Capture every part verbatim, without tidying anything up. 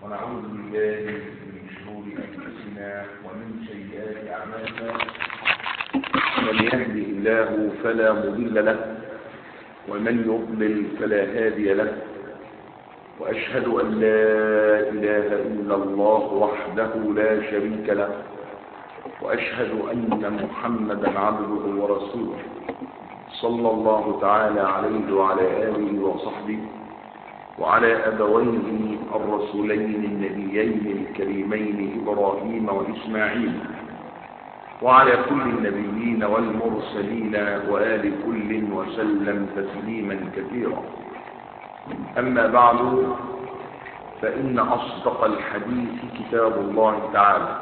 ونعوذ بالله من شرور أنفسنا ومن سيئات أعمالنا. من يهده الله فلا مضل له ومن يضلل فلا هادي له، وأشهد أن لا إله إلا الله وحده لا شريك له، وأشهد أن محمدا عبده ورسوله صلى الله تعالى عليه وعلى آله وصحبه وعلى أبويه الرسولين النبيين الكريمين إبراهيم وإسماعيل، وعلى كل النبيين والمرسلين وآل كل وسلم تسليما كثيرا. أما بعد، فإن أصدق الحديث كتاب الله تعالى،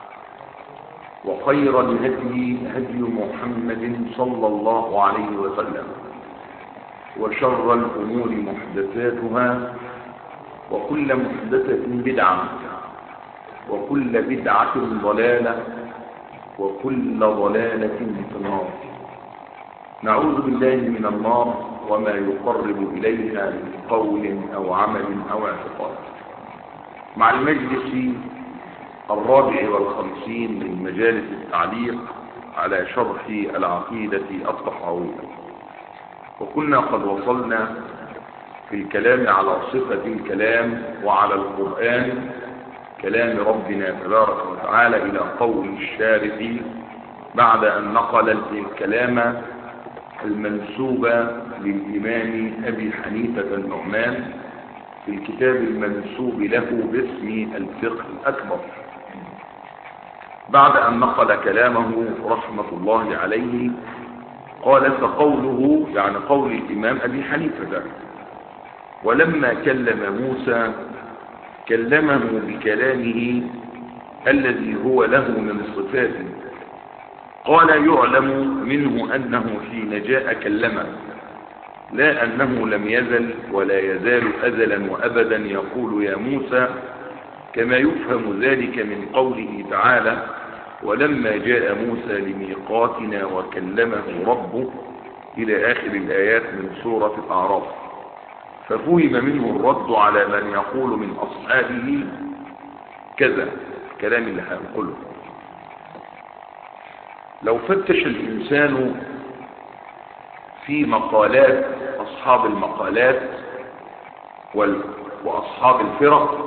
وخير الهدي هدي محمد صلى الله عليه وسلم، وشر الأمور محدثاتها، وكل محدثة بدعة، وكل بدعة ضلالة، وكل ضلالة في النار. نعوذ بالله من النار وما يقرب إليها من قول أو عمل أو اعتقاد. مع المجلس الرابع والخمسين من مجالس التعليق على شرح العقيدة الطحاوية، وكنا قد وصلنا في الكلام على صفة الكلام وعلى القرآن كلام ربنا تبارك وتعالى إلى قول الشارح بعد أن نقل الكلام المنسوب للإمام أبي حنيفة النعمان في الكتاب المنسوب له باسم الفقه الأكبر. بعد أن نقل كلامه رحمة الله عليه قال: فقوله يعني قول الإمام أبي حنيفة: ولما كلم موسى كلمه بكلامه الذي هو له من صفاته، قال: يعلم منه أنه حين جاء كلمه، لا أنه لم يزل ولا يزال أزلا وأبدا يقول يا موسى، كما يفهم ذلك من قوله تعالى: ولما جاء موسى لميقاتنا وكلمه ربه، إلى آخر الآيات من سورة الأعراف. ففهم منه الرد على من يقول من أصحابه كذا كلام اللي هنقوله. لو فتش الإنسان في مقالات أصحاب المقالات وأصحاب الفرق،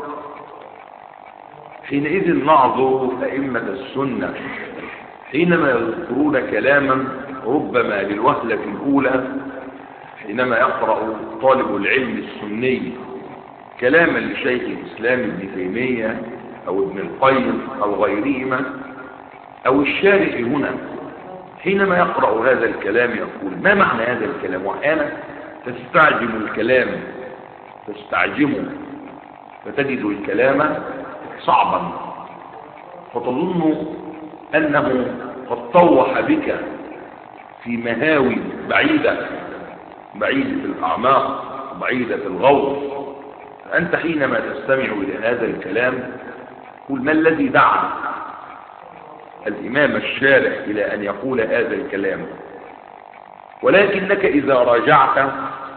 حينئذ نعذر أئمة السنة حينما يذكرون كلاما ربما للوهلة الأولى حينما يقرأ طالب العلم السني كلاما لشيخ الإسلام ابن تيمية أو ابن القيم أو غيرهما أو الشارح هنا، حينما يقرأ هذا الكلام يقول: ما معنى هذا الكلام؟ وأحيانا تستعجم الكلام تستعجمه فتجد الكلام صعبا، فتظن أنه قد طوح بك في مهاوي بعيدة بعيدة الأعماق بعيدة الغوص. فأنت حينما تستمع إلى هذا الكلام قل: ما الذي دعا الإمام الشارح إلى أن يقول هذا الكلام؟ ولكنك إذا راجعت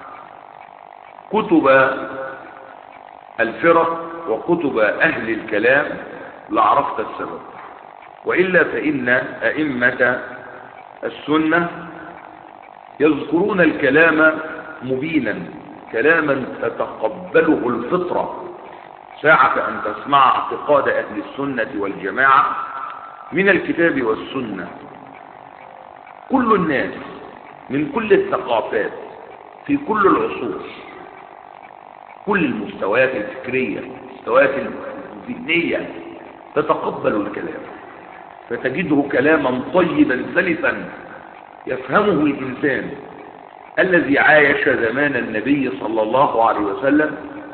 كتب الفرق وكتب أهل الكلام لعرفت السبب. وإلا فإن أئمة السنة يذكرون الكلام مبينا، كلاما تتقبله الفطرة ساعة أن تسمع اعتقاد أهل السنة والجماعة من الكتاب والسنة. كل الناس من كل الثقافات في كل العصور، كل المستويات الفكرية المستويات الذهنية تتقبل الكلام، فتجده كلاما طيبا سلسا يفهمه الإنسان الذي عايش زمان النبي صلى الله عليه وسلم،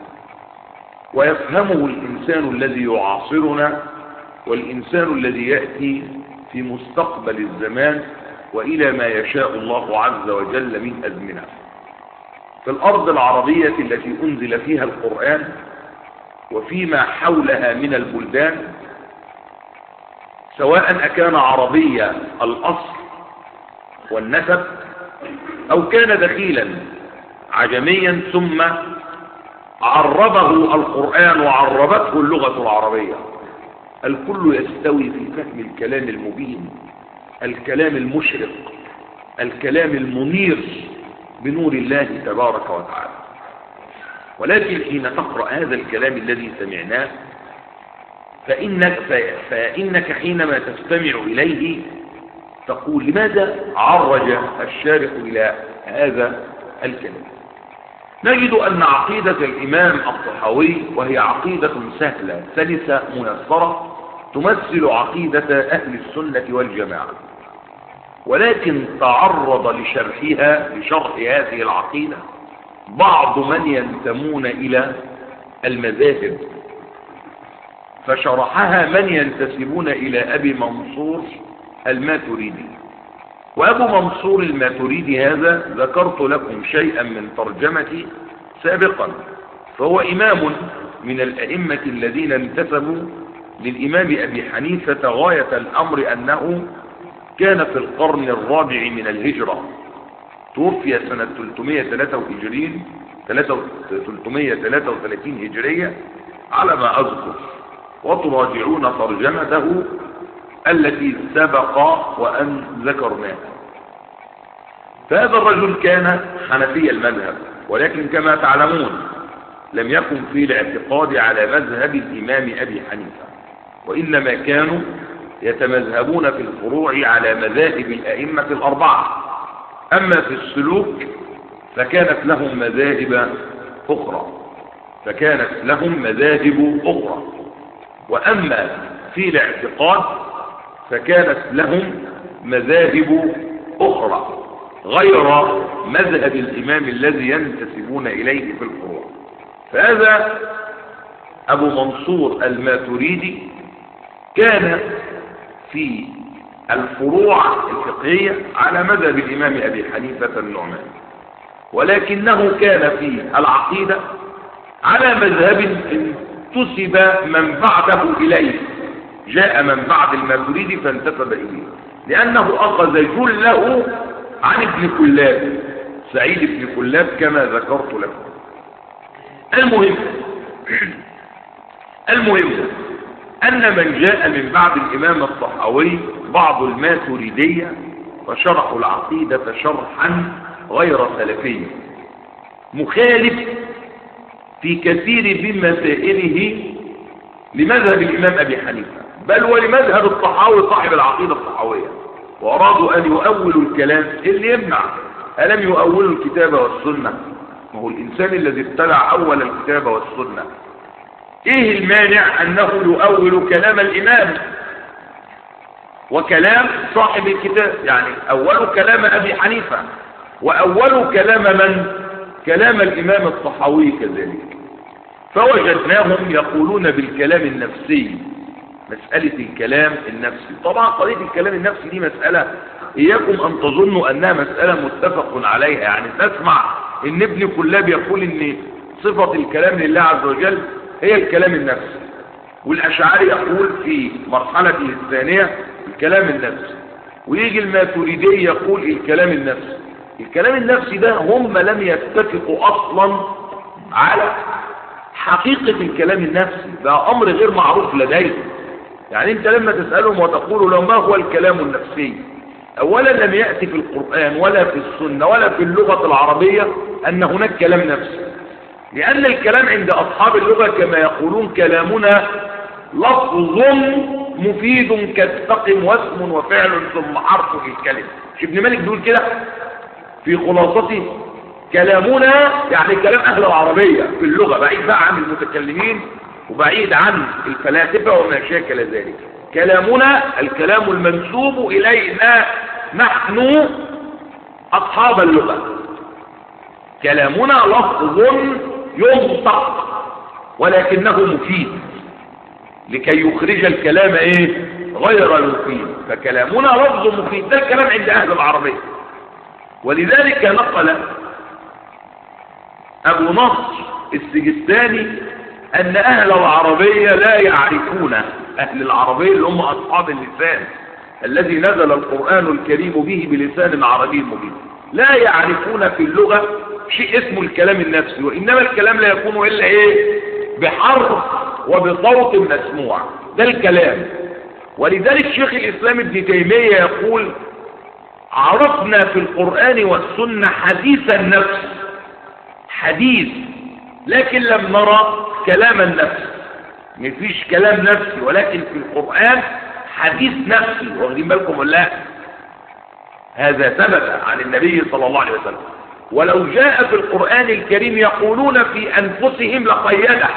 ويفهمه الإنسان الذي يعاصرنا، والإنسان الذي يأتي في مستقبل الزمان وإلى ما يشاء الله عز وجل من أزمنة. في الأرض العربية التي أنزل فيها القرآن وفيما حولها من البلدان، سواء أكان عربيا الأصل والنسب أو كان دخيلا عجميا ثم عربه القرآن وعربته اللغة العربية. الكل يستوي في فهم الكلام المبين، الكلام المشرق، الكلام المنير بنور الله تبارك وتعالى. ولكن حين تقرأ هذا الكلام الذي سمعناه فإنك, فإنك حينما تستمع إليه تقول لماذا عرج الشارح إلى هذا الكلام؟ نجد أن عقيدة الإمام الطحاوي وهي عقيدة سهلة سلسة ميسرة تمثل عقيدة أهل السنة والجماعة، ولكن تعرض لشرحها لشرح هذه العقيدة بعض من ينتمون إلى المذاهب، فشرحها من ينتسبون إلى أبي منصور الماتريدي. وأبو منصور الماتريدي هذا ذكرت لكم شيئا من ترجمتي سابقا، فهو إمام من الأئمة الذين انتسبوا للإمام أبي حنيفة غاية الأمر أنه كان في القرن الرابع من الهجرة، توفي سنة ثلاثمائة وثلاثة وثلاثين هجرية على ما أذكر، وتراجعون ترجمته التي سبق وأن ذكرناها. فهذا الرجل كان حنفي المذهب، ولكن كما تعلمون لم يكن في الاعتقاد على مذهب الإمام أبي حنيفة، وإنما كانوا يتمذهبون في الفروع على مذاهب الأئمة الأربعة. أما في السلوك فكانت لهم مذاهب أخرى فكانت لهم مذاهب أخرى وأما في الاعتقاد فكانت لهم مذاهب أخرى غير مذهب الإمام الذي ينتسبون إليه في الفروع. فهذا أبو منصور الماتريدي كان في الفروع الفقهية على مذهب الإمام أبي حنيفة النعمان، ولكنه كان في العقيدة على مذهب انتسب من بعده إليه، جاء من بعد الماتريدي فانتسب إليه، لأنه أخذ جله عن ابن كلاب، سعيد بن كلاب كما ذكرت لكم. المهم المهم أن من جاء من بعد الإمام الطحاوي بعض الماتريدية وشرحوا العقيدة شرحا غير سلفي مخالف في كثير من مسائله لمذهب الإمام أبي حنيفة، بل ولمذهب الطحاوي صاحب العقيدة الطحاوية، وأرادوا أن يؤولوا الكلام اللي يمنع. ألم يؤولوا الكتاب والسنة؟ ما هو الإنسان الذي ابتدع أول الكتاب والسنة، إيه المانع أنه يؤول كلام الإمام وكلام صاحب الكتاب؟ يعني أول كلام أبي حنيفة وأول كلام من؟ كلام الإمام الطحاوي كذلك. فوجدناهم يقولون بالكلام النفسي، مسألة الكلام النفسي. طبعا قضية الكلام النفسي دي مسألة إياكم أن تظنوا أنها مسألة متفق عليها، يعني تسمع إن ابن كلاب يقول إن صفة الكلام لله عز وجل هي الكلام النفسي، والأشعري يقول في مرحلته الثانية الكلام النفسي، ويجي الماتريدي يقول الكلام النفسي. الكلام النفسي ده هم لم يتفقوا أصلا على حقيقة الكلام النفسي، ده أمر غير معروف لديهم. يعني أنت لما تسألهم وتقول لهم ما هو الكلام النفسي، أولا لم يأتي في القرآن ولا في السنة ولا في اللغة العربية أن هناك كلام نفسي، لأن الكلام عند أصحاب اللغة كما يقولون كلامنا لفظ مفيد كاستقم واسم وفعل ثم حرف في الكلمة. مش ابن مالك بيقول كده في خلاصته؟ كلامنا يعني كلام أهل العربية في اللغة، بعيد بقى عن المتكلمين وبعيد عن الفلاسفة وما شاكل ذلك. كلامنا الكلام المنسوب إلينا نحن أصحاب اللغة، كلامنا لفظ ينطق ولكنه مفيد لكي يخرج الكلام ايه غير المفيد، فكلامنا لفظ مفيد، ده الكلام عند أهل العربية. ولذلك نقل أبو نصر السجستاني أن أهل العربية لا يعرفون، أهل العربية اللي هم أصحاب اللسان الذي نزل القرآن الكريم به بلسان عربي مبين، لا يعرفون في اللغة شيء اسمه الكلام النفسي، وإنما الكلام لا يكون إلا إيه؟ بحرف وبصوت مسموع، ده الكلام. ولذلك شيخ الإسلام ابن تيمية يقول عرفنا في القرآن والسنة حديث النفس، حديث، لكن لم نرى كلام النفس، مفيش كلام نفسي، ولكن في القرآن حديث نفسي. واخدين بالكم ولا لا؟ هذا ثبت عن النبي صلى الله عليه وسلم. ولو جاء في القرآن الكريم يقولون في أنفسهم لقيده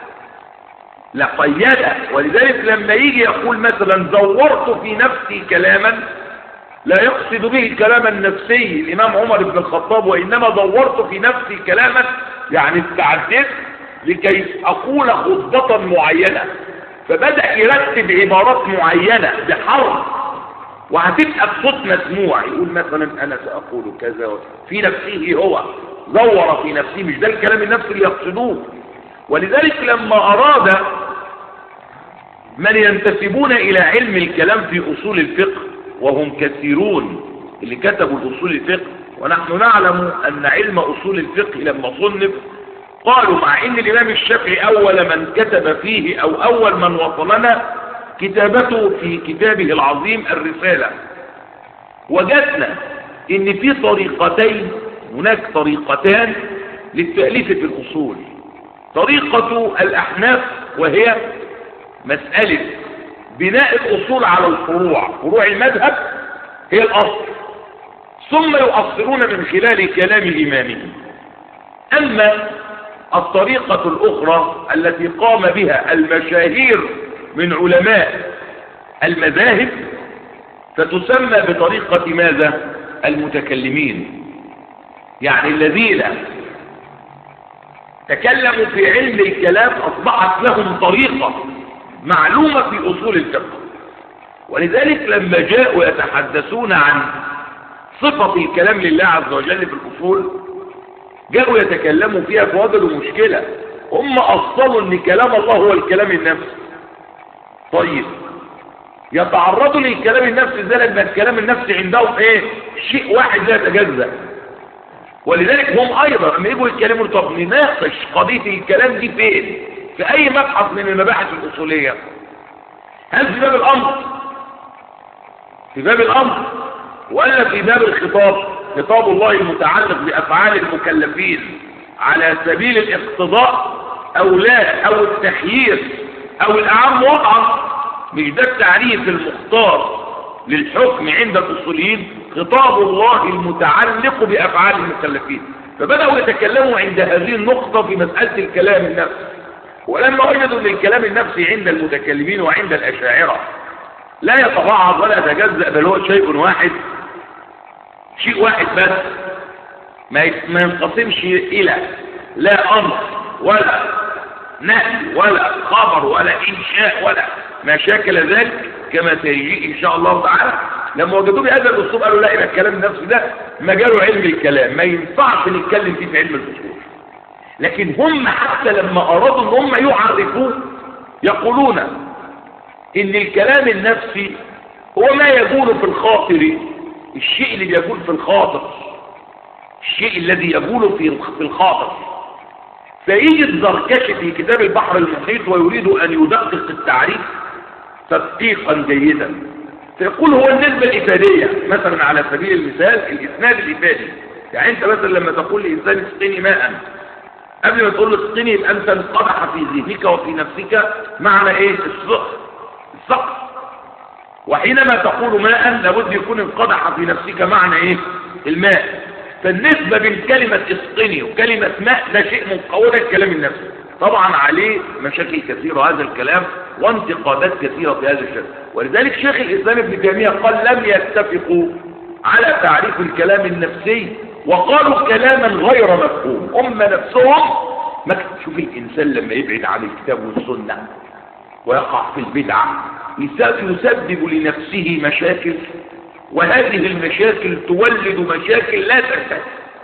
لقيده. ولذلك لما يجي يقول مثلا زورت في نفسي كلاما، لا يقصد به الكلام النفسي الإمام عمر بن الخطاب، وإنما زورت في نفسي كلاما يعني استعدت لكي أقول خطبة معينة، فبدأ يرتب عبارات معينة بحرف وهتبقى بصوت مسموع، يقول مثلا أنا سأقول كذا في نفسه، هو زور في نفسه، مش ده الكلام النفسي اللي يقصدوه. ولذلك لما أراد من ينتسبون إلى علم الكلام في أصول الفقه، وهم كثيرون اللي كتبوا الأصول الفقه، ونحن نعلم أن علم أصول الفقه لما صنف قالوا مع أن الإمام الشافعي أول من كتب فيه أو أول من وصلنا كتابته في كتابه العظيم الرسالة، وجدنا أن في طريقتين، هناك طريقتان للتأليف في الأصول. طريقة الأحناف وهي مسألة بناء الأصول على الفروع، فروع المذهب هي الأصل، ثم يؤصلون من خلال كلام إمامهم. أما الطريقة الأخرى التي قام بها المشاهير من علماء المذاهب فتسمى بطريقة ماذا؟ المتكلمين، يعني الذين تكلموا في علم الكلام أصبحت لهم طريقة معلومة في أصول الفقه. ولذلك لما جاءوا يتحدثون عن صفة الكلام لله عز وجل في الأصول جاءوا يتكلموا فيها فوجدوا مشكلة، هم أصلوا أن كلام الله هو الكلام النفسي. طيب يتعرضوا للكلام النفسي ازاي لما الكلام النفسي عندهم ايه؟ شيء واحد لا يتجزأ. ولذلك هم ايضا لما يجوا يتكلموا طب نناقش قضية الكلام دي فين؟ في اي مبحث من المباحث الاصولية؟ هل في باب الامر؟ في باب الامر ولا في باب الخطاب؟ خطاب الله المتعلق بافعال المكلفين على سبيل الاقتضاء او لا، او التخيير او الاعم وضعا. مش ده التعريف المختار للحكم عند الاصوليين، خطاب الله المتعلق بافعال المكلفين. فبداوا يتكلموا عند هذه النقطه في مساله الكلام النفسي، ولما وجدوا ان الكلام النفسي عند المتكلمين وعند الاشاعره لا يتبعض ولا يتجزأ، بل هو شيء واحد، شيء واحد بس، ما ينقسمش الى لا امر ولا نهي ولا خبر ولا انشاء ولا ما شاكل ذلك كما سيجي ان شاء الله تعالى. لما وجدوا بهذا الاسلوب قالوا لا، يبقى الكلام النفسي ده مجاله علم الكلام، ما ينفعش نتكلم فيه في علم الاصول. لكن هم حتى لما ارادوا ان هم يعرفوه يقولون ان الكلام النفسي هو ما يجول في الخاطر، الشيء اللي بيجول في الخاطر، الشيء الذي يجول في الخاطر. فيجي الزركشي في كتاب البحر المحيط ويريد ان يدقق التعريف تدقيقا جيدا، فيقول هو النسبة الإفادية. مثلا على سبيل المثال الإسناد الإفادي، يعني أنت مثلا لما تقول لإنسان اسقني ماء، قبل ما تقول له اسقني يبقى أنت انقدح في ذهنك وفي نفسك معنى إيه؟ السقف. وحينما تقول ماء لابد يكون انقدح في نفسك معنى إيه؟ الماء. فالنسبة بين كلمة اسقني وكلمة ماء ده شيء منقوض الكلام النفسي. طبعا عليه مشاكل كثيرة هذا الكلام وانتقادات كثيرة في هذا الشيء. ولذلك شيخ الإسلام ابن تيمية قال لم يتفقوا على تعريف الكلام النفسي، وقالوا كلاما غير مفهوم. هم نفسهم ما شوف الإنسان لما يبعد عن الكتاب والسنة ويقع في البدعة يسبب لنفسه مشاكل، وهذه المشاكل تولد مشاكل لا تنتهي.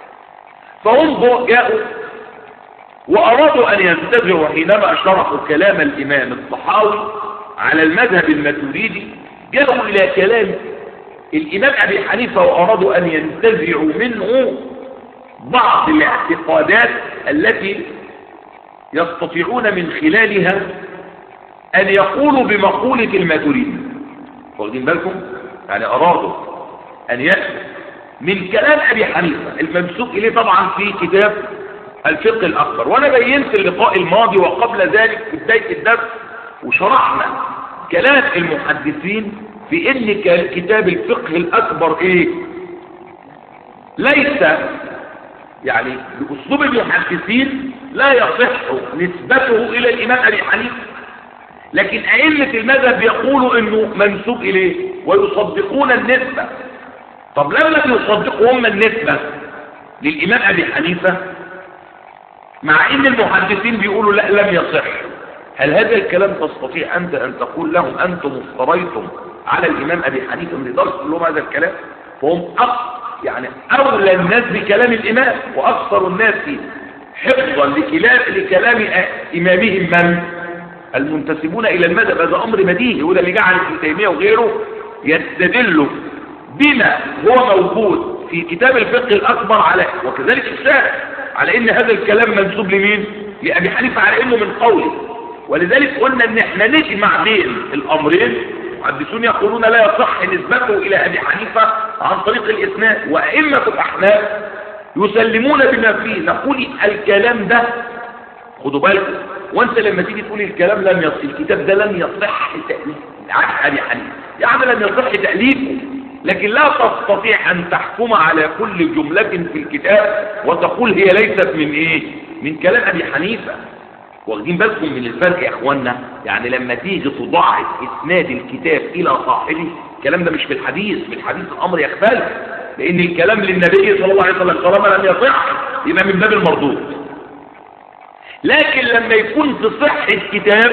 فهم جاءوا وأرادوا أن ينتزعوا حينما شرحوا كلام الإمام الطحاوي على المذهب الماتريدي، جاءوا إلى كلام الإمام أبي حنيفة وأرادوا أن ينتزعوا منه بعض الاعتقادات التي يستطيعون من خلالها أن يقولوا بمقولة الماتريدي. واخدين بالكم؟ يعني أرادوا أن يأتوا من كلام أبي حنيفة المنسوب إليه طبعا في كتاب الفقه الأكبر، وأنا بينت اللقاء الماضي وقبل ذلك في بداية الدرس وشرحنا كلام المحدثين في إن كتاب الفقه الأكبر إيه؟ ليس يعني بأسلوب المحدثين لا يصح نسبته إلى الإمام أبي حنيفة، لكن أئمة المذهب يقولوا إنه منسوب إليه ويصدقون النسبة. طب لما يصدقوا هم النسبة للإمام أبي حنيفة مع إن المحدثين بيقولوا لا لم يصح، هل هذا الكلام تستطيع أنت أن تقول لهم أنتم افتريتم على الإمام أبي حنيفة من درس لهم هذا الكلام؟ فهم أكثر يعني أولى الناس بكلام الإمام وأكثر الناس حفظا لكلام, لكلام إمامهم من؟ المنتسبون إلى المذهب. هذا أمر بديهي، وده اللي جعل ابن تيمية وغيره يستدل بما هو موجود في كتاب الفقه الأكبر على وكذلك الشارع على إن هذا الكلام منسوب لمين؟ لأبي حنيفة على إنه من قوله. ولذلك قلنا إن إحنا نجمع بين الأمرين. المحدثون يقولون لا يصح نسبته إلى أبي حنيفة عن طريق الإسناد، وأئمة الأحناف يسلمون بما فيه. نقول الكلام ده خدوا بالكم، وانت لما تيجي تقول الكلام لم يصح، الكتاب ده لم يصح تأليفه عن أبي حنيفة، يعني لم يصح تأليفه، لكن لا تستطيع أن تحكم على كل جملة في الكتاب وتقول هي ليست من إيه؟ من كلام أبي حنيفة. واخدين بالكم من الفرق يا اخوانا؟ يعني لما تيجي تضاعف اسناد الكتاب الى صاحبه، الكلام ده مش في الحديث، في الحديث الامر يختلف، لان الكلام للنبي صلى الله عليه وسلم طالما لم يصح يبقى من باب المردود. لكن لما يكون في صحة الكتاب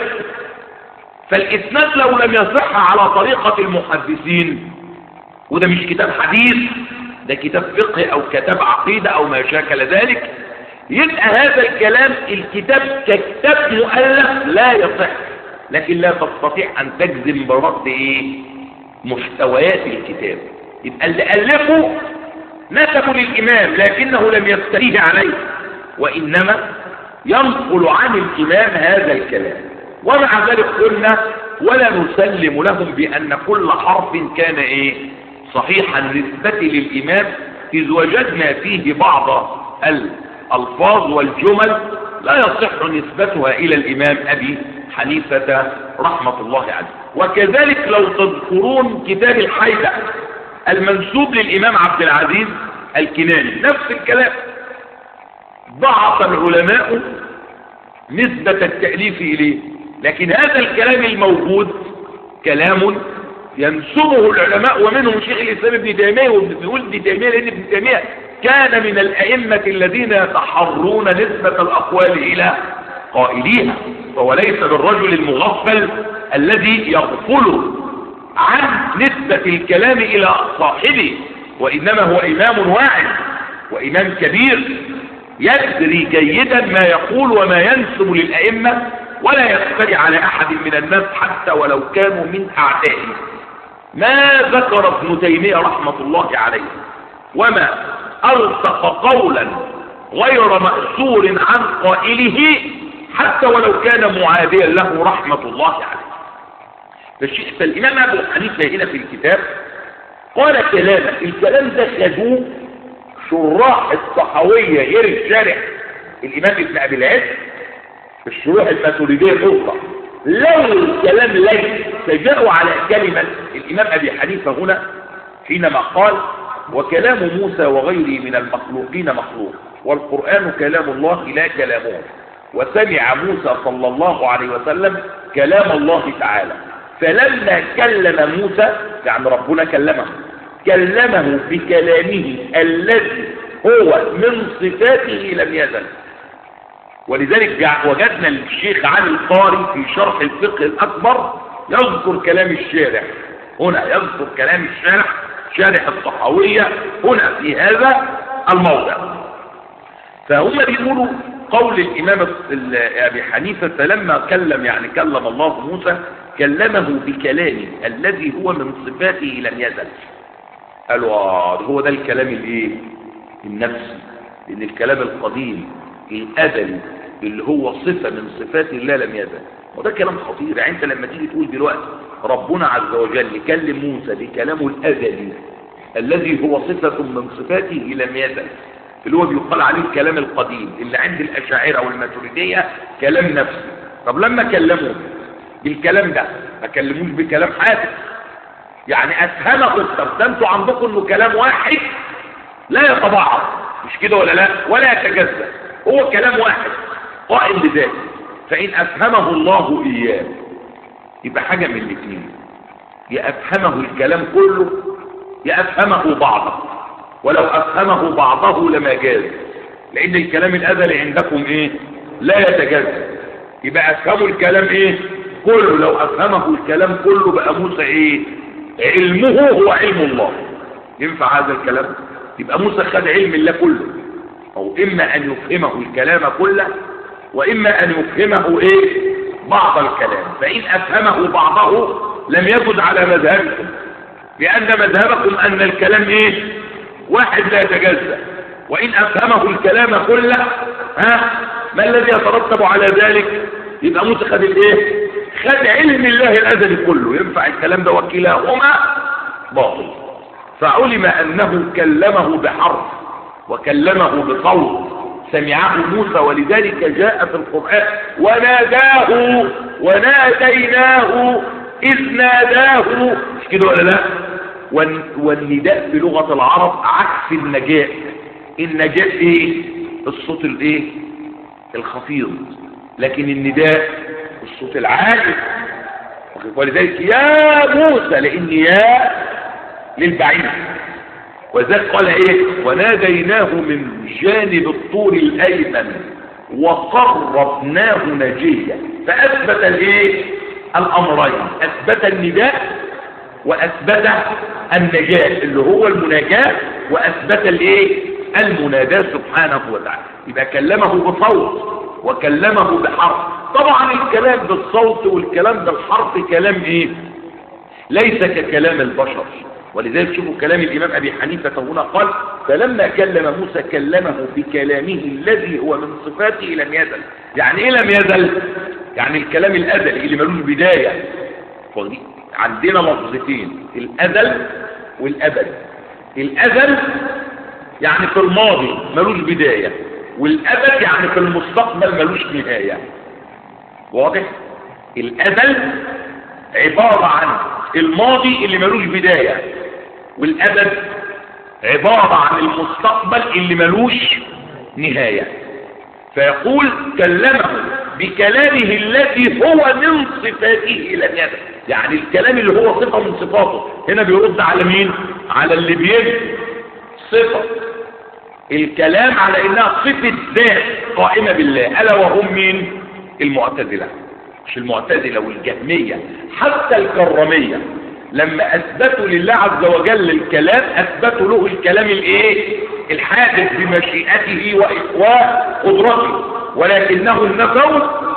فالاسناد لو لم يصح على طريقة المحدثين، وده مش كتاب حديث، ده كتاب فقه او كتاب عقيدة او ما شاكل ذلك، يبقى هذا الكلام الكتاب ككتاب مؤلف لا يصح، لكن لا تستطيع أن تجزم برد إيه؟ محتويات الكتاب. يبقى اللي ألفه نسبه للإمام لكنه لم يفتريه عليه، وإنما ينقل عن الإمام هذا الكلام. ومع ذلك قلنا ولا نسلم لهم بأن كل حرف كان إيه؟ صحيحا نسبة للإمام، إذ وجدنا فيه بعض الألفاظ والجمل لا يصح نسبتها إلى الإمام أبي حنيفة رحمة الله عليه. وكذلك لو تذكرون كتاب الحيدة المنسوب للإمام عبد العزيز الكناني نفس الكلام، ضعف العلماء نسبة التأليف إليه، لكن هذا الكلام الموجود كلام ينسبه العلماء، ومنهم شيخ الإسلام ابن تيمية. وبنقول ابن تيمية لأن ابن تيمية كان من الأئمة الذين يتحرون نسبة الأقوال إلى قائليها، فهو ليس بالرجل المغفل الذي يغفل عن نسبة الكلام إلى صاحبه، وإنما هو إمام واعي وإمام كبير يدري جيدا ما يقول وما ينسب للأئمة، ولا يفتري على أحد من الناس حتى ولو كانوا من أعدائه. ما ذكر ابن تيمية رحمة الله عليه وما ألصق قولا غير مأثور عن قائله حتى ولو كان معاديا له رحمة الله عليه. فالإمام أبو حنيفة هنا في الكتاب قال كلاما، الكلام ده خدوه شراح الصحوية غير الشارح الإمام ابن أبي العز الشروح الماتريدية الأخرى. لو الكلام ليس فجاءوا على كلمة الإمام أبي حنيفة هنا حينما قال وكلام موسى وغيره من المخلوقين مخلوق والقرآن كلام الله لا كلامه، وسمع موسى صلى الله عليه وسلم كلام الله تعالى، فلما كلم موسى يعني ربنا كلمه كلمه بكلامه الذي هو من صفاته لم يزل. ولذلك وجدنا الشيخ علي القاري في شرح الفقه الأكبر يذكر كلام الشارح هنا، يذكر كلام الشارح شارح الصحوية هنا في هذا الموضع. فهم بيقولوا قول الإمام أبي حنيفة لما كلم يعني كلم الله موسى كلمه بكلامه الذي هو من صفاته لم يزل. قالوا هو ده الكلام الايه؟ النفسي، لأن الكلام القديم الأزلي اللي هو صفة من صفات الله لم يزل. وده كلام خطير. يعني انت لما تيجي تقول دلوقتي ربنا عز وجل يكلم موسى بكلامه الأزلي الذي هو صفة من صفاته لم يزل، اللي هو بيقال عليه الكلام القديم اللي عند الأشاعرة والماتريدية كلام نفسي. طب لما كلموا بالكلام ده ما كلموش بكلام حادث، يعني أفهمه. طب ده انتوا عندكم انه كلام واحد لا يتبعض، مش كده ولا لا؟ ولا يتجزأ، هو كلام واحد قائم بذاته. فإن أفهمه الله إياه يبقى حاجة من الاثنين، يا أفهمه الكلام كله يا أفهمه بعضه. ولو أفهمه بعضه لما جاز، لأن الكلام الأزلي عندكم إيه؟ لا يتجزأ. يبقى أفهموا الكلام إيه؟ كله. لو أفهمه الكلام كله بقى موسى إيه؟ علمه هو علم الله. ينفع هذا الكلام؟ يبقى موسى خد علم الله كله، أو إما أن يفهمه الكلام كله وإما أن يفهمه إيه؟ بعض الكلام. فإن أفهمه بعضه لم يجد على مذهبكم، لأن مذهبكم أن الكلام إيه؟ واحد لا يتجزأ. وإن أفهمه الكلام كله، ها ما الذي يترتب على ذلك؟ يبقى موسى خد الإيه؟ خد علم الله الأزلي كله. ينفع الكلام ده؟ وكلاهما باطل. فعلم أنه كلمه بحرف وكلمه بصوت سمعه موسى، ولذلك جاء في القرآن وناداه وناديناه إذ ناداه، مش كده ولا لا؟ والنداء بلغة العرب عكس النجاء. النجاء ايه؟ الصوت الايه؟ الخفيض، لكن النداء الصوت العالي. ولذلك يا موسى، لان يا للبعيد. وذلك قال ايه؟ وناديناه من جانب الطور الايمن وقربناه نجيا. فاثبت الايه؟ الامرين، اثبت النداء واثبت النجاة اللي هو المناجاة، واثبت الايه؟ المناداة سبحانه وتعالى. يبقى كلمه بصوت وكلمه بحرف. طبعا الكلام بالصوت والكلام بالحرف كلام ايه؟ ليس ككلام البشر. ولذلك شوفوا كلام الامام ابي حنيفة هنا قال فلما كلم موسى كلمه بكلامه الذي هو من صفاته لم يزل. يعني ايه لم يزل؟ يعني الكلام الازلي اللي ملوش بداية. عندنا لفظتين، الازل والابد. الازل يعني في الماضي ملوش بداية، والابد يعني في المستقبل ملوش نهاية. واضح؟ الازل عبارة عن الماضي اللي ملوش بداية، والابد عبارة عن المستقبل اللي ملوش نهاية. فيقول كلمه بكلامه الذي هو من صفاته لم يزل. يعني الكلام اللي هو صفة من صفاته. هنا بيرد على مين؟ على اللي بيد صفة الكلام على انها صفة ذات قائمة بالله، الا وهم مين؟ المعتزلة. مش المعتزلة والجهمية، حتى الكرمية لما اثبتوا لله عز وجل الكلام اثبتوا له الكلام الايه؟ الحادث بمشيئته وقدرته، ولكنهم نفوا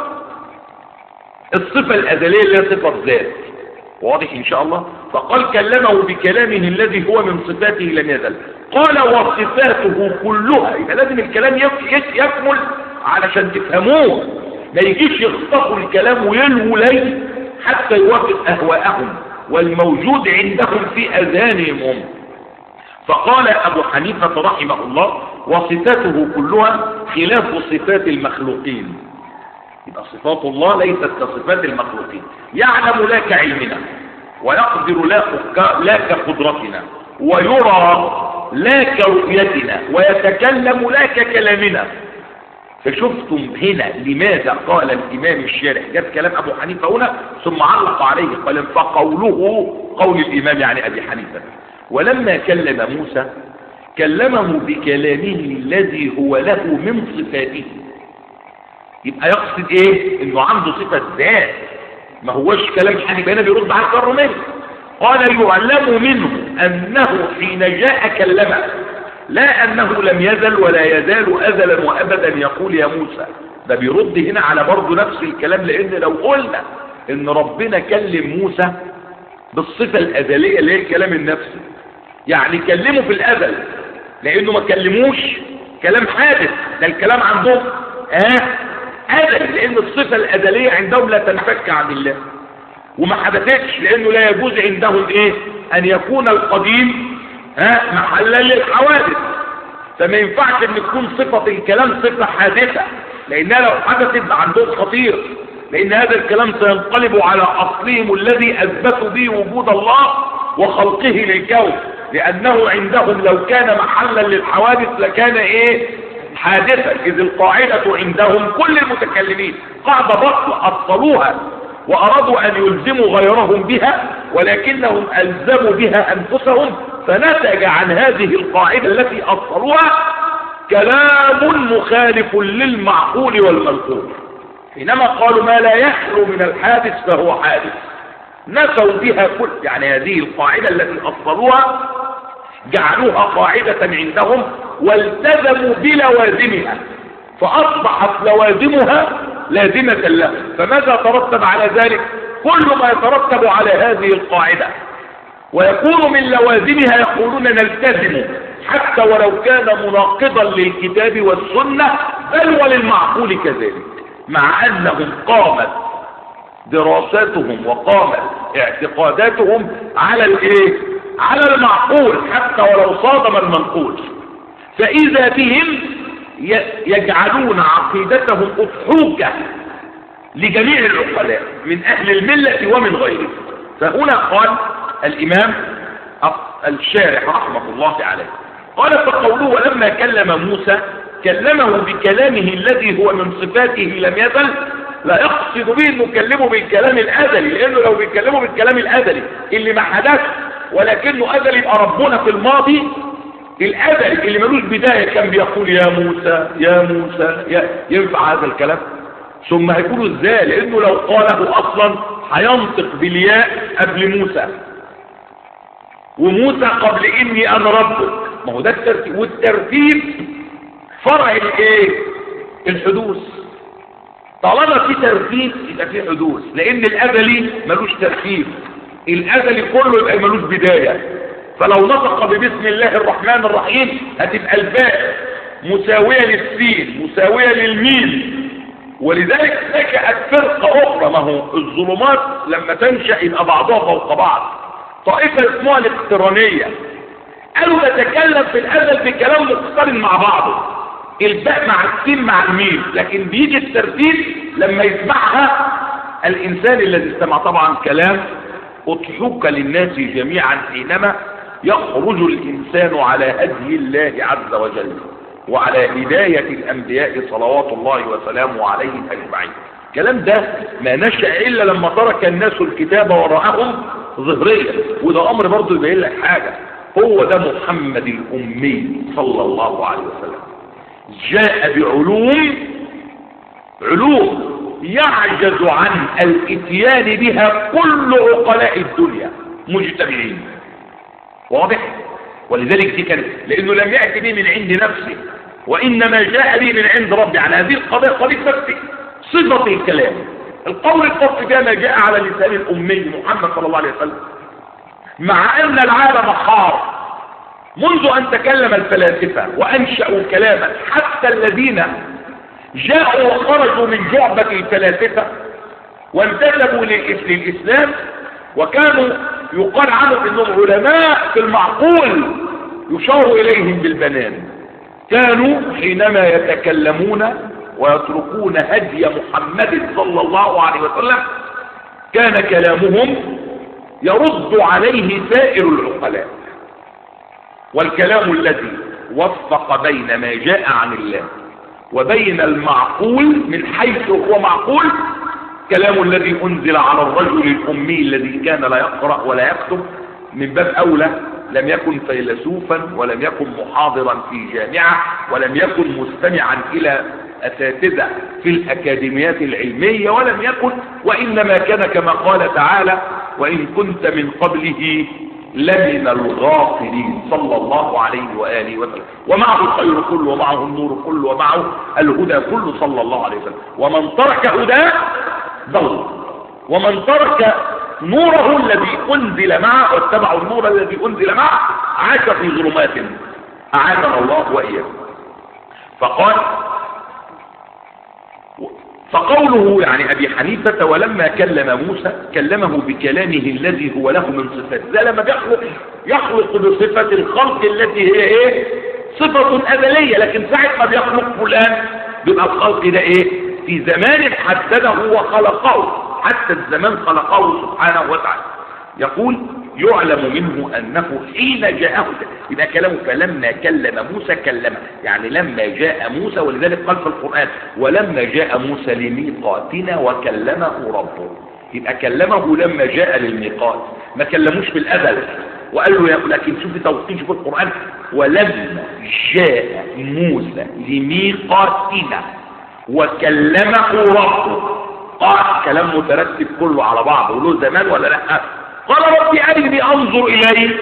الصفة الازلية اللي هي صفة ذات. واضح ان شاء الله؟ فقال كلمه بكلامه الذي هو من صفاته لم يزل. قال وصفاته كلها. يبقى لازم الكلام يكمل علشان تفهموه، ما يجيش يخطفوا الكلام ويلووا ليه حتى يوافق اهواءهم والموجود عندهم في اذهانهم هم. فقال ابو حنيفة رحمه الله وصفاته كلها خلاف صفات المخلوقين. يبقى صفات الله ليست كصفات المخلوقين. يعلم لا كعلمنا، ويقدر لا كقدرتنا، ويرى لا كرؤيتنا، ويتكلم لا ككلامنا. فشفتم هنا لماذا قال الامام الشارح جاب كلام ابو حنيفة هنا ثم علق عليه قال فقوله قول الامام يعني ابي حنيفة. ولما كلم موسى كلمه بكلامه الذي هو له من صفاته. يبقى يقصد ايه؟ انه عنده صفة ذات، ما هوش كلام حنيفة. هنا بيرد على الكرمية. قال يعلم منه انه حين جاء كلمه، لا انه لم يزل ولا يزال ازلا وابدا يقول يا موسى. ده بيرد هنا على برضه نفس الكلام، لان لو قلنا ان ربنا كلم موسى بالصفة الازلية اللي هي الكلام النفسي، يعني كلمه في الازل، لانه ما كلموش كلام حادث، ده الكلام عندهم اه أزلي، لأن الصفة الأزلية عندهم لا تنفك عن الله، وما حدثتش، لأنه لا يجوز عندهم إيه أن يكون القديم ها محلا للحوادث. فما ينفعش ان تكون صفة الكلام صفة حادثة، لانها لو حدثت عندهم خطير، لان هذا الكلام سينقلب على اصلهم الذي اثبتوا به وجود الله وخلقه للكون، لانه عندهم لو كان محلا للحوادث لكان ايه حادثا، اذ القاعدة عندهم كل المتكلمين قاعدة بطل اصلوها وارادوا ان يلزموا غيرهم بها، ولكنهم الزموا بها انفسهم، فنتج عن هذه القاعدة التي أصلوها كلام مخالف للمعقول والمنقول. حينما قالوا ما لا يخلو من الحادث فهو حادث، نسوا بها كل، يعني هذه القاعدة التي أصلوها جعلوها قاعدة عندهم والتزموا بلوازمها، فأصبحت لوازمها لازمة لهم. فماذا ترتب على ذلك؟ كل ما يترتب على هذه القاعدة ويكون من لوازمها يقولون نلتزم، حتى ولو كان مناقضا للكتاب والسنة بل وللمعقول كذلك، مع أنهم قامت دراساتهم وقامت اعتقاداتهم على الايه على المعقول حتى ولو صادم المنقول. فإذا بهم يجعلون عقيدتهم أضحوكة لجميع العقلاء من أهل الملة ومن غيرهم. فهنا قال الإمام الشارح رحمه الله عليه، قال فقوله ولما كلم موسى كلمه بكلامه الذي هو من صفاته لم يزل، لا يقصد به انه كلمه بالكلام الازلي، لانه لو بيكلمه بالكلام الازلي اللي ما حدث ولكنه ازلي يبقى ربنا في الماضي الازلي اللي ملوش بدايه كان بيقول يا موسى يا موسى يا ينفع هذا الكلام؟ ثم هيقولوا ازاي؟ لانه لو قاله اصلا هينطق بالياء قبل موسى، وموسى قبل اني انا ربك. ما هو ده الترتيب، والترتيب فرع الايه الحدوث. طالما في ترتيب يبقى في حدوث، لان الازلي ملوش ترتيب، الازلي كله يبقى ملوش بدايه. فلو نطق ببسم الله الرحمن الرحيم هتبقى الباء مساويه للسين مساويه للميم. ولذلك نشأت فرقه اخرى، ما هو الظلمات لما تنشأ يبقى بعضها فوق بعض، طائفه اسمها الاقترانيه، قالوا نتكلم في الازل بكلام مقترن مع بعضه، الباء مع السين مع الميم، لكن بيجي الترتيب لما يسمعها الانسان الذي استمع. طبعا كلام اضحوك للناس جميعا حينما يخرج الانسان على هدي الله عز وجل وعلى هداية الانبياء صلوات الله وسلامه عليهم اجمعين. الكلام ده ما نشأ الا لما ترك الناس الكتاب وراءهم ظهريا، وده امر برضه يبين لك حاجه، هو ده محمد الامي صلى الله عليه وسلم، جاء بعلوم علوم يعجز عن الاتيان بها كل عقلاء الدنيا مجتمعين. واضح؟ ولذلك دي كانت، لانه لم يأتي به من عند نفسه وانما جاء به من عند ربي. على هذه القضية قضية نفسه صفة الكلام، القول الخاص كما جاء على لسان الامي محمد صلى الله عليه وسلم، مع ان العالم حار منذ ان تكلم الفلاسفة وانشأوا كلاما، حتى الذين جاءوا وخرجوا من جعبة الفلاسفة وانتسبوا للإسلام وكانوا يقال عنهم انهم علماء في المعقول يشار اليهم بالبنان، كانوا حينما يتكلمون ويتركون هدي محمد صلى الله عليه وسلم كان كلامهم يرد عليه سائر العقلاء. والكلام الذي وفق بين ما جاء عن الله وبين المعقول من حيث هو معقول كلام الذي انزل على الرجل الامي الذي كان لا يقرأ ولا يكتب، من باب اولى لم يكن فيلسوفا ولم يكن محاضرا في جامعة ولم يكن مستمعا الى اساتذة في الاكاديميات العلمية ولم يكن، وانما كان كما قال تعالى وان كنت من قبله لمن الغافلين صلى الله عليه وآله وسلم، ومعه الخير كله ومعه النور كله ومعه الهدى كله صلى الله عليه وسلم. ومن ترك هداه ضل، ومن ترك نوره الذي أنزل معه واتبعوا النور الذي أنزل معه عاش في ظلمات، أعاذنا الله وإياكم. فقال فقوله يعني أبي حنيفة ولما كلم موسى كلمه بكلامه الذي هو له من صفات. ده لما بيخلق يخلق بصفة الخلق التي هي ايه صفة أزلية، لكن ساعة ما بيخلق فلان بيبقى الخلق ده ايه في زمان حدده وخلقه، حتى الزمان خلقه سبحانه وتعالى. يقول يعلم منه أنه حين جاءه، يبقى كلامه فلما كلم موسى كلمه، يعني لما جاء موسى، ولذلك قال في القرآن ولما جاء موسى لميقاتنا وكلمه ربه، يبقى كلمه لما جاء للميقات، ما كلموش في الأزل وقال له. لكن شوف توقيت، شوف القرآن ولما جاء موسى لميقاتنا وكلمه ربه، قال كلام مترتب كله على بعضه وله زمان ولا لا؟ قال ربي أرني أنظر إليك،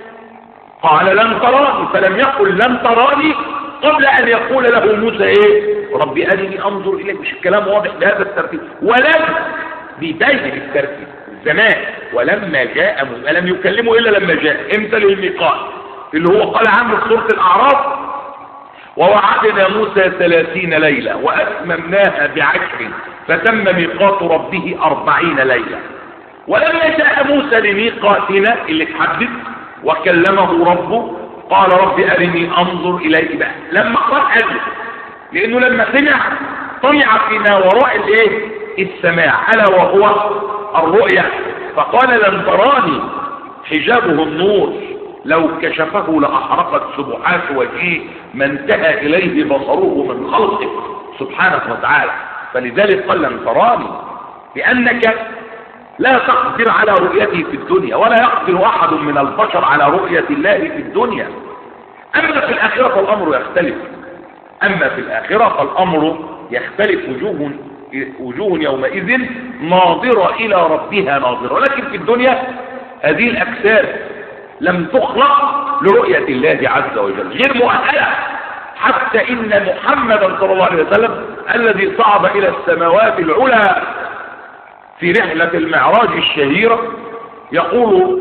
قال لن تراني، فلم يقل لن تراني قبل أن يقول له موسى إيه ربي أرني أنظر إليك. مش الكلام واضح بهذا الترتيب؟ ولم بيبين الترتيب الزمان. ولما جاء موسى لم يكلمه إلا لما جاء امتى للميقات اللي هو قال عنه في سورة الأعراف ووعدنا موسى ثلاثين ليلة وأتممناها بعشر فتم ميقات ربه أربعين ليلة. ولما جاء موسى لميقاتنا اللي اتحدد وكلمه ربه قال ربي أرني أنظر إليك. بقى لما قال أجل، لأنه لما سمع طمع فيما وراء الايه السماع ألا وهو الرؤية، فقال لن تراني حجابه النور لو كشفه لأحرقت سبحات وجهه ما انتهى إليه بصره من خلقه سبحانه وتعالى. فلذلك قال لن تراني، لأنك لا تقدر على رؤيته في الدنيا، ولا يقدر أحد من البشر على رؤية الله في الدنيا. أما في الآخرة فالأمر يختلف، أما في الآخرة فالأمر يختلف. وجوه وجوه يومئذ ناظرة إلى ربها ناظرة. لكن في الدنيا هذه الأجساد لم تخلق لرؤية الله عز وجل، غير مؤهلة. حتى إن محمدا صلى الله عليه وسلم الذي صعد إلى السماوات العلى في رحلة المعراج الشهيرة يقول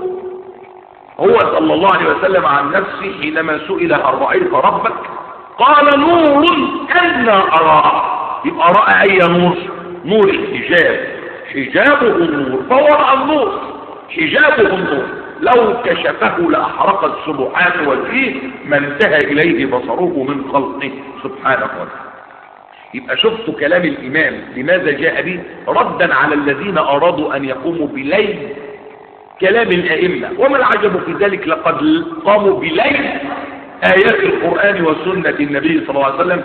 هو صلى الله عليه وسلم عن نفسه حينما سئل هل رأيت ربك قال نور أنا أراه. يبقى رأى أي نور؟ نور الحجاب، حجابه النور، فهو رأى النور، حجابه النور لو كشفه لأحرقت سبحات وجهه ما انتهى إليه بصره من خلقه سبحانه وتعالى. يبقى شفتوا كلام الإمام لماذا جاء به؟ ردا على الذين أرادوا أن يقوموا بليل كلام الأئمة. وما العجب في ذلك؟ لقد قاموا بليل آيات القرآن وسنة النبي صلى الله عليه وسلم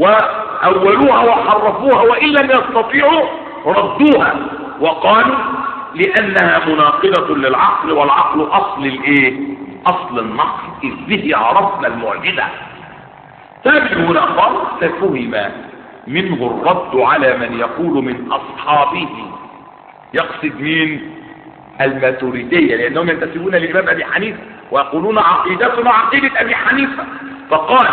وأولوها وحرفوها، وإن لم يستطيعوا ردوها وقالوا لأنها مناقضة للعقل، والعقل أصل الإيه؟ أصل النقل، إذ به عرفنا المعجزة. ثابت هنا قال ففهم منه الرد على من يقول من أصحابه، يقصد مين؟ الماتريدية، لأنهم ينتسبون للإمام أبي حنيفة ويقولون عقيدتنا عقيدة أبي حنيفة. فقال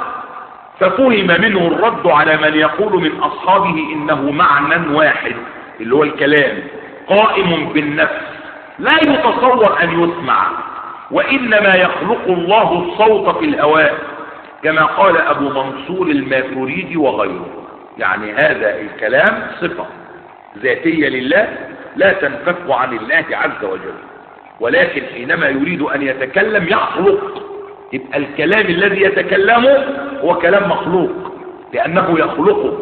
ففهم منه الرد على من يقول من أصحابه إنه معنى واحد اللي هو الكلام قائم بالنفس لا يتصور أن يسمع، وإنما يخلق الله الصوت في الهواء كما قال أبو منصور الماتريدي وغيره. يعني هذا الكلام صفة ذاتية لله لا تنفك عن الله عز وجل، ولكن حينما يريد أن يتكلم يخلق. يبقى الكلام الذي يتكلمه هو كلام مخلوق لأنه يخلقه،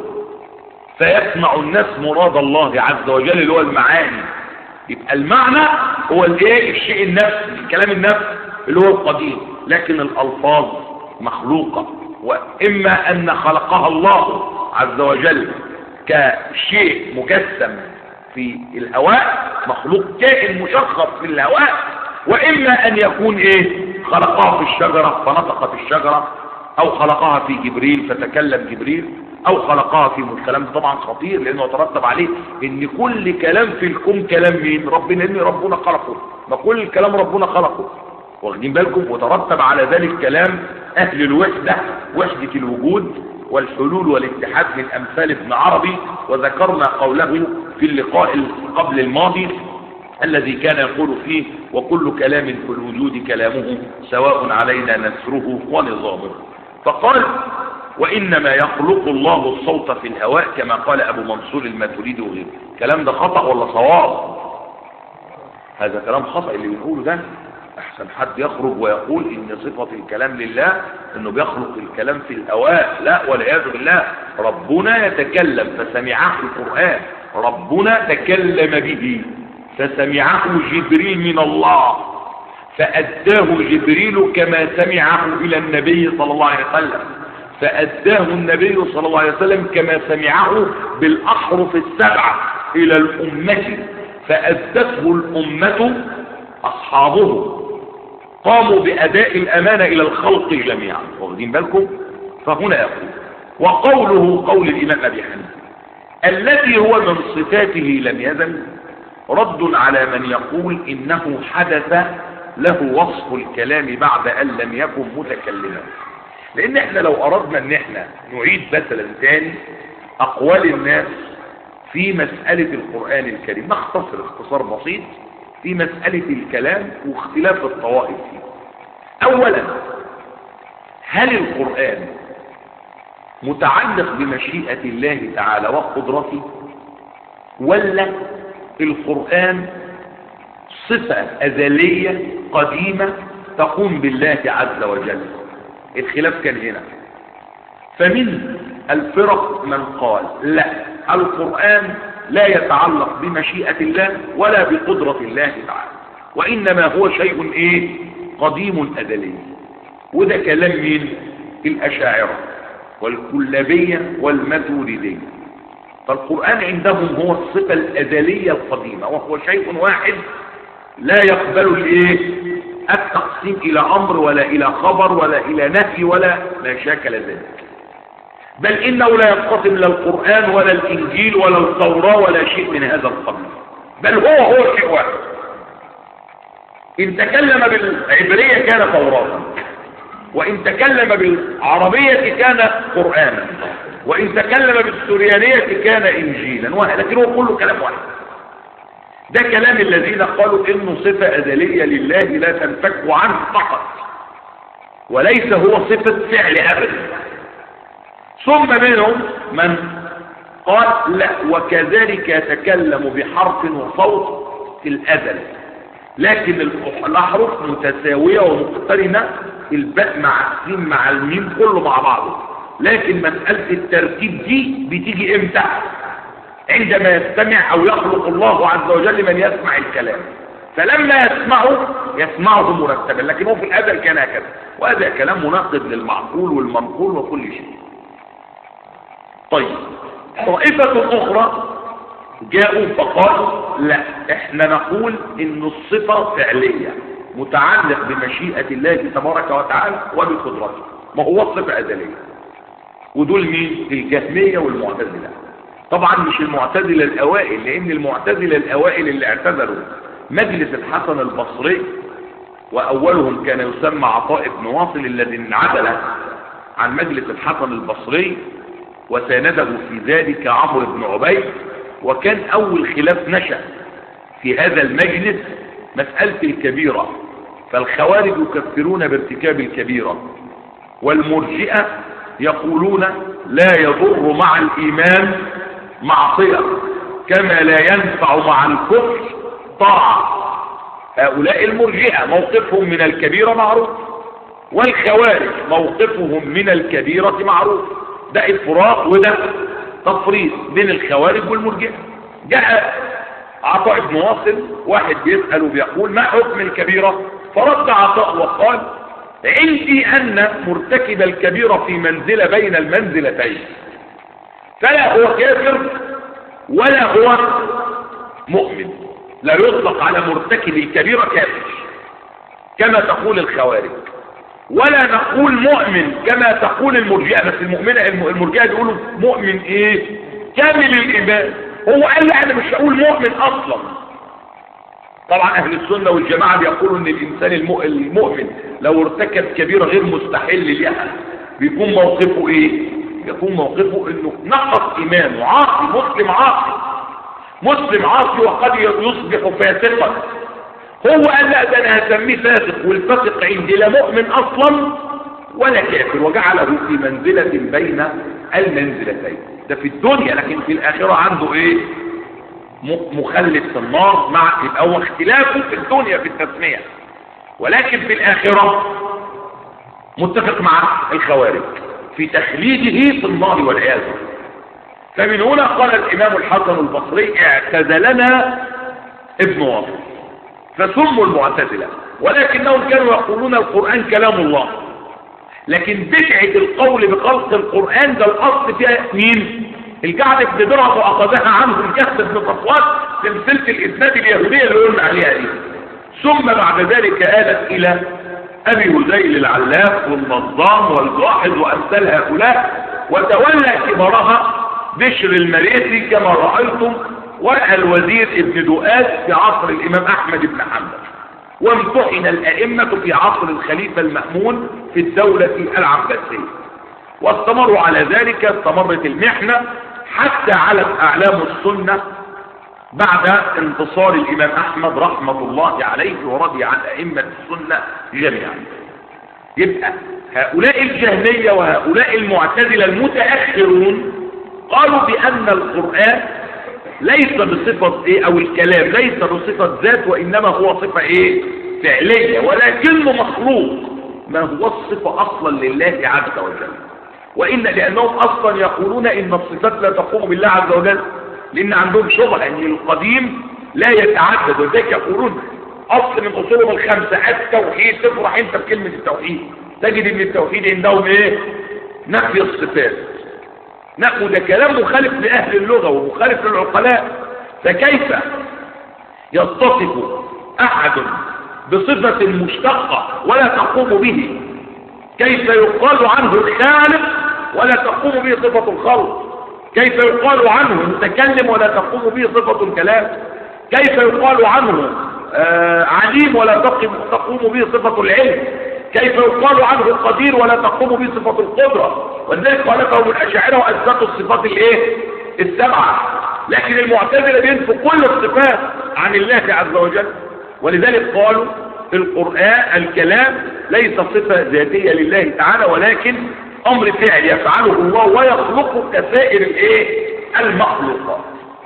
فيسمع الناس مراد الله عز وجل اللي هو المعاني. يبقى المعنى هو الايه؟ الشيء النفسي، الكلام النفسي اللي هو القديم، لكن الألفاظ مخلوقة، وإما أن خلقها الله عز وجل كشيء مجسم في الهواء، مخلوق كائن مشخص في الهواء، وإما أن يكون إيه؟ خلقها في الشجرة فنطقت الشجرة، أو خلقها في جبريل فتكلم جبريل، أو خلقها في الكلام. طبعا خطير لأنه يترتب عليه إن كل كلام في الكون كلام مين؟ ربنا، إن ربنا خلقه، ما كل الكلام ربنا خلقه، واخدين بالكم؟ وترتب على ذلك كلام أهل الوحدة، وحدة الوجود والحلول والاتحاد من أمثال ابن عربي، وذكرنا قوله في اللقاء قبل الماضي الذي كان يقول فيه وكل كلام في الوجود كلامه سواء علينا نسره ونظامه. فقال وإنما يخلق الله الصوت في الهواء كما قال أبو منصور الماتريدي وغيره. الكلام ده خطأ ولا صواب؟ هذا كلام خطأ اللي بيقوله ده. أحسن حد يخرج ويقول إن صفة الكلام لله إنه بيخلق الكلام في الهواء، لا والعياذ بالله. ربنا يتكلم فسمعه القرآن، ربنا تكلم به فسمعه جبريل من الله فأداه جبريل كما سمعه إلى النبي صلى الله عليه وسلم، فأداه النبي صلى الله عليه وسلم كما سمعه بالأحرف السبعة إلى الأمة، فأدته الأمة أصحابه قاموا بأداء الأمانة إلى الخلق جميعا. واخدين بالكم؟ فهنا يقول وقوله قول الإمام أبي حنيفة الذي هو من صفاته لم يزل رد على من يقول إنه حدث له وصف الكلام بعد أن لم يكن متكلما. لأن احنا لو أردنا ان احنا نعيد مثلا ثاني أقوال الناس في مسألة القرآن الكريم، نختصر اختصار بسيط في مسألة الكلام واختلاف الطوائف فيه. أولا، هل القرآن متعلق بمشيئة الله تعالى وقدرته، ولا القرآن صفة أزلية قديمة تقوم بالله عز وجل؟ الخلاف كان هنا. فمن الفرق من قال لا، القرآن لا يتعلق بمشيئة الله ولا بقدرة الله تعالى، وإنما هو شيء ايه قديم أزلي. وده كلام من الأشاعرة والكلابية والماتريدية. فالقرآن عندهم هو الصفة الأزلية القديمة، وهو شيء واحد لا يقبل الايه التقسيم الى امر ولا الى خبر ولا الى نفي ولا ما شاكل ذلك. بل انه لا ينقسم لا القرآن ولا الانجيل ولا التوراة ولا شيء من هذا القبيل، بل هو هو شيء واحد. ان تكلم بالعبرية كان توراة، وان تكلم بالعربية كان قرآنا، وان تكلم بالسريانية كان انجيلا، لكن هو كله كلام واحد. ده كلام الذين قالوا انه صفة ازلية لله لا تنفك عنه فقط، وليس هو صفة فعل ابدا. ثم منهم من قال لا، وكذلك يتكلم بحرف وصوت في الازل، لكن الاحرف متساوية ومقترنة، الباء مع السين مع الميم كله مع بعضه، لكن مسألة الترتيب دي بتيجي امتى؟ عندما يستمع او يخلق الله عز وجل من يسمع الكلام، فلما يسمعه يسمعه مرتبا، لكن هو في الازل كان هكذا. وهذا كلام مناقض للمعقول والمنقول وكل شيء. طيب، طائفة اخرى جاءوا فقالوا لا، احنا نقول ان الصفة فعلية متعلق بمشيئة الله تبارك وتعالى وبقدرته، ما هو الصفة ازلية. ودول مين؟ الجهمية والمعتزلة. طبعا مش المعتزلة الاوائل، لان المعتزلة الاوائل اللي اعتذروا مجلس الحسن البصري، واولهم كان يسمى عطاء بن واصل الذي انعزل عن مجلس الحسن البصري، وسانده في ذلك عمرو بن عبيد. وكان اول خلاف نشأ في هذا المجلس مسألة الكبيرة، فالخوارج يكفرون بارتكاب الكبيرة، والمرجئة يقولون لا يضر مع الإيمان معصية كما لا ينفع مع الكفر طاعة. هؤلاء المرجئة موقفهم من الكبيرة معروف، والخوارج موقفهم من الكبيرة معروف. ده إفراط وده تفريط بين الخوارج والمرجئة. جاء عطاء بن واصل واحد بيسأل وبيقول ما حكم الكبيرة؟ فرد عطاء وقال عندي أن مرتكب الكبيرة في منزلة بين المنزلتين، فلا هو كافر ولا هو مؤمن، لا يطلق على مرتكب الكبيرة كافر كما تقول الخوارج، ولا نقول مؤمن كما تقول المرجئة. بس المؤمنة المرجئة بيقولوا مؤمن ايه؟ كامل الإيمان. هو قال لا، انا مش هقول مؤمن اصلا. طبعا اهل السنة والجماعة بيقولوا ان الانسان المؤمن لو ارتكب كبيرة غير مستحل لها بيكون موقفه ايه؟ يكون موقفه انه نقص ايمانه، عاصي، مسلم عاصي، مسلم عاصي وقد يصبح فاسقا. هو قال لا، ده انا هسميه فاسق، والفاسق عندي لا مؤمن اصلا ولا كافر، وجعله في منزلة بين المنزلتين. ده في الدنيا، لكن في الآخرة عنده ايه؟ مخلد في النار. مع يبقى هو اختلافه في الدنيا في التسمية، ولكن في الآخرة متفق مع الخوارج في تخليده في النار والعياذ بالله. فمن هنا قال الإمام الحسن البصري اعتزلنا ابن واصل فسموا المعتزلة، ولكنهم كانوا يقولون القرآن كلام الله. لكن بدعة القول بخلق القرآن ده الأصل فيها مين؟ الجعد بن درهم، وأخذها عنه الجهد بن صفوان سلسلة الإسناد اليهودية اللي قلنا عليها دي. ثم بعد ذلك آلت إلى أبي هذيل العلاف والنظام والجاحظ وأمثال هؤلاء، وتولى كبرها بشر المريسي كما رأيتم، والوزير ابن دؤاد في عصر الإمام أحمد بن حنبل، وامتحن الأئمة في عصر الخليفة المأمون في الدولة العباسية، واستمروا على ذلك. استمرت المحنة حتى علت أعلام السنة بعد انتصار الإمام أحمد رحمة الله عليه ورضي عن أئمة السنة جميعا. يبقى هؤلاء الجهمية وهؤلاء المعتزلة المتأخرون قالوا بأن القرآن ليس بصفة ايه، او الكلام ليس بصفة ذات، وانما هو صفة ايه؟ فعلية، ولكنه مخلوق. ما هو الصفة اصلا لله عز وجل، وان لانهم اصلا يقولون ان الصفات لا تقوم بالله عز وجل، لان عندهم شبهة ان القديم لا يتعدد، وذلك يقولون اصل من اصولهم الخمسة التوحيد. تفرح انت بكلمة التوحيد تجد ان التوحيد عندهم ايه؟ نفي الصفات. نقول ده كلام مخالف لأهل اللغة ومخالف للعقلاء. فكيف يتصف أحد بصفة مشتقة ولا تقوم به؟ كيف يقال عنه الخالق ولا تقوم به صفة الخلق؟ كيف يقال عنه متكلم ولا تقوم به صفة الكلام؟ كيف يقال عنه آه عليم ولا تقوم به صفة العلم؟ كيف يقال عنه قدير ولا تقوم به صفة القدرة؟ ولذلك خالفهم الأشاعرة وأثبتوا الصفات الايه؟ السبعة. لكن المعتزلة بينفوا كل الصفات عن الله عز وجل، ولذلك قالوا القرآن الكلام ليس صفة ذاتية لله تعالى، ولكن أمر فعل يفعله الله ويخلقه كسائر الايه؟ المخلوقات.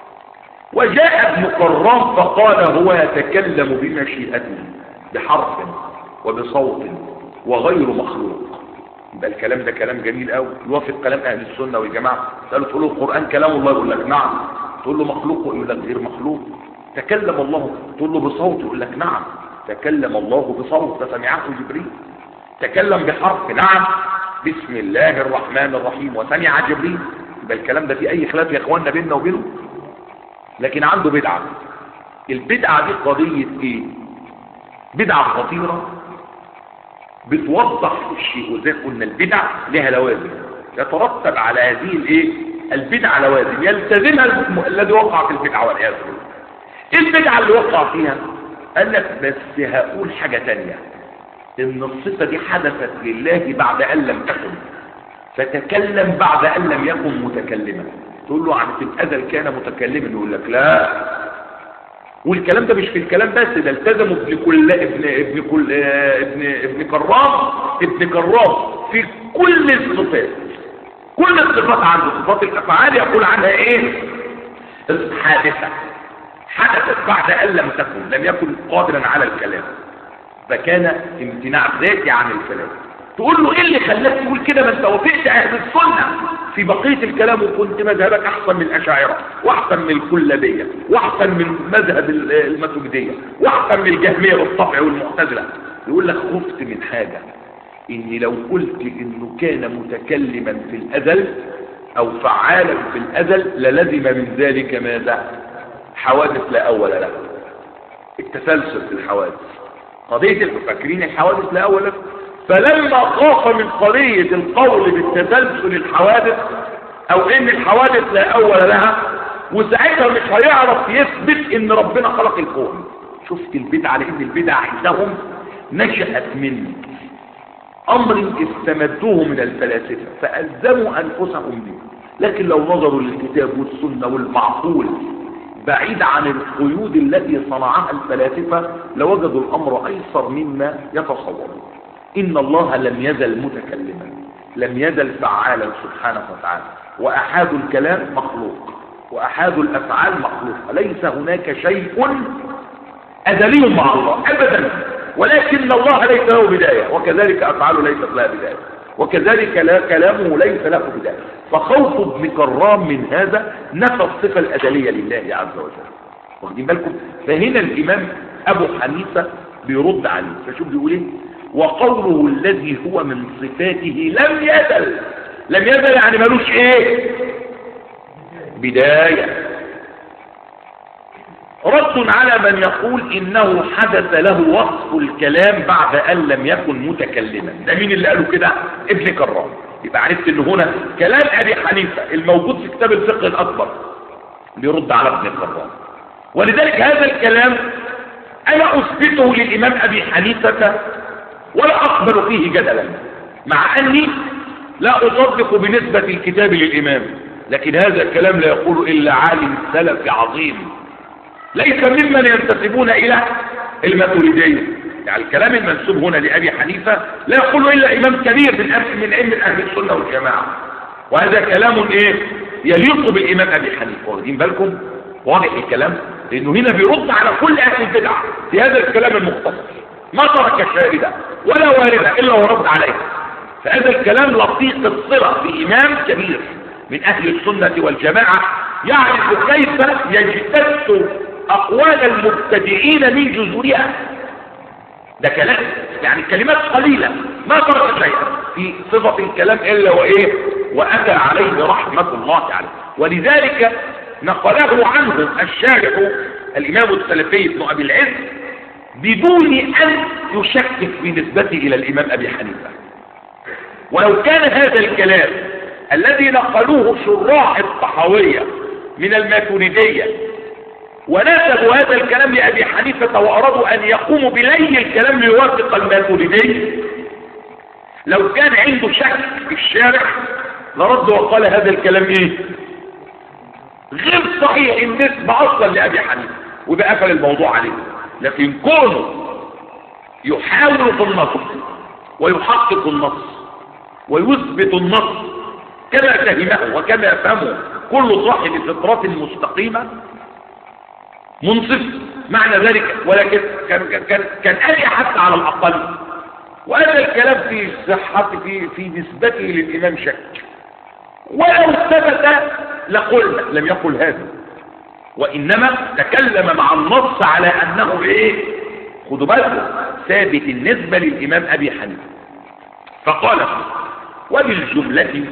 وجاء ابن كرام فقال هو يتكلم بمشيئته بحرف وبصوت وغير مخلوق. يبقى الكلام ده كلام جميل قوي، يوافق كلام اهل السنه والجماعه. قالوا تقول له القران كلام الله، يقول لك نعم. تقول له مخلوق، يقول لك غير مخلوق. تكلم الله، تقول له بصوت، يقول لك نعم تكلم الله بصوت فسمعه جبريل. تكلم بحرف، نعم بسم الله الرحمن الرحيم وسمع جبريل. يبقى الكلام ده في اي خلاف يا اخواننا بيننا وبينه؟ لكن عنده بدعه. البدعه دي قضيه ايه؟ بدعه خطيره بتوضح الشيء. وزي قلنا البدع لها لوازم، يترتب على هذه الايه؟ البدعه لوازم يلتزمها الذي وقع في البدعه والعياذ بالله. ايه البدعه اللي وقع فيها؟ قال لك بس هقول حاجه ثانيه، ان الصفه دي حدثت لله بعد ان لم تكن، فتكلم بعد ان لم يكن متكلما. تقول له عن في الازل كان متكلما، يقول لك لا. والكلام ده مش في الكلام بس، ده التزموا ابن كل ابن ابن كل ابن ابن كرام ابن كرام في كل الصفات. كل الصفات عنده، صفات الافعال يقول عنها ايه؟ حادثه، حدثت بعد ان لم تكن، لم يكن قادرا على الكلام، فكان امتناع ذاتي عن الكلام. تقول له ايه اللي خلاك تقول كده؟ ما انت وافقت اهل السنه في بقيه الكلام، وكنت مذهبك احسن من الاشاعره، واحسن من الكلابيه، واحسن من مذهب الماتريديه، واحسن من الجهميه والطبع والمعتزله. يقول لك خفت من حاجه، اني لو قلت انه كان متكلما في الازل او فعالا في الازل للزم من ذلك ماذا؟ حوادث لا اول لها. التسلسل في الحوادث، قضيه الفاكرين الحوادث لا اول لها. فلما خاف من قضية القول بالتسلسل الحوادث او ان الحوادث لا اول لها، وساعتها مش هيعرف يثبت ان ربنا خلق الكون. شفت البدعة؟ لان البدعة عندهم نشأت من امر استمدوه من الفلاسفة فألزموا انفسهم به. لكن لو نظروا للكتاب والسنة والمعقول بعيد عن القيود التي صنعها الفلاسفة لوجدوا الامر ايسر مما يتصورون. إن الله لم يزل متكلما، لم يزل فعالا سبحانه وتعالى، وأحاد الكلام مخلوق وأحاد الأفعال مخلوق، ليس هناك شيء أزلي مع الله أبدا، ولكن الله ليس له بداية، وكذلك أفعاله ليست لها بداية، وكذلك لا كلامه ليس له بداية. فخوف ابن كرام من هذا نفى الصفة الأزلية لله عز وجل. واخدين بالكم؟ فهنا الإمام أبو حنيفة بيرد عليه، فشوف بيقول ايه؟ وقوله الذي هو من صفاته لم يزل، لم يزل يعني ملوش ايه؟ بداية. رد على من يقول انه حدث له وصف الكلام بعد ان لم يكن متكلما. ده مين اللي قاله كده؟ ابن كرام. يبقى عرفت ان هنا كلام ابي حنيفة الموجود في كتاب الفقه الاكبر بيرد على ابن كرام. ولذلك هذا الكلام انا اثبته للامام ابي حنيفة ولا اقبل فيه جدلا، مع اني لا اصدق بنسبة الكتاب للامام، لكن هذا الكلام لا يقول الا عالم سلف عظيم ليس ممن ينتسبون الى الماتريدية. يعني الكلام المنسوب هنا لأبي حنيفة لا يقول الا امام كبير من من ائمة اهل السنة والجماعة، وهذا كلام ايه يليق بالامام ابي حنيفة. واخدين بالكم؟ واضح الكلام؟ لانه هنا بيرد على كل اهل البدع في هذا الكلام المختصر، ما ترك شاهدا ولا واردا الا ورد عليه. فهذا الكلام لطيق الصلة بامام كبير من اهل السنة والجماعة يعرف كيف يجتث اقوال المبتدعين من جذورها. ده كلام يعني كلمات قليلة ما ترك شيئا في صفة الكلام الا وايه واتى عليه رحمة الله عليه. ولذلك نقله عنه الشارح الامام السلفي ابن ابي العز بدون ان يشكك في نسبته الى الامام ابي حنيفة. ولو كان هذا الكلام الذي نقلوه شراح الطحاوية من الماتريدية ونسبوا هذا الكلام لأبي حنيفة وأرادوا أن يقوموا بلي الكلام ليوافق الماتريدي، لو كان عنده شك في الشارع لرد وقال هذا الكلام ايه غير صحيح النسبة اصلا لأبي حنيفة، وده قفل الموضوع عليه. لكن كونه يحاول في النص ويحقق النص ويثبت النص كما فهمه وكما يفهمه كل صاحب فطرة مستقيمة منصف معنى ذلك، ولكن كان كان كان آلي حتى على الأقل. وهذا الكلام في صحة في في نسبته للإمام شك، ولو ثبت لقلنا لم يقل هذا، وإنما تكلم مع النص على أنه إيه خدوا بالكم ثابت النسبة للإمام أبي حنيفة. فقال وبالجملة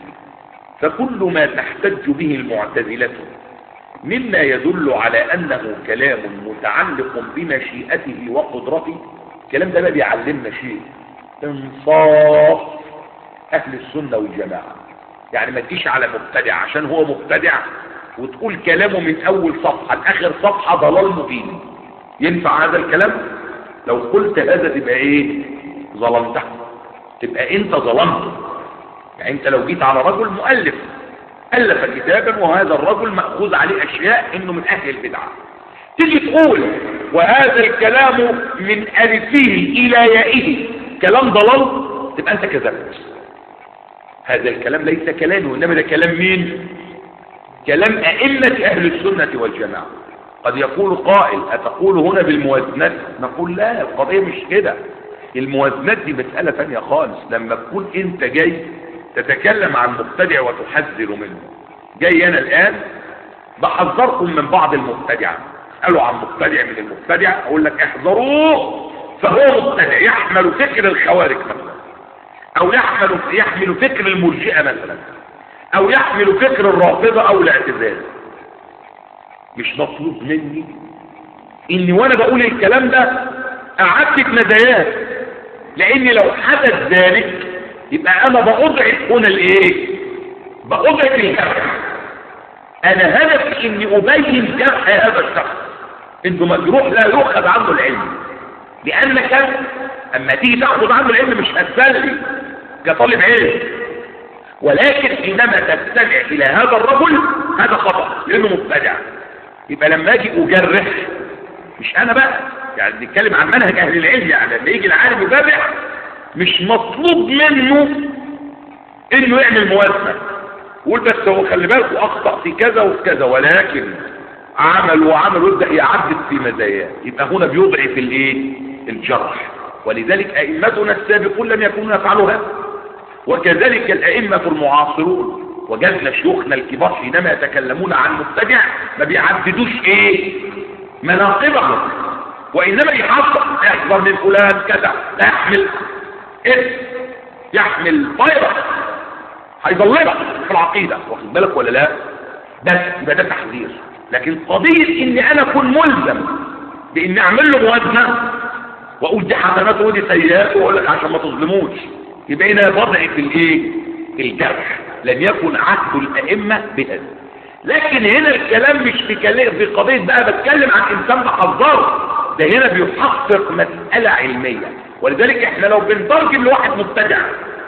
فكل ما تحتج به المعتزلة مما يدل على أنه كلام متعلق بمشيئته وقدرته، الكلام ده بقى بيعلمنا شيء انصاف أهل السنة والجماعة. يعني ما تجيش على مبتدع عشان هو مبتدع وتقول كلامه من أول صفحة لآخر صفحة ضلال مبين. ينفع هذا الكلام؟ لو قلت هذا تبقى إيه ظلمته، تبقى أنت ظلمته. يعني أنت لو جيت على رجل مؤلف ألف كتابا وهذا الرجل مأخوذ عليه أشياء إنه من أهل البدعة، تيجي تقول وهذا الكلام من ألفه إلى يائه كلام ضلال، تبقى أنت كذبت. هذا الكلام ليس كلامه، إنما ده كلام مين؟ كلام أئمة أهل السنة والجماعة. قد يقول قائل أتقول هنا بالموازنات؟ نقول لا، القضية مش كده. الموازنات دي مسألة ثانية خالص. لما تكون أنت جاي تتكلم عن مبتدع وتحذر منه، جاي أنا الآن بحذركم من بعض المبتدعة، قالوا عن مبتدع من المبتدع أقول لك احذروه فهو مبتدع يحمل فكر الخوارج مثلا، أو يحمل يحمل فكر المرجئة مثلا، أو يحمل فكر الرافضة أو الاعتزال. مش مطلوب مني إني وأنا بقول الكلام ده أعدد مزايات، لأني لو حدث ذلك يبقى أنا بأضعف هنا الإيه؟ بأضعف الجرح. أنا هدفي إني أبين جرح هذا الشخص إنه مجروح لا يؤخذ عنه العلم، لأنك أما تيجي تأخذ عنه العلم مش هتسلي كطالب علم، ولكن حينما تستمع إلى هذا الرجل هذا خطأ لأنه مبتدع. يبقى لما أجي أجرح مش أنا بقى، يعني نتكلم عن منهج أهل العلم، يعني لما يجي العالم يجرح مش مطلوب منه انه يعمل موازنة يقول بس هو خلي بالك اخطأ في كذا وفي كذا، ولكن عمل وعمل ويبدأ يعدد في مزاياه، يبقى هنا بيضعف الايه؟ الجرح. ولذلك ائمتنا السابقون لم يكونوا يفعلوا هذا، وكذلك الائمة المعاصرون. وجدنا شيوخنا الكبار حينما يتكلمون عن مبتدع ما بيعددوش ايه؟ مناقبهم، وانما يحصل اكبر من فلان كذا، لا يحمل اسم، يحمل فيروس هيضللك في العقيدة، واخد بالك ولا لا؟ بس يبقى ده تحذير. لكن قضية ان انا اكون ملزم بان اعمل له موازنة واقول دي حسناته ودي سيئاته واقول لك عشان ما تظلموش، يبقى هنا بضعف الايه؟ الجرح. لم يكن عهد الائمة بهذا. لكن هنا الكلام مش في كلام في قضية بقى بتكلم عن انسان بحذره، ده هنا بيحقق مسألة علمية. ولذلك احنا لو بنترجم لواحد مبتدع،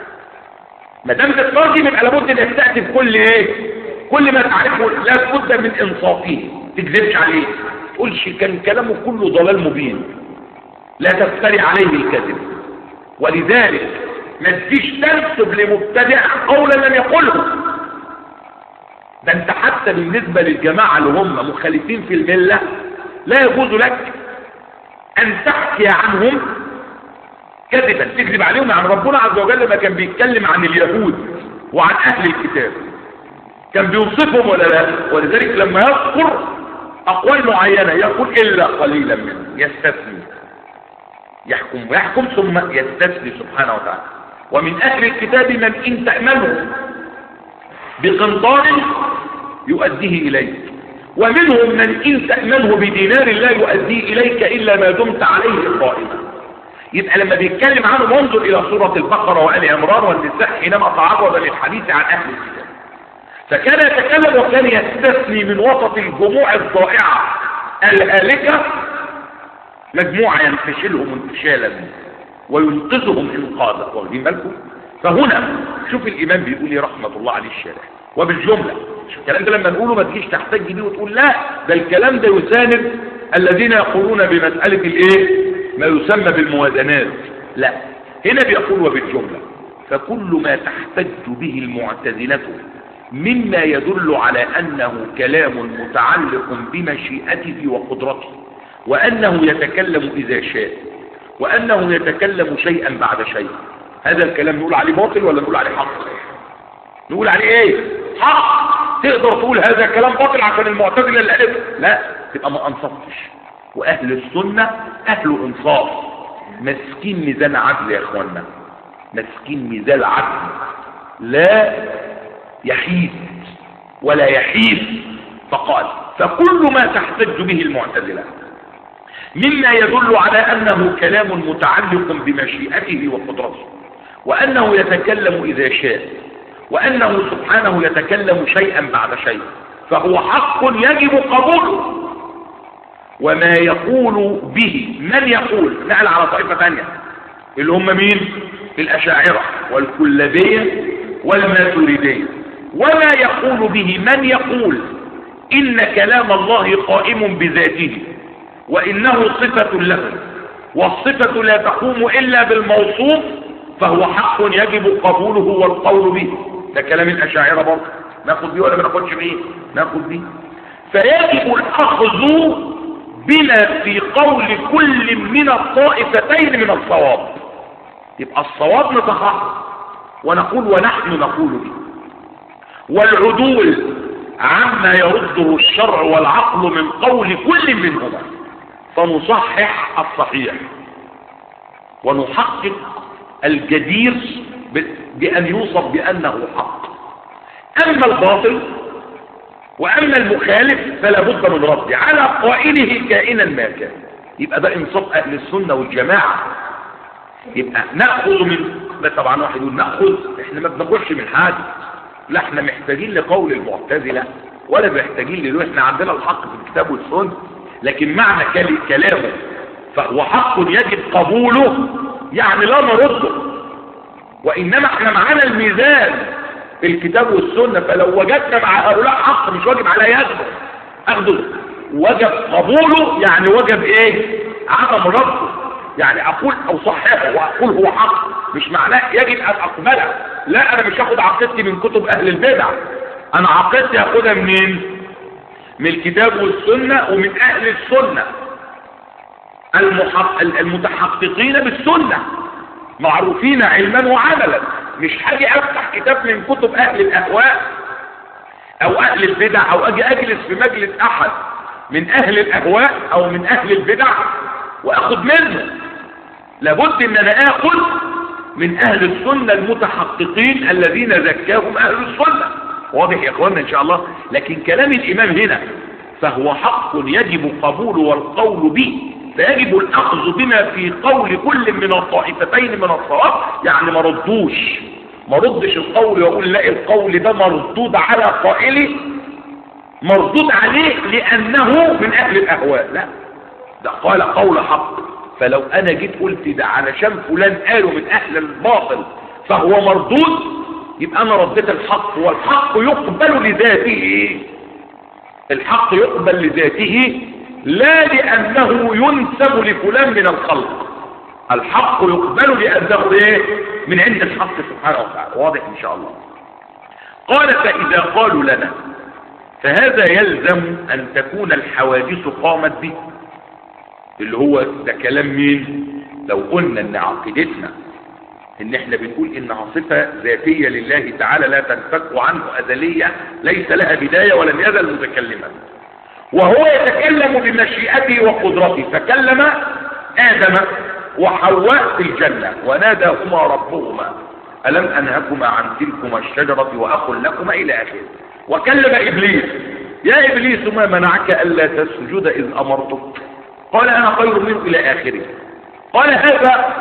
ما دام تترجم يبقى لابد ان يستأتف كل ايه؟ كل ما تعرفه، لا بد من انصافه، تكذبش عليه، تقولش كان كلامه كله ضلال مبين، لا تفتري عليه الكذب. ولذلك ما تجيش تنسب لمبتدع قولا لم يقله. ده انت حتى بالنسبة للجماعة اللي هم مخالفين في الملة لا يجوز لك ان تحكي عنهم كذبا، تكذب عليهم. عن ربنا عز وجل لما كان بيتكلم عن اليهود وعن اهل الكتاب كان بيوصفهم ولا لا؟ ولذلك لما يذكر اقوال معينة يقول الا قليلا منهم، يستثني، يحكم ويحكم ثم يستثني سبحانه وتعالى. ومن اهل الكتاب من ان تأمنه بقنطار يؤديه اليك، ومنهم من ان تأمنه بدينار لا يؤديه اليك الا ما دمت عليه قائما. يبقى لما بيتكلم عنه وانظر الى سورة البقرة وآل عمران والنساء حينما تعرض للحديث عن اهل الكتاب، فكان يتكلم وكان يستثني من وسط الجموع الضائعة الهالكة مجموعة ينفشلهم انفشالا وينقذهم انقاذا، واخدين بالكم؟ فهنا شوف الامام بيقول لي رحمة الله عليه الشارح وبالجملة، شوف الكلام ده لما نقوله ما تجيش تحتاج بيه وتقول لا ده الكلام ده يساند الذين يقولون بمسألة الايه؟ ما يسمى بالموازنات. لا، هنا بيقول وبالجملة، فكل ما تحتج به المعتزلة مما يدل على أنه كلام متعلق بمشيئته وقدرته، وأنه يتكلم إذا شاء، وأنه يتكلم شيئا بعد شيء، هذا الكلام نقول عليه باطل ولا نقول عليه حق؟ نقول عليه ايه؟ حق. تقدر تقول هذا كلام باطل عشان المعتزلة اللي قالت؟ لا، تبقى ما انصفتش. واهل السنة اهل انصاف، مسكين ميزان عدل يا اخوانا، مسكين ميزان عدل، لا يحيد ولا يحيد. فقال فكل ما تحتج به المعتزلة مما يدل على انه كلام متعلق بمشيئته وقدرته، وانه يتكلم اذا شاء، وانه سبحانه يتكلم شيئا بعد شيء، فهو حق يجب قبوله. وما يقول به من يقول، نقل على طائفة ثانية اللي هم مين؟ الاشاعرة والكلابية والماتريدية. وما يقول به من يقول ان كلام الله قائم بذاته وانه صفة له، والصفة لا تقوم الا بالموصوف، فهو حق يجب قبوله والقول به. ده كلام الاشاعرة برضه، ناخد بيه ولا ما ناخدش بيه؟ ناخد بيه. فيجب الاخذ بما في قول كل من الطائفتين من الصواب. يبقى الصواب نتصحح ونقول ونحن نقول به، والعدول عما يرده الشرع والعقل من قول كل منهما فنصحح الصحيح ونحقق الجدير بأن يوصف بأنه حق. أما الباطل وأما المخالف فلا بد من رد على قائله كائنا ما كان. يبقى ده انصاف أهل السنة والجماعة. يبقى نأخذ من، طبعا واحد يقول نأخذ، احنا ما بناخدش من حاجة، لا احنا محتاجين لقول المعتزلة ولا محتاجين له، احنا عندنا الحق في الكتاب والسنة، لكن معنى كلامه فهو حق يجب قبوله يعني لا نرده، وإنما احنا معانا الميزان في الكتاب والسنة، فلو وجدنا مع هؤلاء حق مش واجب على يده أخذه، وجب قبوله يعني وجب ايه؟ عدم رده. يعني اقول او صححه واقول هو حق مش معناه يجب ان اقبله. لا، انا مش هاخد عقيدتي من كتب اهل البدع، انا عقيدتي هاخدها منين؟ من الكتاب والسنة ومن اهل السنة المحق... المتحققين بالسنة معروفين علما وعملا. مش هاجي افتح كتاب من كتب اهل الاهواء او اهل البدع او اجي اجلس في مجلس احد من اهل الاهواء او من اهل البدع واخد منه. لابد ان انا اخد من اهل السنة المتحققين الذين زكاهم اهل السنة. واضح يا اخواننا ان شاء الله؟ لكن كلام الامام هنا فهو حق يجب قبوله والقول به، فيجب الاخذ بما في قول كل من الطائفتين من الصواب. يعني ما ردوش ما ردش القول واقول لا القول ده مردود على قائله، مردود عليه لانه من اهل الاهواء. لا، ده قال قول حق. فلو انا جيت قلت ده علشان فلان قالوا من اهل الباطل فهو مردود، يبقى انا رديت الحق. والحق يقبل لذاته، الحق يقبل لذاته لا لانه ينسب لفلان من الخلق. الحق يقبل لانه ايه؟ من عند الحق سبحانه وتعالى. واضح ان شاء الله؟ قال فاذا قالوا لنا فهذا يلزم ان تكون الحوادث قامت به. اللي هو ده كلام مين؟ لو قلنا ان عقيدتنا ان احنا بنقول انها صفة ذاتية لله تعالى لا تنفك عنه ازلية ليس لها بداية ولم يزل متكلما، وهو يتكلم بمشيئته وقدرته. فكلم آدم وحواء في الجنة وناداهما ربهما ألم أنهكما عن تلكما الشجرة وأقل لكما إلى آخره. وكلم إبليس يا إبليس ما منعك ألا تسجد إذ أمرتك؟ قال أنا خير منه إلى آخره. قال هذا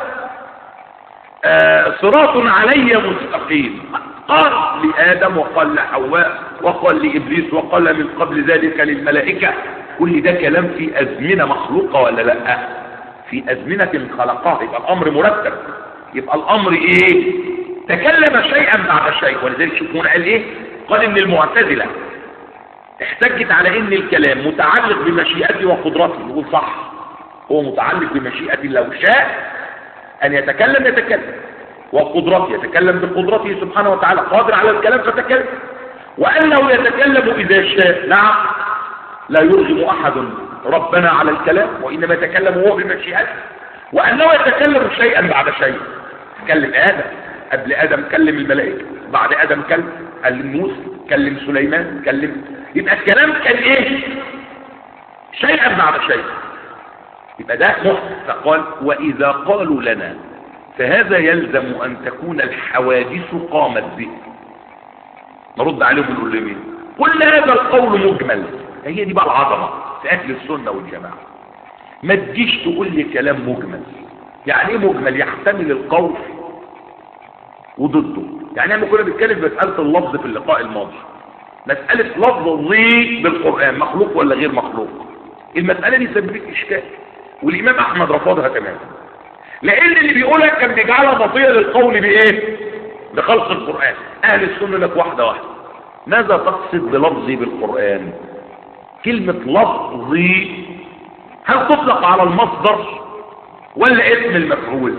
آه صراط علي مستقيم. قال لآدم وقال لحواء وقال لإبليس وقال من قبل ذلك للملائكة. كل ده كلام في أزمنة مخلوقة ولا لا؟ في أزمنة خلقها. يبقى الأمر مرتب، يبقى الأمر إيه؟ تكلم شيئا بعد شيء. ولذلك شوفون قال إيه؟ قال إن المعتزلة احتجت على إن الكلام متعلق بمشيئته وقدرته. يقول صح، هو متعلق بمشيئته، لو شاء أن يتكلم يتكلم، وقدرته يتكلم بقدرته سبحانه وتعالى، قادر على الكلام فتكلم. وأنه يتكلم إذا شاء. نعم، لا يرغم أحد ربنا على الكلام، وإنما يتكلم هو بمشيئته. وأنه يتكلم شيئا بعد شيء. كلم آدم، قبل آدم كلم الملائكة، بعد آدم كلم موسى، كلم سليمان، كلم. يبقى الكلام كان إيه؟ شيئا بعد شيء. يبقى ده محدث. فقال وإذا قالوا لنا فهذا يلزم أن تكون الحوادث قامت به. نرد عليهم ونقول لمين؟ كل هذا القول مجمل. هي دي بقى العظمة في أهل السنة والجماعة. ما تجيش تقول لي كلام مجمل. يعني ايه مجمل؟ يحتمل القول وضده. يعني احنا كنا بنتكلم في مسألة اللفظ في اللقاء الماضي، مسألة لفظي بالقرآن مخلوق ولا غير مخلوق. المسألة دي سببت إشكال، والإمام أحمد رفضها تماما، لأن اللي بيقولها كان بيجعلها مطية للقول بإيه؟ بخلق القرآن. أهل السنة لك واحدة واحدة. ماذا تقصد بلفظي بالقرآن؟ كلمة لفظي هل تطلق على المصدر ولا اسم المفعول؟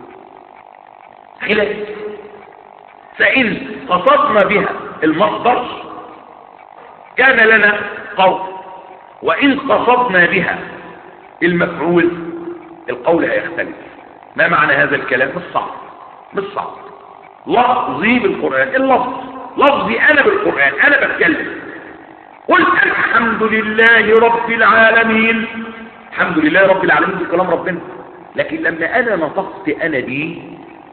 خلاف. فإن قصدنا بها المصدر كان لنا قول، وإن قصدنا بها المفعول القول هيختلف. ما معنى هذا الكلام؟ مش صعب، مش صعب. لفظي بالقرآن، اللفظ لفظي أنا بالقرآن، أنا بتكلم. قل الحمد لله رب العالمين. الحمد لله رب العالمين دي كلام ربنا. لكن لما أنا نطقت أنا دي،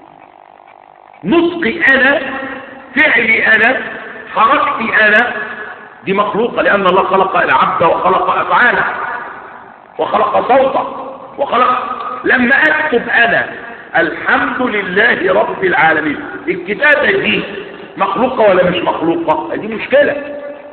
نطقي أنا، فعلي أنا، حركتي أنا، دي مخلوقة، لأن الله خلق العبد وخلق أفعاله وخلق صوته وخلق. لما أكتب أنا الحمد لله رب العالمين، الكتابة دي مخلوقة ولا مش مخلوقة؟ دي مشكلة.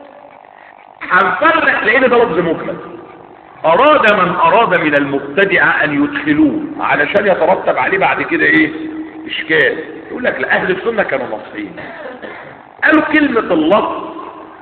هنفرق لأن ده لفظ مجمل. أراد من أراد من المبتدعة أن يدخلوه علشان يترتب عليه بعد كده إيه؟ إشكال. يقول لك لأهل السنة كانوا نصحين، قالوا كلمة اللفظ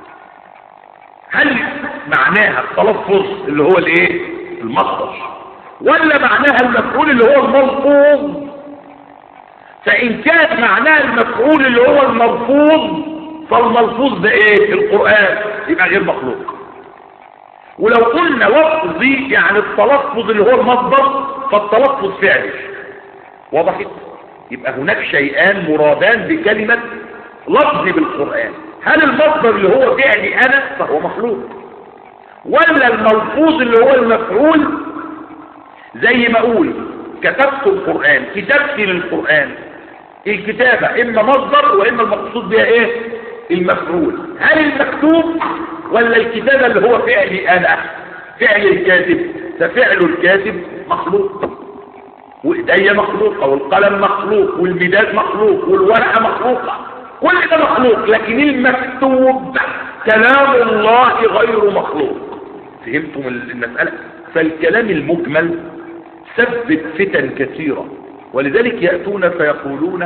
هل معناها التلفظ اللي هو الايه؟ المصدر، ولا معناها المفعول اللي هو الملفوظ؟ فإن كان معناها المفعول اللي هو الملفوظ فالملفوظ ده ايه؟ القرآن، يبقى غير مخلوق. ولو قلنا لفظي يعني التلفظ اللي هو المصدر فالتلفظ فعلي. وضحت؟ يبقى هناك شيئان مرادان بكلمة لفظي بالقرآن. هل المصدر اللي هو فعلي انا فهو مخلوق، ولا الملفوظ اللي هو المفعول؟ زي ما اقول كتبت القرآن، كتابتي للقرآن، الكتابة اما مصدر واما المقصود بها ايه؟ المفعول. هل المكتوب ولا الكتابة اللي هو فعلي انا؟ فعل الكاتب، ففعل الكاتب مخلوق، وايديا مخلوقة، والقلم مخلوق، والمداد مخلوق، والورقة مخلوقة، كل ده مخلوق. لكن المكتوب كلام الله غير مخلوق. فهمتم المسألة؟ فالكلام المجمل سبب فتن كثيرة، ولذلك يأتون فيقولون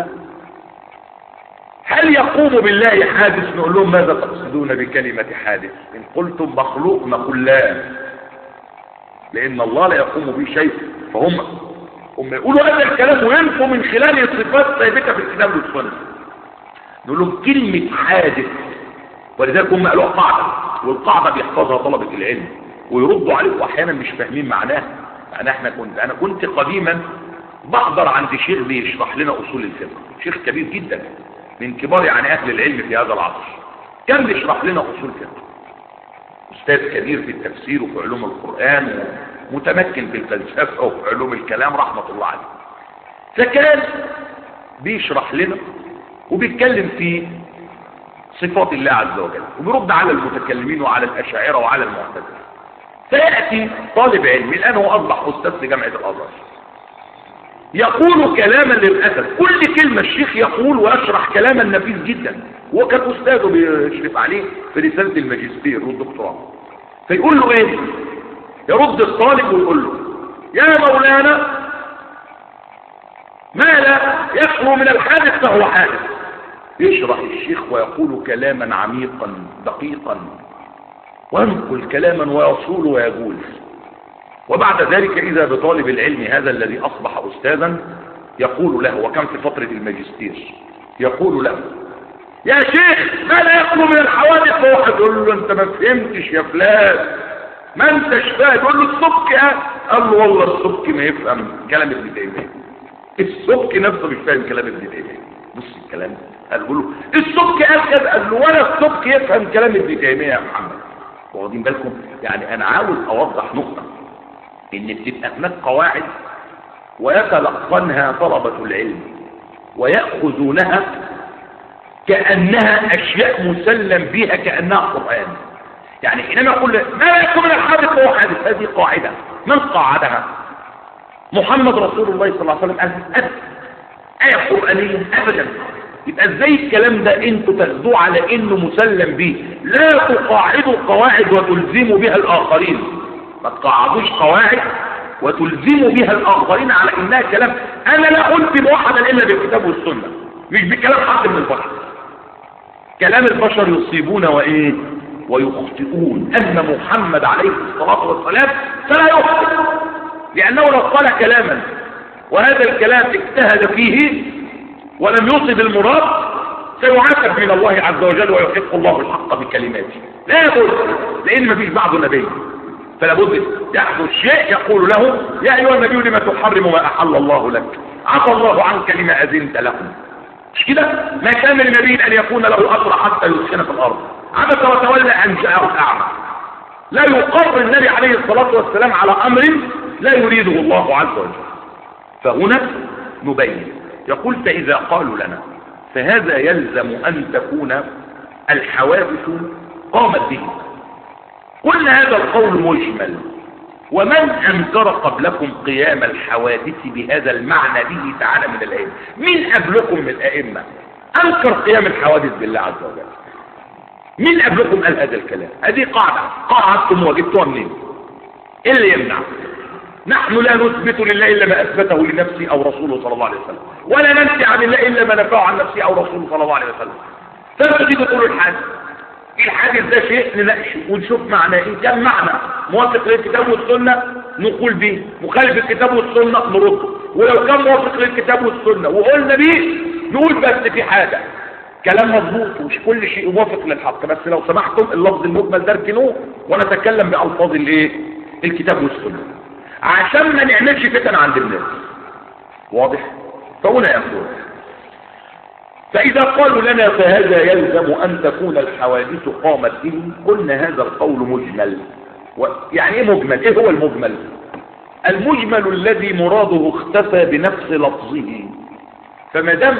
هل يقوم بالله حادث؟ نقول لهم ماذا تقصدون بكلمة حادث؟ إن قلتم مخلوق نقول لا، لأن الله لا يقوم به شيء. فهم هم يقولوا هذا الكلام وينفوا من خلال صفات ثابتة في الكتاب والسنة. نقول لهم كلمة حادث، ولذلك هم قالوا قاعدة، والقاعدة بيحفظها طلبة العلم ويردوا عليكم أحيانا مش فاهمين معناها. يعني احنا كنت انا كنت قديما بحضر عند شيخ بيشرح لنا اصول الفقه، شيخ كبير جدا من كبار يعني اهل العلم في هذا العصر، كان بيشرح لنا اصول الفقه، استاذ كبير في التفسير وفي علوم القرآن ومتمكن في الفلسفه وفي علوم الكلام رحمة الله عليه. فكان بيشرح لنا وبيتكلم في صفات الله عز وجل وبيرد على المتكلمين وعلى الاشاعره وعلى المعتزله. فيأتي طالب علم الآن هو أصبح أستاذ في جامعة الأزهر يقول كلاما للأسف، كل كلمة الشيخ يقول ويشرح كلاما نفيس جدا، وكان أستاذه بيشرف عليه في رسالة الماجستير والدكتوراه. فيقول له إيه؟ يرد الطالب ويقول له يا مولانا ما لا يخلو من الحادث فهو حادث. يشرح الشيخ ويقول كلاما عميقا دقيقا وينقل كلاما ويصول ويجول. وبعد ذلك إذا بطالب العلم هذا الذي أصبح أستاذا يقول له، وكان في فترة الماجستير، يقول له يا شيخ ما لا يخلو من الحوادث فهو حادث. يقول له أنت ما فهمتش يا فلان، ما أنتش فاهم. يقول له السبك ها؟ قال له والله السبك ما يفهم كلام ابن تيمية، السبك نفسه مش فاهم كلام ابن تيمية. بص الكلام، قال له السبك قال كذا، قال له ولا السبك يفهم كلام ابن تيمية يا محمد. واخدين بالكم؟ يعني انا عاوز اوضح نقطة، ان بتبقى هناك قواعد ويتلقنها طلبة العلم ويأخذونها كأنها اشياء مسلم بها كأنها قرآن. يعني حينما يقول ما لا يكون من الحادث فهو حادث، هذه قاعدة من قاعدها؟ محمد رسول الله صلى الله عليه وسلم. أبدا آية قرآنية أبدا. يبقى ازاي الكلام ده انتوا تاخدوه على انه مسلم به؟ لا تقاعدوا قواعد وتلزموا بها الاخرين، ما تقاعدوش قواعد وتلزموا بها الاخرين على انها كلام. انا لا الزم احدا الا بالكتاب والسنه، مش بكلام حد من البشر. كلام البشر يصيبون وايه ويخطئون، اما محمد عليه الصلاه والسلام فلا يخطئ، لانه لو قال كلاما وهذا الكلام اجتهد فيه ولم يصب المراد سيعاتب من الله عز وجل ويحق الله الحق بكلماته. لا يقول، لان ما فيش بعض نبي، فلا بد يحدث شيء يقول له يا ايها النبي لما تحرم ما احل الله لك، عفى الله عنك لما اذنت لهم. مش كده؟ ما كان للنبي ان يكون له اثر حتى يسكن في الارض، عبس وتولى ان جاءه الاعمى. لا يقر النبي عليه الصلاه والسلام على امر لا يريده الله عز وجل. فهنا نبين، يقول فإذا قالوا لنا فهذا يلزم أن تكون الحوادث قامت به. قلنا هذا القول مجمل، ومن أنكر قبلكم قيام الحوادث بهذا المعنى به تعالى من الأئمة؟ من قبلكم من الأئمة أنكر قيام الحوادث بالله عز وجل؟ من قبلكم قال هذا الكلام؟ هذه قاعدة قاعدتم وجدتوها منين؟ إيه اللي يمنع؟ نحن لا نثبت لله إلا ما أثبته لنفسه أو رسوله صلى الله عليه وسلم، ولا ننفي عن الله إلا ما نفعه عن نفسه أو رسوله صلى الله عليه وسلم. فأنتوا تيجوا تقولوا الحادث، الحادث ده شيء نناقشه ونشوف معناه، إن كان معنى موافق للكتاب والسنة نقول به، مخالف الكتاب والسنة نرد، ولو كان موافق للكتاب والسنة وقلنا به نقول بس في حاجة كلام مظبوط ومش كل شيء موافق للحق، بس لو سمحتم اللفظ المجمل ده اركنوه ونتكلم بألفاظ الايه الكتاب والسنة عشان ما نعملش فتن عند الناس. واضح؟ فهنا يقول فإذا قالوا لنا فهذا يلزم أن تكون الحوادث قامت به، قلنا هذا القول مجمل. يعني ايه مجمل؟ ايه هو المجمل؟ المجمل الذي مراده اختفى بنفس لفظه. فما دام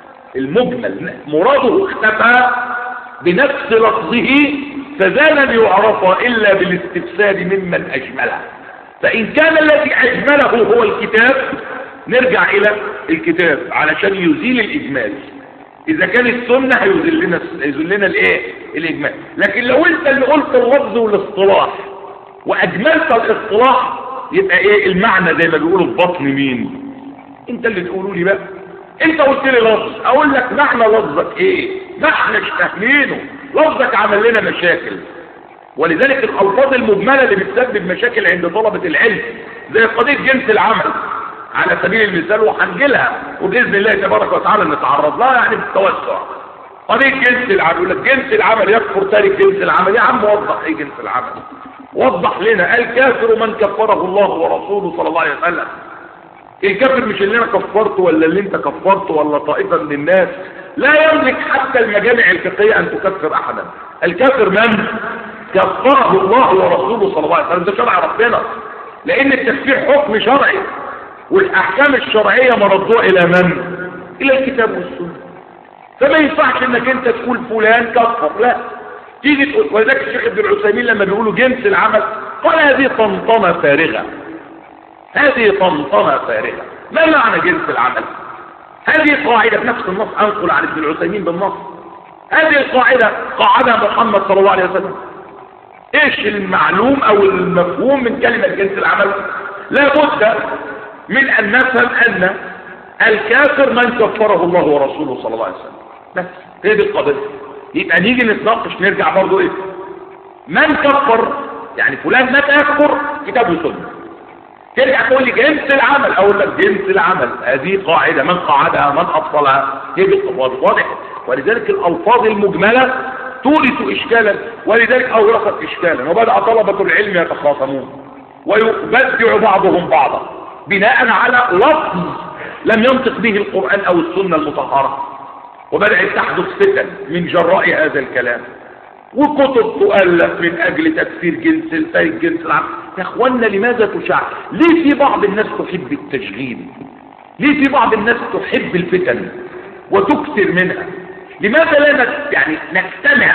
المجمل مراده اختفى بنفس لفظه فذا لن يعرف إلا بالاستفسار ممن أجمله. فإن كان الذي أجمله هو الكتاب نرجع إلى الكتاب علشان يزيل الإجمال. إذا كان السنة هيزيل لنا يزيل لنا الإيه الإجمال. لكن لو أنت اللي قلت اللفظ والاصطلاح وأجملت الاصطلاح يبقى إيه المعنى زي ما بيقولوا في بطن مين؟ أنت اللي تقولوا لي بقى. أنت قلت لي لفظ أقول لك معنى لفظك إيه؟ ما احنا مش فاهمينه، لفظك عمل لنا مشاكل. ولذلك الألفاظ المجملة اللي بتسبب مشاكل عند طلبة العلم زي قضية جنس العمل على سبيل المثال، وهنجيلها وبإذن الله تبارك وتعالى نتعرض لها يعني بالتوسع. قضية جنس العمل يقول لك جنس العمل يكفر تارك جنس العمل. يا عم وضح ايه جنس العمل، وضح لنا. الكافر من كفره الله ورسوله صلى الله عليه وسلم. الكافر مش اللي انا كفرته ولا اللي انت كفرته ولا طائفة من الناس، لا يملك حتى المجامع الفقهية ان تكفر احدا. الكافر من كفره الله ورسوله صلى الله عليه وسلم، ده شرع ربنا، لان التكفير حكم شرعي والاحكام الشرعية مردوها الى من؟ الى الكتاب والسنة. فما ينفعش انك انت تقول فلان كفر، لا تيجي تقول. ولذلك الشيخ ابن العثيمين لما بيقولوا جنس العمل قال هذه طنطنة فارغة، هذه طنطنة فارغة. ما معنى جنس العمل؟ هذه قاعدة نفس النص، انقل عن ابن العثيمين بالنص. هذه القاعدة قاعدها محمد صلى الله عليه وسلم. ايش المعلوم او المفهوم من كلمة جنس العمل؟ لا بد من ان نفهم ان الكافر من كفره الله ورسوله صلى الله عليه وسلم. بس هي دي القضية. يبقى نيجي نتناقش نرجع برضو ايه من كفر، يعني فلان متى يكفر كتاب وسنة. ترجع تقول لي جنس العمل اقول لك جنس العمل هذه قاعدة من قاعدها من افصلها، هي دي واضح. ولذلك الالفاظ المجملة تورث اشكالا، ولذلك اورثت اشكالا وبدأ طلبة العلم يتخاصمون ويبدع بعضهم بعضا بناء على لفظ لم ينطق به القرآن او السنة المطهرة، وبدأت تحدث فتن من جراء هذا الكلام، وكتب تؤلف من اجل تكفير جنس الفارق جنس العمل. يا اخوانا لماذا تشاع؟ ليه في بعض الناس تحب التشغيل؟ ليه في بعض الناس تحب الفتن وتكثر منها؟ لماذا لا نت... يعني نجتمع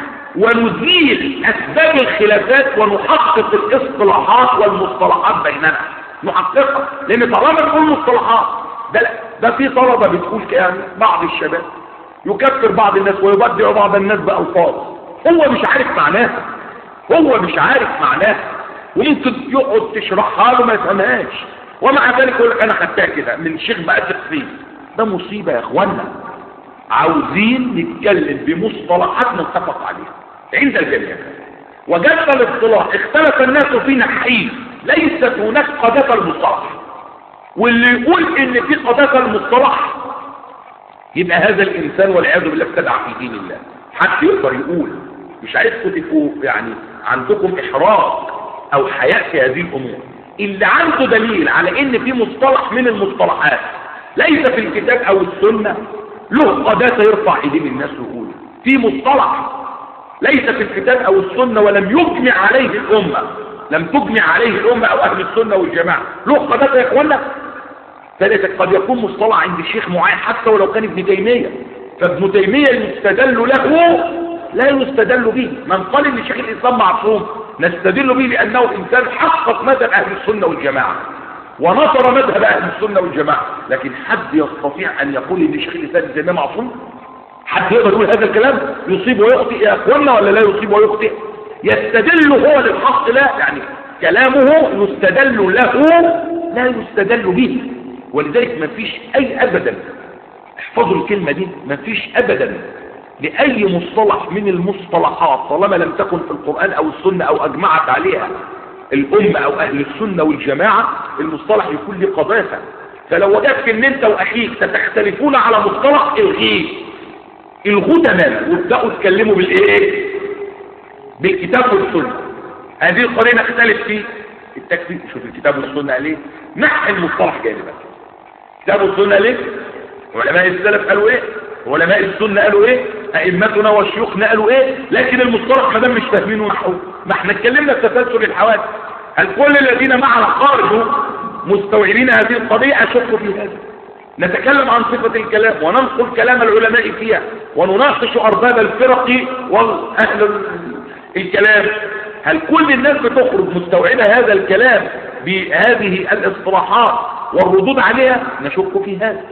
ونزيل اسباب الخلافات ونحقق الاصطلاحات والمصطلحات بيننا، نحققها. لان طالما نقول مصطلحات ده ده في طلبه بتقول كده، بعض الشباب يكفر بعض الناس ويبدع بعض الناس بألفاظ هو مش عارف معناها، هو مش عارف معناها، وممكن يقعد تشرحها له ما يفهمهاش، ومع ذلك يقول لك انا خدتها كده من شيخ بقى تفسير. ده مصيبه يا اخوانا. عاوزين نتكلم بمصطلحات نتفق عليها عند الجميع. وجدنا الاصطلاح اختلف الناس في نحيه، ليست هناك قضايا المصطلح، واللي يقول ان في قضايا المصطلح يبقى هذا الانسان والعياذ بالله ابتدع في دين الله. حتى يقدر يقول مش عايزكم تبقوا يعني عندكم احراج او حياء في هذه الامور. اللي عنده دليل على ان في مصطلح من المصطلحات ليس في الكتاب او السنه له قضايا يرفع ايدين الناس ويقول في مصطلح ليس في الكتاب او السنه ولم يجمع عليه الامه، لم تجمع عليه الامه او اهل السنه والجماعه، له قضايا يا اخوانا. ثالثا قد يكون مصطلح عند الشيخ معين حتى ولو كان ابن تيميه، فابن تيميه يستدل له لا يستدل به. من قال ان شيخ الاسلام معصوم نستدل به لانه انسان حقق مذهب اهل السنه والجماعه ونصر مذهب اهل السنه والجماعه. لكن حد يستطيع ان يقول ان شيخ الاسلام ابن تيميه معصوم؟ حد يقدر يقول هذا الكلام؟ يصيب ويخطئ يا اخوانا ولا لا يصيب ويخطئ؟ يستدل هو للحق، لا يعني كلامه يستدل له لا يستدل به. ولذلك ما فيش اي ابدا، احفظوا الكلمة دي، ما فيش ابدا لأي مصطلح من المصطلحات طالما لم تكن في القرآن او السنة او اجمعت عليها الأمة أو أهل السنة والجماعة المصطلح يكون له قداسة. فلو وجدت ان انت واخيك تختلفون على مصطلح الغيه الغوا تماما وابداوا تكلموا بالايه؟ بالكتاب والسنه. هذه القضيه نختلف في التكفير. شوف الكتاب والسنه قال ايه؟ نحي المصطلح جانبا. الكتاب والسنه ليه؟ علماء السلف قالوا ايه؟ علماء السنه قالوا ايه؟ ائمتنا وشيوخنا قالوا ايه؟ لكن المصطلح ما دام مش فاهمينه نحوه. ما احنا اتكلمنا في تسلسل الحوادث. هل كل الذين معنا خرجوا مستوعبين هذه القضيه؟ اشك في هذا. نتكلم عن صفه الكلام وننقل كلام العلماء فيها ونناقش ارباب الفرق واهل الكلام. هل كل الناس بتخرج مستوعبه هذا الكلام بهذه الاصطلاحات والردود عليها؟ نشك في هذا.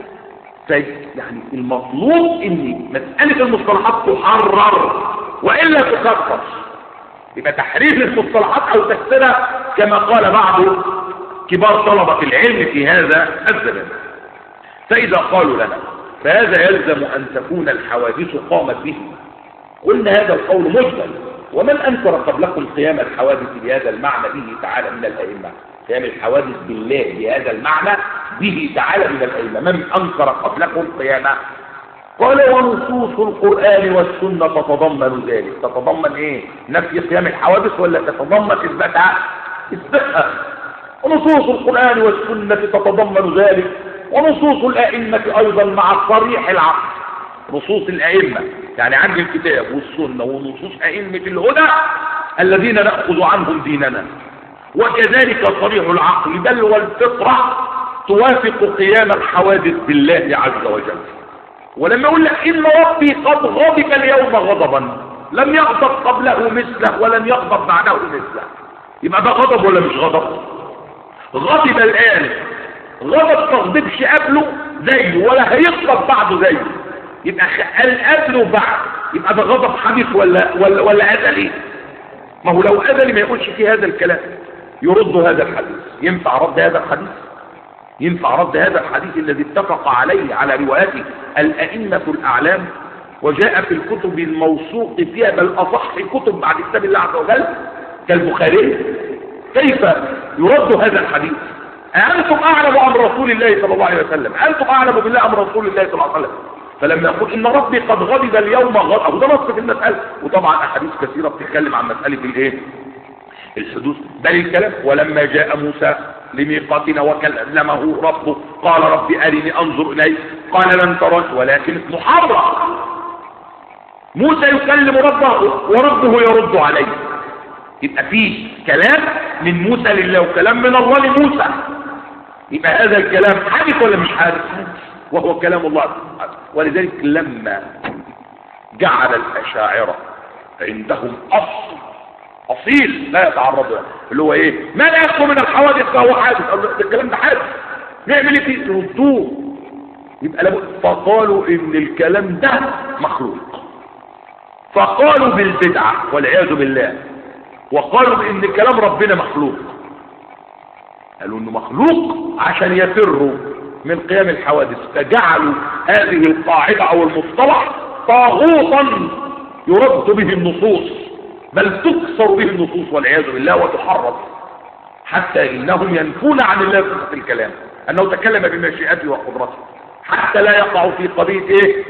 يعني المطلوب ان مساله المصطلحات تحرر والا تخفف. يبقى تحرير المصطلحات او تفسيرها كما قال بعض كبار طلبة العلم في هذا الزمان. فإذا قالوا لنا فهذا يلزم أن تكون الحوادث قامت به، قلنا هذا القول مجمل. ومن أنكر قبلكم قيام الحوادث بهذا المعنى به تعالى من الأئمة؟ قيام الحوادث بالله بهذا المعنى به تعالى من الأئمة، من أنكر قبلكم قيامه؟ قال ونصوص القرآن والسنة تتضمن ذلك. تتضمن ايه؟ نفي قيام الحوادث ولا تتضمن اثباتها؟ اثباتها. ونصوص القرآن والسنة تتضمن ذلك، ونصوص الأئمة أيضا مع صريح العقل. نصوص الأئمة يعني عند الكتاب والسنة ونصوص أئمة الهدى الذين نأخذ عنهم ديننا، وكذلك صريح العقل بل والفطرة توافق قيام الحوادث بالله عز وجل. ولما يقول لك إن ربي قد غضب اليوم غضبا لم يغضب قبله مثله ولن يغضب بعده مثله، يبقى ده غضب ولا مش غضب؟ غضب الآن، غضب تغضبش قبله زيه ولا هيغضب بعده زيه، يبقى القبل وبعد، يبقى ده غضب حديث ولا ولا ولا أزلي؟ ما هو لو أزلي ما يقولش فيه هذا الكلام. يرد هذا الحديث. ينفع رد هذا الحديث؟ ينفع رد هذا الحديث الذي اتفق عليه على روايته الأئمة الأعلام وجاء في الكتب الموثوق فيها بل أصح الكتب بعد كتاب الله عز وجل كالبخاري؟ كيف يرد هذا الحديث؟ أنتم أعلم أم رسول الله صلى الله عليه وسلم؟ أنتم أعلم بالله أم رسول الله صلى الله عليه وسلم؟ فلما يقول إن ربي قد غضب اليوم غضب، ده نص في المسألة. وطبعا أحاديث كثيرة بتتكلم عن مسألة الإيه؟ الحدوث. بل الكلام ولما جاء موسى لميقاتنا وكلمه ربه قال رب أرني أنظر إليك قال لن تراني ولكن محرم. موسى يكلم ربه وربه يرد عليه. يبقى فيه كلام من موسى لله وكلام من الله لموسى. يبقى هذا الكلام حادث ولا مش حادث؟ وهو كلام الله. ولذلك لما جعل الأشاعرة عندهم أصل أصيل لا يتعرض له اللي هو ايه؟ ما لا يخلو من الحوادث فهو حادث. الكلام ده حادث، نعمل ايه فيه؟ ردوه. يبقى لابد. فقالوا ان الكلام ده مخلوق، فقالوا بالبدعة والعياذ بالله، وقالوا بان كلام ربنا مخلوق. قالوا انه مخلوق عشان يفروا من قيام الحوادث، فجعلوا هذه القاعدة او المصطلح طاغوتا يرد به النصوص، بل تكسر به النصوص والعياذ بالله وتحرف، حتى انهم ينفون عن الله صفة الكلام انه تكلم بمشيئته وقدرته، حتى لا يقعوا في قضية ايه؟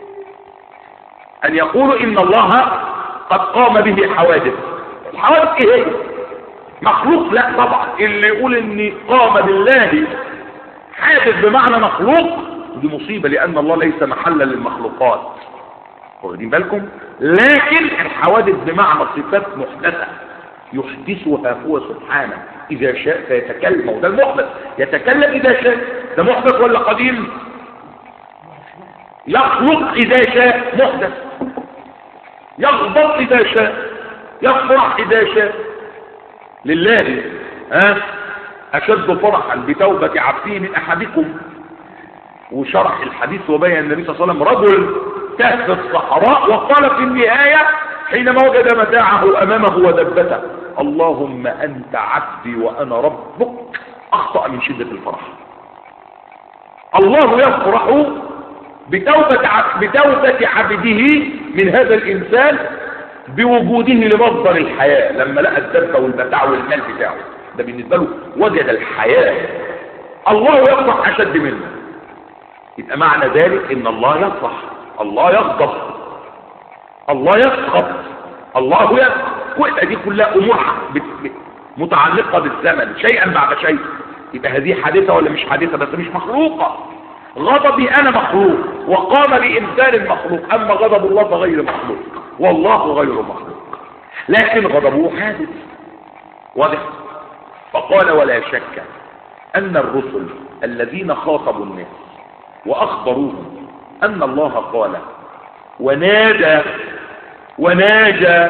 ان يقولوا ان الله قد قام به حوادث. الحوادث ايه هي؟ مخلوق؟ لا طبعا. اللي يقول ان قام بالله حادث بمعنى مخلوق دي مصيبة، لان الله ليس محلا للمخلوقات، واخدين بالكم؟ لكن الحوادث بمعنى صفات محدثة يحدثها هو سبحانه اذا شاء فيتكلم. وده المحدث، يتكلم اذا شاء. ده محدث ولا قديم؟ يخلق اذا شاء محدث، يغضب اذا شاء، يفرح اذا شاء. لله ها اشد فرحا بتوبة عبده من احدكم. وشرح الحديث وبين النبي صلى الله عليه وسلم رجل كهف الصحراء وقال في النهاية حينما وجد متاعه امامه ودبته اللهم انت عبدي وانا ربك، اخطأ من شدة الفرح. الله يفرح بتوبة بتوبة عبده من هذا الانسان بوجوده لمصدر الحياة لما لقى الدبة والمتاع والمال بتاعه، ده بالنسبة له وجد الحياة. الله يفرح أشد منه. يبقى معنى ذلك ان الله يفرح، الله يغضب، الله يسخط، الله يسخط. ويبقى دي كلها امور متعلقة بالزمن شيئا بعد شيء. يبقى هذه حادثة ولا مش حادثة؟ بس مش مخلوقة. غضبي انا مخلوق وقام بإنسان مخلوق، اما غضب الله فغير مخلوق والله غير مخلوق، لكن غضبه حادث واضح. فقال ولا شك ان الرسل الذين خاطبوا الناس واخبروهم ان الله قال ونادى وناجى،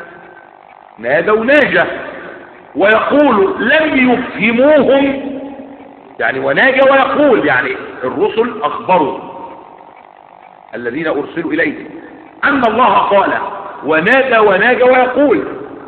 نادى وناجى، ويقول لم يفهموهم، يعني وناجى ويقول، يعني الرسل اخبروا الذين ارسلوا اليهم ان الله قال ونادى وناجى ويقول،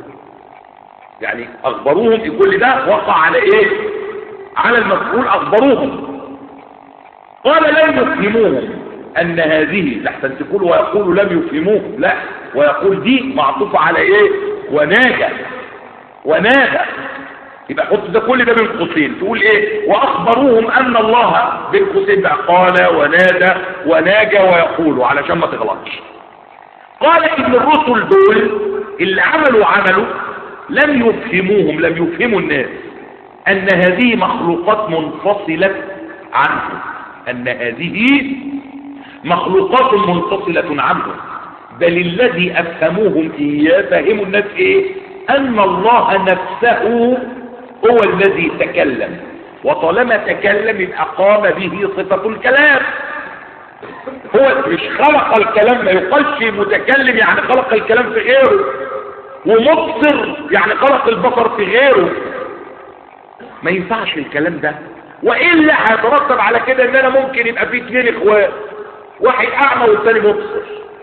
يعني اخبروهم. كل ده وقع على ايه؟ على المفعول اخبروهم. قال لم يفهموهم ان هذه، لحسن تقول ويقول لم يفهموهم، لا، ويقول دي معطوفة على ايه؟ وناجى ونادى. يبقى حط ده كل ده بين قوسين، تقول ايه؟ واخبروهم ان الله بين قوسين بقى قال ونادى وناجى ويقول علشان ما تغلطش. قال ان الرسل دول اللي عملوا عملوا لم يفهموهم، لم يفهموا الناس ان هذه مخلوقات منفصلة عنه، ان هذه مخلوقات منفصلة عنه، بل الذي افهموهم اياه فهموا الناس ايه؟ ان الله نفسه هو الذي تكلم، وطالما تكلم يبقى قام به صفة الكلام. هو مش خلق الكلام، ما يقالش متكلم يعني خلق الكلام في غيره، ومبصر يعني خلق البصر في غيره، ما ينفعش الكلام ده. وإلا هيترتب على كده ان انا ممكن يبقى في اثنين اخوات، واحد اعمى والثاني مبصر،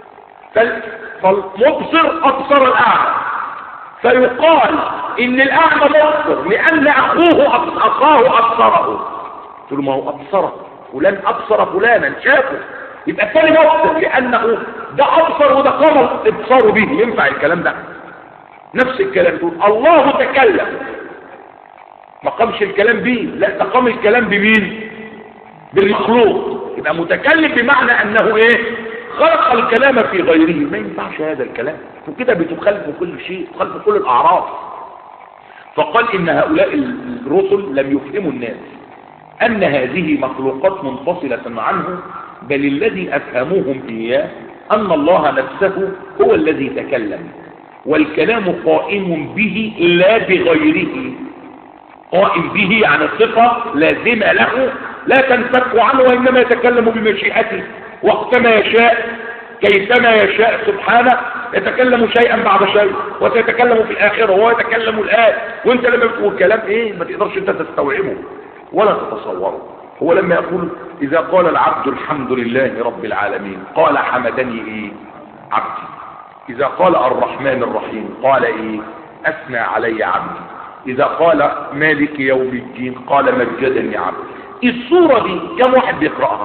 فالمبصر ابصر الاعمى، فيقال ان الاعمى مبصر لان اخوه اخاه ابصره. قلت له ما هو ابصره فلان، ابصر فلانا شافه، يبقى الثاني مبصر لانه ده ابصر وده قام ابصاره به. ينفع الكلام ده؟ نفس الكلام تقول الله تكلم، ما قامش الكلام به، لا ده قام الكلام بمين؟ بالمخلوق. يبقى متكلم بمعنى انه ايه؟ خلق الكلام في غيره. ما ينفعش هذا الكلام، وكده بتخالف كل شيء، تخالف كل الاعراف. فقال ان هؤلاء الرسل لم يفهموا الناس ان هذه مخلوقات منفصلة عنه، بل الذي افهموهم اياه ان الله نفسه هو الذي تكلم، والكلام قائم به لا بغيره. قائم به يعني صفة لازمة له لا تنفك عنه، وإنما يتكلم بمشيئته وقتما يشاء كيفما يشاء سبحانه. يتكلم شيئا بعد شيء، وسيتكلم في الآخرة وهو يتكلم الآن. وانت لما بتقول كلام ايه ما تقدرش انت تستوعبه ولا تتصوره. هو لما يقول إذا قال العبد الحمد لله رب العالمين قال حمدني ايه؟ عبدي. إذا قال الرحمن الرحيم قال ايه؟ أثنى علي عبدي. إذا قال مالك يوم الدين قال مجدني عبدي. الصورة دي كم واحد بيقرأها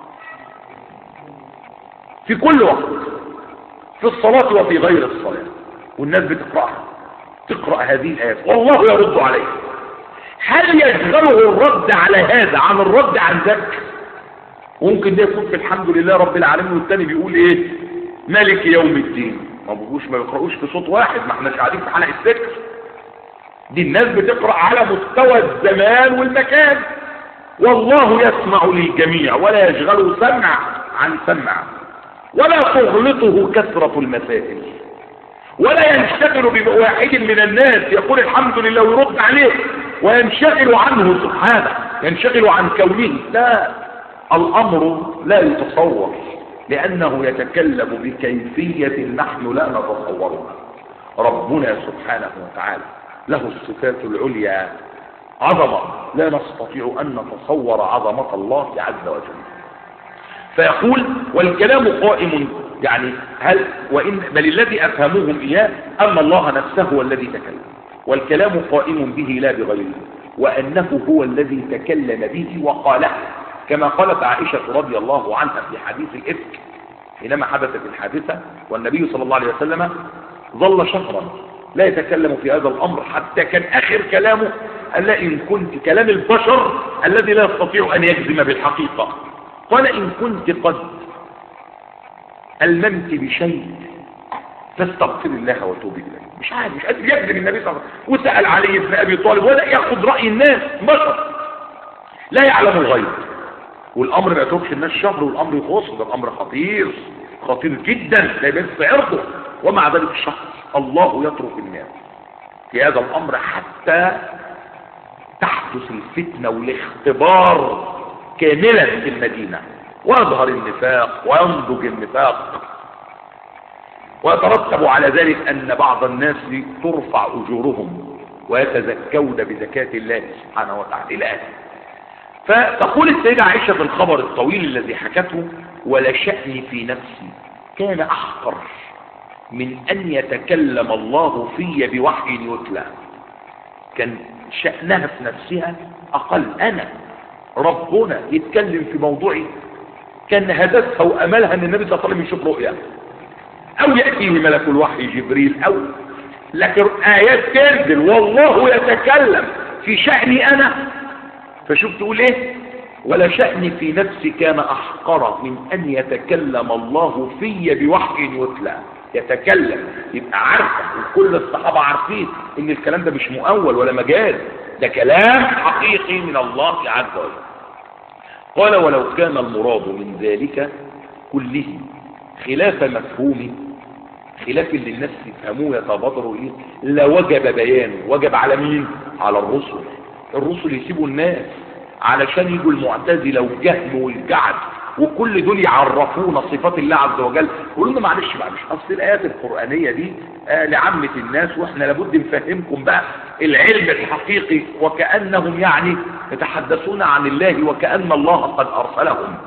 في كل وقت، في الصلاة وفي غير الصلاة، والناس بتقرأها، تقرأ هذه الآيات والله يرد عليه. هل يشغله الرد على هذا عن الرد عن ذاك؟ ممكن ده يكون في الحمد لله رب العالمين والتاني بيقول ايه؟ مالك يوم الدين. ما بيقولوش ما بيقرأوش في صوت واحد، ما احناش قاعدين في حلقة الذكر. دي الناس بتقرأ على مستوى الزمان والمكان. والله يسمع للجميع ولا يشغله سمع عن سمع، ولا تغلطه كثرة المسائل، ولا ينشغل بواحد من الناس يقول الحمد لله ويرد عليه وينشغل عنه سبحانه، ينشغل عن كونه. لا، الأمر لا يتصور، لأنه يتكلم بكيفية نحن لا نتصورها. ربنا سبحانه وتعالى له الصفات العليا، عظمة لا نستطيع أن نتصور عظمة الله عز وجل. فيقول والكلام قائم، يعني هل وإن بل الذي أفهموهم إياه أن الله نفسه هو الذي تكلم، والكلام قائم به لا بغيره، وأنه هو الذي تكلم به وقاله، كما قالت عائشة رضي الله عنها في حديث الإفك حينما حدثت الحادثة والنبي صلى الله عليه وسلم ظل شهرا لا يتكلم في هذا الأمر، حتى كان آخر كلامه قال إن كنت كلام البشر الذي لا يستطيع أن يجزم بالحقيقة، قال إن كنت قد ألممت بشيء فاستغفر الله وتوب إليه. مش عارف، مش قادر يجزم النبي صلى الله عليه وسلم. وسأل علي بن أبي طالب ولا يأخذ رأي الناس، بشر لا يعلم الغيب، والأمر ما يتركش الناس شهر والأمر يخص، ده الأمر خطير خطير جدا لا يبث عرضه، ومع ذلك شهر الله يترك الناس في هذا الأمر حتى تحدث الفتنة والاختبار كاملا في المدينة، ويظهر النفاق وينضج النفاق، ويترتب على ذلك أن بعض الناس ترفع أجورهم ويتزكون بزكاة الله سبحانه وتعالى إلى آخره. فتقول السيدة عائشة في الخبر الطويل الذي حكته: ولا شأني في نفسي كان أحقر من أن يتكلم الله في بوحي يتلى. كان شأنها في نفسها أقل، أنا ربنا يتكلم في موضوعي، كان هدفها وأملها أن النبي صلى الله عليه وسلم يشوف رؤيا أو يأتيه ملك الوحي جبريل، أو لكن آيات تنزل والله يتكلم في شأني أنا. فشوف تقول إيه: ولا شأني في نفسي كان أحقر من أن يتكلم الله في بوحي يتلى. يتكلم يبقى عارفة، وكل الصحابة عارفين ان الكلام ده مش مؤول ولا مجاز، ده كلام حقيقي من الله عز وجل. قال: ولو كان المراد من ذلك كله خلاف مفهوم، خلاف اللي الناس يفهموه يتبادروا ايه، لوجب بيانه. وجب على مين؟ على الرسل. الرسل يسيبوا الناس علشان يجوا المعتزلة والجهم والجعد وكل دول يعرفونا صفات الله عز وجل. يقولوا لنا معلش بقى، مش اصل الايات القرانيه دي آه لعامه الناس، واحنا لابد نفهمكم بقى العلم الحقيقي، وكانهم يعني يتحدثون عن الله وكان الله قد ارسلهم،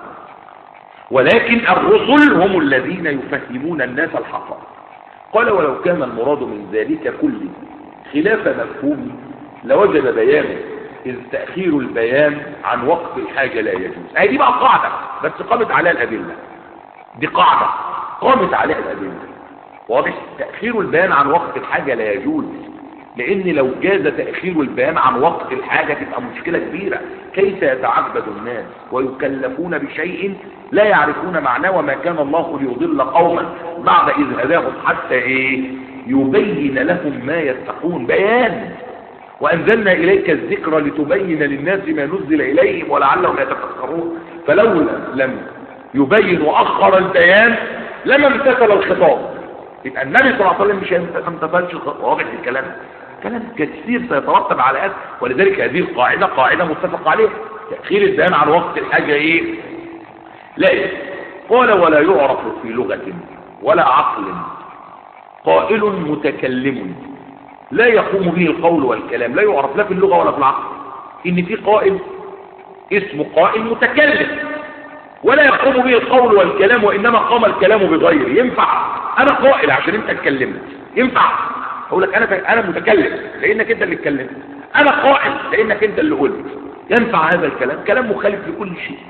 ولكن الرسل هم الذين يفهمون الناس الحق. قال: ولو كان المراد من ذلك كله خلاف مفهوم لوجب بيانه، إذ تأخير البيان عن وقت الحاجة لا يجوز. هذه دي بقى قاعدة بس قامت عليها الأدلة، دي قاعدة قامت عليها الأدلة. واضح؟ تأخير البيان عن وقت الحاجة لا يجوز، لأن لو جاز تأخير البيان عن وقت الحاجة تبقى مشكلة كبيرة. كيف يتعبد الناس ويكلفون بشيء لا يعرفون معناه، وما كان الله ليضل قوما بعد إذ هداهم حتى إيه يبين لهم ما يتقون. بيان: وأنزلنا إليك الذكر لتبين للناس ما نزل إليهم ولعلهم يتفكرون. فلولا لم يبين وأخر البيان لما امتثل الخطاب. يبقى النبي صلى الله عليه وسلم مش امتثلش الخطاب. واضح الكلام؟ كلام كثير سيترتب على هذا، ولذلك هذه القاعدة قاعدة متفق عليها. تأخير البيان عن وقت الحاجة إيه؟ لا إيه؟ قال: ولا يعرف في لغة ولا عقل قائل متكلم لا يقوم به القول والكلام. لا يعرف لا في اللغة ولا في العقل ان في قائل اسمه قائل متكلم ولا يقوم به القول والكلام، وانما قام الكلام بغيره. ينفع انا قائل عشان انت اتكلمت؟ ينفع اقول لك انا انا متكلم لانك انت اللي اتكلمت، انا قائل لانك انت اللي قلت؟ ينفع هذا الكلام؟ كلام مخالف لكل شيء.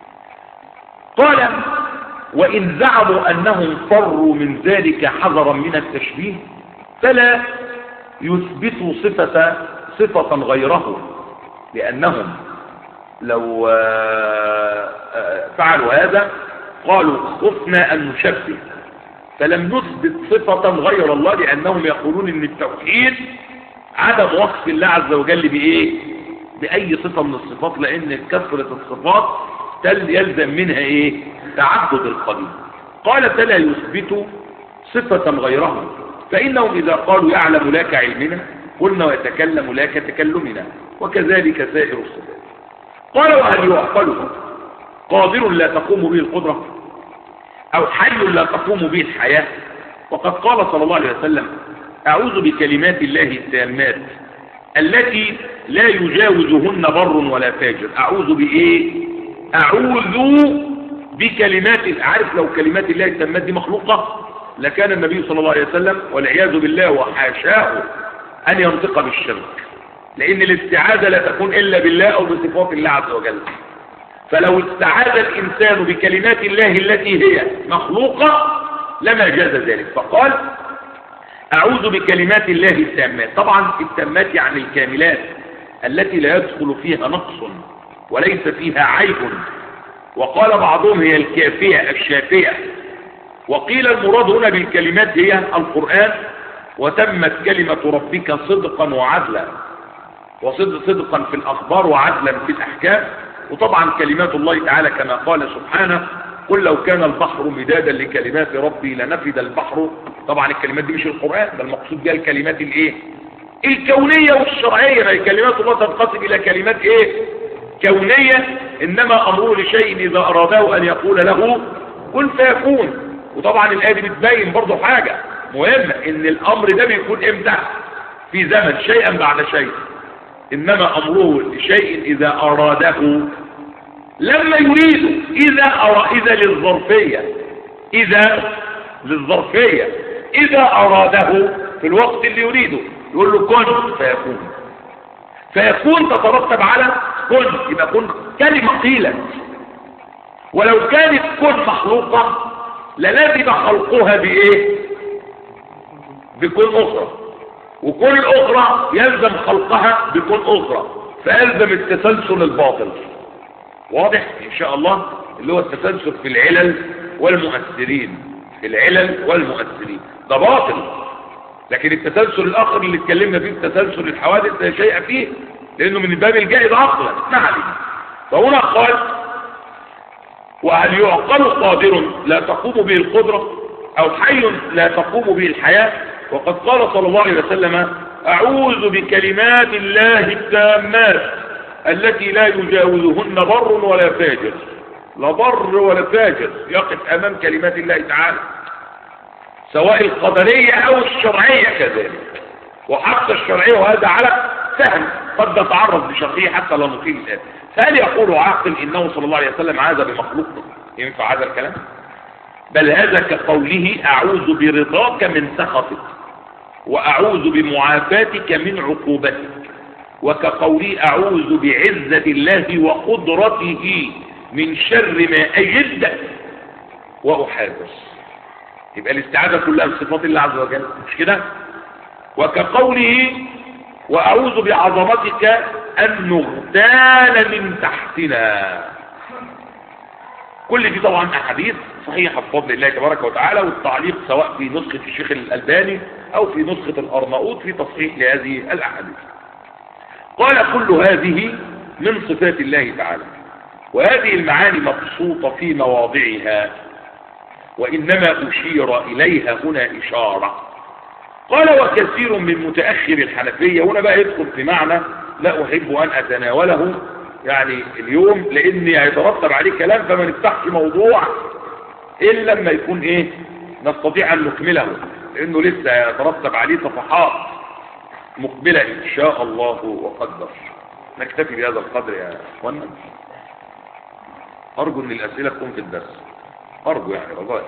قال: وان زعموا انهم فروا من ذلك حذرا من التشبيه فلا يثبتوا صفة صفة غيره، لأنهم لو فعلوا هذا قالوا خفنا أن نشبه، فلم نثبت صفة غير الله، لأنهم يقولون إن التوحيد عدم وصف الله عز وجل بإيه؟ بأي صفة من الصفات، لأن كثرة الصفات يلزم منها إيه؟ تعدد القديم. قال: فلا يثبتوا صفة غيره، فإنهم إذا قالوا يعلم لا كعلمنا قلنا ويتكلم لا كتكلمنا، وكذلك سائر الصفات. قال: وهل يعقل قادر لا تقوم به القدرة، أو حي لا تقوم به الحياة؟ وقد قال صلى الله عليه وسلم: أعوذ بكلمات الله التامات التي لا يجاوزهن بر ولا فاجر. أعوذ بإيه؟ أعوذ بكلمات. عارف لو كلمات الله التامات دي مخلوقة لكان النبي صلى الله عليه وسلم والعياذ بالله وحاشاه أن ينطق بالشرك، لأن الاستعاذة لا تكون إلا بالله أو بصفات الله عز وجل. فلو استعاذ الإنسان بكلمات الله التي هي مخلوقة لما جاز ذلك. فقال: أعوذ بكلمات الله التامات. طبعا التامات يعني الكاملات التي لا يدخل فيها نقص وليس فيها عيب. وقال بعضهم هي الكافية الشافية. وقيل المراد هنا بالكلمات هي القرآن. وتمت كلمة ربك صدقا وعدلا، وصدق صدقا في الأخبار وعدلا في الأحكام. وطبعا كلمات الله تعالى كما قال سبحانه قل لو كان البحر مدادا لكلمات ربي لنفد البحر. طبعا الكلمات دي مش القرآن، ده المقصود بها الكلمات الايه الكونية والشرعية. ما كلمات الله تنقسم الى كلمات ايه كونية، انما امره لشيء اذا اراده ان يقول له كن فيكون. وطبعا الآية دي بتبين برضه حاجة مهمة، ان الامر ده بيكون امتى؟ في زمن، شيئا بعد شيء. انما امره لشيء اذا اراده لما يريد. اذا أرى اذا للظرفية، اذا للظرفية اذا اراده في الوقت اللي يريده يقول له كن فيكون. فيكون تترتب على كن، يبقى كن كلمة قيلت. ولو كانت كن مخلوقة للازم خلقها بايه؟ بكن اخرى. وكل اخرى يلزم خلقها بكن اخرى، فيلزم التسلسل الباطل. واضح ان شاء الله، اللي هو التسلسل في العلل والمؤثرين. في العلل والمؤثرين ده باطل. لكن التسلسل الاخر اللي اتكلمنا فيه التسلسل الحوادث لا شيء فيه، لانه من الباب الجائز عقلا. نعم. فهنا قال وهل يعقل قادر لا تقوم به القدرة، او حي لا تقوم به الحياة. وقد قال صلى الله عليه وسلم اعوذ بكلمات الله التامات التي لا يجاوزهن بر ولا فاجر. لا بر ولا فاجر يقف امام كلمات الله تعالى، سواء القدرية او الشرعية كذلك. وحتى الشرعية وهذا على سهل قد نتعرض لشرعية حتى لا نطيل الآن. فهل يقول عاقل انه صلى الله عليه وسلم عاذ بمخلوق؟ ينفع هذا الكلام؟ بل هذا كقوله اعوذ برضاك من سخطك واعوذ بمعافاتك من عقوبتك، وكقوله اعوذ بعزة الله وقدرته من شر ما اجد واحاذر. يبقى الاستعاذة كلها بصفات الله عز وجل، مش كده؟ وكقوله واعوذ بعظمتك ان نغتال من تحتنا. كل دي طبعا احاديث صحيحة بفضل الله تبارك وتعالى، والتعليق سواء في نسخة الشيخ الألباني او في نسخة الأرناؤوط في تصحيح لهذه الاحاديث. قال كل هذه من صفات الله تعالى، وهذه المعاني مبسوطة في مواضعها، وإنما أشير إليها هنا إشارة. قال وكثير من متأخر الحنفية، هنا بقى يدخل في معنى لا أحب أن أتناوله يعني اليوم، لأن يترتب عليه كلام فما نفتحش موضوع إلا لما يكون إيه نستطيع أن نكمله، لأنه لسه يترتب عليه صفحات مقبلة إن شاء الله وقدر. نكتفي بهذا القدر يا أخوانا. أرجو أن الأسئلة تكون في الدرس، أرجو يعني والله.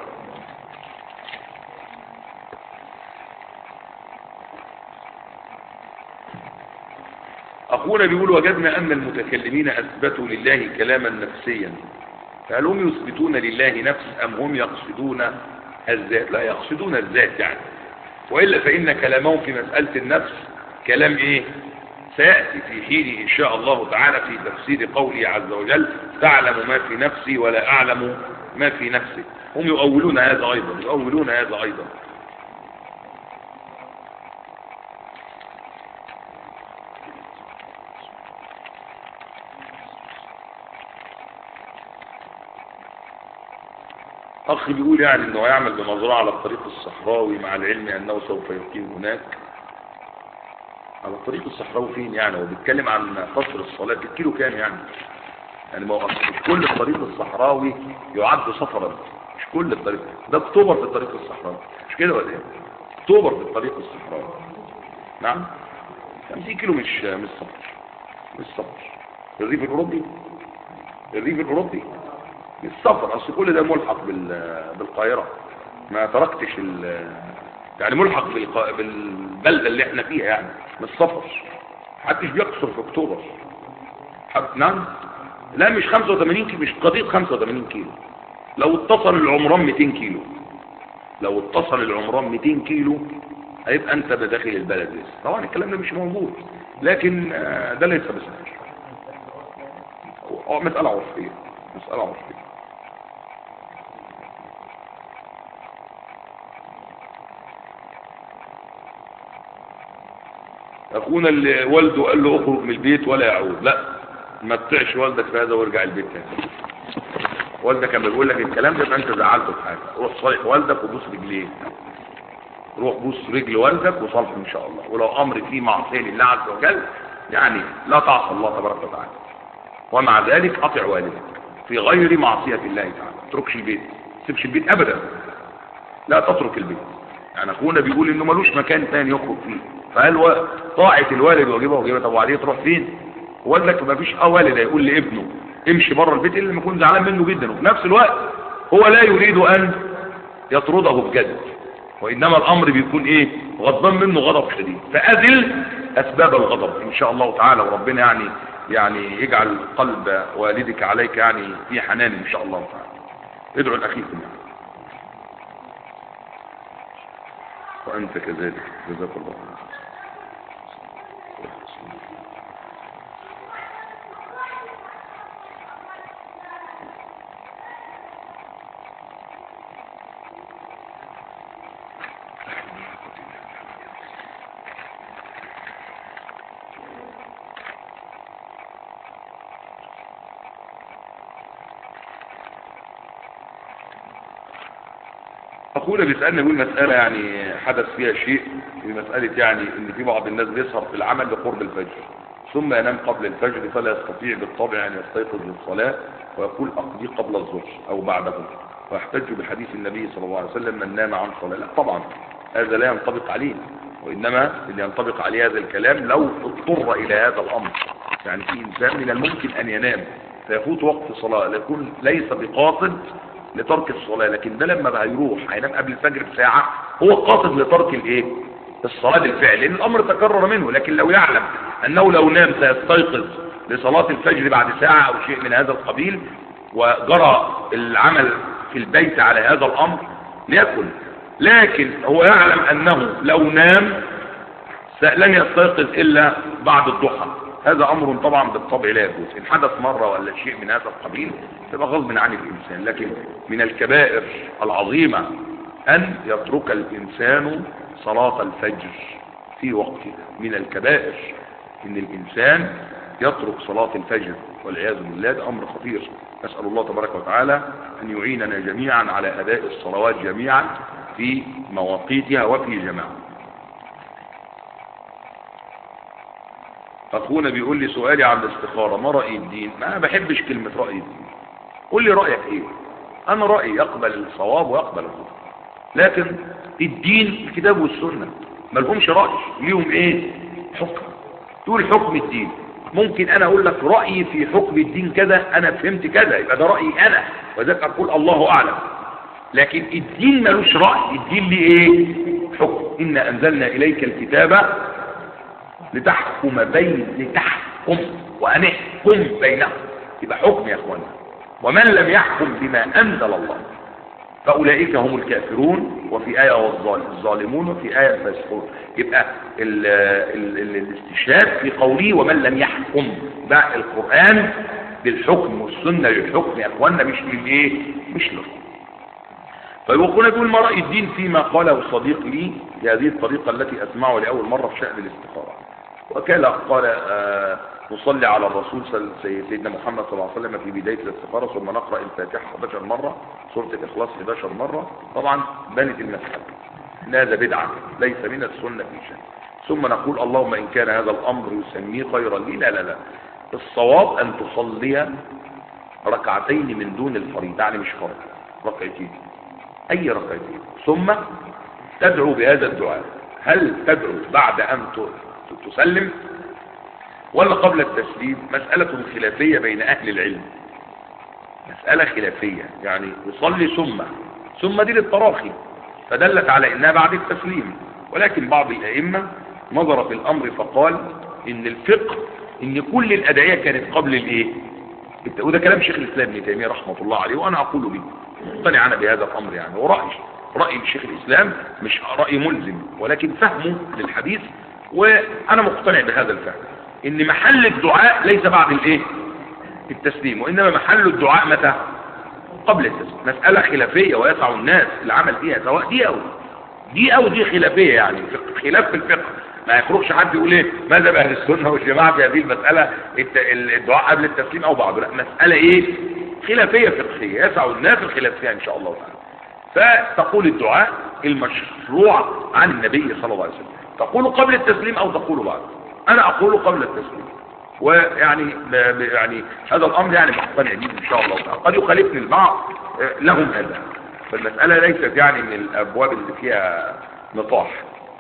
أخونا بيقول وجدنا أن المتكلمين أثبتوا لله كلاما نفسيا، فهل هم يثبتون لله نفس أم هم يقصدون الذات؟ لا يقصدون الذات يعني، وإلا فإن كلامهم في مسألة النفس كلام إيه سيأتي في حين إن شاء الله تعالى في تفسير قوله عز وجل تعلم ما في نفسي ولا أعلم ما في نفسي. هم يؤولون هذا أيضا، يؤولون هذا أيضا. أخي بيقول يعني أنه يعمل بمزرعة على الطريق الصحراوي مع العلم أنه سوف يقيم هناك. على الطريق الصحراوي فين يعني؟ هو بيتكلم عن قصر الصلاة بالكيلو كام يعني؟ يعني ما هو مش كل الطريق الصحراوي يعد سفرا، مش كل الطريق ده اكتوبر في الطريق الصحراوي، مش كده ولا ايه؟ اكتوبر في الطريق الصحراوي. نعم خمسين كيلو مش مش سفر، مش سفر. الريف الأوروبي، الريف الأوروبي مش سفر، اصل كل ده ملحق بالقاهرة، ما تركتش يعني ملحق بالق... بالبلدة اللي احنا فيها يعني، مش سفر. محدش بيقصر في اكتوبر. حد... نعم لا مش خمسة وثمانين كيلو، مش قضية خمسة وثمانين كيلو. لو اتصل العمران مئتين كيلو، لو اتصل العمران مئتين كيلو هيبقى انت بداخل البلد لسه. طبعا الكلام ده مش موجود، لكن ده ليس بسهل. مسألة عرفية، مسألة عرفية. اخونا اللي والده قال له اخرج من البيت ولا يعود، لا ما تطيعش والدك في هذا وارجع البيت تاني. والدك كان بيقول لك الكلام ده يبقى انت زعلته في حاجه، روح صالح والدك وبوس رجليه، روح بوس رجل والدك وصالحه ان شاء الله. ولو امر فيه معصيه لله عز وجل يعني لا تعصى الله تبارك وتعالى، ومع ذلك اطع والدك في غير معصيه الله تعالى. ما تتركش البيت، ما تسيبش البيت ابدا، لا تترك البيت. يعني اخونا بيقول انه ملوش مكان ثاني يخرج فيه، فهل و... طاعه الوالد واجبها واجبها. طب وبعدين تروح فين؟ والدك ما فيش اه والد يقول لابنه امشي بره البيت الا لما يكون زعلان منه جدا، وفي نفس الوقت هو لا يريد ان يطرده بجد، وانما الامر بيكون ايه؟ غضبان منه غضب شديد. فاذل اسباب الغضب ان شاء الله تعالى، وربنا يعني يعني يجعل قلب والدك عليك يعني في حنان ان شاء الله تعالى. ادعوا لاخيكم يعني. وانت كذلك جزاك الله خير. أخونا بيسألني يقول مسألة يعني حدث فيها شيء، في مسألة يعني إن في بعض الناس بيسهر في العمل لقرب الفجر ثم ينام قبل الفجر فلا يستطيع بالطبع أن يستيقظ للصلاة، ويقول أقضي قبل الظهر أو بعده، ويحتج بحديث النبي صلى الله عليه وسلم من نام عن صلاة. لا طبعا هذا لا ينطبق عليه، وإنما اللي ينطبق عليه هذا الكلام لو اضطر إلى هذا الأمر. يعني في إنسان من الممكن أن ينام فيفوت وقت صلاة يكون ليس بقاصد لترك الصلاة، لكن ده لما بقى يروح هينام قبل الفجر بساعة هو قاصد لترك الايه؟ الصلاة بالفعل، لأن الأمر تكرر منه. لكن لو يعلم أنه لو نام سيستيقظ لصلاة الفجر بعد ساعة أو شيء من هذا القبيل وجرى العمل في البيت على هذا الأمر ليكن، لكن هو يعلم أنه لو نام لن يستيقظ إلا بعد الضحى، هذا أمر طبعا بالطبع لا يجوز. إن حدث مرة ولا شيء من هذا القبيل تبقى غصب عن الإنسان. لكن من الكبائر العظيمة أن يترك الإنسان صلاة الفجر في وقتها، من الكبائر إن الإنسان يترك صلاة الفجر والعياذ بالله، ده أمر خطير. نسأل الله تبارك وتعالى أن يعيننا جميعا على أداء الصلوات جميعا في مواقيتها وفي جماعة. أخونا بيقول لي سؤالي عن الاستخارة، ما رأي الدين؟ ما بحبش كلمة رأي الدين، قول لي رأيك ايه؟ أنا رأيي يقبل الصواب ويقبل الخطأ، لكن الدين الكتاب والسنة ما لهمش رأي، ليهم ايه؟ حكم. تقول حكم الدين، ممكن أنا أقول لك رأيي في حكم الدين كذا، أنا فهمت كذا، يبقى ده رأيي أنا، وذلك أقول الله أعلم. لكن الدين ملوش رأي، الدين ليه ايه؟ حكم. إنا أنزلنا إليك الكتاب لتحكم بين لتحكم وأنحكم بينهم، يبقى حكم يا اخوانا. ومن لم يحكم بما أنزل الله فأولئك هم الكافرون، وفي آية والظالمون، وفي آية الفاسقون. يبقى ال ال ال الاستشهاد في قوله ومن لم يحكم، ده القرآن بالحكم والسنة للحكم يا اخوانا، مش للايه؟ مش للحكم. فيقولون يقول ما رأي الدين فيما قاله الصديق لي بهذه الطريقة التي أسمعه لأول مرة في شأن الاستخارة. وكان قال آه نصلي على الرسول سيدنا محمد صلى الله عليه وسلم في بداية الاستخارة، ثم نقرأ الفاتحة إحدى عشرة مرة، سورة الإخلاص إحدى عشرة مرة. طبعا بنت المسألة هذا بدعة ليس من السنة في شيء. ثم نقول اللهم إن كان هذا الأمر يسميه خيرا لي. لا لا لا، الصواب أن تصلي ركعتين من دون الفريضة، يعني مش فرض، ركعتين، أي ركعتين، ثم تدعو بهذا الدعاء. هل تدعو بعد أن تسلم ولا قبل التسليم؟ مسألة خلافية بين أهل العلم، مسألة خلافية. يعني يصلي ثم ثم دي للتراخي فدلت على إنها بعد التسليم، ولكن بعض الأئمة نظر في الأمر فقال إن الفقه إن كل الأدعية كانت قبل الإيه؟ وده كلام شيخ الإسلام ابن تيمية رحمة الله عليه، وأنا أقول به مقتنع أنا بهذا الأمر يعني، ورأيي رأي الشيخ الإسلام مش رأي ملزم، ولكن فهمه للحديث، وأنا مقتنع بهذا الفهم، إن محل الدعاء ليس بعد الإيه؟ التسليم، وإنما محل الدعاء متى؟ قبل التسليم. مسألة خلافية ويسع الناس العمل فيها، سواء دي أو دي أو دي خلافية، يعني خلاف في الفقه، ما يخرجش حد يقول ايه ماذا بأهل السنة والجماعة في هذه المسألة، الدعاء قبل التسليم أو بعده، لا، مسألة ايه؟ خلافية فقهية يسع الناس الخلاف فيها إن شاء الله تعالى. فتقول الدعاء المشروع عن النبي صلى الله عليه وسلم، تقول قبل التسليم أو تقول بعد. أنا أقول قبل التسليم، ويعني يعني هذا الأمر يعني مقتنع به إن شاء الله تعالى. قد يخالفني البعض، لهم هذا، فالمسألة ليست يعني من الأبواب اللي فيها نطاح.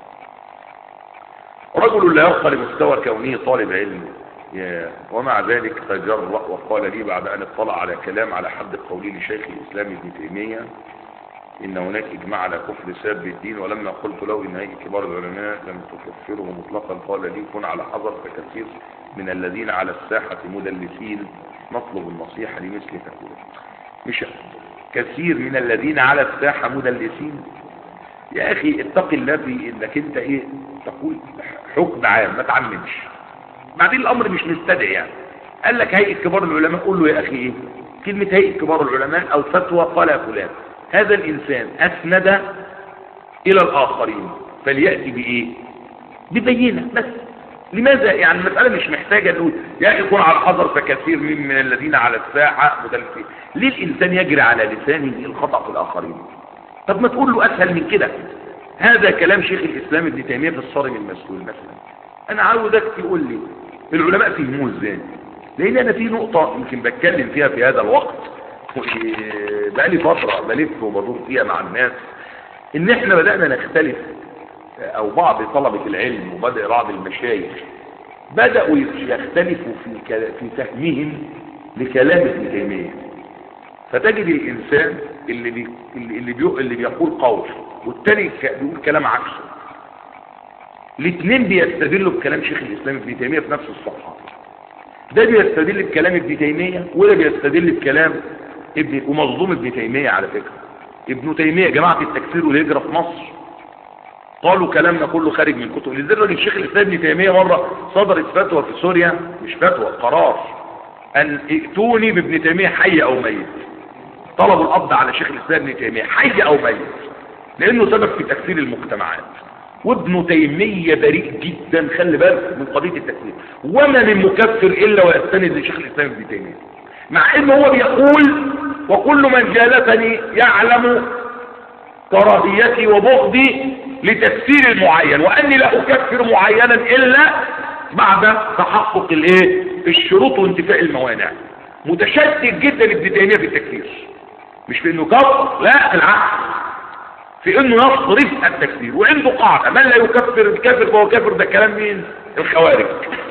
رجل لا يرقى لمستوى كونه طالب علم، ومع ذلك تجرأ وقال لي بعد أن اطلع على كلام على حد قولي لشيخ الإسلام ابن تيمية إن هناك إجماع على كفر ساب الدين، ولما قلت له إن هيئة كبار العلماء لم تكفره مطلقا قال لي كن على حذر، فكثير من الذين على الساحة مدلسين، نطلب النصيحة لمثل هؤلاء. مش كثير من الذين على الساحة مدلسين، يا أخي اتق الله في إنك أنت إيه تقول حكم عام، ما تعممش. بعدين الأمر مش مستدعي يعني. قال لك هيئة كبار العلماء، قول له يا أخي إيه كلمة هيئة كبار العلماء أو فتوى قال فلان، هذا الإنسان أسند إلى الآخرين، فليأتي بإيه؟ ببينة بس. لماذا يعني المسألة مش محتاجة نقول يا أخي كن على حذر، فكثير من, من الذين على الساحة مدلسين. ليه الإنسان يجري على لسانه الخطأ في الآخرين؟ طب ما تقول له أسهل من كده. هذا كلام شيخ الإسلام ابن تيمية في الصارم المسلول مثلا. أنا عاوزك تقول لي العلماء فهموه إزاي؟ لأن أنا في نقطة يمكن بتكلم فيها في هذا الوقت بقالي فترة بلف وبدور فيها مع الناس، إن إحنا بدأنا نختلف، أو بعض طلبة العلم وبدأ بعض المشايخ بدأوا يختلفوا في في فهمهم لكلام ابن تيمية. فتجد الإنسان اللي بي اللي بي اللي بيقول قول والتاني بيقول كلام عكسه، الاثنين بيستدلوا بكلام شيخ الإسلام ابن تيمية في نفس الصفحة. ده بيستدل بكلام ابن تيمية وده بيستدل بكلام ابن ومظلوم ابن تيمية. على فكرة ابن تيمية جماعة التكفير والهجرة في مصر قالوا كلامنا كله خارج من كتب. لذلك الشيخ الإسلام ابن تيمية مرة صدرت فتوى في سوريا، مش فتوى، قرار، أن ائتوني بابن تيمية حي أو ميت. طلبوا القبض على شيخ الإسلام ابن تيمية حي أو ميت، لأنه سبب في تكفير المجتمعات. وابن تيمية بريء جدا، خلي بالك من قضية التكفير، وما من مكفر إلا ويستند لشيخ الإسلام ابن تيمية، مع إنه هو بيقول وكل من جالسني يعلم كراهيتي وبغضي لتكفير المعين، وأني لا أكفر معينا إلا بعد تحقق الايه الشروط وانتفاء الموانع. متشدد جدا ابن تيمية في التكفير، مش في انه كفر، لا العكس، في انه يصرف التكفير. وعنده قاعدة من لا يكفر الكافر فهو كافر. ده كلام مين؟ الخوارج.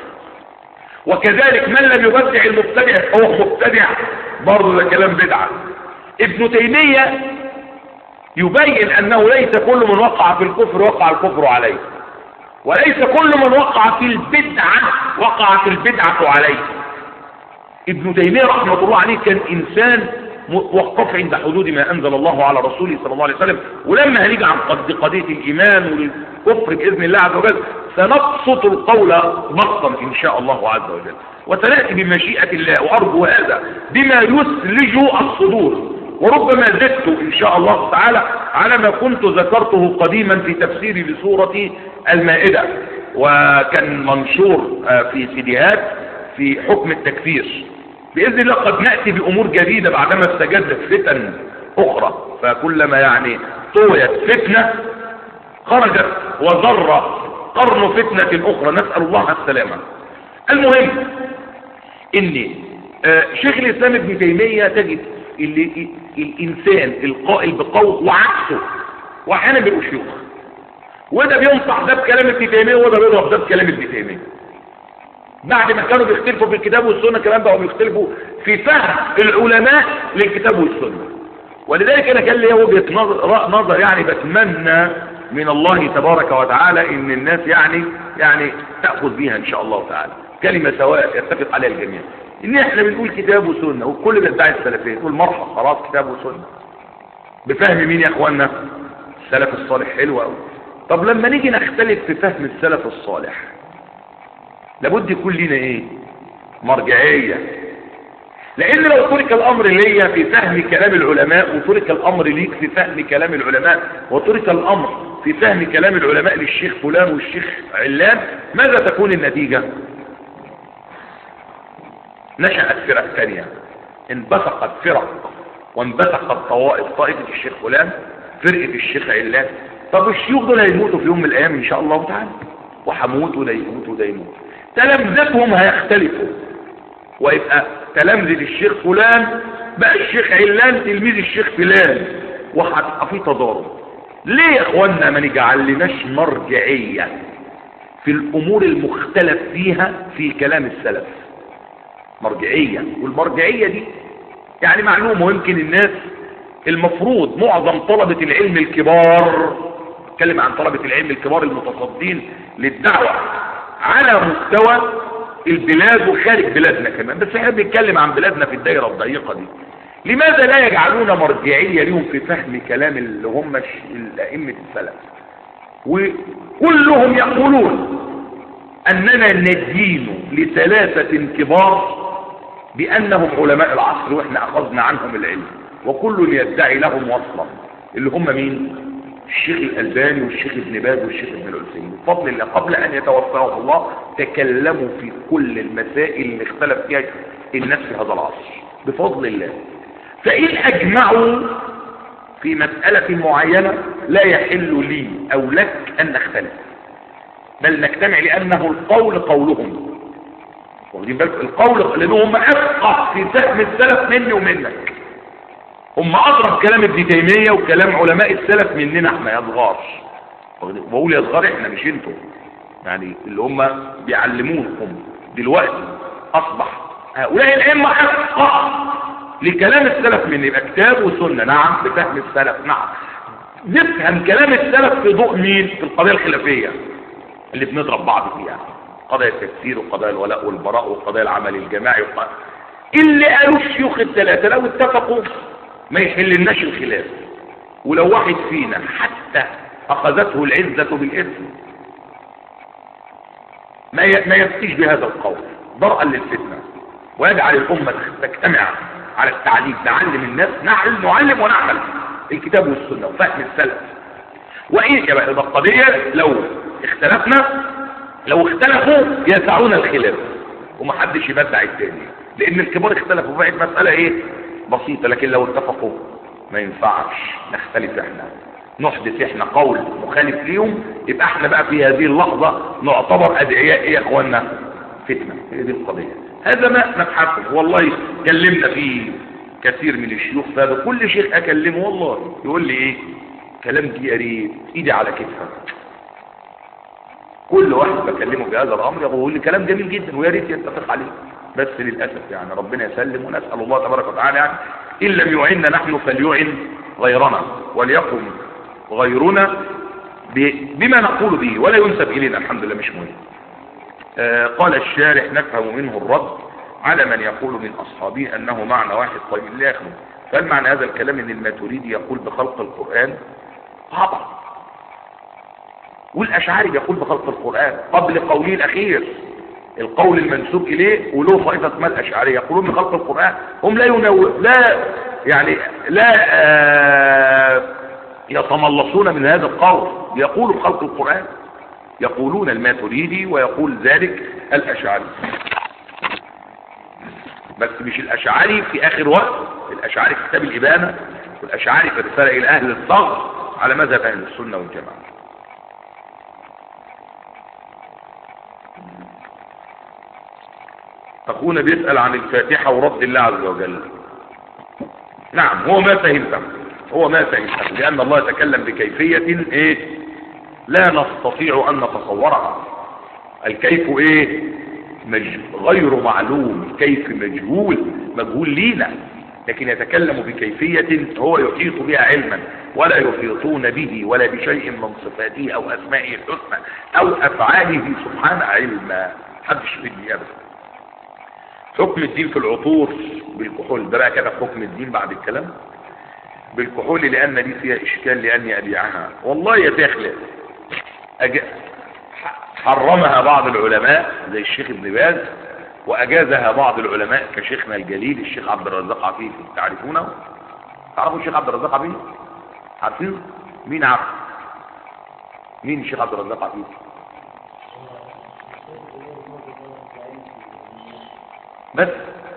وكذلك من لم يبدع المبتدع فهو مبتدع، برضه ده كلام بدعة. ابن تيمية يبين انه ليس كل من وقع في الكفر وقع الكفر عليه، وليس كل من وقع في البدعة وقعت البدعة عليه. ابن تيمية رحمة الله عليه كان إنسان موقف عند حدود ما أنزل الله على رسوله صلى الله عليه وسلم. ولما هنيجي عن قضية الإيمان والكفر بإذن الله عز وجل سنبسط القول بسطا إن شاء الله عز وجل، وسنأتي بمشيئة الله، وأرجو هذا بما يثلج الصدور. وربما زدت إن شاء الله تعالى على ما كنت ذكرته قديما في تفسيري لسورة المائدة، وكان منشور في سيديات في حكم التكفير. بإذن الله قد نأتي بأمور جديدة بعدما استجدت فتن أخرى، فكلما يعني طويت فتنة خرجت وذر قرن فتنة أخرى، نسأل الله السلامة. المهم إن شيخ الإسلام ابن تيمية تجد اللي الإنسان القائل بقول وعكسه، وأحيانا بيبقوا شيوخ، وده بينصح ده بكلام ابن تيمية وده بيضرب ده بكلام ابن تيمية. بعد ما كانوا بيختلفوا في الكتاب والسنة كمان بقوا بيختلفوا في فهم العلماء للكتاب والسنة. ولذلك أنا كان لي وجهة نظر, نظر يعني بتمنى من الله تبارك وتعالى إن الناس يعني يعني تأخذ بيها إن شاء الله تعالى كلمة سواء يتفق عليها الجميع، إن إحنا بنقول كتاب وسنة، والكل بيدعي السلفية، نقول مرحب خلاص كتاب وسنة بفهم مين يا إخواننا؟ السلف الصالح حلو قوي. طب لما نيجي نختلف في فهم السلف الصالح لابد يكون لنا ايه؟ مرجعية. لان لو ترك الامر ليا في فهم كلام العلماء وترك الامر ليك في فهم كلام العلماء وترك الامر في فهم كلام العلماء للشيخ فلان والشيخ علان، ماذا تكون النتيجة؟ نشأت فرق ثانية، انبثقت فرق وانبثقت طوائف، طائفة الشيخ فلان، فرقة الشيخ علان. طب الشيوخ دول هيموتوا في يوم من الايام ان شاء الله تعالى، وحموتوا ده يموتوا ده يموت، تلامذتهم هيختلفوا، ويبقى تلامذة الشيخ فلان بقى الشيخ علان تلميذ الشيخ فلان، وهتبقى في تضارب. ليه يا اخوانا ما نجعلناش مرجعية في الامور المختلف فيها في كلام السلف؟ مرجعية. والمرجعية دي يعني معلومة، ويمكن الناس المفروض معظم طلبة العلم الكبار، اتكلم عن طلبة العلم الكبار المتصدين للدعوة على مستوى البلاد وخارج بلادنا كمان، بس احنا بنتكلم عن بلادنا في الدائرة الضيقة دي، لماذا لا يجعلون مرجعية لهم في فهم كلام اللي هم الأئمة السلف؟ وكلهم يقولون أننا ندين لثلاثة كبار بأنهم علماء العصر وإحنا أخذنا عنهم العلم، وكل يدعي لهم وصلا، اللي هم مين؟ الشيخ الألباني والشيخ ابن باز والشيخ ابن العثيمين بفضل الله. قبل أن يتوفاهم الله تكلموا في كل المسائل اللي اختلف فيها الناس في هذا العصر بفضل الله. فإن أجمعوا في مسألة معينة لا يحل لي أو لك أن نختلف، بل نجتمع، لأنه القول قولهم، واخدين بالكم؟ القول لأنهم أفقه في فهم السلف مني ومنك، هم أضرب كلام ابن تيمية وكلام علماء السلف مننا احنا يا صغار، وبقول يا صغار احنا مش انتم، يعني اللي هم بيعلمونكم دلوقتي أصبح هؤلاء الأئمة أفقه لكلام السلف من يبقى كتاب وسنة. نعم بفهم السلف، نعم نفهم كلام السلف في ضوء مين؟ في القضية الخلافية اللي بنضرب بعض فيها، قضايا التفسير وقضايا الولاء والبراء وقضايا العمل الجماعي وقضايا اللي قالوا الشيوخ الثلاثة لو اتفقوا ما يحلناش الخلاف. ولو واحد فينا حتى أخذته العزة بالإثم ما ما يفتيش بهذا القول ضرءا للفتنة، ويجعل الأمة تجتمع على التعليم، نعلم الناس، نعلم نعلم ونعمل الكتاب والسنة وفهم السلف. وإيه يا بقى القضية لو اختلفنا، لو اختلفوا يسعون الخلاف ومحدش يبدع التاني، لأن الكبار اختلفوا بقت مسألة إيه؟ بسيطة. لكن لو اتفقوا ما ينفعش نختلف احنا، نحدث احنا قول مخالف ليهم، يبقى احنا بقى في هذه اللحظة نعتبر أدعياء ايه يا اخوانا؟ فتنة. هي دي القضية. هذا ما نبحثه. والله كلمنا فيه كثير من الشيوخ، فهذا كل شيخ اكلمه والله يقول لي ايه؟ كلام دي يا ريت ايدي على كتفها. كل واحد بكلمه بهذا الامر يقول لي كلام جميل جدا ويا ريت يتفق عليه، بس للاسف يعني ربنا يسلم، ونسال الله تبارك وتعالى يعني ان لم يعنا نحن فليعن غيرنا، وليقم غيرنا بما نقول به ولا ينسب الينا، الحمد لله مش مهم. آه قال الشارح نفهم منه الرد على من يقول من اصحابه انه معنى واحد. طيب لا يخلو، فهل معنى هذا الكلام ان الماتريدي يقول بخلق القرآن؟ طبعا. والاشعري يقول بخلق القرآن قبل قوله الاخير، القول المنسوب اليه، وله طائفه اسمها الاشعريه يقولون بخلق القرآن. هم لا ينو... لا يعني لا آه يتملصون من هذا القول، يقولوا بخلق القرآن، يقولون الماتريدي ويقول ذلك الاشعري. بس مش الاشعري في اخر وقت، الاشعري في كتاب الابانه، والاشعري في رساله الى اهل الصغر على مذهب اهل السنه والجماعه. اخونا بيسال عن الفاتحه ورد الله عز وجل. نعم هو ما فهمته، هو ما فهمته، لان الله يتكلم بكيفيه ايه لا نستطيع ان نتصورها. الكيف ايه مج... غير معلوم، الكيف مجهول، مجهول لينا، لكن يتكلم بكيفية هو يحيط بها علما، ولا يحيطون به ولا بشيء من صفاته او اسمائه الحسنى او افعاله سبحانه علما. محدش يفيدني ابدا. حكم الدين في العطور بالكحول ده بقى كده حكم الدين بعد الكلام. بالكحول لأن لي فيها إشكال لأني أبيعها. والله يا داخل أج... حرمها بعض العلماء زي الشيخ ابن باز، وأجازها بعض العلماء كشيخنا الجليل الشيخ عبد الرزاق عفيفي. تعرفونه؟ تعرفوا الشيخ عبد الرزاق عفيفي؟ عارفين؟ مين عارف؟ مين الشيخ عبد الرزاق عفيفي؟ بس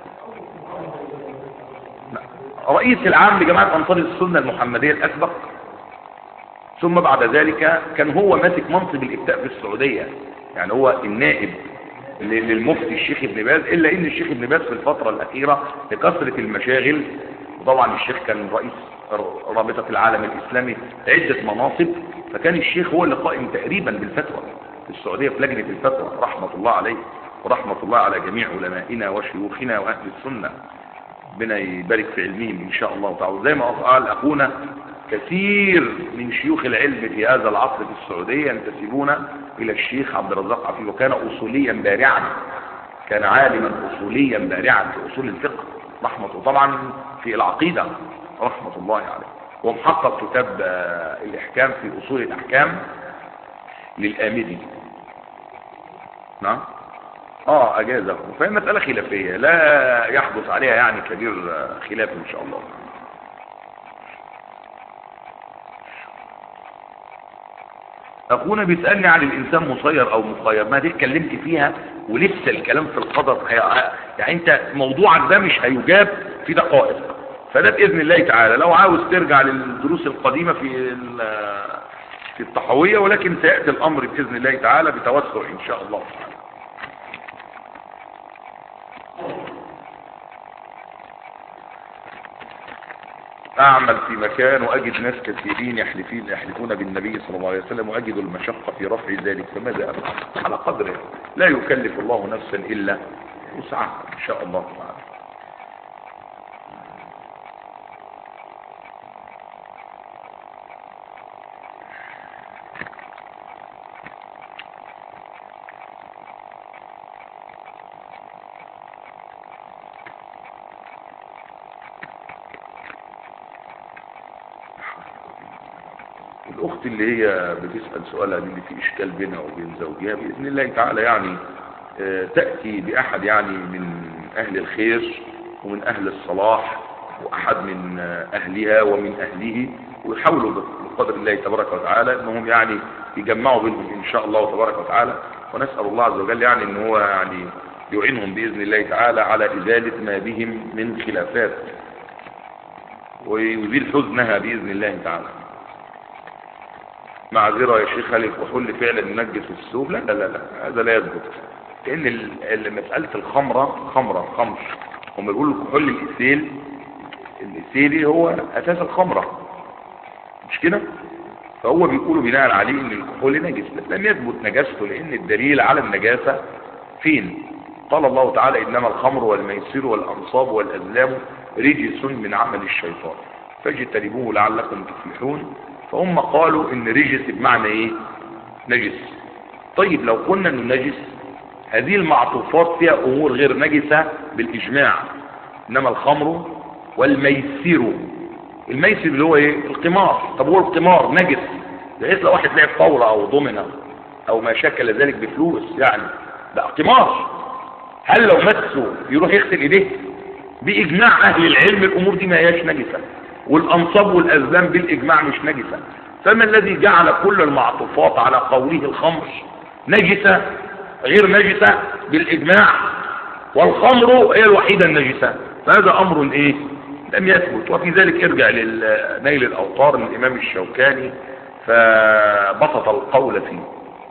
رئيس العام لجماعة أنصار السنة المحمدية الأسبق، ثم بعد ذلك كان هو ماسك منصب الإفتاء في السعودية، يعني هو النائب للمفتي الشيخ ابن باز، إلا إن الشيخ ابن باز في الفترة الأخيرة لكثرة المشاغل، وطبعا الشيخ كان رئيس رابطة العالم الإسلامي عدة مناصب، فكان الشيخ هو اللي قائم تقريبا بالفتوى في السعودية في لجنة الفتوى رحمة الله عليه ورحمة الله على جميع علمائنا وشيوخنا وأهل السنة، ربنا يبارك في علمهم إن شاء الله تعالى. زي ما قال أخونا كثير من شيوخ العلم في هذا العصر في السعودية ينتسبون إلى الشيخ عبد الرزاق عفيفي، وكان أصوليا بارعا، كان عالما أصوليا بارعا في أصول الفقه رحمة، طبعا في العقيدة رحمة الله عليه، ومحقق كتاب الإحكام في أصول الأحكام للآمدي. نعم اه اجازه، فهي مسألة خلافية لا يحدث عليها يعني كبير خلاف ان شاء الله. اخونا بيسألني عن الانسان مسير او مخير، ما دي اتكلمت فيها ولسه الكلام في القدر، يعني انت موضوعك ده مش هيجاب في دقائق، فده باذن الله تعالى لو عاوز ترجع للدروس القديمة في في الطحاوية، ولكن سيأتي الامر باذن الله تعالى بتوسع ان شاء الله تعالى. أعمل في مكان وأجد ناس كثيرين يحلفين يحلفون بالنبي صلى الله عليه وسلم، وأجد المشقة في رفع ذلك، فماذا أفعل؟ على قدره، لا يكلف الله نفسا إلا وسعها إن شاء الله تعالى. الأخت اللي هي بتسأل سؤالها دي اللي في إشكال بينها وبين زوجها، بإذن الله تعالى يعني تأتي بأحد يعني من أهل الخير ومن أهل الصلاح وأحد من أهلها ومن أهله، ويحاولوا بقدر الله تبارك وتعالى أنهم يعني يجمعوا بينهم إن شاء الله تبارك وتعالى، ونسأل الله عز وجل يعني أن هو يعني يعينهم بإذن الله تعالى على إزالة ما بهم من خلافات ويزيل حزنها بإذن الله تعالى. معذرة يا شيخ، هل الكحول فعلا ينجس الثوب؟ لا لا لا لا، هذا لا يثبت، لأن مسألة الخمرة خمرة خمر، هم بيقولوا الكحول الإسيل الإسيلي هو أساس الخمرة مش كده؟ فهو بيقولوا بناء عليه إن الكحول نجس، لم يثبت نجاسته، لأن الدليل على النجاسة فين؟ قال الله تعالى إنما الخمر والميسر والأنصاب والأزلام رجس من عمل الشيطان فاجتنبوه لعلكم تفلحون. فهم قالوا ان رجس بمعنى ايه؟ نجس. طيب لو قلنا انه نجس، هذه المعطوفات فيها امور غير نجسة بالاجماع، انما الخمر والميسر، الميسر اللي هو ايه؟ القمار. طب هو القمار نجس بحيث لو واحد لعب طاولة او ضمنة او ما شكل ذلك بفلوس يعني ده قمار، هل لو مسه يروح يغسل ايديه؟ باجماع اهل العلم الامور دي ما هياش نجسة، والأنصاب والأزلام بالإجماع مش نجسة. فما الذي جعل كل المعطوفات على قوله الخمر نجسة غير نجسة بالإجماع، والخمر هي الوحيدة النجسة؟ فهذا أمر إيه؟ لم يثبت. وفي ذلك ارجع لنيل الأوطار من الإمام الشوكاني فبسط القول فيه.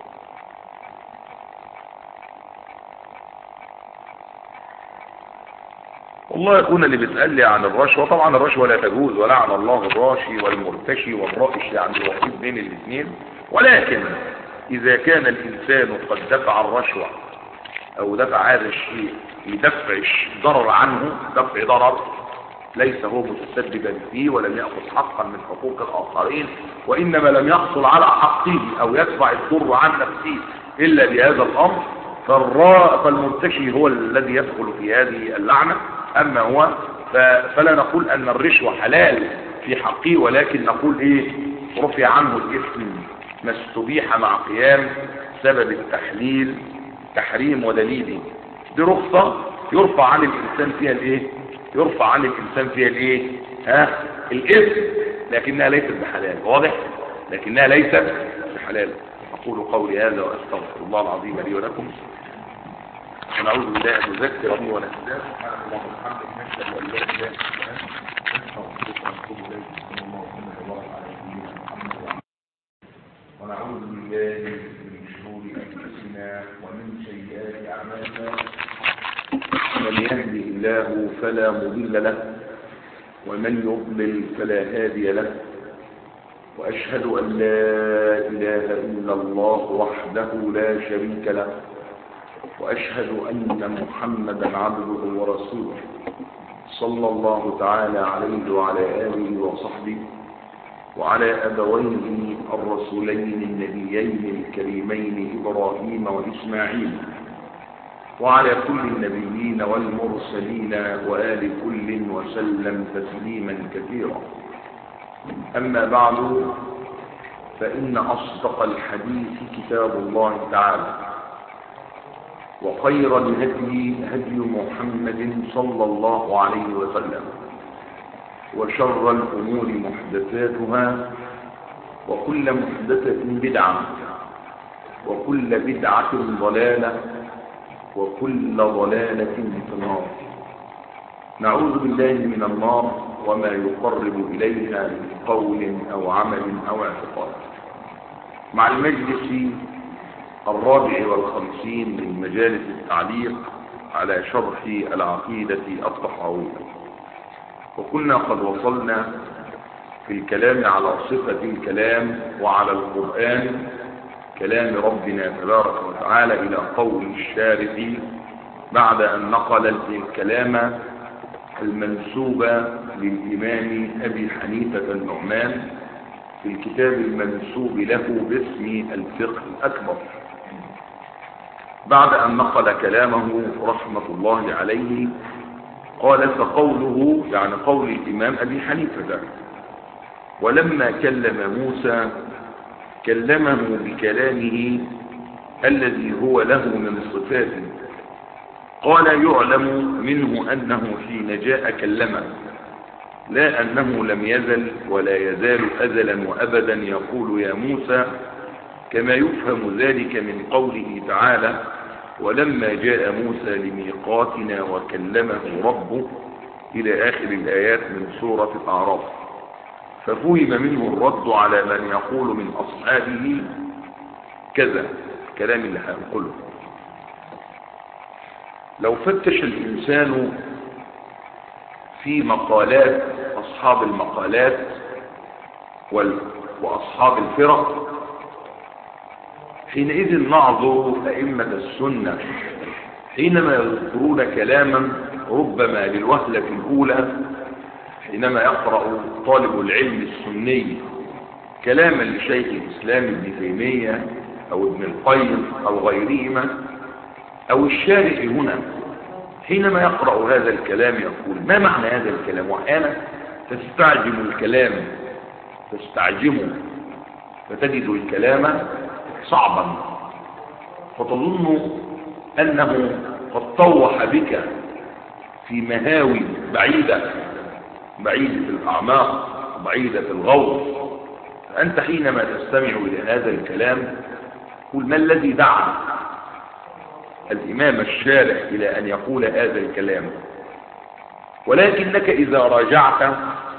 والله يكون اللي بيسأل لي عن الرشوة، طبعا الرشوة لا تجوز، ولعن الله الراشي والمرتشي والرائش، يعني الوحيد بين الاثنين. ولكن إذا كان الإنسان قد دفع الرشوة أو دفع هذا الشيء لدفع ضرر عنه، دفع ضرر ليس هو متسببا فيه ولم يأخذ حقا من حقوق الآخرين، وإنما لم يحصل على حقه أو يدفع الضر عن نفسه إلا بهذا الأمر، فالمرتشي هو الذي يدخل في هذه اللعنة. أما هو فلا نقول أن الرشوة حلال في حقه، ولكن نقول إيه؟ رفع عنه الإثم ما استبيح مع قيام سبب التحليل تحريم ودليله. دي رخصة يرفع عن الإنسان فيها الإيه؟ يرفع عن الإنسان فيها الإيه؟ ها؟ الإثم، لكنها ليست بحلال. واضح؟ لكنها ليست بحلال. أقول قولي هذا وأستغفر الله العظيم لي ولكم، ونعوذ بالله أن نذكر به ونهداه. سبحانك اللهم وبحمدك، نشهد أن لا إله إلا أنت، نستغفرك ونتوب إليك. صلى الله وسلم وبارك على سيدنا محمد. ونعوذ بالله من شرور أنفسنا ومن سيئات أعمالنا، من يهده الله فلا مضل له ومن يضلل فلا هادي له، وأشهد أن لا إله إلا الله وحده لا شريك له، وأشهد أن محمدا عبده ورسوله صلى الله تعالى عليه وعلى آله وصحبه وعلى أبويه الرسولين النبيين الكريمين إبراهيم وإسماعيل، وعلى كل النبيين والمرسلين وآل كل وسلم تسليما كثيرا. أما بعد، فإن أصدق الحديث كتاب الله تعالى، وخير الهدي هدي محمد صلى الله عليه وسلم، وشر الأمور محدثاتها، وكل محدثة بدعة، وكل بدعة ضلالة، وكل ضلالة في النار. نعوذ بالله من النار وما يقرب إليها من قول أو عمل أو اعتقاد. مع المجلس الرابع والخمسين من مجالس التعليق على شرح العقيدة الطحاوية، وكنا قد وصلنا في الكلام على صفة الكلام وعلى القرآن كلام ربنا تبارك وتعالى إلى قول الشارح بعد أن نقل الكلام المنسوب للإمام أبي حنيفة النعمان في الكتاب المنسوب له باسم الفقه الأكبر. بعد أن نقل كلامه رحمة الله عليه قال: فقوله، يعني قول الإمام أبي حنيفة: ولما كلم موسى كلمه بكلامه الذي هو له من صفاته. قال: يعلم منه أنه حين جاء كلمه، لا أنه لم يزل ولا يزال أزلا وأبدا يقول يا موسى، كما يفهم ذلك من قوله تعالى: ولما جاء موسى لميقاتنا وكلمه ربه، إلى آخر الآيات من سورة الأعراف. ففهم منه الرد على من يقول من أصحابه كذا، كلام اللي هنقوله. لو فتش الإنسان في مقالات أصحاب المقالات وأصحاب الفرق، حينئذ نعذر أئمة السنة حينما يذكرون كلاما ربما للوهلة الأولى حينما يقرأ طالب العلم السني كلاما لشيخ الإسلام ابن تيمية أو ابن القيم أو غيرهما أو الشارح هنا، حينما يقرأ هذا الكلام يقول: ما معنى هذا الكلام؟ وأحيانا تستعجم الكلام تستعجمه فتجد الكلام صعبا، فتظن أنه قد طوح بك في مهاوي بعيدة بعيدة الأعماق بعيدة الغوص. فأنت حينما تستمع إلى هذا الكلام قل: ما الذي دعا الإمام الشارح إلى أن يقول هذا الكلام؟ ولكنك إذا راجعت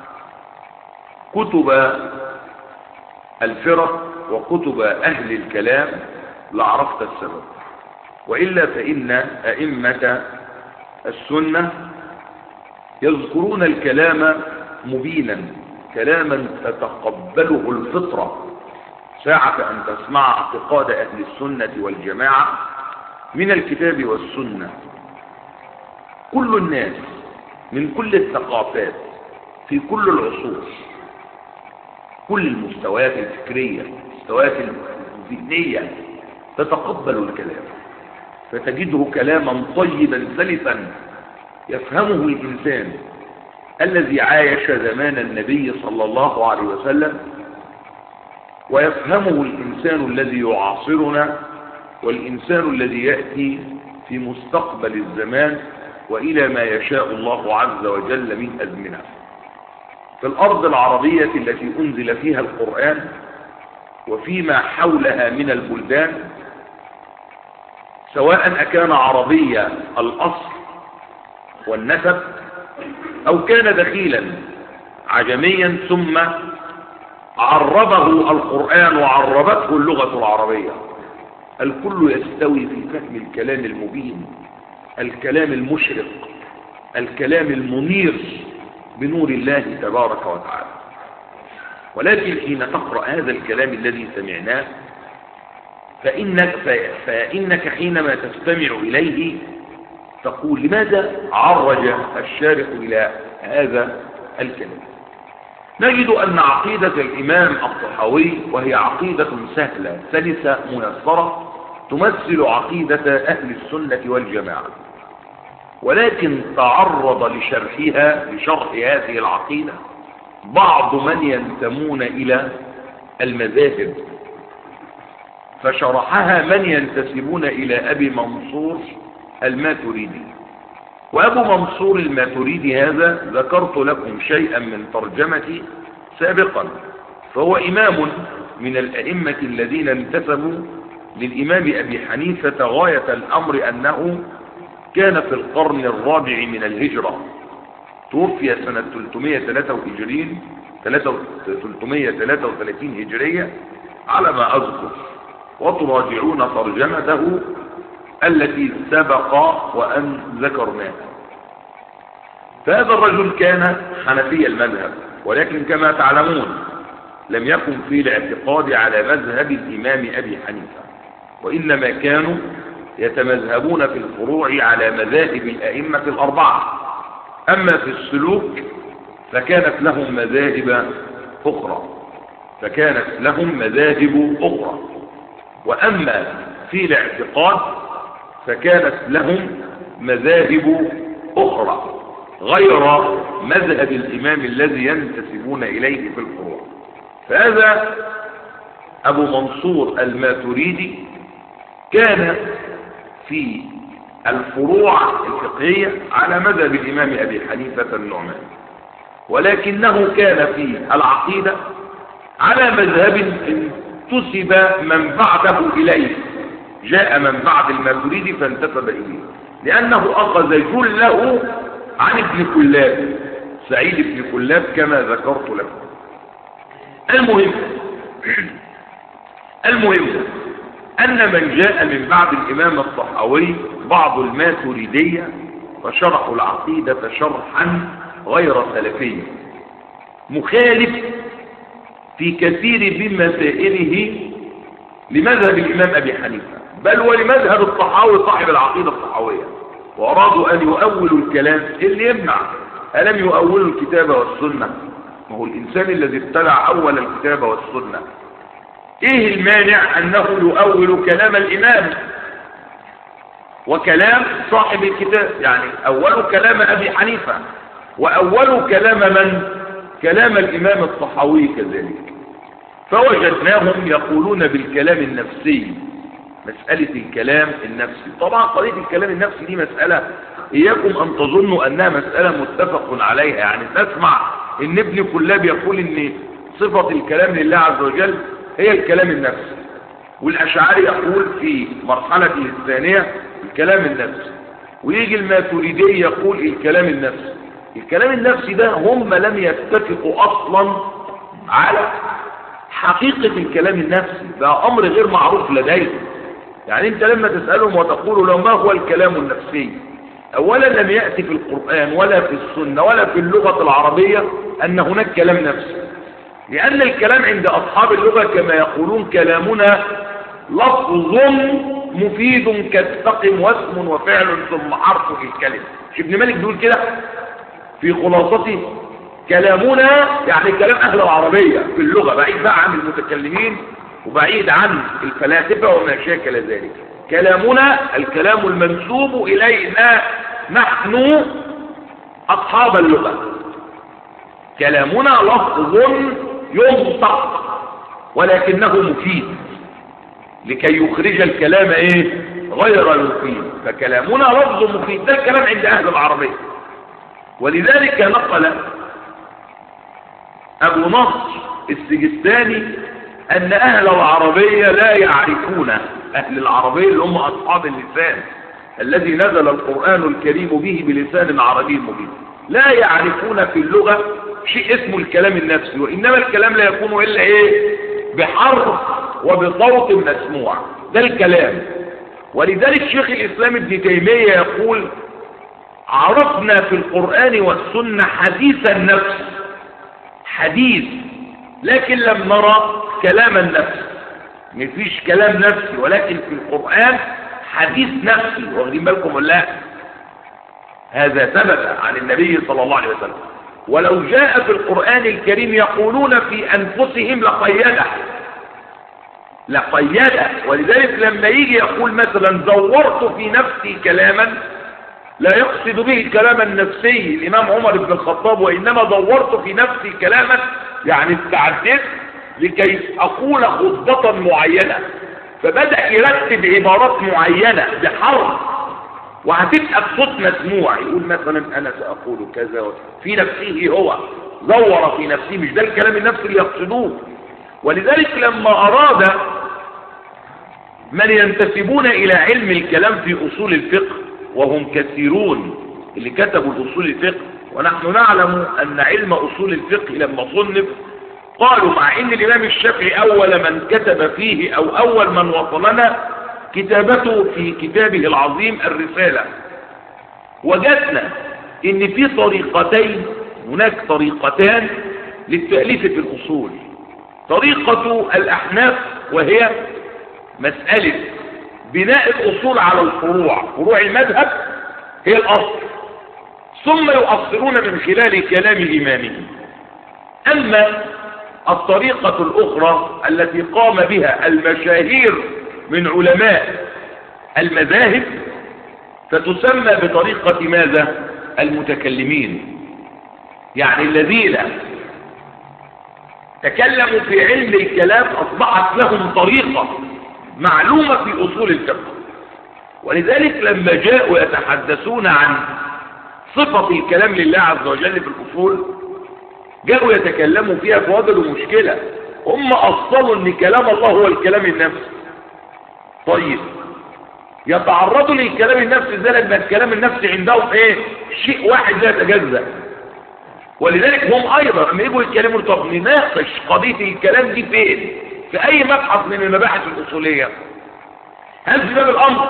كتب الفرق وكتب أهل الكلام لعرفت السبب. وإلا فإن أئمة السنة يذكرون الكلام مبينا، كلاما تتقبله الفطرة ساعة أن تسمع اعتقاد أهل السنة والجماعة من الكتاب والسنة. كل الناس من كل الثقافات في كل العصور، كل المستويات الفكرية، المستويات الذهنية، تتقبل الكلام، فتجده كلاما طيبا سلسا يفهمه الإنسان الذي عايش زمان النبي صلى الله عليه وسلم، ويفهمه الإنسان الذي يعاصرنا والإنسان الذي يأتي في مستقبل الزمان وإلى ما يشاء الله عز وجل من أزمنة. في الأرض العربية التي أنزل فيها القرآن وفيما حولها من البلدان، سواء أكان عربيا الأصل والنسب أو كان دخيلا عجميا ثم عربه القرآن وعربته اللغة العربية، الكل يستوي في فهم الكلام المبين، الكلام المشرق، الكلام المنير بنور الله تبارك وتعالى. ولكن حين تقرأ هذا الكلام الذي سمعناه فإنك, فإنك حينما تستمع إليه تقول لماذا عرج الشارح إلى هذا الكلام؟ نجد أن عقيدة الإمام الطحاوي، وهي عقيدة سهلة سلسة ميسرة، تمثل عقيدة أهل السنة والجماعة، ولكن تعرض لشرحها لشرح هذه العقيدة بعض من ينتمون إلى المذاهب، فشرحها من ينتسبون إلى أبي منصور الماتريدي. وأبو منصور الماتريدي هذا ذكرت لكم شيئا من ترجمتي سابقا، فهو إمام من الأئمة الذين انتسبوا للإمام أبي حنيفة غاية الأمر أنه كان في القرن الرابع من الهجرة، توفي سنة ثلاثمائة وثلاثة وثلاثين هجرية على ما أذكر، وتراجعون ترجمته التي سبق وأن ذكرناها. فهذا الرجل كان حنفي المذهب، ولكن كما تعلمون لم يكن في الاعتقاد على مذهب الإمام أبي حنيفة، وإنما كانوا يتمذهبون في الفروع على مذاهب الأئمة الأربعة. أما في السلوك فكانت لهم مذاهب أخرى فكانت لهم مذاهب أخرى وأما في الاعتقاد فكانت لهم مذاهب أخرى غير مذهب الإمام الذي ينتسبون إليه في الفروع. فهذا أبو منصور الماتريدي كان في الفروع الفقهية على مذهب الإمام أبي حنيفة النعمان، ولكنه كان في العقيدة على مذهب انتسب من بعده إليه، جاء من بعد الماتريدي فانتسب إليه، لأنه أخذ جله عن ابن كلاب، سعيد بن كلاب كما ذكرت لكم. المهم المهم أن من جاء من بعد الإمام الطحاوي بعض الماتريدية فشرحوا العقيدة شرحا غير سلفي مخالف في كثير من مسائله لمذهب الإمام أبي حنيفة، بل ولمذهب الطحاوي صاحب العقيدة الطحاوية، وأرادوا أن يؤولوا الكلام اللي يمنع. ألم يؤولوا الكتاب والسنة؟ ما هو الإنسان الذي ابتدع أول الكتاب والسنة، إيه المانع أنه يؤول كلام الإمام وكلام صاحب الكتاب؟ يعني أول كلام أبي حنيفة وأول كلام من؟ كلام الإمام الطحاوي كذلك. فوجدناهم يقولون بالكلام النفسي، مسألة الكلام النفسي. طبعا قضية الكلام النفسي دي مسألة إياكم أن تظنوا أنها مسألة متفق عليها، يعني تسمع إن ابن كلاب يقول إن صفة الكلام لله عز وجل هي الكلام النفسي، والأشعري يقول في مرحلته الثانية الكلام النفسي، ويجي الماتريدي يقول الكلام النفسي. الكلام النفسي ده هم لم يتفقوا أصلا على حقيقة الكلام النفسي، ده أمر غير معروف لديهم. يعني أنت لما تسألهم وتقول لهم ما هو الكلام النفسي، أولا لم يأتي في القرآن ولا في السنة ولا في اللغة العربية أن هناك كلام نفسي، لأن الكلام عند أصحاب اللغة كما يقولون كلامنا لفظ مفيد كاستقم واسم وفعل ثم حرف في الكلمة. مش ابن مالك بيقول كده في خلاصته؟ كلامنا يعني كلام أهل العربية في اللغة، بعيد بقى عن المتكلمين وبعيد عن الفلاسفة وما شاكل ذلك. كلامنا الكلام المنسوب إلينا نحن أصحاب اللغة، كلامنا لفظ ينطق ولكنه مفيد لكي يخرج الكلام ايه غير المفيد، فكلامنا لفظ مفيد. ده الكلام عند اهل العربية. ولذلك نقل ابو نصر السجستاني ان اهل العربية لا يعرفون، اهل العربية اللي هم اصحاب اللسان الذي نزل القرآن الكريم به بلسان عربي مبين، لا يعرفون في اللغة شيء اسمه الكلام النفسي، وإنما الكلام لا يكون إلا إيه بحرف وبصوت مسموع، ده الكلام. ولذلك شيخ الإسلام ابن تيمية يقول عرفنا في القرآن والسنة حديث النفس، حديث، لكن لم نرى كلام النفس، مفيش كلام نفسي، ولكن في القرآن حديث نفسي. واخدين بالكم ولا؟ هذا ثبت عن النبي صلى الله عليه وسلم. ولو جاء في القرآن الكريم يقولون في أنفسهم لقيده لقيده ولذلك لما يجي يقول مثلا زورت في نفسي كلاما، لا يقصد به الكلام النفسي الإمام عمر بن الخطاب، وإنما زورت في نفسي كلاما يعني استعدت لكي أقول خطبة معينة، فبدأ يرتب عبارات معينة بحرف وهتبقى بصوت مسموع، يقول مثلا أنا سأقول كذا في نفسه، هو زور في نفسه، مش ده الكلام النفسي اللي يقصدوه. ولذلك لما أراد من ينتسبون إلى علم الكلام في أصول الفقه، وهم كثيرون اللي كتبوا الأصول الفقه، ونحن نعلم أن علم أصول الفقه لما صنف قالوا مع ان الامام الشافعي اول من كتب فيه او اول من وصلنا كتابته في كتابه العظيم الرسالة، وجدنا ان في طريقتين، هناك طريقتان للتأليف في الاصول. طريقة الاحناف وهي مسألة بناء الاصول على الفروع، فروع المذهب هي الاصل، ثم يؤصلون من خلال كلام امامهم. اما الطريقة الأخرى التي قام بها المشاهير من علماء المذاهب فتسمى بطريقة ماذا؟ المتكلمين، يعني الذين تكلموا في علم الكلام أصبحت لهم طريقة معلومة في أصول الفقه. ولذلك لما جاءوا يتحدثون عن صفة الكلام لله عز وجل في الأصول جاءوا يتكلموا فيها فوجدوا مشكلة، هم أصلوا ان كلام الله هو الكلام النفسي. طيب يتعرضوا للكلام النفسي ازاي لما الكلام النفسي عندهم ايه شيء واحد لا يتجزأ. ولذلك هم ايضا لما يجوا يتكلموا طب نناقش قضية الكلام دي فين؟ في اي مبحث من المباحث الاصولية؟ هل في باب الامر؟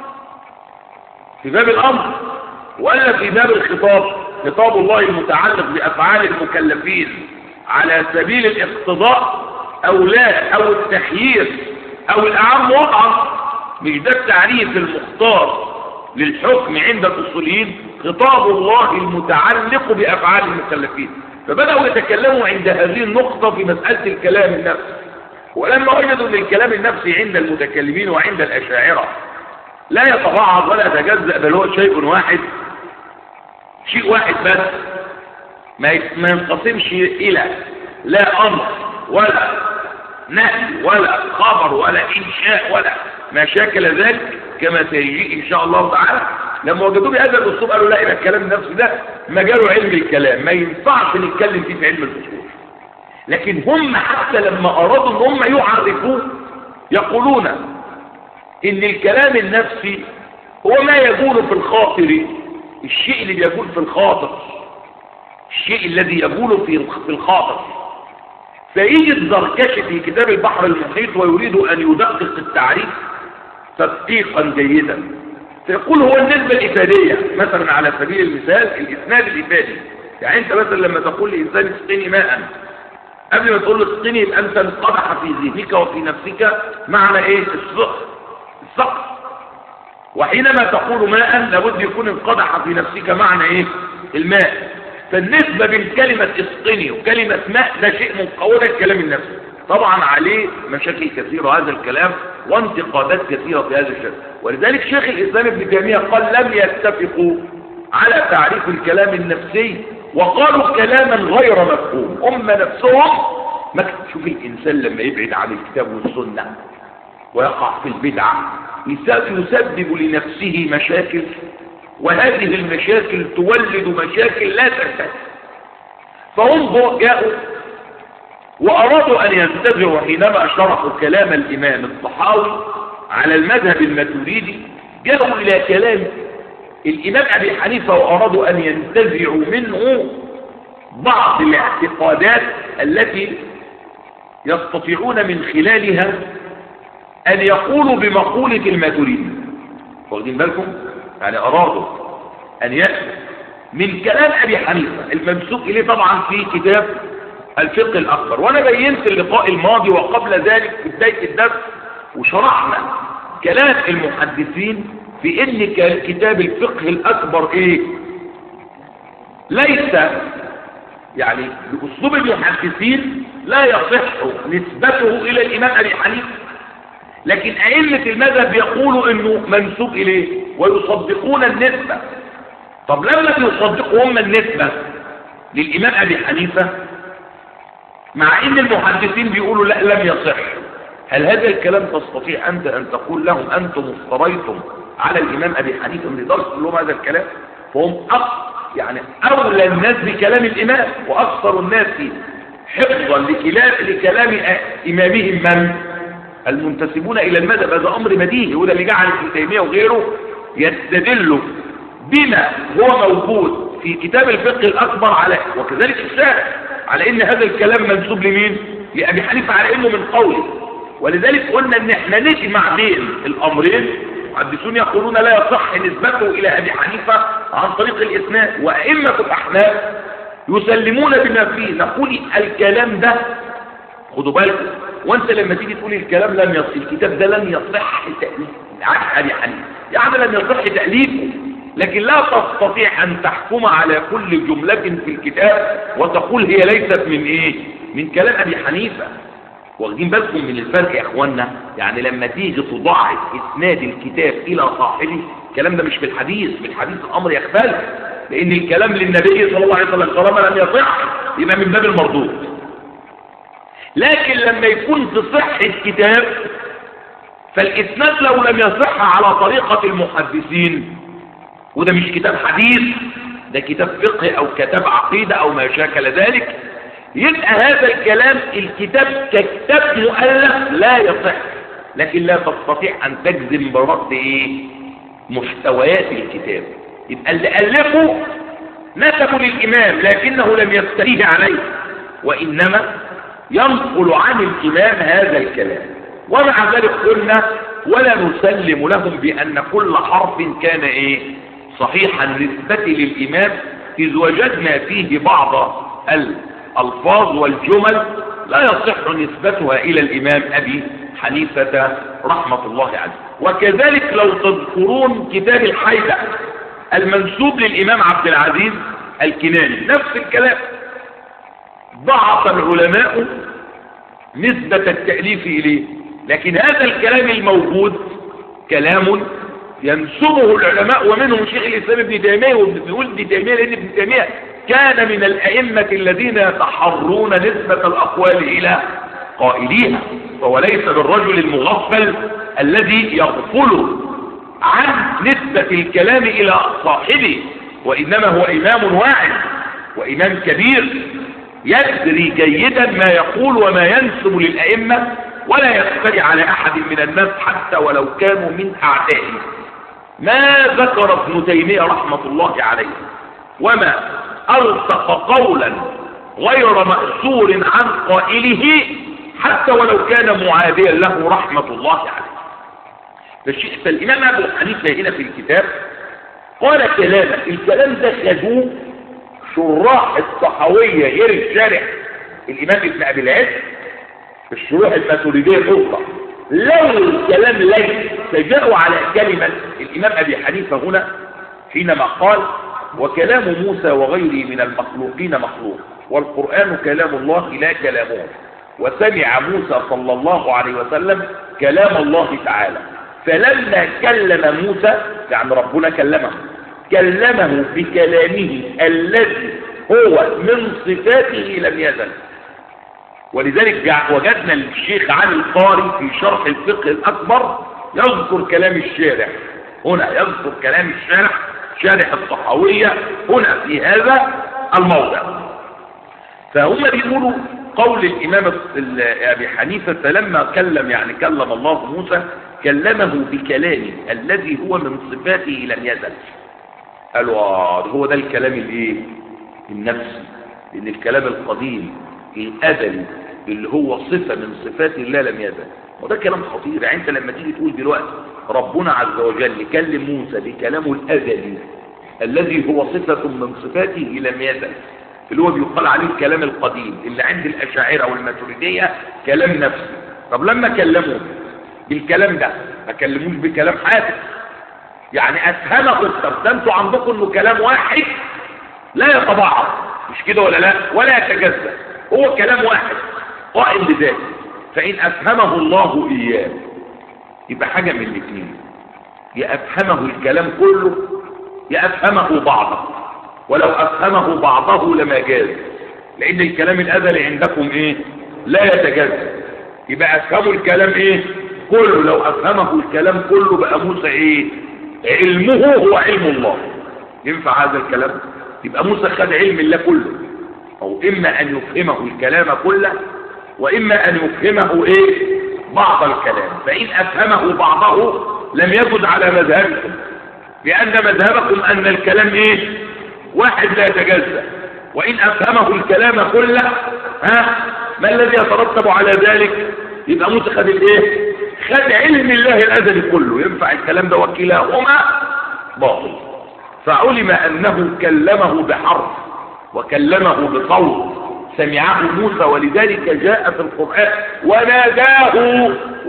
في باب الامر ولا في باب الخطاب؟ خطاب الله المتعلق بأفعال المكلفين على سبيل الاقتضاء أو لا، أو التخيير أو الأعم وضعا، مش ده التعريف المختار للحكم عند الأصوليين، خطاب الله المتعلق بأفعال المكلفين. فبدأوا يتكلموا عند هذه النقطة في مسألة الكلام النفسي، ولما وجدوا أن الكلام النفسي عند المتكلمين وعند الأشاعرة لا يتبعض ولا يتجزأ، بل هو شيء واحد، شيء واحد بس، ما ينقسمش إلى لا أمر ولا نهي ولا خبر ولا إنشاء ولا ما شاكل ذلك كما سيجي إن شاء الله تعالى. لما وجدوا بهذا الأسلوب قالوا لا، إلى الكلام النفسي ده مجاله علم الكلام، ما ينفعش نتكلم فيه في علم الأصول. لكن هم حتى لما أرادوا أن هم يعرفوه يقولون إن الكلام النفسي هو ما يقول في الخاطر، الشيء اللي بيقول في الخاطر، الشيء الذي يقول في الخاطر. فيجي الزركشي في كتاب البحر المحيط ويريد أن يدقق التعريف تدقيقا جيدا، فيقول هو النسبة الإفادية مثلا على سبيل المثال الإسناد الإفادي. يعني أنت مثلا لما تقول لإنسان اسقني ماء، قبل ما تقول له اسقني يبقى أنت انقدح في ذهنك وفي نفسك معنى إيه؟ السقف. وحينما تقول ماء لابد يكون انقدح في نفسك معنى ايه؟ الماء. فالنسبة بين كلمة اسقني وكلمة ماء ده شيء منقوض الكلام النفسي، طبعا عليه مشاكل كثيرة هذا الكلام وانتقادات كثيرة في هذا الشيء. ولذلك شيخ الإسلام ابن تيمية قال لم يتفقوا على تعريف الكلام النفسي وقالوا كلاما غير مفهوم. هم نفسهم ما شوف الإنسان لما يبعد عن الكتاب والسنة ويقع في البدعة يسبب لنفسه مشاكل، وهذه المشاكل تولد مشاكل لا تنتهي. فهم جاءوا وأرادوا أن ينتزعوا حينما شرحوا كلام الإمام الطحاوي على المذهب الماتريدي، جاءوا إلى كلام الإمام أبي حنيفة وأرادوا أن ينتزعوا منه بعض الاعتقادات التي يستطيعون من خلالها أن يقولوا بمقولة الماتريدي. واخدين بالكم؟ يعني أرادوا أن يأتوا من كلام أبي حنيفة الممسوك إليه طبعا في كتاب الفقه الأكبر. وأنا بينت اللقاء الماضي وقبل ذلك في بداية الدرس وشرحنا كلام المحدثين في إن كتاب الفقه الأكبر إيه؟ ليس يعني بأسلوب المحدثين لا يصح نسبته إلى الإمام أبي حنيفة، لكن أئمة المذهب يقولوا إنه منسوب إليه ويصدقون النسبة. طب لما يصدقوا هم النسبة للإمام أبي حنيفة مع إن المحدثين بيقولوا لا لم يصح، هل هذا الكلام تستطيع أنت أن تقول لهم أنتم افتريتم على الإمام أبي حنيفة من درس لهم هذا الكلام؟ فهم أكثر يعني أولى الناس بكلام الإمام وأكثر الناس حفظا لكلام إمامهم من المنتسبون إلى المذهب. هذا أمر بديهي، وده اللي جعل ابن تيمية وغيره يستدل بما هو موجود في كتاب الفقه الأكبر على وكذلك الشارع على إن هذا الكلام منسوب لمين؟ لأبي حنيفة على إنه من قوله. ولذلك قلنا إن إحنا نجمع بين الأمرين. المحدثون يقولون لا يصح نسبته إلى أبي حنيفة عن طريق الإسناد، وأئمة الأحناف يسلمون بما فيه. نقول الكلام ده خدوا بالكم، وانت لما تيجي تقول الكلام لم يصح الكتاب ده لم يصح تأليفه عن أبي حنيفة، يعني لم يصح تأليفه، لكن لا تستطيع أن تحكم على كل جملة في الكتاب وتقول هي ليست من إيه؟ من كلام أبي حنيفة. واخدين بالكم من الفرق يا اخوانا؟ يعني لما تيجي تضاعف اسناد الكتاب الى صاحبه، الكلام ده مش في الحديث، في الحديث الامر يختلف، لان الكلام للنبي صلى الله عليه وسلم طالما لم يصح يبقى من باب المردود. لكن لما يكون في صحة الكتاب فالاسناد لو لم يصح على طريقة المحدثين، وده مش كتاب حديث، ده كتاب فقه او كتاب عقيدة او ما شاكل ذلك، يبقى هذا الكلام الكتاب ككتاب مؤلف لا يصح، لكن لا تستطيع ان تجزم برد ايه؟ محتويات الكتاب. يبقى اللي ألفه نسبه للإمام لكنه لم يفتريه عليه، وإنما ينقل عن الإمام هذا الكلام. ومع ذلك قلنا ولا نسلم لهم بأن كل حرف كان ايه؟ صحيحا نسبة للإمام، إذ وجدنا فيه بعض الألفاظ والجمل لا يصح نسبتها إلى الإمام أبي حنيفة رحمة الله عليه. وكذلك لو تذكرون كتاب الحيدة المنسوب للإمام عبد العزيز الكناني نفس الكلام، ضعف العلماء نسبة التأليف إليه، لكن هذا الكلام الموجود كلام ينسبه العلماء، ومنهم شيخ الإسلام ابن تيمية. وبيقول ابن تيمية لأن ابن تيمية كان من الأئمة الذين يتحرون نسبة الأقوال إلى قائليها، فهو ليس بالرجل المغفل الذي يغفل عن نسبة الكلام إلى صاحبه، وإنما هو إمام واعد وإمام كبير يدري جيدا ما يقول وما ينسب للأئمة، ولا يفتري على أحد من الناس حتى ولو كانوا من أعدائه. ما ذكر ابن تيمية رحمة الله عليه وما ألصق قولا غير مأثور عن قائله حتى ولو كان معاديا له رحمة الله عليه. فالإمام أبو حنيفة هنا في الكتاب قال كلاما، الكلام ده خدوه شراح الصحوية غير الشارح الإمام ابن أبي العز في الشروح الماتريدية الأخرى. لو الكلام ليس فجاءوا على كلمة الإمام أبي حنيفة هنا حينما قال وكلام موسى وغيره من المخلوقين مخلوق والقرآن كلام الله لا كلامه، وسمع موسى صلى الله عليه وسلم كلام الله تعالى، فلما كلم موسى يعني ربنا كلمه كلمه بكلامه الذي هو من صفاته لم يزل. ولذلك وجدنا الشيخ علي القاري في شرح الفقه الأكبر يذكر كلام الشارح هنا، يذكر كلام الشارح شارح الطحاوية هنا في هذا الموضع. فهم بيقولوا قول الإمام أبي حنيفة لما كلم، يعني كلم الله موسى كلمه بكلامه الذي هو من صفاته لم يزل. قالوا هو ده الكلام الايه النفسي، لأن الكلام القديم الأزلي اللي هو صفة من صفات الله لم يزل. وده كلام خطير. يعني انت لما تيجي تقول دلوقتي ربنا عز وجل يكلم موسى بكلامه الأزلي الذي هو صفة من صفاته لم يزل، اللي هو بيقال عليه الكلام القديم اللي عند الأشاعرة والماتريدية كلام نفسي. طب لما كلموا بالكلام ده ما كلموش بكلام حادث، يعني أفهمكم. طب ده انتوا عندكم انه كلام واحد لا يتبعض، مش كده ولا لا؟ ولا يتجزأ، هو كلام واحد قائم بذاته. فإن أفهمه الله إياه يبقى حاجة من الاثنين، يا أفهمه الكلام كله يا أفهمه بعضه. ولو أفهمه بعضه لما جاز، لأن الكلام الأزلي عندكم إيه؟ لا يتجزأ. يبقى أفهموا الكلام إيه؟ كله. لو أفهمه الكلام كله بقى موسى إيه؟ علمه هو علم الله. ينفع هذا الكلام؟ يبقى موسى خد علم الله كله، أو إما أن يفهمه الكلام كله وإما أن يفهمه إيه؟ بعض الكلام. فإن أفهمه بعضه لم يجد على مذهبكم، لأن مذهبكم أن الكلام إيه؟ واحد لا يتجزأ. وإن أفهمه الكلام كله ها ما الذي يترتب على ذلك؟ يبقى موسى خد الإيه؟ خد علم الله الأزلي كله. ينفع الكلام ده؟ وكلاهما باطل. فعلم أنه كلمه بحرف وكلمه بصوت سمعه موسى، ولذلك جاء في القرآن وناداه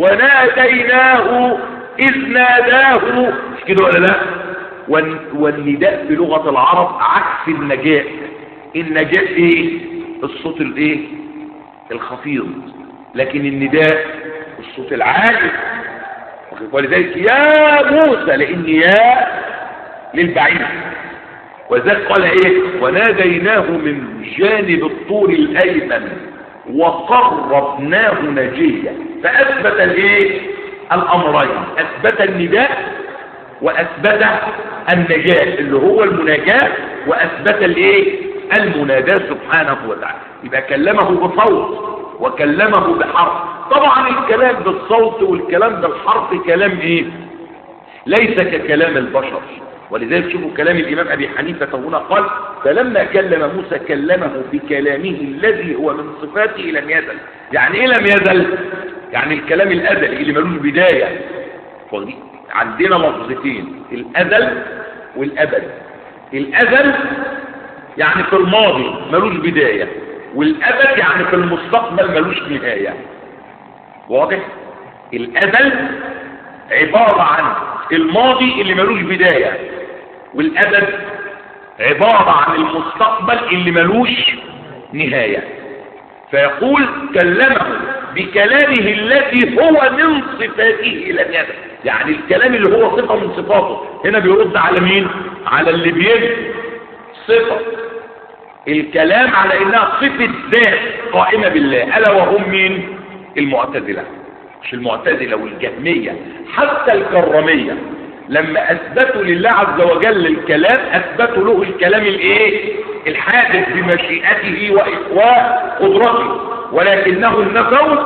وناديناه إذ ناداه، مش كده ولا لا؟ والنداء في لغة العرب عكس النجاء. النجاء ايه؟ الصوت الايه؟ الخفيض، لكن النداء الصوت العالي. ولذلك يا موسى، لان يا للبعيد. وذلك قال ايه؟ وناديناه من جانب الطور الايمن وقربناه نجيا. فاثبت الايه؟ الامرين، اثبت النداء واثبت النجاة اللي هو المناجاة، واثبت الايه؟ المناداة سبحانه وتعالى. يبقى كلمه بصوت وكلمه بحرف. طبعا الكلام بالصوت والكلام بالحرف كلام ايه؟ ليس ككلام البشر. ولذلك شوفوا كلام الامام ابي حنيفة هنا قال فلما كلم موسى كلمه بكلامه الذي هو من صفاته لم يزل. يعني ايه لم يزل؟ يعني الكلام الازلي اللي ملوش بداية. عندنا لفظتين، الازل والابد. الازل يعني في الماضي ملوش بداية، والابد يعني في المستقبل ملوش نهاية. واضح؟ الازل عبارة عن الماضي اللي ملوش بداية، والابد عبارة عن المستقبل اللي ملوش نهاية. فيقول كلمه بكلامه الذي هو من صفاته لم يزل. يعني الكلام اللي هو صفة من صفاته. هنا بيرد على مين؟ على اللي بيد صفة الكلام على انها صفة ذات قائمة بالله، الا وهم مين؟ المعتزلة. مش المعتزلة والجهمية، حتى الكرامية لما اثبتوا لله عز وجل الكلام اثبتوا له الكلام الايه؟ الحادث بمشيئته وقدرته، ولكنهم نفوا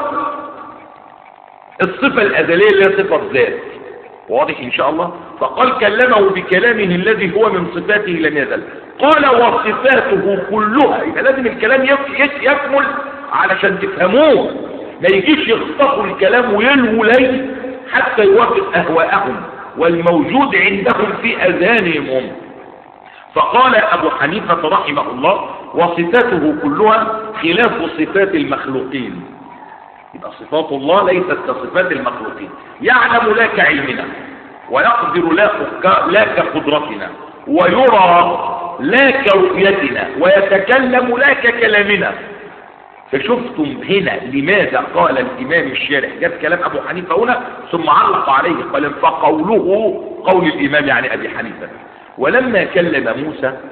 الصفة الازلية اللي هي صفة ذات. واضح ان شاء الله؟ فقال كلمه بكلامه الذي هو من صفاته لم يزل. قال وصفاته كلها. يبقى لازم الكلام يكمل علشان تفهموه، ما يجيش يخطفوا الكلام ويلووا ليه حتى يوافق اهواءهم والموجود عندهم في اذهانهم هم. فقال ابو حنيفة رحمه الله وصفاته كلها خلاف صفات المخلوقين. يبقى صفات الله ليست كصفات المخلوقين. يعلم لا كعلمنا، ويقدر لا كقدرتنا، ويرى لا كرؤيتنا، ويتكلم لا ككلامنا. فشفتم هنا لماذا قال الامام الشارح جاب كلام ابو حنيفة هنا ثم علق عليه قال فقوله قول الامام يعني ابي حنيفة. ولما كلم موسى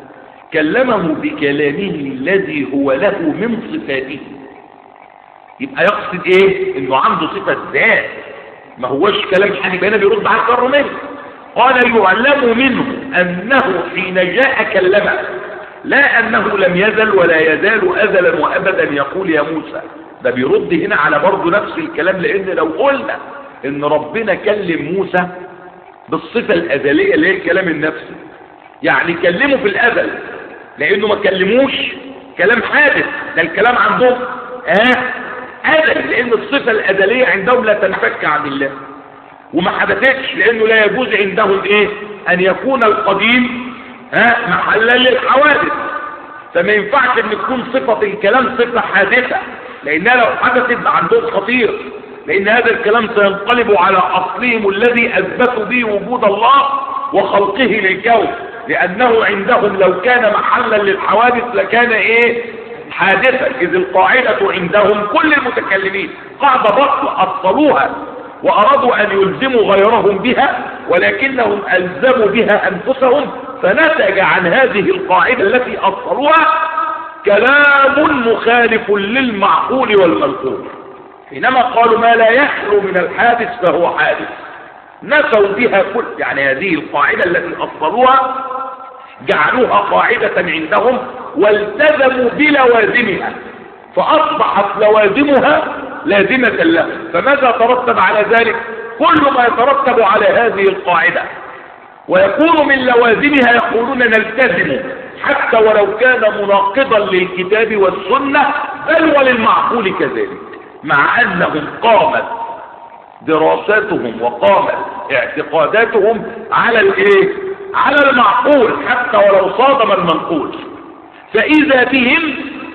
كلمه بكلامه الذي هو له من صفاته. يبقى يقصد ايه؟ انه عنده صفة ذات، ما هوش كلام حنيف. هنا بيرد على الكرمين، قال يعلم منه انه حين جاء كلمه، لا انه لم يزل ولا يزال ازلا وابدا يقول يا موسى. ده بيرد هنا على برضه نفس الكلام، لان لو قلنا ان ربنا كلم موسى بالصفة الازلية اللي هي الكلام النفسي، يعني كلمه في الازل، لانه ما كلموش كلام حادث، ده الكلام عندهم اه ازل، لان الصفة الازلية عندهم لا تنفك عن الله وما حدثتش، لانه لا يجوز عندهم ايه ان يكون القديم ها محلا للحوادث. فما ينفعش ان تكون صفة الكلام صفة حادثة، لانها لو حدثت عندهم خطير، لان هذا الكلام سينقلب على اصلهم الذي اثبتوا به وجود الله وخلقه للكون، لانه عندهم لو كان محلا للحوادث لكان ايه حادثة. اذ القاعدة عندهم كل المتكلمين قاعدة بطل اصلوها وارادوا ان يلزموا غيرهم بها، ولكنهم الزموا بها انفسهم، فنتج عن هذه القاعدة التي اصلوها كلام مخالف للمعقول والمنقول. حينما قالوا ما لا يخلو من الحادث فهو حادث، نسوا بها كل، يعني هذه القاعدة التي اصلوها جعلوها قاعدة عندهم والتزموا بلوازمها، فاصبحت لوازمها لازمة له. فماذا ترتب على ذلك؟ كل ما يترتب على هذه القاعدة ويكون من لوازمها يقولون نلتزم، حتى ولو كان مناقضا للكتاب والسنة بل وللمعقول كذلك، مع انهم قامت دراساتهم وقامت اعتقاداتهم على الايه على المعقول حتى ولو صادم المنقول. فاذا بهم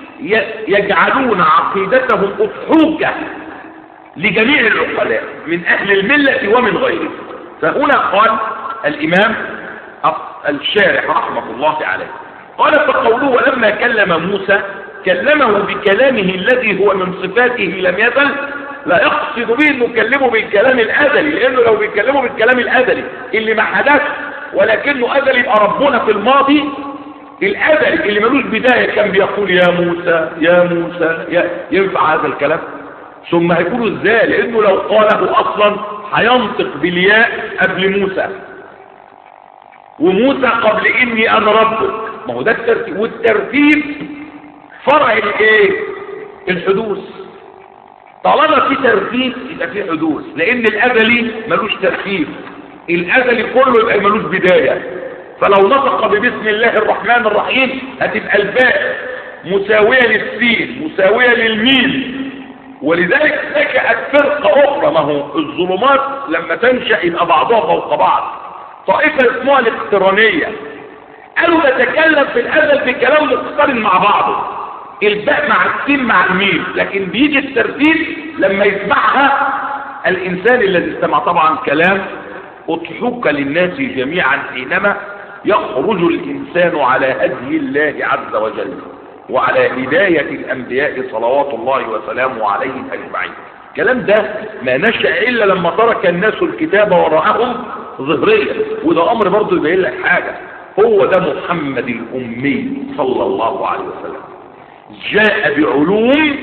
يجعلون عقيدتهم اضحوكة لجميع العقلاء من اهل الملة ومن غيرهم. فهنا قال الامام الشارح رحمة الله عليه، قال فقوله ولما كلم موسى كلمه بكلامه الذي هو من صفاته لم يزل، لا يقصد به انه كلمه بالكلام الازلي، لانه لو بيكلمه بالكلام الازلي اللي ما حدث ولكنه ازلي يبقى ربنا في الماضي الازلي اللي ملوش بداية كان بيقول يا موسى يا موسى يا ينفع هذا الكلام؟ ثم هيقولوا ازاي؟ لانه لو قاله اصلا هينطق بالياء قبل موسى، وموسى قبل اني انا ربك. ما هو ده الترتيب، والترتيب فرع الايه الحدوث. طالما في ترتيب يبقى في حدوث، لان الازلي ملوش ترتيب، الازلي كله يبقى ملوش بداية. فلو نطق ببسم الله الرحمن الرحيم هتبقى الباء مساوية للسين مساوية للميم، ولذلك نشأت فرقة اخرى. ما هو الظلمات لما تنشأ يبقى بعضها فوق بعض، طائفة اسمها الاقترانية، قالوا نتكلم في الازل بكلام مقترن مع بعضه، الباء مع السين مع الميم، لكن بيجي الترتيب لما يسمعها الانسان الذي استمع. طبعا كلام اضحوك للناس جميعا حينما يخرج الانسان على هدي الله عز وجل وعلى هداية الانبياء صلوات الله وسلامه عليهم اجمعين. الكلام ده ما نشأ الا لما ترك الناس الكتاب وراءهم ظهريا، وده امر برضه يبين لك حاجة، هو ده محمد الامي صلى الله عليه وسلم، جاء بعلوم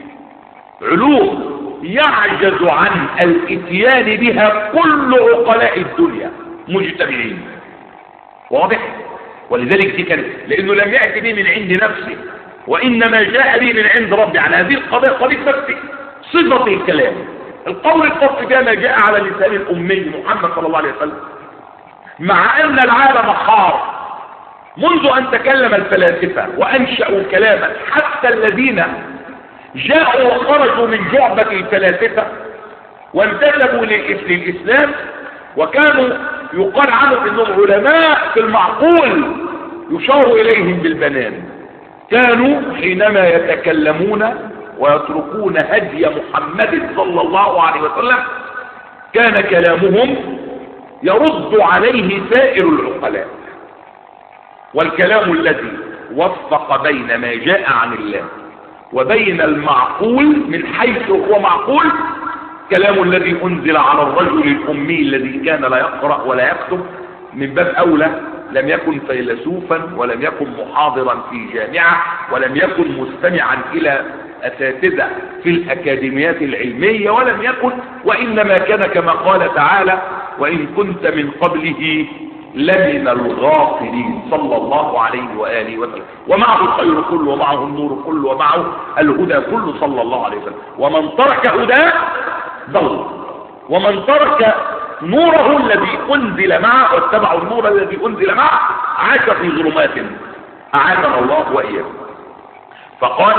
علوم يعجز عن الاتيان بها كل عقلاء الدنيا مجتمعين. واضح؟ ولذلك دي كانت، لانه لم يأتي به من عند نفسه وانما جاء به من عند ربي على هذه القضية، قضية نفسه صفة الكلام. القول الخاص بها ما جاء على لسان الامي محمد صلى الله عليه وسلم، مع ان العالم حار منذ ان تكلم الفلاسفة وانشأوا كلاما، حتى الذين جاءوا وخرجوا من جعبة الفلاسفة وانتسبوا للإسلام وكانوا يقال عنهم انهم علماء في المعقول يشار اليهم بالبنان، كانوا حينما يتكلمون ويتركون هدي محمد صلى الله عليه وسلم كان كلامهم يرد عليه سائر العقلاء. والكلام الذي وفق بين ما جاء عن الله وبين المعقول من حيث هو معقول كلام الذي انزل على الرجل الامي الذي كان لا يقرأ ولا يكتب، من باب اولى لم يكن فيلسوفا ولم يكن محاضرا في جامعة ولم يكن مستمعا إلى أساتذة في الأكاديميات العلمية ولم يكن، وإنما كان كما قال تعالى وإن كنت من قبله لمن الغافلين صلى الله عليه وآله وسلم، ومعه الخير كله ومعه النور كله ومعه الهدى كله صلى الله عليه وسلم. ومن ترك هداه ضل، ومن ترك نوره الذي أنزل معه واتبعوا النور الذي أنزل معه عاش في ظلمات، أعاذنا الله وإياكم. فقال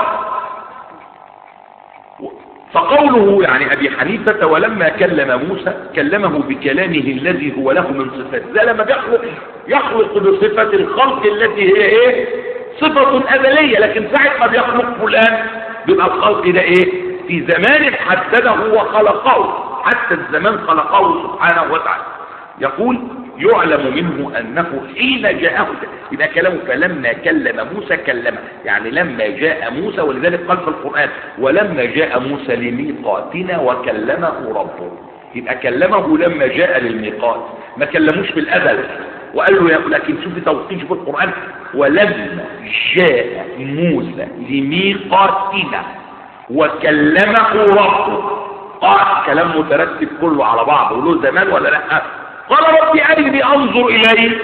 فقوله يعني أبي حنيفة ولما كلم موسى كلمه بكلامه الذي هو له من صفات، ده لما بيخلق يخلق بصفة الخلق التي هي ايه صفة أزلية، لكن ساعة ما بيخلق فلان بيبقى الخلق ده ايه في زمان حدده وخلقه، حتى الزمان خلقه سبحانه وتعالى. يقول يعلم منه أنه حين جاءه، يبقى كلامه فلما كلم موسى كلمه، يعني لما جاء موسى، ولذلك قال في القرآن ولما جاء موسى لميقاتنا وكلمه ربه، يبقى كلمه لما جاء للميقات، ما كلموش في الأزل وقال له يا، لكن شوف توقيت شوف القرآن ولما جاء موسى لميقاتنا وكلمه ربه، قال كلام مترتب كله على بعضه وله زمان ولا لا؟ قال ربي أرني أنظر إليك،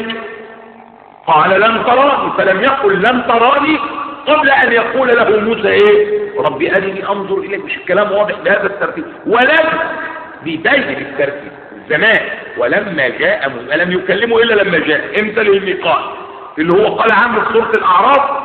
قال لن تراني، فلم يقل لن تراني قبل أن يقول له موسى إيه ربي أرني أنظر إليك. مش الكلام واضح بهذا الترتيب؟ ولم بيبين الترتيب الزمان، ولما جاء موسى لم يكلمه إلا لما جاء امتى للميقات اللي هو قال عنه في سورة الأعراف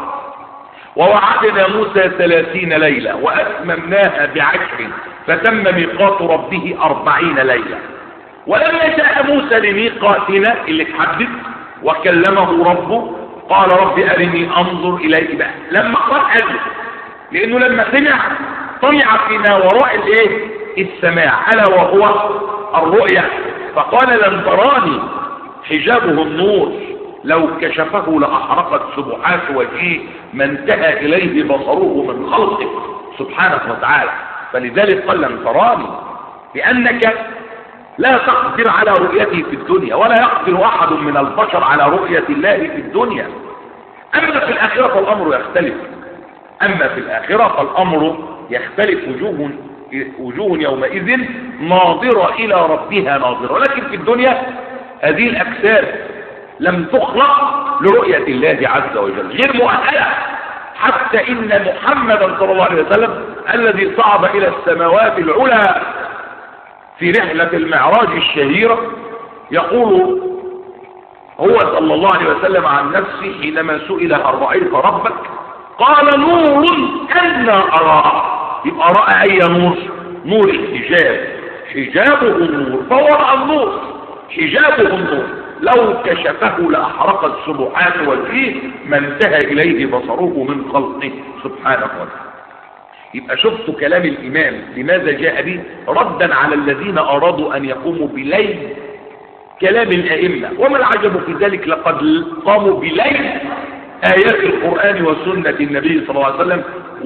ووعدنا موسى ثلاثين ليلة وأتممناها بعشر فتم ميقات ربه أربعين ليلة. ولما جاء موسى لميقاتنا اللي اتحدث وكلمه ربه قال ربي أرني أنظر إليك بقى، لما قال أجل لأنه لما سمع طمع في ما وراء الايه السماع ألا وهو الرؤية، فقال لن تراني حجابه النور لو كشفه لأحرقت سبحات وجهه ما انتهى إليه بصره من خلقه سبحانه وتعالى. فلذلك قال لن تراني لأنك لا تقدر على رؤيته في الدنيا، ولا يقدر أحد من البشر على رؤية الله في الدنيا. أما في الآخرة فالأمر يختلف، أما في الآخرة فالأمر يختلف، وجوه وجوه يومئذ ناظرة إلى ربها ناظرة. لكن في الدنيا هذه الأجساد لم تخلق لرؤية الله عز وجل، غير مؤهلة، حتى إن محمدا صلى الله عليه وسلم الذي صعد إلى السماوات العلى في رحلة المعراج الشهيرة يقول هو صلى الله عليه وسلم عن نفسه حينما سئل هل رأيت ربك قال نور أنا أراه. يبقى رأى أي نور؟ نور الحجاب، حجابه النور، فهو رأى النور، حجابه النور لو كشفه لأحرقت سبحات وجهه ما انتهى إليه بصره من خلقه سبحانه وتعالى. يبقى شفتوا كلام الإمام لماذا جاء به؟ ردا على الذين أرادوا أن يقوموا بليل كلام الأئمة. وما العجب في ذلك؟ لقد قاموا بليل آيات القرآن وسنة النبي صلى الله عليه وسلم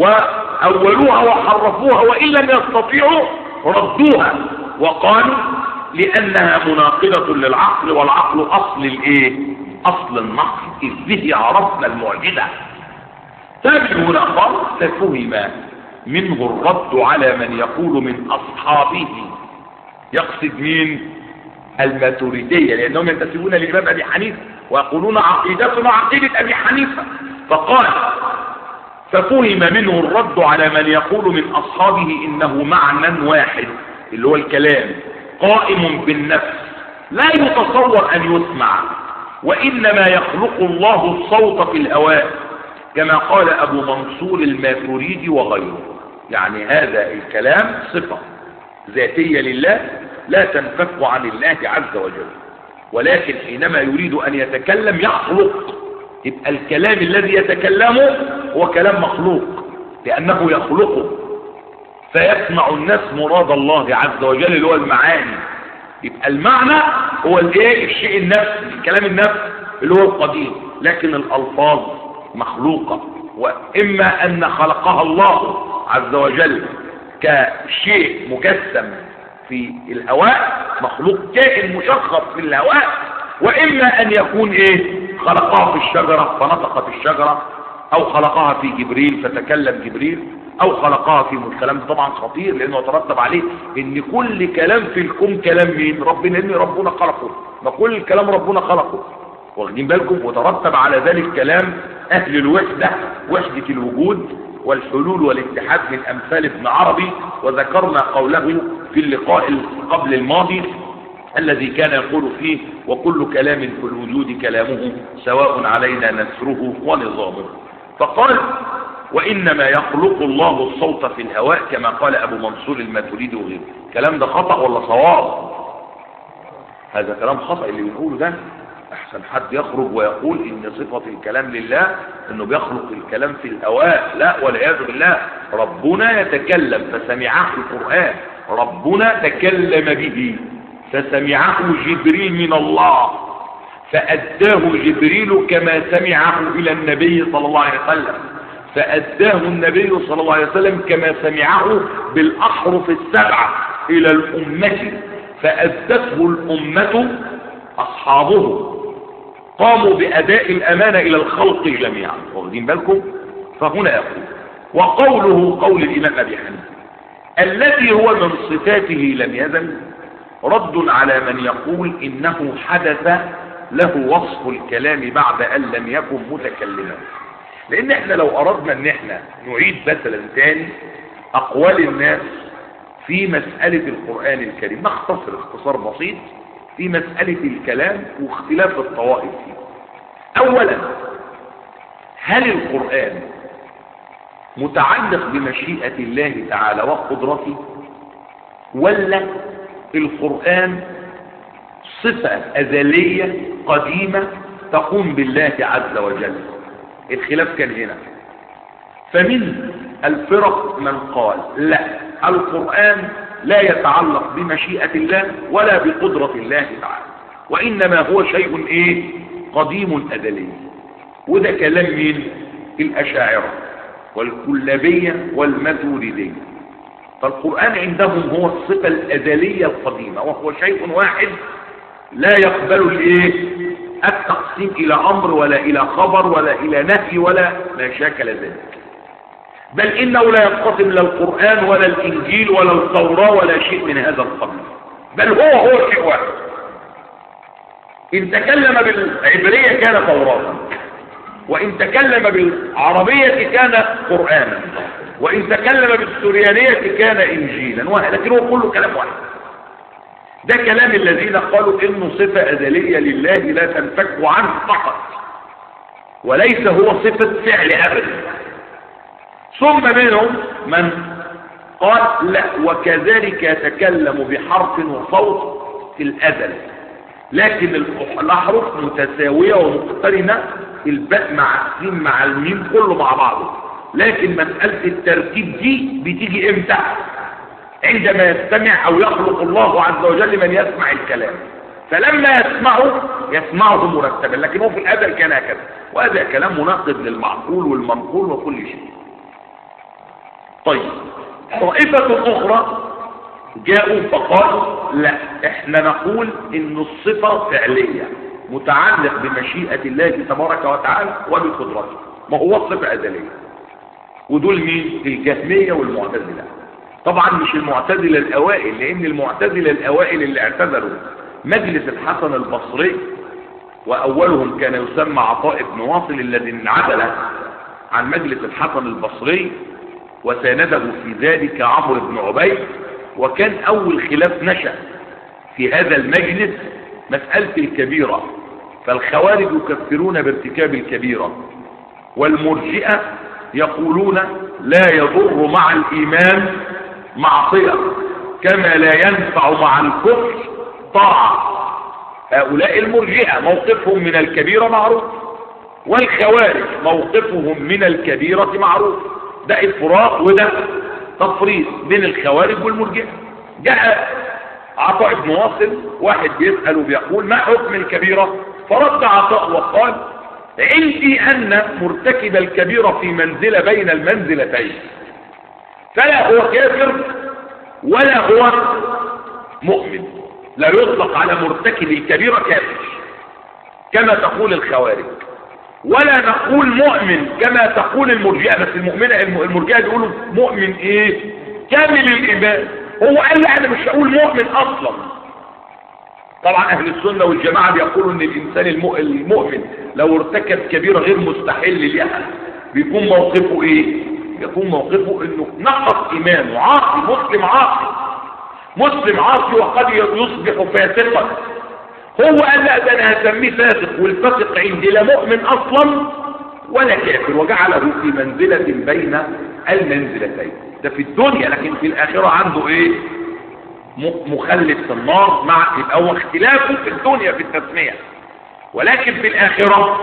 وأولوها وحرفوها، وإن لم يستطيعوا ردوها وقالوا لأنها مناقضة للعقل، والعقل أصل الإيه؟ أصل النقل، إذ به عرفنا المعجزة. فمن هنا قال ففهم منه الرد على من يقول من أصحابه، يقصد مين؟ الماتريدية، لأنهم ينتسبون للإمام أبي حنيفة ويقولون عقيدتنا عقيدة أبي حنيفة. فقال ففهم منه الرد على من يقول من أصحابه إنه معنى واحد اللي هو الكلام قائم بالنفس لا يتصور أن يسمع، وإنما يخلق الله الصوت في الهواء كما قال أبو منصور الماتريدي وغيره. يعني هذا الكلام صفة ذاتية لله لا تنفك عن الله عز وجل، ولكن حينما يريد أن يتكلم يخلق، يبقى الكلام الذي يتكلمه هو كلام مخلوق لأنه يخلقه فيسمع الناس مراد الله عز وجل اللي هو المعاني. يبقى المعنى هو الايه؟ الشيء النفسي، الكلام النفسي اللي هو القديم، لكن الألفاظ مخلوقة، وإما أن خلقها الله عز وجل كشيء مجسم في الهواء، مخلوق كائن مشخص في الهواء، وإما أن يكون إيه؟ خلقها في الشجرة فنطقت الشجرة، او خلقها في جبريل فتكلم جبريل، او خلقها في الكلام ده طبعا خطير لانه يترتب عليه ان كل كلام في الكون كلام مين؟ ربنا، ان ربنا خلقه، ما كل الكلام ربنا خلقه، واخدين بالكم؟ وترتب على ذلك كلام اهل الوحدة، وحدة الوجود والحلول والاتحاد من امثال ابن عربي، وذكرنا قوله في اللقاء قبل الماضي الذي كان يقول فيه وكل كلام في الوجود كلامه سواء علينا نسره ونظامه. فقال وإنما يخلق الله الصوت في الهواء كما قال أبو منصور الماتريدي وغيره. الكلام ده خطأ ولا صواب؟ هذا كلام خطأ اللي بنقوله ده. أحسن حد يخرج ويقول إن صفة الكلام لله إنه بيخلق الكلام في الهواء، لا والعياذ بالله. ربنا يتكلم فسمعه القرآن، ربنا تكلم به فسمعه جبريل من الله فأداه جبريل كما سمعه إلى النبي صلى الله عليه وسلم، فأداه النبي صلى الله عليه وسلم كما سمعه بالأحرف السبعة إلى الأمة، فأدته الأمة أصحابه قاموا بأداء الأمانة إلى الخلق جميعا. واخدين بالكم؟ فهنا يقول وقوله قول الإمام أبي حنيفة الذي هو من صفاته لم يزل رد على من يقول إنه حدث له وصف الكلام بعد أن لم يكن متكلما. لأن احنا لو أردنا ان احنا نعيد مثلا تاني أقوال الناس في مسألة القرآن الكريم، نختصر اختصار بسيط في مسألة الكلام واختلاف الطوائف فيه. أولا، هل القرآن متعلق بمشيئة الله تعالى وقدرته، ولا القرآن صفة أزلية قديمة تقوم بالله عز وجل؟ الخلاف كان هنا. فمن الفرق من قال لا، القرآن لا يتعلق بمشيئة الله ولا بقدرة الله تعالى، وإنما هو شيء ايه؟ قديم أزلي. وده كلام مين؟ الأشاعرة والكلابية والماتريدية. فالقرآن عندهم هو الصفة الأزلية القديمة، وهو شيء واحد لا يقبل الايه؟ التقسيم الى امر ولا الى خبر ولا الى نهي ولا ما شاكل ذلك. بل انه لا ينقسم لا القرآن ولا الانجيل ولا التوراة ولا شيء من هذا القبيل، بل هو هو شيء واحد. ان تكلم بالعبرية كان توراة، وان تكلم بالعربية كان قرآنا، وان تكلم بالسريانية كان انجيلا، لكن هو كله كلام واحد. ده كلام الذين قالوا انه صفة ازلية لله لا تنفك عنه فقط، وليس هو صفة فعل ابدا. ثم منهم من قال لا، وكذلك يتكلم بحرف وصوت في الازل، لكن الاحرف متساوية ومقترنة، الباء مع السين مع الميم كله مع بعضه، لكن مسألة الترتيب دي بتيجي امتى؟ عندما يستمع او يخلق الله عز وجل من يسمع الكلام، فلما يسمعه يسمعه مرتبا، لكن هو في الازل كان هكذا. وهذا كلام مناقض للمعقول والمنقول وكل شيء. طيب، طائفة اخرى جاءوا فقالوا لا، احنا نقول ان الصفة فعلية متعلق بمشيئة الله تبارك وتعالى وبقدرته، ما هو الصفة ازلية. ودول مين؟ الجهمية والمعتزلة. طبعا مش المعتزلة الاوائل، لان المعتزلة الاوائل اللي اعتذروا مجلس الحسن البصري، واولهم كان يسمى عطاء بن واصل الذي انعزل عن مجلس الحسن البصري، وسانده في ذلك عمرو بن عبيد. وكان اول خلاف نشأ في هذا المجلس مسألة الكبيرة، فالخوارج يكفرون بارتكاب الكبيرة، والمرجئة يقولون لا يضر مع الإيمان معصية كما لا ينفع مع الكفر طاعة. هؤلاء المرجئة موقفهم من الكبيرة معروف، والخوارج موقفهم من الكبيرة معروف. ده افراط وده تفريط بين الخوارج والمرجئة. جاء عطاء بن واصل واحد بيسأل وبيقول ما حكم الكبيرة؟ فرد عطاء وقال عندي أن مرتكب الكبيرة في منزلة بين المنزلتين، فلا هو كافر ولا هو مؤمن، لا يطلق على مرتكب الكبيرة كافر، كما تقول الخوارج، ولا نقول مؤمن كما تقول المرجئة. بس المؤمنة المرجئة يقولوا مؤمن ايه؟ كامل الايمان. هو قال لا انا مش هقول مؤمن اصلا. طبعا اهل السنة والجماعة بيقولوا ان الانسان المؤمن لو ارتكب كبيرة غير مستحل لها بيكون موقفه ايه؟ بيكون موقفه انه نقص ايمانه، عاصي، مسلم عاصي، مسلم عاصي وقد يصبح فاسقا. هو قال لا ده انا هسميه فاسق، والفاسق عندي لا مؤمن اصلا ولا كافر، وجعله في منزلة بين المنزلتين. ده في الدنيا، لكن في الاخرة عنده ايه؟ مخلد في النار. مع يبقى هو اختلافه في الدنيا في التسمية، ولكن في الاخرة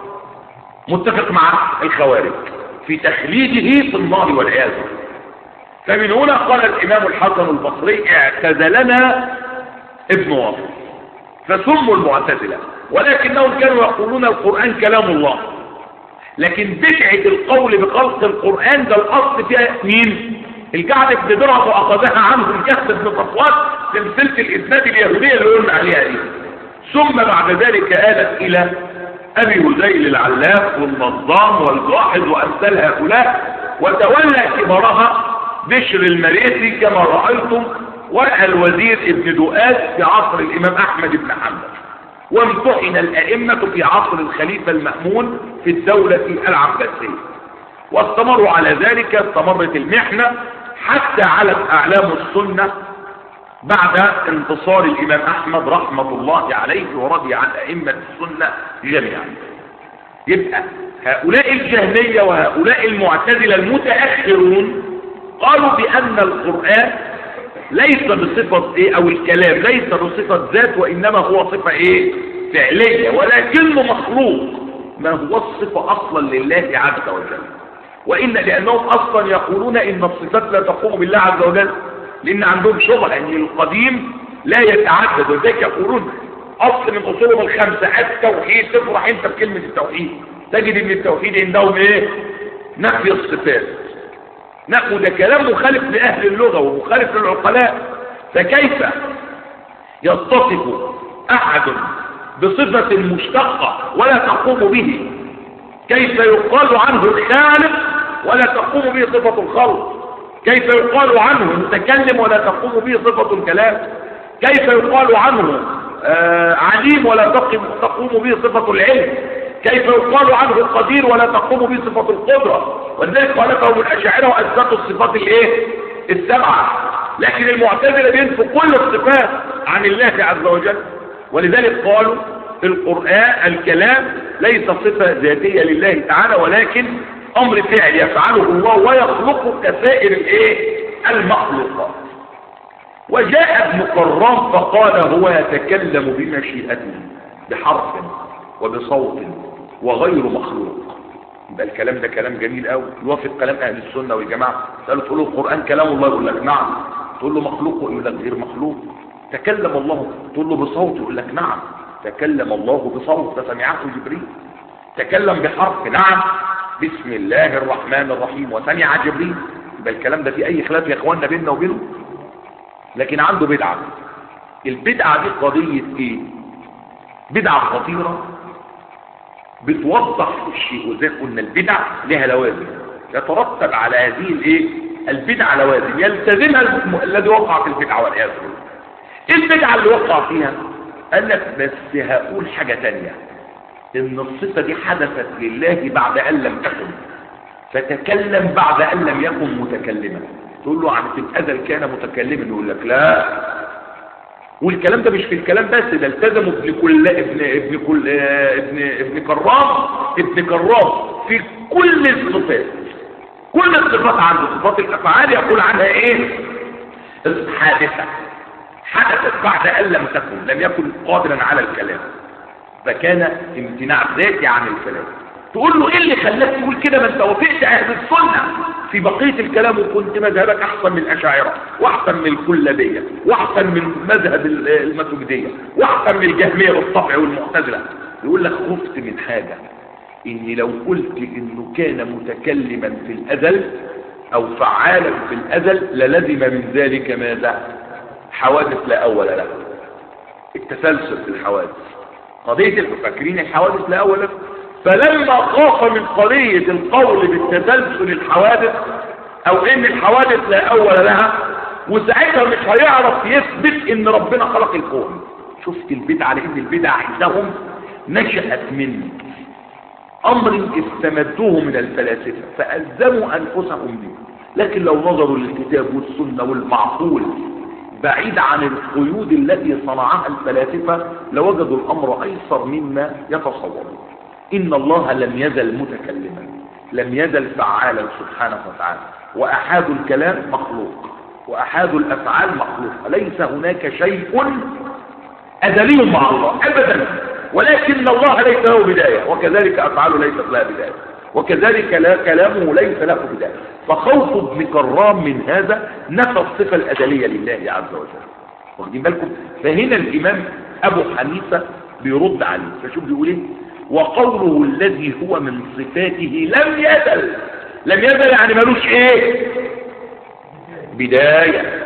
متفق مع الخوارج في تخليده في النار والعياذ بالله. فمن هنا قال الامام الحسن البصري اعتزلنا ابن واصل فسموا المعتزلة، ولكنهم كانوا يقولون القرآن كلام الله. لكن بدعة القول بخلق القرآن ده الأصل فيها مين؟ الجعد بن درهم وأخذها عنه الجهد بن صفوان سلسلة الإسناد اليهودية اللي قلنا عليها دي. ثم بعد ذلك آلت إلى أبي هذيل العلاف والنظام والجاحظ وأمثال هؤلاء، وتولى كبارها بشر المريسي كما رأيتم، والوزير ابن دؤاد في عصر الإمام أحمد بن حنبل، وامتحن الأئمة في عصر الخليفة المأمون في الدولة العباسية، واستمروا على ذلك. استمرت المحنة حتى علت أعلام السنة بعد انتصار الإمام أحمد رحمة الله عليه ورضي عن أئمة السنة جميعا. يبقى هؤلاء الجهمية وهؤلاء المعتزلة المتأخرون قالوا بأن القرآن ليس بصفة ايه، او الكلام ليس بصفة ذات، وانما هو صفة ايه؟ فعلية، ولكنه مخلوق. ما هو الصفة اصلا لله عز وجل، وان لانهم اصلا يقولون ان الصفات لا تقوم بالله عز وجل، لان عندهم شبهة ان القديم لا يتعدد، وذلك يقولون اصل من اصولهم الخمسة التوحيد. تفرح انت بكلمة التوحيد تجد ان التوحيد عندهم ايه؟ نفي الصفات. نقول ده كلام مخالف لأهل اللغة ومخالف للعقلاء. فكيف يتصف أحد بصفة مشتقة ولا تقوم به؟ كيف يقال عنه الخالق ولا تقوم به صفة الخلق؟ كيف يقال عنه متكلم ولا تقوم به صفة الكلام؟ كيف يقال عنه آه عليم ولا تقوم به صفة العلم؟ كيف يقال عنه قدير ولا تقوم به صفة القدرة؟ ولذلك خالفهم الأشاعرة وأثبتوا الصفات الايه؟ السبعة. لكن المعتزلة بينفوا كل الصفات عن الله عز وجل، ولذلك قالوا القرآن الكلام ليس صفة ذاتية لله تعالى، ولكن أمر فعل يفعله الله ويخلقه كسائر الايه؟ المخلوقات. وجاء ابن كرام فقال هو يتكلم بمشيئته بحرف وبصوت وغير مخلوق. يبقى الكلام ده كلام جميل قوي، يوافق كلام اهل السنه والجماعه. قالوا تقول له القران كلام الله، يقول لك نعم. تقول له مخلوق، يقول لك غير مخلوق. تكلم الله، تقول له بصوت، يقول لك نعم تكلم الله بصوت فسمعه جبريل. تكلم بحرف، نعم بسم الله الرحمن الرحيم وسمع جبريل. يبقى الكلام ده في اي خلاف يا اخواننا بيننا وبينه؟ لكن عنده بدعه. البدعه دي قضيه ايه؟ بدعه خطيره بتوضح الشيء. وزي قلنا البدع لها لوازم، يترتب على هذه الايه؟ البدعه لوازم يلتزمها الم... الذي وقع في البدعه والعياذ بالله. ايه البدعه اللي وقع فيها؟ قال لك بس هقول حاجه تانية، ان الصفه دي حدثت لله بعد ان لم تكن، فتكلم بعد ان لم يكن متكلما. تقول له عن في الازل كان متكلما، يقول لك لا. والكلام ده مش في الكلام بس، ده التزموا ابن كل ابن ابن كل ابن ابن كرام ابن كرام في كل الصفات. كل الصفات عنده، صفات الافعال يقول عنها ايه؟ حادثه، حدثت بعد ان لم تكن، لم يكن قادرا على الكلام، فكان امتناع ذاتي عن الكلام. تقول له ايه اللي خلاك تقول كده؟ ما انت وافقت اهل السنه في بقيه الكلام، وكنت مذهبك احسن من الاشاعره، واحسن من الكلابيه، واحسن من مذهب الماتريديه، واحسن من الجهميه بالطبع والمعتزله. يقول لك خفت من حاجه، اني لو قلت انه كان متكلما في الازل او فعالا في الازل للزم من ذلك ماذا؟ حوادث لا اول لها، التسلسل في الحوادث. قضية الفاكرين الحوادث لا أول لها. فلما خاف من قضية القول بالتسلسل الحوادث أو إن الحوادث لا أول لها، وساعتها مش هيعرف يثبت إن ربنا خلق الكون. شفت البدعة، لأن البدعة عندهم نشأت من أمر استمدوه من الفلاسفة فألزموا أنفسهم به. لكن لو نظروا للكتاب والسنة والمعقول بعيد عن القيود التي صنعها الفلاسفة لوجدوا الأمر أيسر مما يتصورون. إن الله لم يزل متكلما، لم يزل فعالا سبحانه وتعالى، وأحاد الكلام مخلوق وأحاد الأفعال مخلوق. ليس هناك شيء أزلي مع الله أبدا، ولكن الله ليس له بداية، وكذلك أفعاله ليست لها بداية، وكذلك لا كلامه ليس له بداية. فخوف ابن كرام من هذا نفى الصفة الأزلية لله عز وجل. واخدين بالكم؟ فهنا الإمام أبو حنيفة بيرد عليه، فشوف بيقول ايه؟ وقوله الذي هو من صفاته لم يزل. لم يزل يعني ملوش ايه؟ بداية.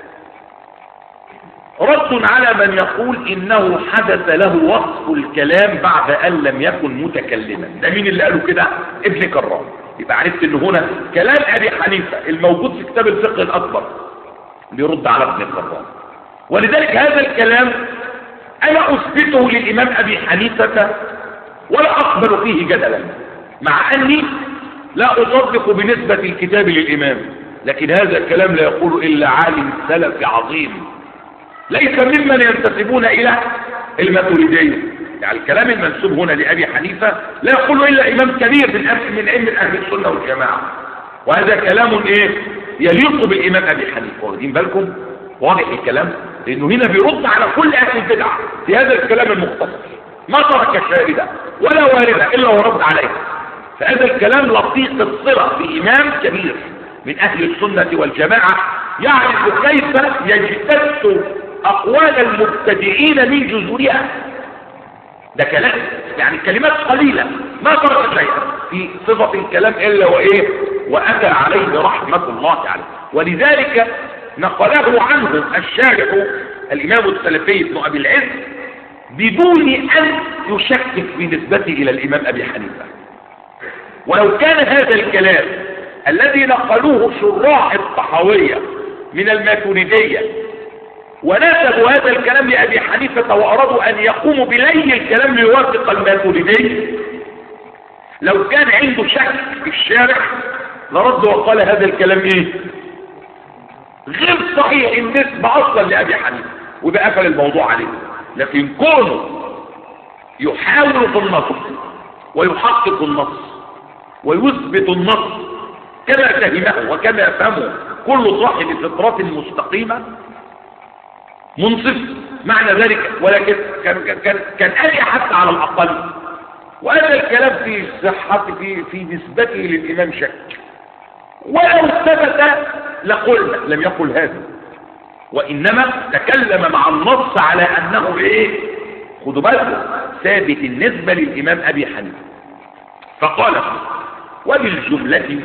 رد على من يقول انه حدث له وصف الكلام بعد ان لم يكن متكلما. ده مين اللي قاله كده؟ ابن كرام. يبقى عرفت ان هنا كلام ابي حنيفة الموجود في كتاب الفقه الاكبر بيرد على ابن كرام. ولذلك هذا الكلام انا اثبته للامام ابي حنيفة ولا اقبل فيه جدلا، مع اني لا اصدق بنسبة الكتاب للامام، لكن هذا الكلام لا يقول الا عالم سلفي عظيم ليس ممن ينتسبون الى الماتريدية. يعني الكلام المنسوب هنا لأبي حنيفة لا يقول الا امام كبير من من ائمة اهل السنة والجماعة، وهذا كلام ايه يليق بالامام ابي حنيفة. واخدين بالكم؟ واضح الكلام، لانه هنا بيرد على كل اهل البدع في هذا الكلام المختصر، ما ترك شاهدا ولا واردا الا ورد عليه. فهذا الكلام لطيف الصلة بامام كبير من اهل السنة والجماعة يعرف كيف يجتث اقوال المبتدعين من جذورها. ده كلام يعني كلمات قليلة ما ترك شيئا في صفة الكلام الا وايه واتى عليه رحمة الله عليه. ولذلك نقله عنه الشارح الامام السلفي ابن ابي العز بدون ان يشكك في نسبته الى الامام ابي حنيفة. ولو كان هذا الكلام الذي نقلوه شراح الطحاوية من الماتريدية ونسبوا هذا الكلام لأبي حنيفة وأرادوا أن يقوموا بلي الكلام ليوافق الماتريدي، لو كان عنده شك في الشارع لرد وقال هذا الكلام ايه غير صحيح النسبة أصلا لأبي حنيفة، وده قفل الموضوع عليه. لكن كونه يحاول في النص ويحقق النص ويثبت النص كما فهمه وكما يفهمه كل صاحب فطرة مستقيمة منصف معنى ذلك، ولكن كان كان كان آلي حتى على الأقل. وهذا الكلام في صحة في في نسبته للإمام شك، ولو ثبت لقلنا لم يقل هذا، وإنما تكلم مع النص على أنه إيه خدوا بالكم ثابت النسبة للإمام أبي حنيفة. فقال وبالجملة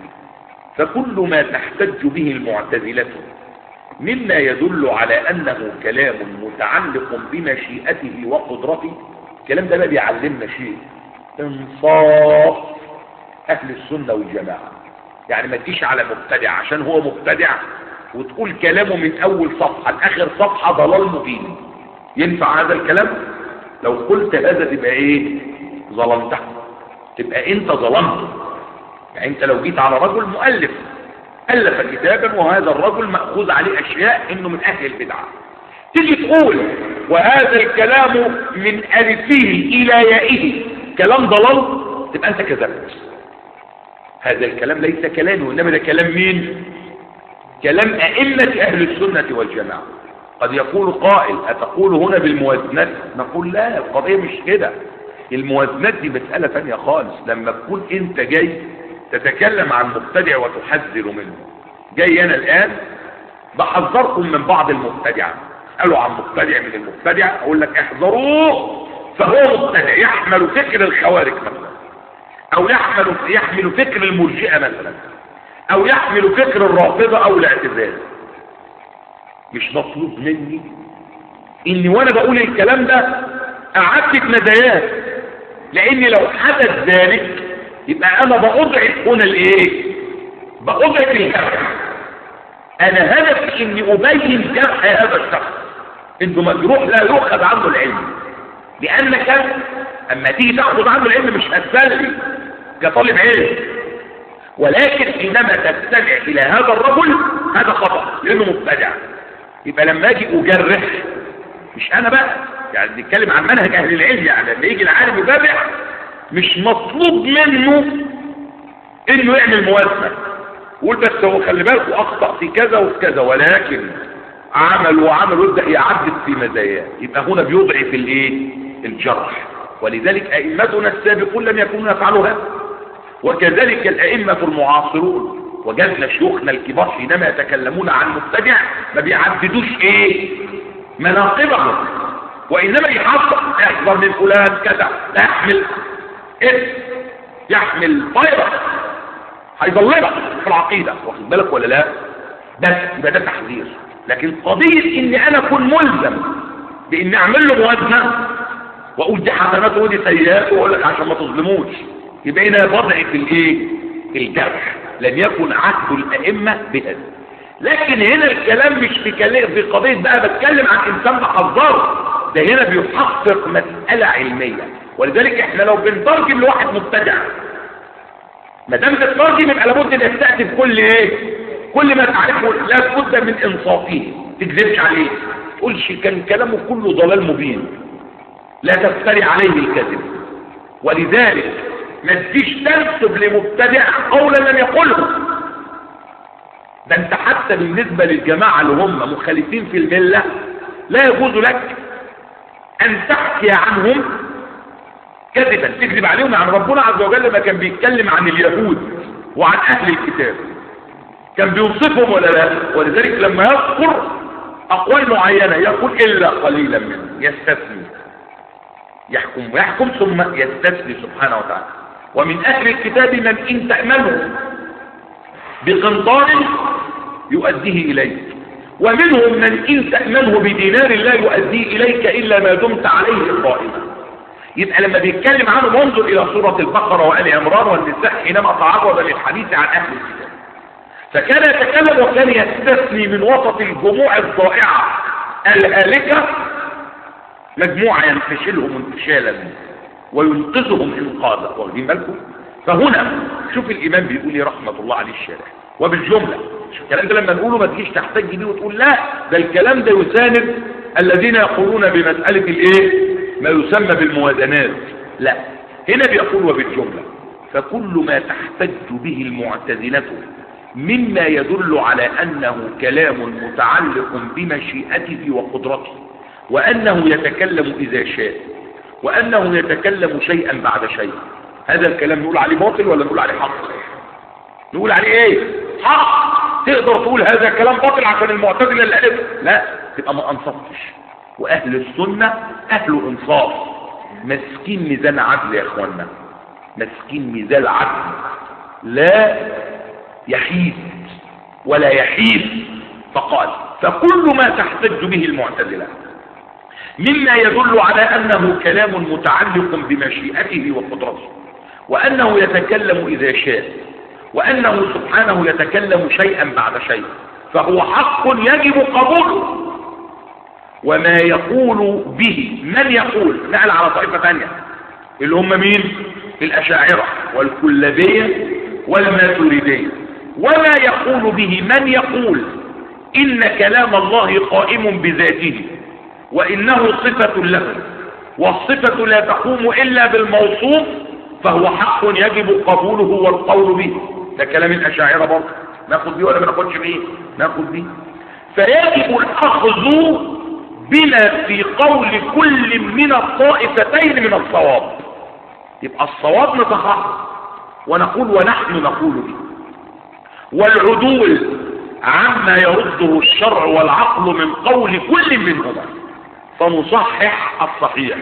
فكل ما تحتج به المعتزلة مما يدل على أنه كلام متعلق بمشيئته وقدرته، الكلام ده بقى بيعلمنا شيء انصاف أهل السنة والجماعة. يعني ما تجيش على مبتدع عشان هو مبتدع وتقول كلامه من أول صفحة لآخر صفحة ضلال مبين. ينفع هذا الكلام؟ لو قلت هذا تبقى إيه ظلمته، تبقى أنت ظلمته. يعني أنت لو جيت على رجل مؤلف ألف كتابا وهذا الرجل مأخوذ عليه أشياء إنه من أهل البدعة، تيجي تقول وهذا الكلام من ألفه إلى يائه كلام ضلال، تبقى أنت كذبت. هذا الكلام ليس كلامه، إنما ده كلام مين؟ كلام أئمة أهل السنة والجماعة. قد يقول قائل أتقول هنا بالموازنات؟ نقول لا، القضية مش كده. الموازنات دي مسألة ثانية خالص. لما تكون أنت جاي تتكلم عن مبتدع وتحذر منه، جاي أنا الآن بحذركم من بعض المبتدعة، قالوا عن مبتدع من المبتدع أقول لك احذروه فهو مبتدع يحمل فكر الخوارج مثلا، أو يحمل يحمل فكر المرجئة مثلا، أو يحمل فكر الرافضة أو الاعتزال. مش مطلوب مني إني وأنا بقول الكلام ده اعدت مزاياه، لان لو حدث ذلك يبقى انا بأضعف هنا الايه؟ بأضعف الجرح. انا هدفي اني ابين جرح هذا الشخص انه مجروح لا يؤخذ عنه العلم، لانك اما تيجي تاخذ عنه العلم مش هتسلي كطالب علم، ولكن حينما تستمع الى هذا الرجل هذا خطأ لانه مبتدع. يبقى لما اجي اجرح مش انا بقى، يعني بنتكلم عن منهج اهل العلم، يعني لما يجي العالم يجرح مش مطلوب منه انه يعمل موازنه يقول بس هو خلي بالك اخطأ في كذا وفي كذا، ولكن عمل وعمل ويبدا يعدد في مزاياه. يبقى هنا بيضعف الايه؟ الجرح. ولذلك ائمتنا السابقون لم يكونوا يفعلوا هذا، وكذلك الائمه المعاصرون. وجدنا شيوخنا الكبار حينما يتكلمون عن مبتدع ما بيعددوش ايه؟ مناقبهم، وانما يحصل يحضر من فلان كذا، لا يحمل اسم، يحمل فيروس هيضللك في العقيده، واخد بالك ولا لا؟ بس يبقى ده تحذير. لكن قضيه اني انا اكون ملزم باني اعمل له موازنه واقول دي حسناته ودي سيئاته واقول لك عشان ما تظلموش، يبقى هنا بضعف الايه؟ الجرح. لم يكن عهد الائمه بهذا. لكن هنا الكلام مش في كلام في قضيه بقى بتكلم عن انسان بحذره، ده هنا بيحقق مساله علميه. ولذلك احنا لو بنترجم لواحد مبتدع ما دام بتترجم يبقى لابد ان يستأتف كل ايه؟ كل ما تعرفه، لا بد من انصافه، ما تكذبش عليه، ما تقولش كان كلامه كله ضلال مبين، لا تفتري عليه الكذب. ولذلك ما تجيش تنسب لمبتدع قولا لم يقله. ده انت حتى بالنسبه للجماعه اللي هم مخالفين في المله لا يجوز لك ان تحكي عنهم كذبا، تكذب عليهم. عن ربنا عز وجل لما كان بيتكلم عن اليهود وعن اهل الكتاب كان بيوصفهم ولا لا؟ ولذلك لما يذكر اقوال معينه يقول الا قليلا منهم، يستثني، يحكم ويحكم ثم يستثني سبحانه وتعالى. ومن اهل الكتاب من ان تأمنه بقنطار يؤديه اليك، ومنهم من ان تأمنه بدينار لا يؤديه اليك الا ما دمت عليه قائما. يبقى لما بيتكلم عنه منظر الى سورة البقرة وآل عمران والنساء حينما تعرض للحديث عن اهل الكتاب، فكان يتكلم وكان يستثني من وسط الجموع الضائعة الهالكة مجموعة ينفشلهم انفشالا وينقذهم انقاذا، واخدين بالكم؟ فهنا شوف الامام بيقول لي رحمة الله عليه الشارح وبالجملة، شوف الكلام ده لما نقوله ما تجيش تحتاج بيه وتقول لا ده الكلام ده يساند الذين يقولون بمسألة الايه؟ ما يسمى بالموازنات. لا، هنا بيقول وبالجملة، فكل ما تحتج به المعتزلة مما يدل على أنه كلام متعلق بمشيئته وقدرته، وأنه يتكلم إذا شاء، وأنه يتكلم شيئا بعد شيء، هذا الكلام نقول عليه باطل ولا نقول عليه حق؟ نقول عليه ايه؟ حق. تقدر تقول هذا كلام باطل عشان المعتزلة اللي قالته؟ لا، تبقى ما انصفتش. واهل السنة اهل انصاف، مسكين ميزان عدل يا اخوانا، مسكين ميزان عدل، لا يحيد ولا يحيد. فقال فكل ما تحتج به المعتزلة مما يدل على انه كلام متعلق بمشيئته وقدرته، وانه يتكلم اذا شاء، وانه سبحانه يتكلم شيئا بعد شيء، فهو حق يجب قبوله. وما يقول به من يقول، نقل على طائفة ثانية اللي هم مين؟ الأشاعرة والكلابية والماتريدية. وما يقول به من يقول إن كلام الله قائم بذاته وإنه صفة له، والصفة لا تقوم إلا بالموصوف، فهو حق يجب قبوله والقول به. ده كلام الأشاعرة برضه، ناخد بيه ولا ما ناخدش بيه؟ ناخد بيه. فيجب الأخذ بما في قول كل من الطائفتين من الصواب. يبقى الصواب نتصحح ونقول ونحن نقول به، والعدول عما يرده الشرع والعقل من قول كل منهما فنصحح الصحيح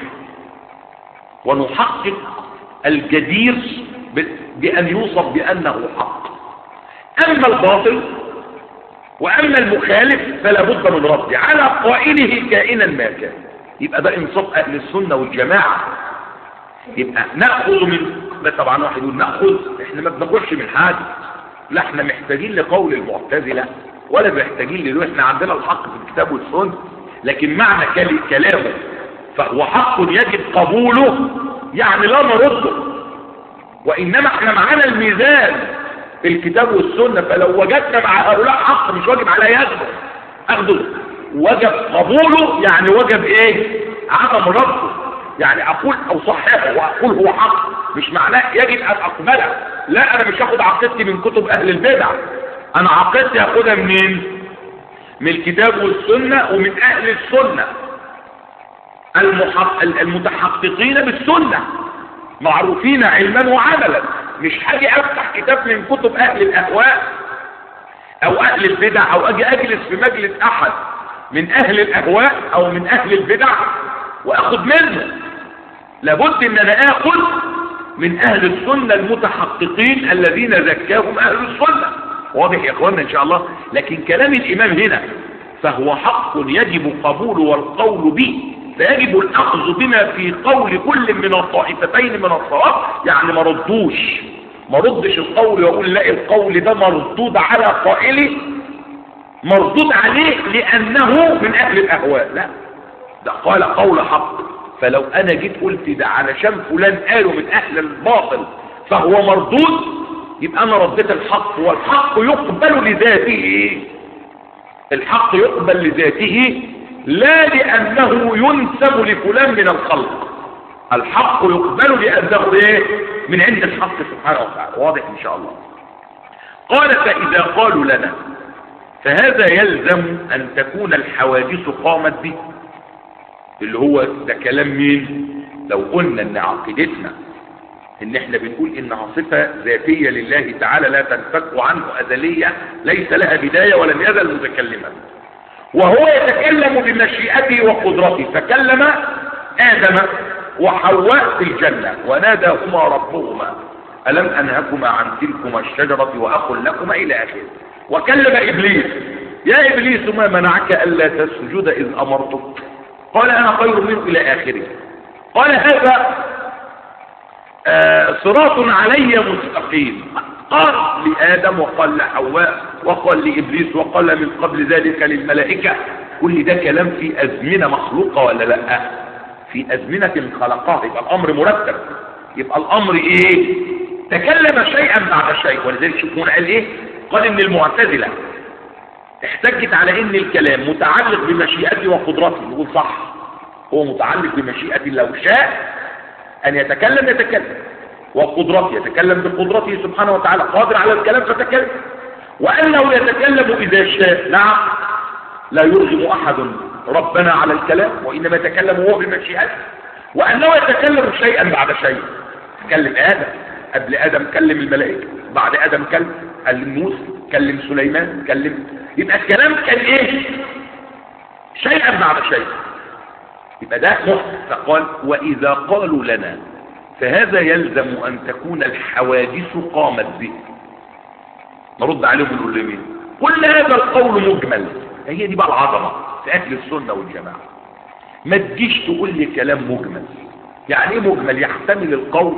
ونحقق الجدير بأن يوصف بأنه حق. أما الباطل وأما المخالف فلا بد من رده على قائله كائنا ما كان. يبقى ده انصاف اهل السنة والجماعة. يبقى نأخذ من، طبعا واحد يقول نأخذ، احنا ما بناخدش من حاجة، لا احنا محتاجين لقول المعتزلة ولا محتاجين له، احنا عندنا الحق في الكتاب والسنة. لكن معنى كلامه فهو حق يجب قبوله، يعني لا نرده، وانما احنا معانا الميزان في الكتاب والسنة، فلو وجدنا مع هؤلاء حق مش واجب عليه ياخده، اخده وجب قبوله، يعني وجب ايه؟ عدم رده. يعني اقول او صححه واقول هو حق مش معناه يجب ان اقبله، لا انا مش هاخد عقيدتي من كتب اهل البدع، انا عقيدتي هاخدها منين؟ من الكتاب والسنة ومن اهل السنة المحق... المتحققين بالسنة، معروفين علما وعملا. مش حاجة افتح كتاب من كتب اهل الاهواء او اهل البدع، او اجي اجلس في مجلس احد من اهل الاهواء او من اهل البدع واخد منه. لابد ان انا اخد من اهل السنة المتحققين الذين زكاهم اهل السنة. واضح يا اخوانا ان شاء الله؟ لكن كلام الامام هنا فهو حق يجب قبوله والقول به، فيجب الاخذ بما في قول كل من الطائفتين من الصواب، يعني ما ردوش ما ردش القول واقول لا القول ده مردود على قائله، مردود عليه لانه من اهل الاهواء، لا ده قال قول حق. فلو انا جيت قلت ده علشان فلان قاله من اهل الباطل فهو مردود، يبقى انا رديت الحق، والحق يقبل لذاته، الحق يقبل لذاته لا لانه ينسب لفلان من الخلق، الحق يقبل لانه ايه؟ من عند الحق سبحانه وتعالى. واضح ان شاء الله؟ قال فاذا قالوا لنا فهذا يلزم ان تكون الحوادث قامت به، اللي هو ده كلام مين؟ لو قلنا ان عقيدتنا ان احنا بنقول انها صفة ذاتية لله تعالى لا تنفك عنه ازلية، ليس لها بداية ولم يزل متكلما، وهو يتكلم بمشيئته وقدرته، فكلم آدم وحواء في الجنة وناداهما ربهما ألم أنهكما عن تلكما الشجرة وأقل لكما إلى آخره. وكلم إبليس يا إبليس ما منعك ألا تسجد إذ أمرتك؟ قال أنا خير منه إلى آخره. قال هذا آه صراط علي مستقيم، قال لآدم وقال لحواء وقال لإبليس وقال من قبل ذلك للملائكة. كل ده كلام في أزمنة مخلوقة ولا لا؟ في أزمنة خلقها، يبقى الأمر مرتب، يبقى الأمر إيه؟ تكلم شيئا بعد شيء. ولذلك شوفون قال إيه؟ قال إن المعتزلة احتجت على إن الكلام متعلق بمشيئته وقدرته، نقول صح، هو متعلق بمشيئته، لو شاء أن يتكلم يتكلم، وقدرته يتكلم بقدرته سبحانه وتعالى، قادر على الكلام فتكلم، وأنه يتكلم إذا شاء. نعم، لا يرغم أحد ربنا على الكلام، وإنما يتكلم هو بمشيئته، وأنه يتكلم شيئا بعد شيء. كلم آدم، قبل آدم كلم الملائكة، بعد آدم كلم موسى، كلم سليمان، كلم، يبقى الكلام كان إيه؟ شيئا بعد شيء، يبقى ده محدث. فقال وإذا قالوا لنا فهذا يلزم أن تكون الحوادث قامت به. نرد عليهم ونقول لمين؟ كل هذا القول مجمل، هي دي بقى العظمة في أهل السنة والجماعة. ما تجيش تقول لي كلام مجمل. يعني ايه مجمل؟ يحتمل القول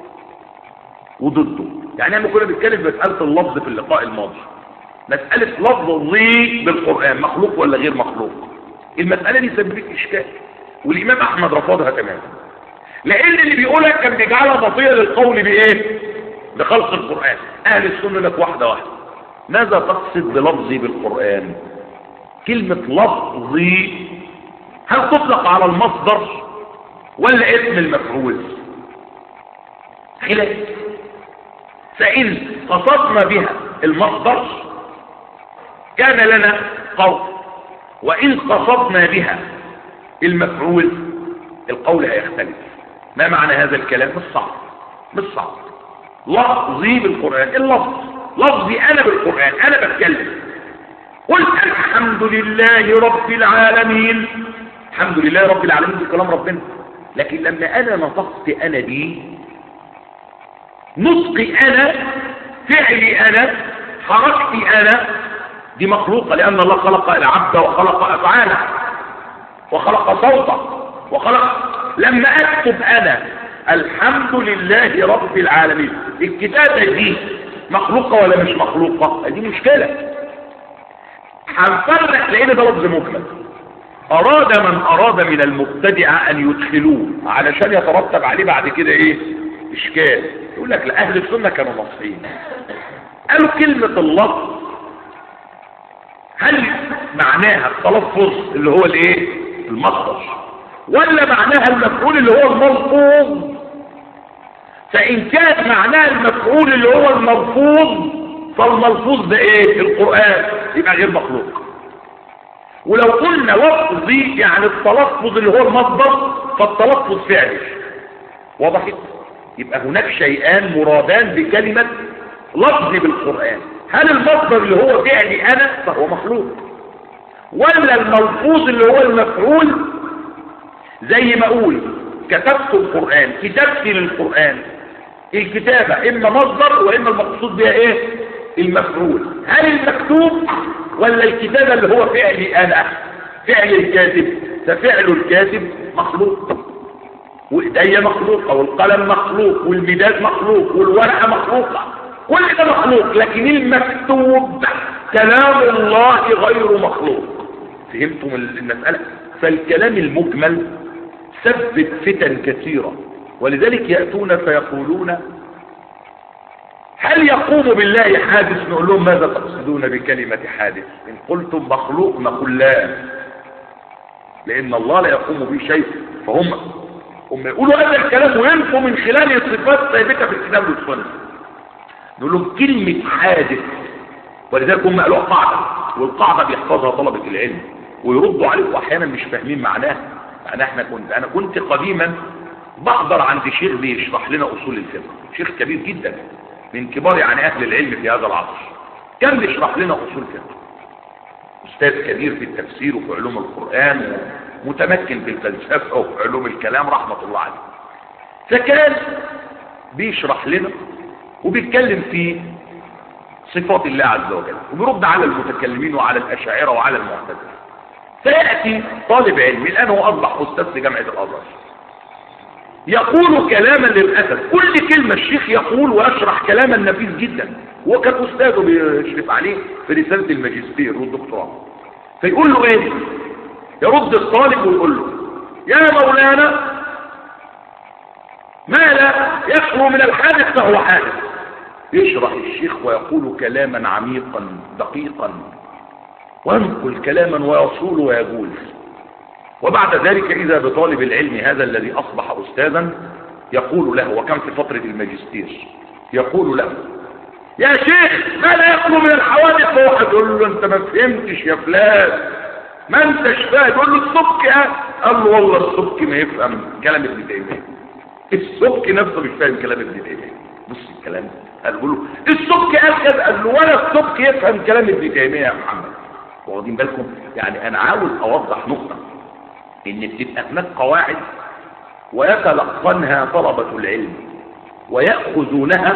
وضده. يعني احنا كنا بنتكلم في مسألة اللفظ في اللقاء الماضي، مسألة لفظي بالقرآن مخلوق ولا غير مخلوق. المسألة دي سببت إشكال، والإمام أحمد رفضها تماما، لأن اللي بيقولها كان بيجعلها بطيئة للقول بإيه؟ بخلق القرآن. أهل السنة لك واحدة واحدة، ماذا تقصد بلفظي بالقرآن؟ كلمة لفظي هل تطلق على المصدر ولا اسم المفعول؟ خلاف. فإن قصدنا بها المصدر كان لنا قول، وإن قصدنا بها المفعول القول هيختلف. ما معنى هذا الكلام؟ مش صعب، مش صعب. لفظي بالقرآن، اللفظ لفظي أنا بالقرآن، أنا بتكلم، قل الحمد لله رب العالمين، الحمد لله رب العالمين دي كلام ربنا. لكن لما أنا نطقت أنا دي، نطقي أنا، فعلي أنا، حركتي أنا، دي مخلوقة، لأن الله خلق العبد وخلق أفعاله وخلق صوته وخلق. لما اكتب انا الحمد لله رب العالمين، الكتابة دي مخلوقة ولا مش مخلوقة؟ دي مشكلة. هنفرق لان ده لفظ مجمل. اراد من اراد من المبتدعة ان يدخلوه علشان يترتب عليه بعد كده ايه؟ اشكال. يقول لك لا، اهل السنة كانوا ناصحين، قالوا كلمة اللفظ هل معناها التلفظ اللي هو الايه؟ المصدر، ولا معناها المفعول اللي هو الملفوظ؟ فان كان معناها المفعول اللي هو الملفوظ فالملفوظ ده ايه؟ القرآن، يبقى غير مخلوق. ولو قلنا لفظي يعني التلفظ اللي هو المصدر فالتلفظ فعلي. وضحت؟ يبقى هناك شيئان مرادان بكلمة لفظي بالقرآن. هل المصدر اللي هو فعلي انا فهو مخلوق، ولا الملفوظ اللي هو المفعول؟ زي ما اقول كتبت القرآن، كتابتي للقرآن، الكتابة اما مصدر واما المقصود بها ايه؟ المفعول. هل المكتوب ولا الكتابة اللي هو فعلي انا؟ فعل الكاتب، ففعل الكاتب مخلوق، وايديا مخلوقة، والقلم مخلوق، والمداد مخلوق، والورقة مخلوقة، كل ده مخلوق. لكن المكتوب كلام الله غير مخلوق. فهمتم المسألة؟ فالكلام المجمل سبب فتن كثيرة، ولذلك يأتون فيقولون هل يقوم بالله حادث؟ نقول لهم ماذا تقصدون بكلمة حادث؟ إن قلتم مخلوق نقول لا، لأن الله لا يقوم به شيء. فهم هم يقولوا هذا الكلام وينفوا من خلال الصفات ثابتة في الكتاب والسنة. نقول لهم كلمة حادث، ولذلك هم قالوا قاعدة، والقاعدة بيحفظها طلبة العلم ويردوا عليكم أحيانا مش فاهمين معناها. أنا احنا كنت أنا كنت قديما بحضر عند شيخ بيشرح لنا أصول الفقه، شيخ كبير جدا من كبار يعني أهل العلم في هذا العصر، كان بيشرح لنا أصول الفقه، أستاذ كبير في التفسير وفي علوم القرآن ومتمكن في الفلسفة وفي علوم الكلام رحمة الله عليه. فكان بيشرح لنا وبيتكلم في صفات الله عز وجل وبيرد على المتكلمين وعلى الأشاعرة وعلى المعتزلة. فيأتي طالب علم الآن هو أصبح أستاذ في جامعة الأزهر يقول كلاما للأسف، كل كلمة الشيخ يقول ويشرح كلاما نفيس جدا، وكان أستاذه بيشرف عليه في رسالة الماجستير والدكتوراه. فيقول له ايه؟ يرد الطالب ويقول له يا مولانا ما لا يخلو من الحادث فهو حادث. يشرح الشيخ ويقول كلاما عميقا دقيقا وينقل كلاما ويصول ويجول. وبعد ذلك إذا بطالب العلم هذا الذي أصبح أستاذا يقول له، وكان في فترة الماجستير، يقول له يا شيخ ما لا يخلو من الحوادث فهو حادث. يقول له انت ما فهمتش يا فلان، ما انتش فاهم. يقول له السبك اه قال له والله السبك ما يفهم كلام ابن تيمية، السبك نفسه مش فاهم كلام ابن تيمية. بص الكلام قال له السبك قال كذا، قال له ولا السبك يفهم كلام ابن تيمية يا محمد. واخدين بالكم؟ يعني انا عاوز اوضح نقطة، ان بتبقى هناك قواعد ويتلقنها طلبة العلم ويأخذونها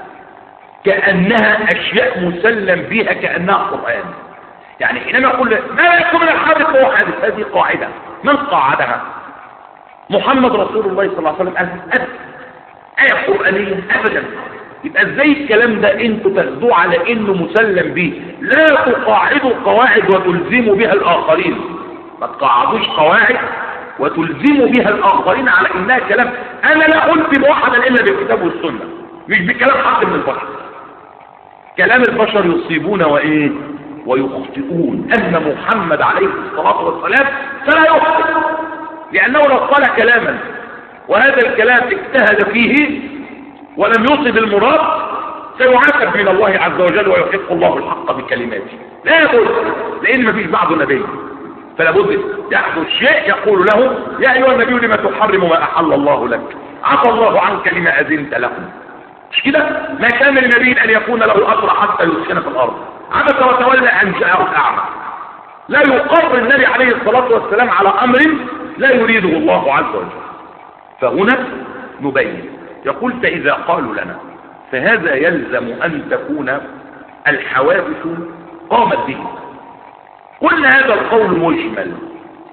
كأنها اشياء مسلم بها كأنها قرآن. يعني حينما يقول ما لا يكون من الحادث فهو حادث، هذه قاعدة من قاعدها؟ محمد رسول الله صلى الله عليه وسلم. أبدا آية قرآنية أبدا. يبقى ازاي الكلام ده انتوا تاخدوه على انه مسلم به؟ لا تقاعدوا قواعد وتلزموا بها الاخرين، ما تقاعدوش قواعد وتلزموا بها الاخرين على انها كلام. انا لا الزم احدا الا بالكتاب والسنه، مش بكلام حد من البشر. كلام البشر يصيبون وايه ويخطئون، اما محمد عليه الصلاه والسلام فلا يخطئ، لانه لو قال كلاما وهذا الكلام اجتهد فيه ولم يصب المراد سيعاتب من الله عز وجل ويحق الله الحق بكلماته. لا يقول لان ما فيش بعض نبي، فلا بد يحدث شيء يقول له يا ايها النبي لما تحرم ما احل الله لك، عفى الله عنك لما اذنت لهم. مش كده؟ ما كان للنبي ان يكون له اسرى حتى يسكن في الارض، عبس وتولى ان جاءه الاعمى. لا يقر النبي عليه الصلاه والسلام على امر لا يريده الله عز وجل. فهنا نبين، يقول فاذا قالوا لنا فهذا يلزم ان تكون الحوادث قامت به. قلنا هذا القول مجمل،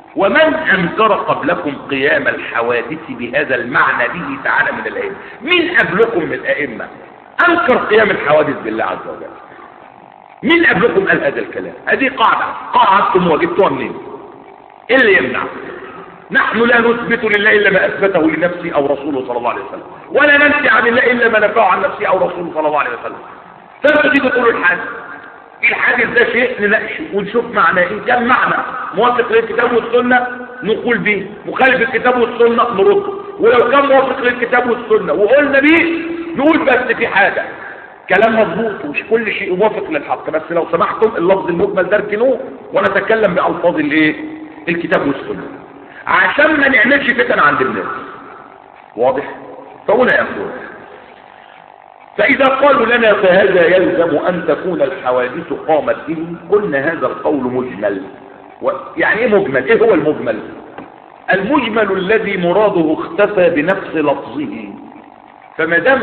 ومن أنكر قبلكم قيام الحوادث بهذا المعنى به تعالى من الأئمة؟ مين قبلكم من الأئمة أنكر قيام الحوادث بالله عز وجل؟ مين قبلكم قال هذا الكلام؟ هذه قاعدة قاعدتم وجدتوها منين؟ إيه اللي يمنع؟ نحن لا نثبت لله إلا ما أثبته لنفسه أو رسوله صلى الله عليه وسلم، ولا ننفي عن الله إلا ما نفعه عن نفسه أو رسوله صلى الله عليه وسلم. فانتوا تيجوا تقولوا الحادث، الحادث ده شيء نناقشه ونشوف معناه ايه. كان معنى موافق للكتاب والسنة نقول به، مخالف الكتاب والسنة نرده، ولو كان موافق للكتاب والسنة وقلنا به نقول بس في حاجة كلام مضبوط ومش كل شيء موافق للحق، بس لو سمحتم اللفظ المجمل ده اركنوه ونتكلم بألفاظ الايه الكتاب والسنة عشان ما نعملش فتن عند الناس. واضح؟ فهنا يا اخوان، فإذا قالوا لنا فهذا يلزم أن تكون الحوادث قامت به، قلنا هذا القول مجمل. و... يعني ايه مجمل؟ ايه هو المجمل؟ المجمل الذي مراده اختفى بنفس لفظه. فما دام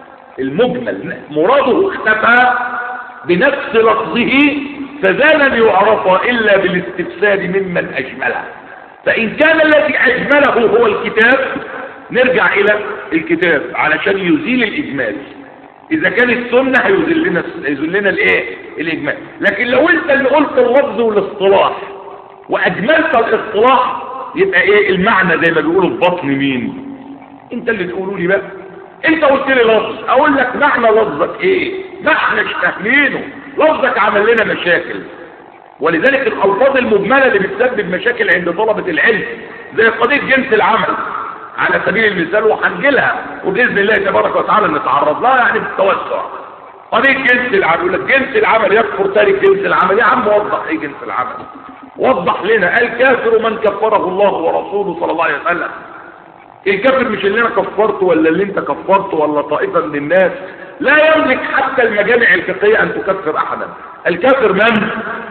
المجمل مراده اختفى بنفس لفظه فذا لن يعرف إلا بالاستفساد ممن أجمله. فإن كان الذي أجمله هو الكتاب نرجع إلى الكتاب علشان يزيل الإجمال. إذا كان السنة هيزيل لنا هيزيل لنا الإيه؟ الإجمال. لكن لو أنت اللي قلت اللفظ والاصطلاح وأجملت الاصطلاح يبقى إيه المعنى زي ما بيقولوا البطن مين؟ أنت اللي تقولوا لي بقى. أنت قلت لي لفظ أقول لك معنى لفظك إيه؟ ما احنا مش فاهمينه، لفظك عمل لنا مشاكل. ولذلك الألفاظ المجملة اللي بتسبب مشاكل عند طلبة العلم زي قضية جنس العمل على سبيل المثال، وهنجيلها وبإذن الله تبارك وتعالى نتعرض لها يعني بالتوسع. قضية جنس العمل، يقول لك جنس العمل يكفر تارك جنس العمل. يا عم وضح ايه جنس العمل، وضح لنا. الكافر من كفره الله ورسوله صلى الله عليه وسلم. الكافر مش اللي انا كفرته ولا اللي انت كفرته ولا طائفة من الناس، لا يملك حتى المجامع الفقهية ان تكفر احدا. الكافر من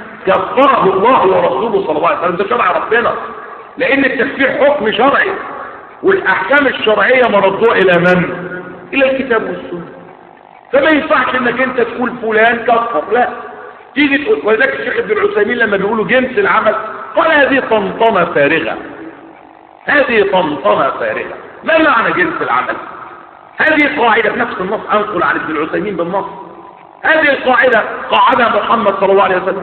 كفره الله ورسوله صلى الله عليه وسلم، ده شرع ربنا، لان التكفير حكم شرعي والاحكام الشرعية مردوها الى من؟ الى الكتاب والسنة. فما ينفعش انك انت تقول فلان كفر، لا تيجي تقول. ولذلك الشيخ ابن العثيمين لما بيقولوا جنس العمل قال هذه طنطنة فارغة، هذه طنطنة فارغة. ما معنى جنس العمل؟ هذه قاعدة في نفس النص، انقل عن ابن العثيمين بالنص. هذه القاعدة قاعدها محمد صلى الله عليه وسلم.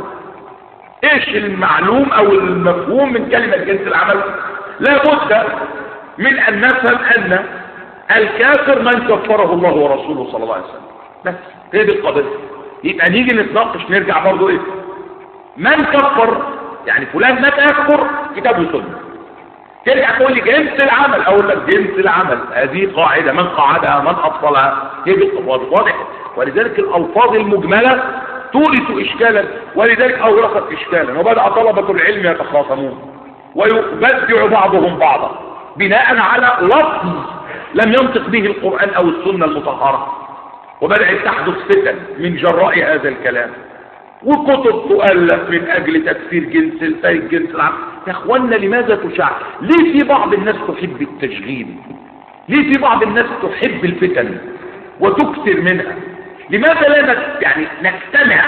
ايش المعلوم او المفهوم من كلمة جنس العمل؟ لا بد من ان نفهم ان الكافر من كفره الله ورسوله صلى الله عليه وسلم. بس هي دي القضية. يبقى نيجي نتناقش نرجع برضو ايه من كفر، يعني فلان متى يكفر كتاب وسنة. ترجع تقول لي جنس العمل، اقول لك جنس العمل هذه قاعدة من قاعدها من افضلها، هي دي واضح. ولذلك الالفاظ المجملة تورث اشكالا، ولذلك اورثت اشكالا، وبدأ طلبة العلم يتخاصمون ويبدع بعضهم بعضا بناء على لفظ لم ينطق به القرآن او السنة المطهرة، وبدأت تحدث فتن من جراء هذا الكلام، وكتب تؤلف من اجل تكفير جنس الفيك جنس العمل. يا اخوانا لماذا تشاع؟ ليه في بعض الناس تحب التشغيل؟ ليه في بعض الناس تحب الفتن وتكثر منها؟ لماذا لا نت... يعني نجتمع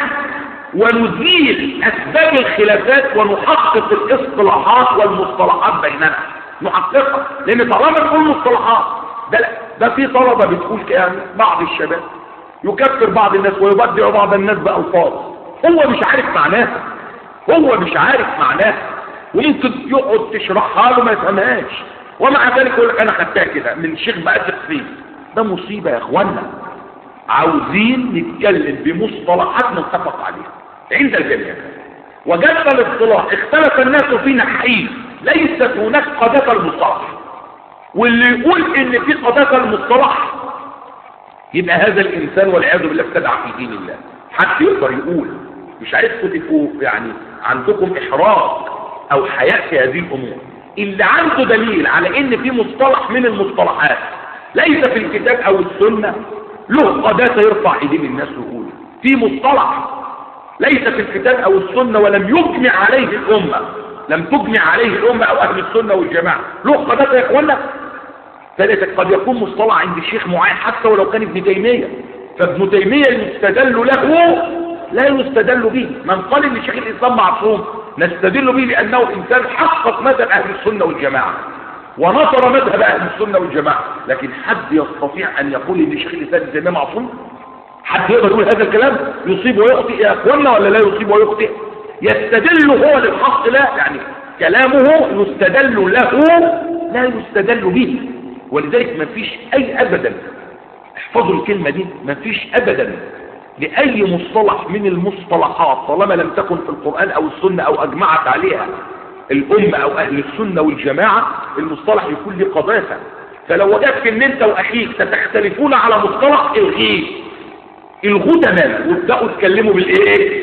ونزيل اسباب الخلافات ونحقق الاصطلاحات والمصطلحات بيننا، نحققها. لان طالما نقول مصطلحات ده لا. ده في طلبة بتقول كده، بعض الشباب يكفر بعض الناس ويبدع بعض الناس بألفاظ هو مش عارف معناها، هو مش عارف معناها، وممكن يقعد تشرحها له ما يفهمهاش، ومع ذلك يقول لك انا خدتها كده من شيخ بقى فيه. ده مصيبة يا اخوانا. عاوزين نتكلم بمصطلحات متفق عليها عند الجميع. وجدنا الاصطلاح اختلف الناس في نحيه، ليست هناك قضاء المصطلح، واللي يقول ان في قضاء المصطلح يبقى هذا الانسان والعياذ بالله ابتدع في دين الله. حتى يقدر يقول مش عايزكم تبقوا يعني عندكم احراج او حياء في هذه الامور. اللي عنده دليل على ان في مصطلح من المصطلحات ليس في الكتاب او السنه له قضاء يرفع ايدين الناس ويقول في مصطلح ليس في الكتاب او السنه ولم يجمع عليه الامه، لم تجمع عليه الامه او اهل السنه والجماعه، له قضاء يا اخوانا. ثالثا قد يكون مصطلح عند الشيخ معين حتى ولو كان ابن تيميه، فابن تيميه يستدل له لا يستدل به. من قال ان شيخ الاسلام معصوم نستدل به لأنه إنسان حقق مذهب أهل السنة والجماعة ونصر مذهب أهل السنة والجماعة. لكن حد يستطيع أن يقول إن شيخ الإسلام ابن تيمية معصوم؟ حد يقدر يقول هذا الكلام؟ يصيب ويخطئ يا أخوانا ولا لا يصيب ويخطئ؟ يستدل هو للحق لا، يعني كلامه يستدل له لا يستدل به. ولذلك ما فيش أي أبدا، احفظوا الكلمة دي، ما فيش أبدا لأي مصطلح من المصطلحات طالما لم تكن في القرآن أو السنة أو أجمعت عليها الأمة أو أهل السنة والجماعة، المصطلح يكون له قداسة. فلو وجدت ان انت واخيك تتختلفون على مصطلح الغيه الغوا تماما وابدأوا تكلموا بالايه؟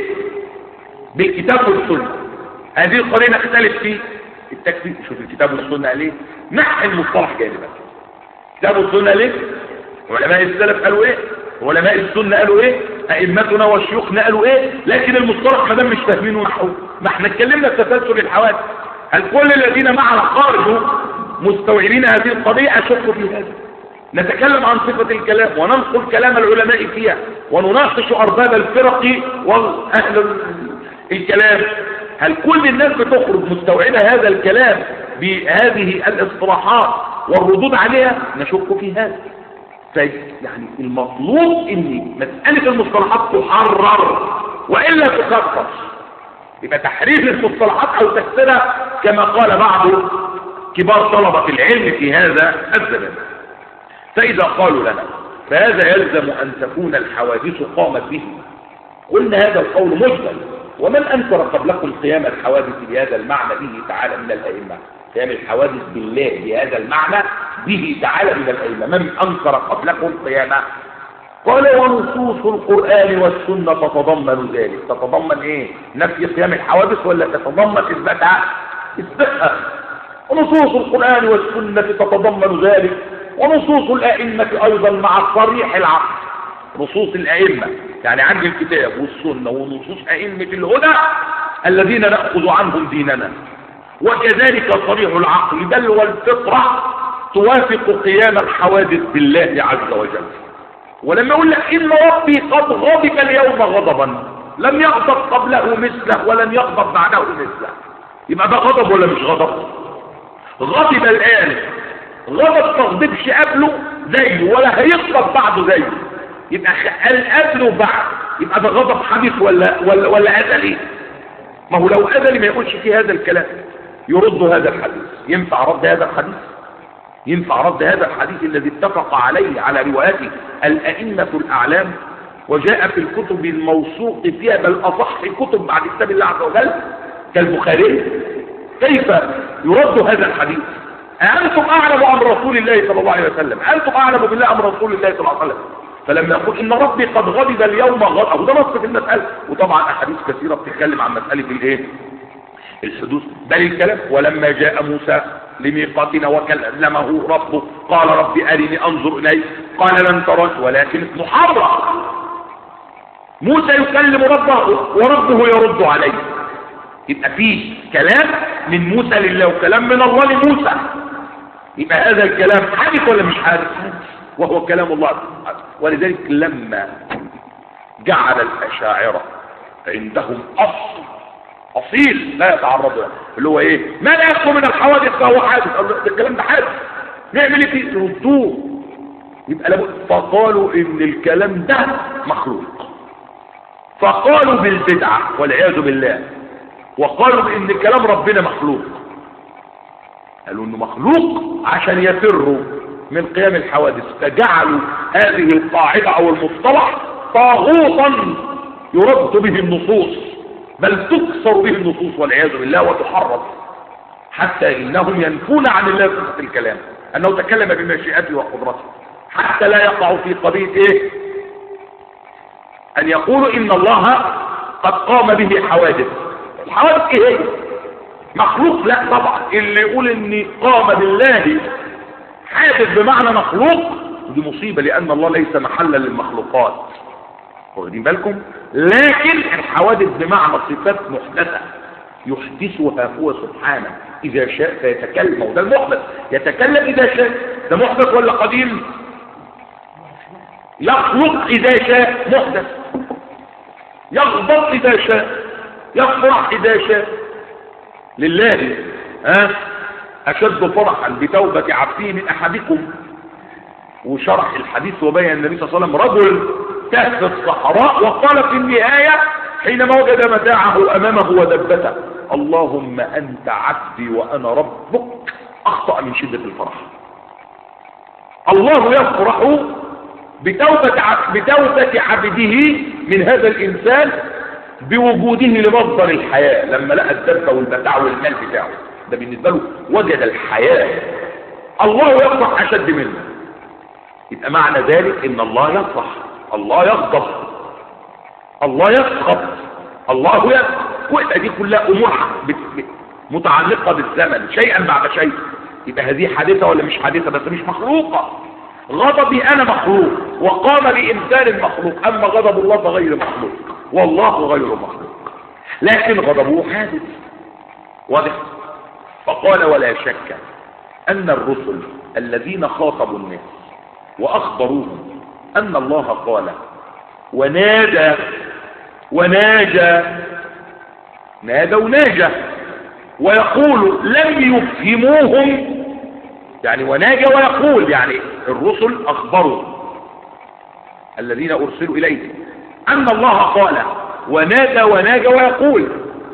بالكتاب والسنة. هذه القضية نختلف في التكفير. شوف الكتاب والسنة قال ايه؟ نحن المصطلح جانبا. الكتاب والسنة ليه؟ علماء السلف قالوا ايه؟ علماء السنة قالوا ايه؟ ائمتنا وشيوخنا قالوا ايه؟ لكن المصطلح ما دام مش فاهمينه نحو. ما احنا اتكلمنا في تسلسل الحوادث. هل كل الذين معنا خرجوا مستوعبين هذه القضية؟ اشك في هذا. نتكلم عن صفة الكلام وننقل كلام العلماء فيها ونناقش أرباب الفرق وأهل الكلام. هل كل الناس بتخرج مستوعبة هذا الكلام بهذه الاصطلاحات والردود عليها؟ نشك في هذا. يعني المطلوب ان مسألة المصطلحات تحرر وإلا تخصص. يبقى تحرير المصطلحات أو تكسيرها كما قال بعض كبار طلبة العلم في هذا الزمن. فإذا قالوا لنا فهذا يلزم أن تكون الحوادث قامت به، قلنا هذا القول مجمل. ومن أنكر قبلكم قيام الحوادث بهذا المعنى به تعالى من الأئمة؟ قيام الحوادث بالله بهذا المعنى به تعالى من الأئمة، من أنكر قبلكم قيامه؟ قال ونصوص القرآن والسنة تتضمن ذلك. تتضمن ايه؟ نفي قيام الحوادث ولا تتضمن إثباتها؟ إثباتها. ونصوص القرآن والسنة تتضمن ذلك، ونصوص الأئمة أيضا مع صريح العقل. نصوص الأئمة يعني عند الكتاب والسنة ونصوص أئمة الهدى الذين نأخذ عنهم ديننا، وكذلك صريح العقل بل والفطرة توافق قيام الحوادث بالله عز وجل. ولما يقول لك إن ربي قد غضب اليوم غضبا لم يغضب قبله مثله ولن يغضب بعده مثله، يبقى ده غضب ولا مش غضب؟ غضب الآن، غضب تغضبش قبله زيه ولا هيغضب بعده زيه، يبقى القبل وبعد، يبقى ده غضب حديث ولا ولا ولا أزلي؟ ما هو لو أزلي ما يقولش فيه هذا الكلام. يرد هذا الحديث. ينفع رد هذا الحديث؟ ينفع رد هذا الحديث الذي اتفق عليه على روايته الأئمة الأعلام وجاء في الكتب الموثوق فيها بل أصح الكتب بعد كتاب الله عز وجل كالبخاري؟ كيف يرد هذا الحديث؟ أنتم أعلم عن رسول الله صلى الله عليه وسلم، أنتم أعلم بالله عن رسول الله صلى الله عليه وسلم. فلما يقول إن ربي قد غضب اليوم غضب، وده نص في المسألة. وطبعا أحاديث كثيرة بتتكلم عن مسألة الإيه؟ الحدوث. بل الكلام ولما جاء موسى لميقاتنا وكلمه ربه قال رب أرني أنظر إليه قال لن تراني ولكن محرم. موسى يكلم ربه وربه يرد عليه. يبقى فيه كلام من موسى لله وكلام من الله لموسى. يبقى هذا الكلام حادث ولا مش حادث؟ وهو كلام الله. ولذلك لما جعل الأشاعرة عندهم أصل أصيل لا يتعرض له اللي هو ايه؟ ما لا يخلو من الحوادث فهو حادث. الكلام ده حادث، نعمل ايه فيه؟ ردوه. يبقى لابد. فقالوا ان الكلام ده مخلوق، فقالوا بالبدعة والعياذ بالله، وقالوا بان كلام ربنا مخلوق. قالوا انه مخلوق عشان يفروا من قيام الحوادث، فجعلوا هذه القاعدة او المصطلح طاغوتا يرد به النصوص، بل تكسر به النصوص والعياذ بالله وتحرف، حتى انهم ينفون عن الله صفة الكلام انه تكلم بمشيئته وقدرته، حتى لا يقعوا في قضية ايه؟ ان يقولوا ان الله قد قام به حوادث. الحوادث ايه هي؟ مخلوق؟ لا طبعا. اللي يقول ان قام بالله حادث بمعنى مخلوق دي مصيبة، لان الله ليس محلا للمخلوقات، واخدين بالكم؟ لكن الحوادث بمعنى صفات محدثة يحدثها هو سبحانه إذا شاء فيتكلم. وده المحدث، يتكلم إذا شاء. ده محدث ولا قديم؟ يخلق إذا شاء محدث، يغضب إذا شاء، يفرح إذا شاء، لله ها أشد فرحا بتوبة عبده من أحدكم. وشرح الحديث وبين النبي صلى الله عليه وسلم رجل تاه في الصحراء وقال في النهاية حينما وجد متاعه أمامه ودبته اللهم أنت عبدي وأنا ربك، أخطأ من شدة الفرح. الله يفرح بتوبة بتوبة عبده من هذا الإنسان بوجوده لمصدر الحياة، لما لقى الدبة والمتاع والمال بتاعه ده بالنسبة له وجد الحياة. الله يفرح أشد منه. يبقى معنى ذلك إن الله يفرح، الله يغضب، الله يسخط، الله يسخط. وإذا دي كلها أمور متعلقة بالزمن شيئا بعد شيء. يبقى هذه حادثة ولا مش حادثة؟ بس مش مخلوقة. غضبي أنا مخلوق وقام بإنسان مخلوق، أما غضب الله فغير مخلوق والله غير مخلوق، لكن غضبه حادث واضح. فقال ولا شك أن الرسل الذين خاطبوا الناس وأخبروهم أن الله قال ونادى وناجى نادى وناجى ويقول لم يفهموهم، يعني وناجى ويقول يعني الرسل أخبروا الذين أرسلوا إليهم أن الله قال ونادى وناجى ويقول،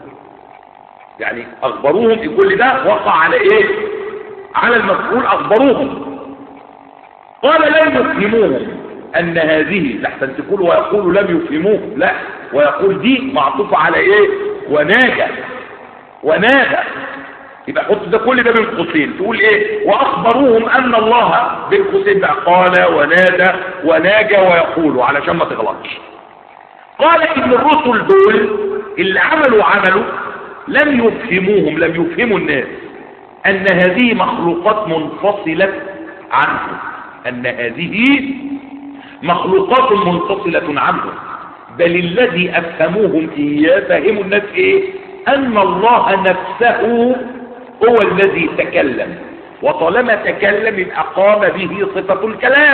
يعني أخبروهم. كل ده وقع على إيه؟ على المفعول أخبروهم. قال لم يفهموهم أن هذه لحسن تقول ويقول لم يفهموهم، لا، ويقول دي معطوفة على إيه؟ وناجى ونادى. يبقى حط ده كل ده بين قوسين تقول ايه؟ واخبروهم ان الله بين قوسين بقى قال ونادى وناجى ويقول علشان ما تغلطش. قال ان الرسل دول اللي عملوا عملوا لم يفهموهم، لم يفهموا الناس ان هذه مخلوقات منفصلة عنه، ان هذه مخلوقات منفصلة عنه، بل الذي افهموهم اياه فهموا الناس ايه؟ ان الله نفسه هو الذي تكلم، وطالما تكلم يبقى قام به صفة الكلام.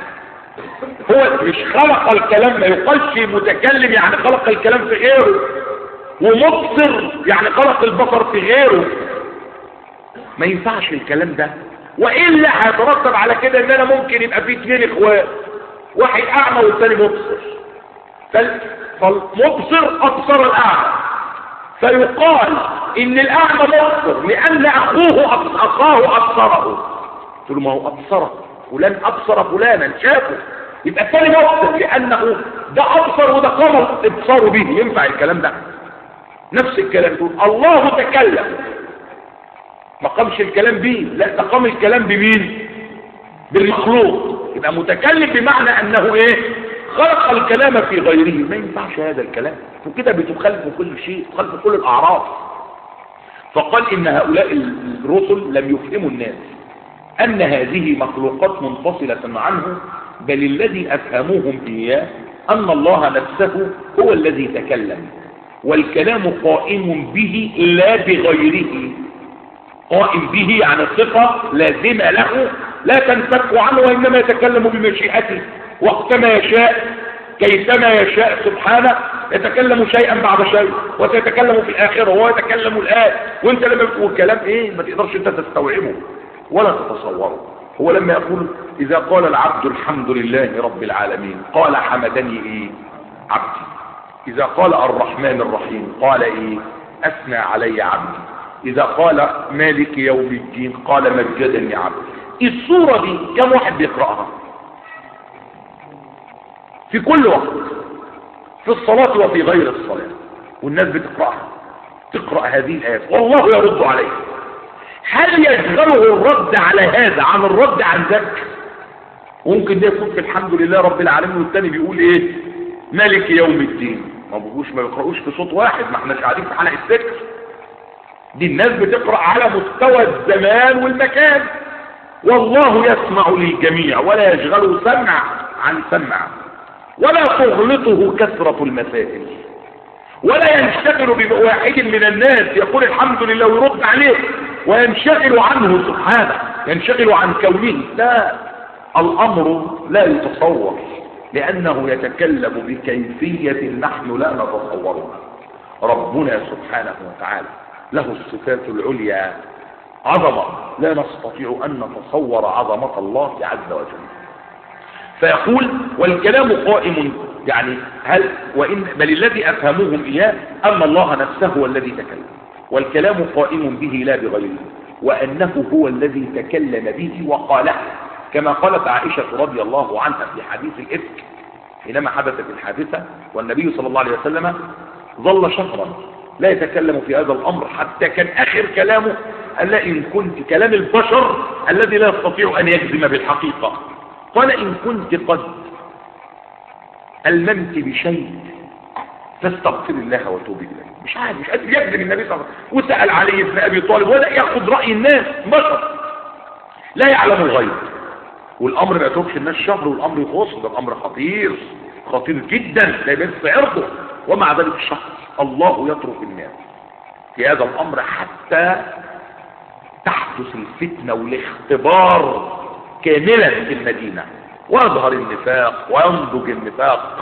هو مش خلق الكلام، ما يقالش متكلم يعني خلق الكلام في غيره، ومبصر يعني خلق البصر في غيره، ما ينفعش الكلام ده. وإلا هيترتب على كده ان انا ممكن يبقى في اثنين اخوات، واحد اعمى والثاني مبصر، فالمبصر ابصر الاعمى، فيقال ان الاعمى مبصر لان اخوه اخاه ابصره. قلت له ما هو ابصره فلان، ابصر فلانا شافه، يبقى الثاني مبصر لانه ده ابصر وده قام ابصاره به. ينفع الكلام ده؟ نفس الكلام تقول الله تكلم، ما قامش الكلام به، لا ده قام الكلام بمين؟ بالمخلوق. يبقى متكلم بمعنى انه ايه؟ خلق الكلام في غيره. ما ينفعش هذا الكلام، وكده بتخالف كل شيء، تخالف كل الاعراف. فقال ان هؤلاء الرسل لم يفهموا الناس ان هذه مخلوقات منفصلة عنه، بل الذي افهموهم اياه ان الله نفسه هو الذي تكلم، والكلام قائم به لا بغيره. قائم به يعني صفة لازمة له لا تنفك عنه، وانما يتكلم بمشيئته وقتما يشاء كيفما يشاء سبحانه. يتكلم شيئا بعد شيء، وسيتكلم في الآخرة وهو يتكلم الآن. وانت لما بتقول كلام ايه ما تقدرش انت تستوعبه ولا تتصوره. هو لما يقول اذا قال العبد الحمد لله رب العالمين قال حمدني ايه؟ عبدي. اذا قال الرحمن الرحيم قال ايه؟ اثنى علي عبدي. اذا قال مالك يوم الدين قال مجدني عبدي. الصورة دي كم واحد بيقرأها في كل وقت، في الصلاة وفي غير الصلاة، والناس بتقرأها، تقرأ هذه الآيات والله يرد عليه. هل يشغله الرد على هذا عن الرد عن ذاك؟ ممكن ده يكون في الحمد لله رب العالمين والتاني بيقول ايه؟ مالك يوم الدين. ما بيقولوش ما بيقرأوش في صوت واحد، ما احناش قاعدين في حلقة الذكر دي. الناس بتقرأ على مستوى الزمان والمكان، والله يسمع للجميع ولا يشغله سمع عن سمع، ولا تغلطه كثرة المسائل، ولا ينشغل بواحد من الناس يقول الحمد لله ويرد عليه وينشغل عنه سبحانه، ينشغل عن كونه. لا، الأمر لا يتصور، لأنه يتكلم بكيفية نحن لا نتصورها ربنا سبحانه وتعالى. له الصفات العليا، عظمة لا نستطيع أن نتصور عظمة الله عز وجل. فيقول والكلام قائم، يعني هل وإن بل الذي أفهموهم إياه أن الله نفسه هو الذي تكلم، والكلام قائم به لا بغيره، وأنه هو الذي تكلم به وقاله، كما قالت عائشة رضي الله عنها في حديث الإفك حينما حدثت الحادثة والنبي صلى الله عليه وسلم ظل شهرا لا يتكلم في هذا الأمر، حتى كان آخر كلامه ألا إن كنت كلام البشر الذي لا يستطيع أن يجزم بالحقيقة، قال إن كنت قد ألممت بشيء فاستغفر الله وتوب إليه. مش عارف مش قادر يجزم النبي صلى الله عليه وسلم، وسأل علي بن أبي طالب ولا يأخذ رأي الناس، بشر لا يعلم الغيب، والأمر ما يتركش الناس شهر والأمر يخص، ده الأمر خطير خطير جدا لا يبث عرضه، ومع ذلك شخص الله يترك الناس في هذا الأمر حتى تحدث الفتنة والاختبار كاملا في المدينة، ويظهر النفاق وينضج النفاق،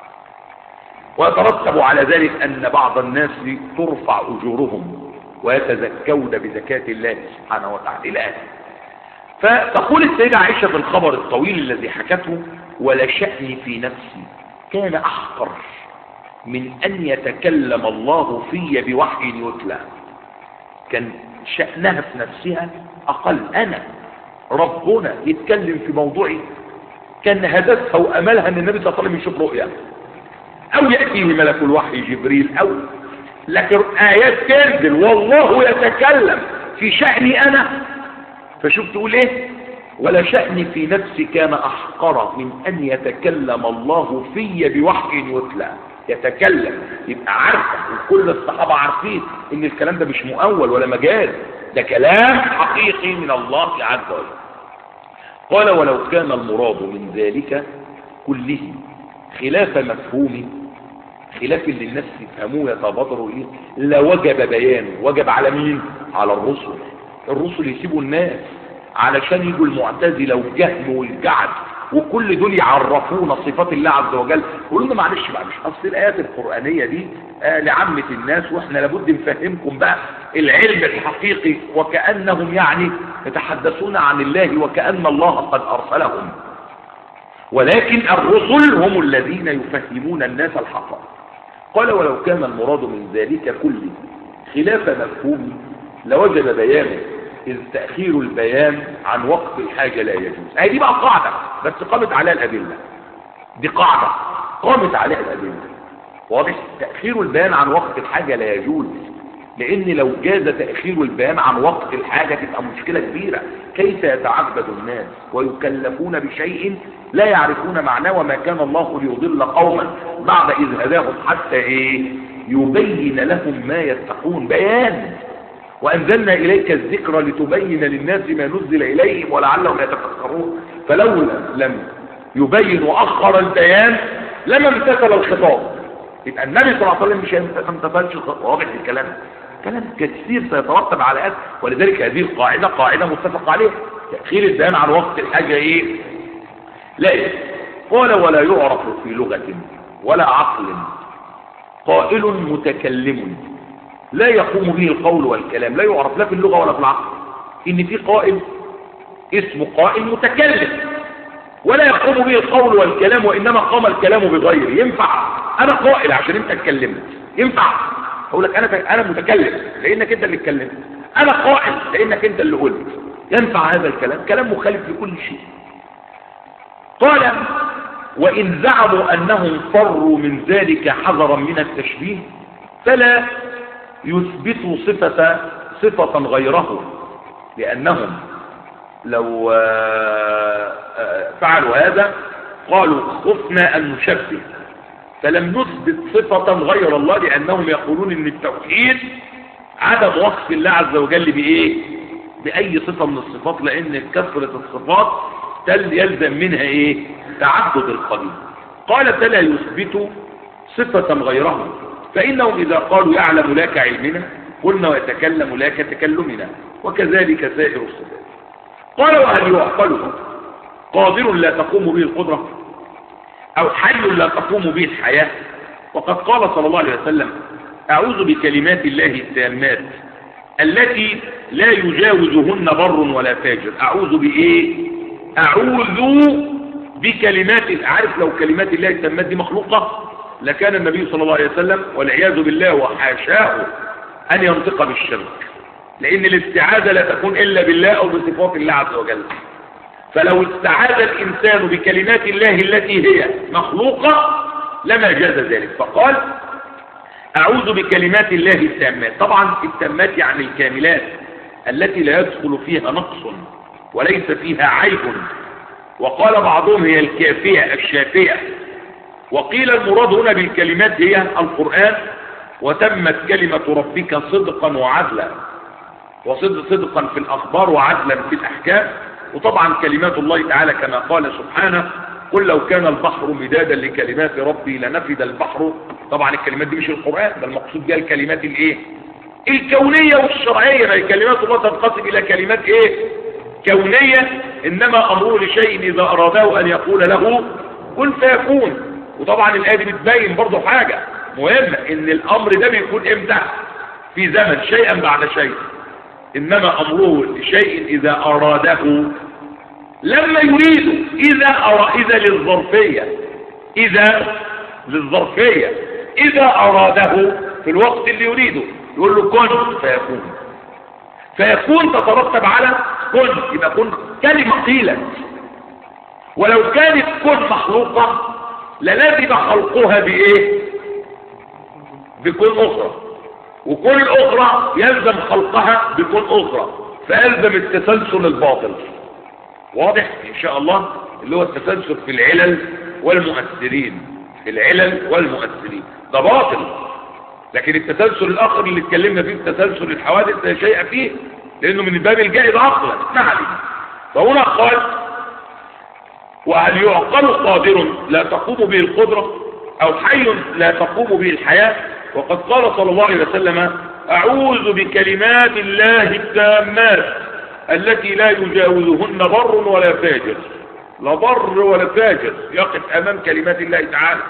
ويترتب على ذلك أن بعض الناس ترفع أجورهم ويتزكون بزكاة الله سبحانه وتعالى إلى آخره. فتقول السيدة عائشة في الخبر الطويل الذي حكته ولا شأني في نفسي كان أحقر من أن يتكلم الله في بوحي يتلى، كان شأنها في نفسها أقل، أنا ربنا يتكلم في موضوعي، كان هدفها وأملها أن النبي صلى الله عليه وسلم يشوف رؤيا أو يأتيه ملك الوحي جبريل، أو لكن آيات تنزل والله يتكلم في شأني أنا. فشوف تقول إيه ولا شأني في نفسي كان أحقر من أن يتكلم الله في بوحي يتلى، يتكلم يبقى عارفة، وكل الصحابة عارفين ان الكلام ده مش مؤول ولا مجاز، ده كلام حقيقي من الله عز وجل. قال ولو كان المراد من ذلك كله خلاف مفهومه، خلاف اللي الناس يفهموه يتبادروا اليه، لوجب بيانه. وجب على مين؟ على الرسل. الرسل يسيبوا الناس علشان يجوا المعتزلة والجهم والجعد وكل دول يعرفونا صفات الله عز وجل، يقولوا لنا معلش بقى مش اصل الايات القرانيه دي آه لعامه الناس، واحنا لابد نفهمكم بقى العلم الحقيقي، وكانهم يعني يتحدثون عن الله وكان الله قد ارسلهم، ولكن الرسل هم الذين يفهمون الناس الحق. قال ولو كان المراد من ذلك كله خلاف مفهومه لوجب بيانه، إذ تأخير البيان عن وقت الحاجة لا يجوز. هذه دي بقى قاعدة بس قامت عليها الأدلة، دي قاعدة قامت عليها الأدلة، واضح؟ تأخير البيان عن وقت الحاجة لا يجوز، لأن لو جاز تأخير البيان عن وقت الحاجة تبقى مشكلة كبيرة. كيف يتعبد الناس ويكلفون بشيء لا يعرفون معناه، وما كان الله ليضل قوما بعد إذ هداهم حتى إيه يبين لهم ما يتقون. بيان، وأنزلنا إليك الذكر لتبين للناس ما نزل إليهم ولعلهم يتفكرون، فلولا لم يبين وأخر البيان لما امتثل الخطاب. يبقى النبي صلى الله عليه وسلم مش امتثلش الخطاب. واضح الكلام؟ كلام كثير سيترتب على هذا، ولذلك هذه القاعدة قاعدة متفق عليها، تأخير البيان عن وقت الحاجة إيه؟ لا. قال ولا يعرف في لغة ولا عقل قائل متكلم لا يقوم به القول والكلام، لا يعرف لا في اللغة ولا في العقل ان في قائل اسمه قائل متكلم ولا يقوم به القول والكلام، وانما قام الكلام بغيره. ينفع انا قائل عشان انت اتكلمت؟ ينفع اقول لك انا انا متكلم لانك انت اللي اتكلمت، انا قائل لانك انت اللي قلت؟ ينفع هذا الكلام؟ كلام مخالف لكل شيء. قال وان زعموا انهم فروا من ذلك حذرا من التشبيه فلا يثبتوا صفة صفة غيره، لأنهم لو فعلوا هذا قالوا خفنا أن نشبه، فلم نثبت صفة غير الله، لأنهم يقولون إن التوحيد عدم وصف الله عز وجل بإيه؟ بأي صفة من الصفات، لأن كثرة الصفات يلزم منها إيه؟ تعدد القديم. قال فلا يثبت صفة غيره، فإنهم إذا قالوا يعلم لا كعلمنا قلنا ويتكلم لا كتكلمنا، وكذلك سائر الصفات. قال وهل يعقل قادر لا تقوم به القدرة أو حي لا تقوم به الحياة؟ وقد قال صلى الله عليه وسلم أعوذ بكلمات الله التامات التي لا يجاوزهن بر ولا فاجر. أعوذ بإيه؟ أعوذ بكلمات. عارف لو كلمات الله التامات دي مخلوقة لكان النبي صلى الله عليه وسلم والعياذ بالله وحاشاه أن ينطق بالشرك، لأن الاستعاذة لا تكون إلا بالله أو بصفات الله عز وجل. فلو استعاذ الإنسان بكلمات الله التي هي مخلوقة لما جاز ذلك. فقال أعوذ بكلمات الله التامات. طبعا التامات يعني الكاملات التي لا يدخل فيها نقص وليس فيها عيب. وقال بعضهم هي الكافية الشافية، وقيل المراد هنا بالكلمات هي القرآن. وتمت كلمة ربك صدقا وعدلا، وصدق صدقا في الأخبار وعدلا في الأحكام. وطبعا كلمات الله تعالى كما قال سبحانه قل لو كان البحر مدادا لكلمات ربي لنفد البحر. طبعا الكلمات دي مش القرآن، ده المقصود بها الكلمات الايه الكونية والشرعية. ما كلمات الله تنقسم الى كلمات ايه كونية، انما امره لشيء اذا اراده ان يقول له كن فيكون. وطبعا الآية دي بتبين برضه حاجة مهمة، ان الامر ده بيكون امتى؟ في زمن، شيئا بعد شيء. انما امره لشيء اذا اراده لما يريده. اذا أرى اذا للظرفية، اذا للظرفية اذا اراده في الوقت اللي يريده يقول له كن فيكون. فيكون تترتب على كن، يبقى كن كلمة قيلت. ولو كانت كن مخلوقة للازم خلقها بايه؟ بكن اخرى، وكن اخرى يلزم خلقها بكن اخرى، فيلزم التسلسل الباطل. واضح ان شاء الله؟ اللي هو التسلسل في العلل والمؤثرين، في العلل والمؤثرين ده باطل. لكن التسلسل الاخر اللي اتكلمنا فيه التسلسل الحوادث لا شيء فيه، لانه من الباب الجائز عقلا. نعم. فهنا قال وهل يعقل قادر لا تقوم به القدرة، او حي لا تقوم به الحياة. وقد قال صلى الله عليه وسلم اعوذ بكلمات الله التامات التي لا يجاوزهن بر ولا فاجر. لا بر ولا فاجر يقف امام كلمات الله تعالى،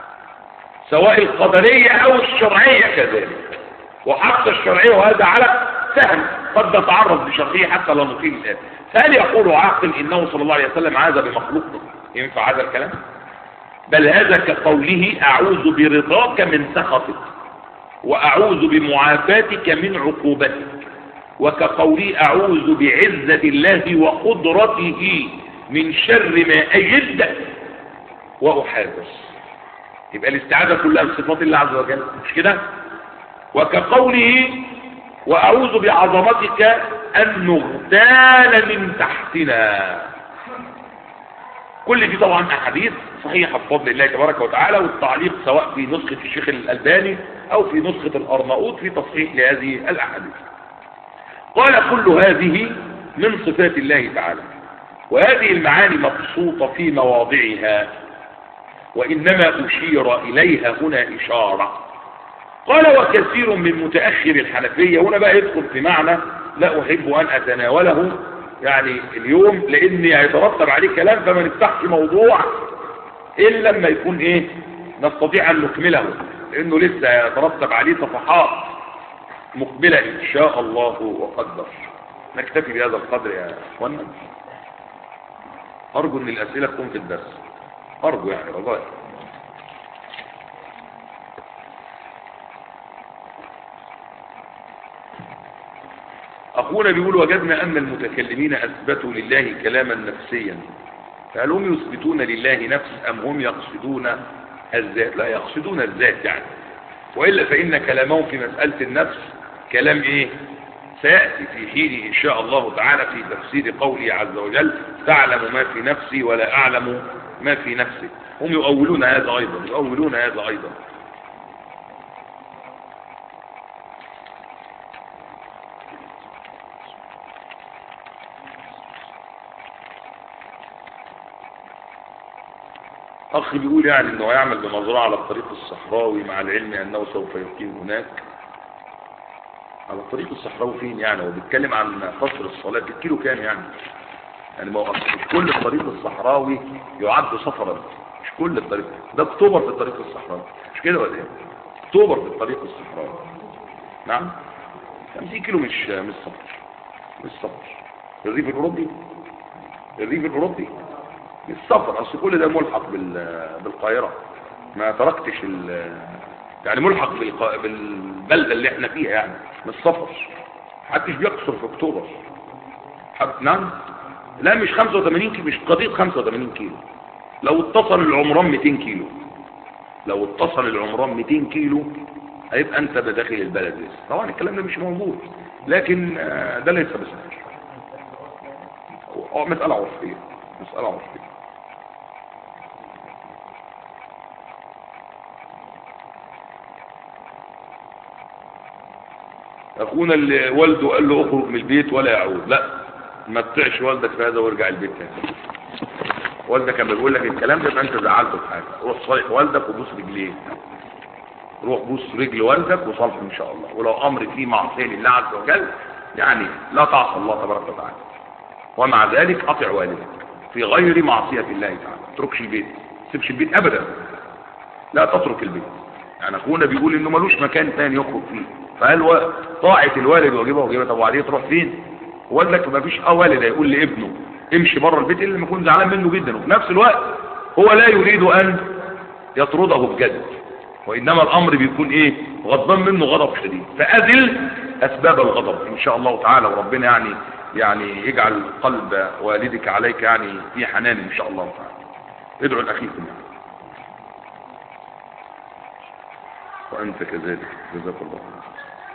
سواء القدرية او الشرعية كذلك. وحتى الشرعية وهذا على سهل قد نتعرض لشرعية حتى لا نطيل الآن. فهل يقول عاقل انه صلى الله عليه وسلم عاذ بمخلوق؟ ينفع هذا الكلام؟ بل هذا كقوله اعوذ برضاك من سخطك واعوذ بمعافاتك من عقوبتك، وكقوله اعوذ بعزة الله وقدرته من شر ما اجد واحاذر. يبقى الاستعاذة كلها بصفات الله عز وجل، مش كده؟ وكقوله واعوذ بعظمتك ان نغتال من تحتنا. كل دي طبعا احاديث صحيحة بفضل الله تبارك وتعالى، والتعليق سواء في نسخة الشيخ الألباني او في نسخة الأرناؤوط في تصحيح لهذه الاحاديث. قال كل هذه من صفات الله تعالى، وهذه المعاني مبسوطة في مواضعها، وإنما أشير إليها هنا إشارة. قال وكثير من متأخر الحنفية، هنا بقى يدخل في معنى لا أحب أن أتناوله يعني اليوم، لأن يترتب عليه كلام فما نفتحش موضوع إلا لما يكون إيه نستطيع أن نكمله، لأنه لسه يترتب عليه صفحات مقبلة إن شاء الله وقدر. نكتفي بهذا القدر يا أخوانا. أرجو أن الأسئلة تكون في الدرس، أرجو يعني رجاء. أخونا بيقول وجدنا أن المتكلمين أثبتوا لله كلاما نفسيا، فهل هم يثبتون لله نفس أم هم يقصدون الذات؟ لا يقصدون الذات يعني، وإلا فإن كلامهم في مسألة النفس كلام إيه سيأتي في حينه إن شاء الله تعالى في تفسير قوله عز وجل تعلم ما في نفسي ولا أعلم ما في نفسك. هم يؤولون هذا أيضا، يؤولون هذا أيضا. أخي بيقول يعني أنه يعمل بمزرعة على الطريق الصحراوي مع العلم أنه سوف يقيم هناك. على الطريق الصحراوي فين يعني؟ هو بيتكلم عن قصر الصلاة بالكيلو كام يعني؟ يعني ما هو مش كل الطريق الصحراوي يعد سفرا، مش كل الطريق ده اكتوبر في الطريق الصحراوي، مش كده ولا ايه؟ اكتوبر في الطريق الصحراوي. نعم خمسين كيلو مش مش سفر، مش سفر. الريف الاوروبي، الريف الاوروبي مش سفر، اصل كل ده ملحق بالقاهره، ما تركتش يعني ملحق بالق... بالبلده اللي احنا فيها، يعني مش سفر. محدش بيقصر في اكتوبر. حد... نعم، لا مش خمسة وثمانين كيلو، مش قضيه خمسة وثمانين كيلو. لو اتصل العمران مئتين كيلو، لو اتصل العمران مئتين كيلو هيبقى انت بداخل البلد لسه. طبعا الكلام ده مش موجود، لكن ده ليس بسهل. مسألة عرفية، مسألة عرفية. اخونا اللي والده قال له اخرج من البيت ولا يعود، لا ما تطيعش والدك في هذا وارجع البيت تاني. والدك كان بيقول لك الكلام ده يبقى انت زعلته في حاجه، روح صالح والدك وبوس رجليه، روح بوس رجل والدك وصالحه ان شاء الله. ولو امر فيه معصيه لله عز وجل يعني لا تعصى الله تبارك وتعالى، ومع ذلك اطع والدك في غير معصيه الله تعالى. ما تتركش البيت، ما تسيبش البيت ابدا، لا تترك البيت. يعني اخونا بيقول انه ملوش مكان ثاني يخرج فيه، فهل و... طاعه الوالد واجبها واجبها. طب وبعدين تروح فين؟ والدك ما فيش اه والد يقول لابنه امشي بره البيت الا لما يكون زعلان منه جدا، وفي نفس الوقت هو لا يريد ان يطرده بجد، وانما الامر بيكون ايه؟ غضبان منه غضب شديد. فاذل اسباب الغضب ان شاء الله تعالى، وربنا يعني يعني يجعل قلب والدك عليك يعني في حنان ان شاء الله تعالى. ادعوا لاخيكم وانت كذلك، جزاك الله خير.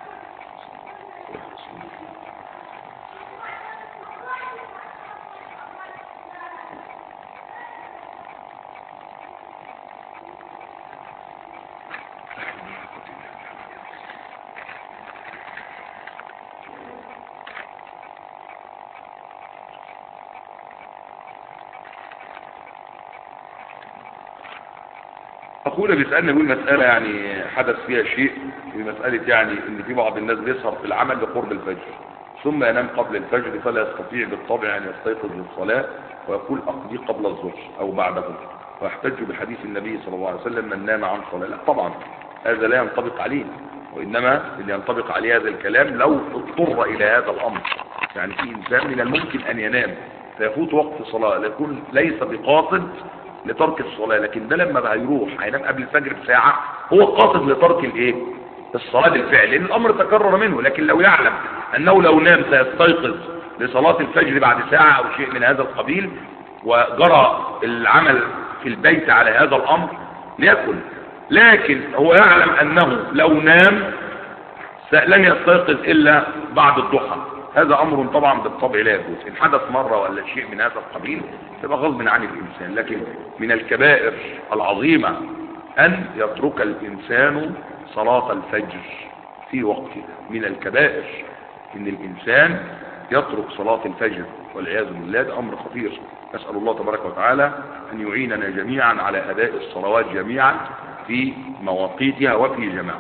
اخونا بيسألني يقول مسألة يعني حدث فيها شيء، في مسألة يعني ان في بعض الناس بيسهر في العمل لقرب الفجر ثم ينام قبل الفجر فلا يستطيع بالطبع ان يستيقظ للصلاة، ويقول اقضي قبل الظهر او بعده، ويحتج بحديث النبي صلى الله عليه وسلم من نام عن صلاة. لا طبعا هذا لا ينطبق عليه، وانما اللي ينطبق عليه هذا الكلام لو اضطر الى هذا الامر. يعني في انسان من الممكن ان ينام فيفوت وقت الصلاة، يكون ليس بقاصد لترك الصلاة، لكن ده لما هيروح هينام قبل الفجر بساعة هو قاصد لترك الايه؟ الصلاة بالفعل، لان الامر تكرر منه. لكن لو يعلم انه لو نام سيستيقظ لصلاة الفجر بعد ساعة او شيء من هذا القبيل، وجرى العمل في البيت على هذا الامر ليكن، لكن هو يعلم انه لو نام لن يستيقظ الا بعد الضحى، هذا امر طبعا بالطبع لا يجوز. ان حدث مرة ولا شيء من هذا القبيل تبقى غصب عن الانسان. لكن من الكبائر العظيمة ان يترك الانسان صلاة الفجر في وقتها، من الكبائر ان الانسان يترك صلاة الفجر والعياذ بالله، ده امر خطير. نسأل الله تبارك وتعالى ان يعيننا جميعا على اداء الصلوات جميعا في مواقيتها وفي جماعة.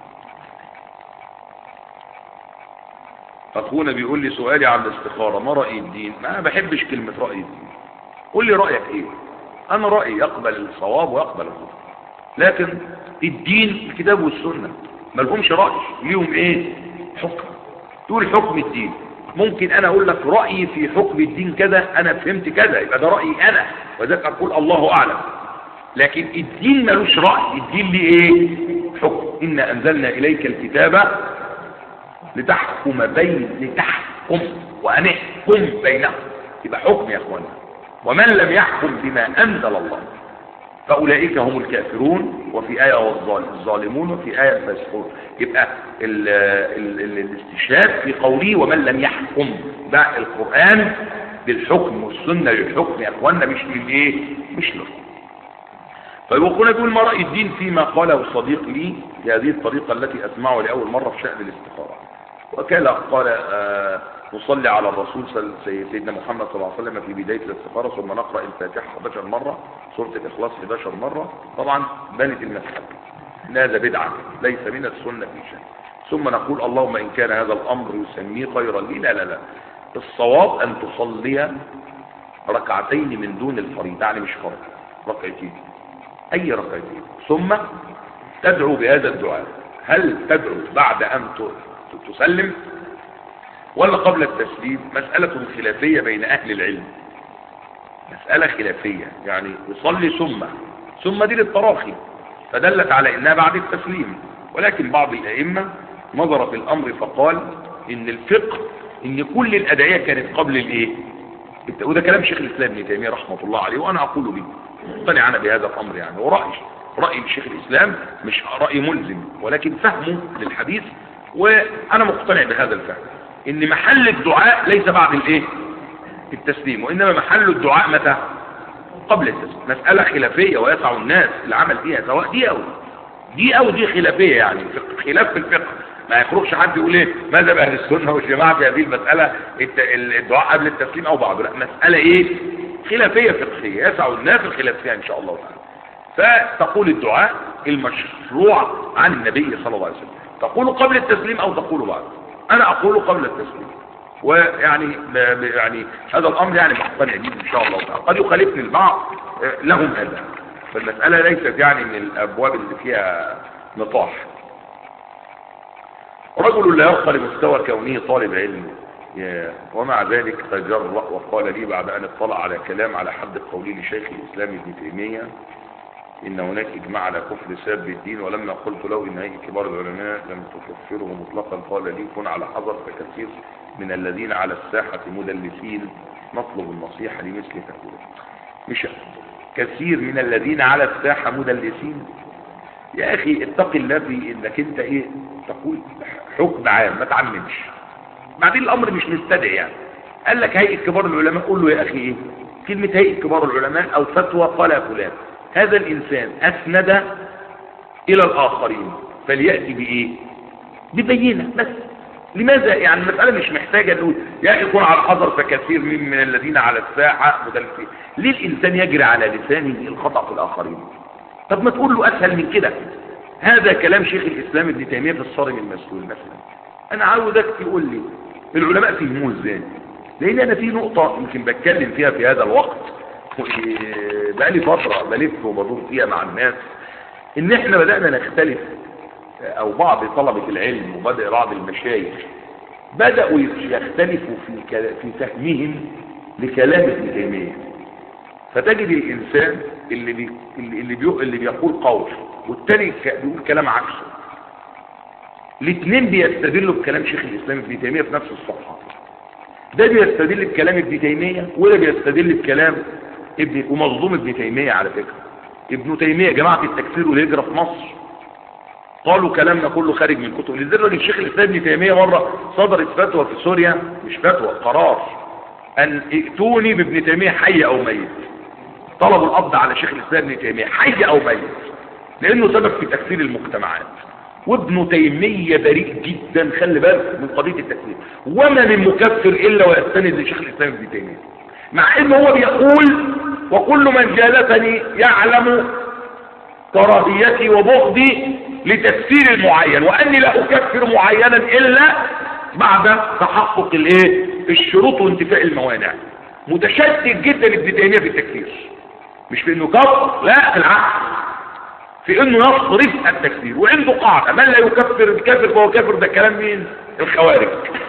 اخونا بيقول لي سؤالي عن الاستخارة، ما رأي الدين؟ ما بحبش كلمة رأي الدين، قول لي رأيك ايه. انا رأيي يقبل الصواب ويقبل الخطأ، لكن الدين الكتاب والسنة ما لهمش رأي، ليهم ايه؟ حكم. تقول حكم الدين، ممكن انا اقول لك رأيي في حكم الدين كذا، انا فهمت كذا، يبقى ده رأيي انا، وذلك اقول الله اعلم. لكن الدين ملوش رأي، الدين ليه ايه؟ حكم. إنا أنزلنا إليك الكتاب لتحكم بين لتحكم وأنحكم بينهم، يبقى حكم يا اخوانا. ومن لم يحكم بما أنزل الله فأولئك هم الكافرون، وفي آية والظالمون، وفي آية الفاسقون. يبقى ال ال ال الاستشهاد في قوله ومن لم يحكم، بقى القرآن بالحكم والسنة للحكم يا اخوانا، مش للايه؟ مش للحكم. فيقول يقول ما رأي الدين فيما قاله الصديق لي بهذه الطريقة التي أسمعه لأول مرة في شأن الاستخارة. وكان قال آه نصلي على الرسول سيدنا محمد صلى الله عليه وسلم في بداية الاستخارة، ثم نقرأ الفاتحة إحدى عشرة مرة، سورة الإخلاص إحدى عشرة مرة. طبعا بانت المسحة، هذا بدعة ليس من السنة في شيء. ثم نقول اللهم إن كان هذا الأمر يسميه خيرا لي. لا لا لا، الصواب أن تصلي ركعتين من دون الفريضة، يعني مش فرض، ركعتين، أي ركعتين، ثم تدعو بهذا الدعاء. هل تدعو بعد أن تسلم ولا قبل التسليم مسألة خلافية بين أهل العلم، مسألة خلافية، يعني يصلي ثم ثم دي للتراخي فدلت على إنها بعد التسليم، ولكن بعض الأئمة نظر في الأمر فقال إن الفقه إن كل الأدعية كانت قبل الإيه؟ وده كلام شيخ الإسلام ابن تيمية رحمة الله عليه، وأنا أقول به مقتنع أنا بهذا الأمر يعني، ورأي رأي شيخ الإسلام مش رأي ملزم ولكن فهمه للحديث، وأنا مقتنع بهذا الفهم إن محل الدعاء ليس بعد الإيه؟ التسليم، وإنما محل الدعاء متى؟ قبل التسليم. مسألة خلافية ويسع الناس العمل فيها سواء دي أو دي أو دي خلافية، يعني خلاف في الفقه، ما يخرجش حد يقول ايه ماذا بأهل السنة والجماعة في هذه المسألة الدعاء قبل التسليم او بعده، لا مسألة ايه خلافية فقهية يسع الناس الخلاف فيها ان شاء الله تعالى. فتقول الدعاء المشروع عن النبي صلى الله عليه وسلم، تقول قبل التسليم او تقول بعد، انا اقول قبل التسليم، ويعني يعني هذا الامر يعني مقتنع به ان شاء الله تعالى، قد يخالفني البعض لهم هذا، فالمسألة ليست يعني من الابواب اللي فيها نطاح. رجل لا يرقى لمستوى كونه طالب علم ومع ذلك تجرأ وقال لي بعد أن اطلع على كلام على حد قولي لشيخ الإسلام ابن تيمية إن هناك إجماع على كفر ساب الدين، ولما قلت له إن هيك كبار العلماء لم تكفره مطلقا قال لي كن على حذر فكثير من الذين على الساحة مدلسين نطلب النصيحة لمثل هؤلاء. مش كثير من الذين على الساحة مدلسين، يا أخي اتق الله في إنك أنت إيه تقول حكم عام ما تعممش، بعدين الأمر مش مستدعي يعني. قال لك هيئة كبار العلماء قول له يا أخي إيه كلمة هيئة كبار العلماء أو فتوى قال فلان، هذا الإنسان أسند إلى الآخرين فليأتي بإيه ببينة بس. لماذا يعني المسألة مش محتاجة نقول يا أخي كن على الحذر فكثير من, من الذين على الساحة مدلسين. ليه الإنسان يجري على لسانه الخطأ في الآخرين؟ طب ما تقول له أسهل من كده. هذا كلام شيخ الإسلام ابن تيمية في الصارم المسلول مثلا. أنا عاوزك تقول لي العلماء فهموه إزاي؟ لأن أنا في نقطة يمكن بتكلم فيها في هذا الوقت بقالي فترة بلف وبدور فيها مع الناس، إن إحنا بدأنا نختلف أو بعض طلبة العلم وبدأ بعض المشايخ بدأوا يختلفوا في في فهمهم لكلام ابن تيمية. فتجد الإنسان اللي بي اللي بي اللي بيقول قول والتاني بيقول كلام عكسه، الاثنين بيستدلوا بكلام شيخ الإسلام ابن تيمية في نفس الصفحة. ده بيستدل بكلام ابن تيمية وده بيستدل بكلام ابن ومظلوم ابن تيمية. على فكرة ابن تيمية جماعة التكفير والهجرة في مصر قالوا كلامنا كله خارج من كتب. لذلك الشيخ الإسلام ابن تيمية مرة صدرت فتوى في سوريا، مش فتوى قرار، أن ائتوني بابن تيمية حي أو ميت. طلبوا القبض على شيخ الإسلام ابن تيمية حي أو ميت لأنه سبب في تكفير المجتمعات. وابن تيمية بريء جدا، خلي بالك من قضية التكفير، وما من مكفر إلا ويستند لشيخ الإسلام ابن تيمية، مع إنه هو بيقول وكل من جالسني يعلم كراهيتي وبغضي لتكفير المعين، وأني لا أكفر معينا إلا بعد تحقق الايه الشروط وانتفاء الموانع. متشدد جدا ابن تيمية في التكفير، مش في انه كفر، لا العكس، في انه يصرف التكفير. وعنده قاعدة من لا يكفر الكافر فهو كافر. ده كلام مين؟ الخوارج.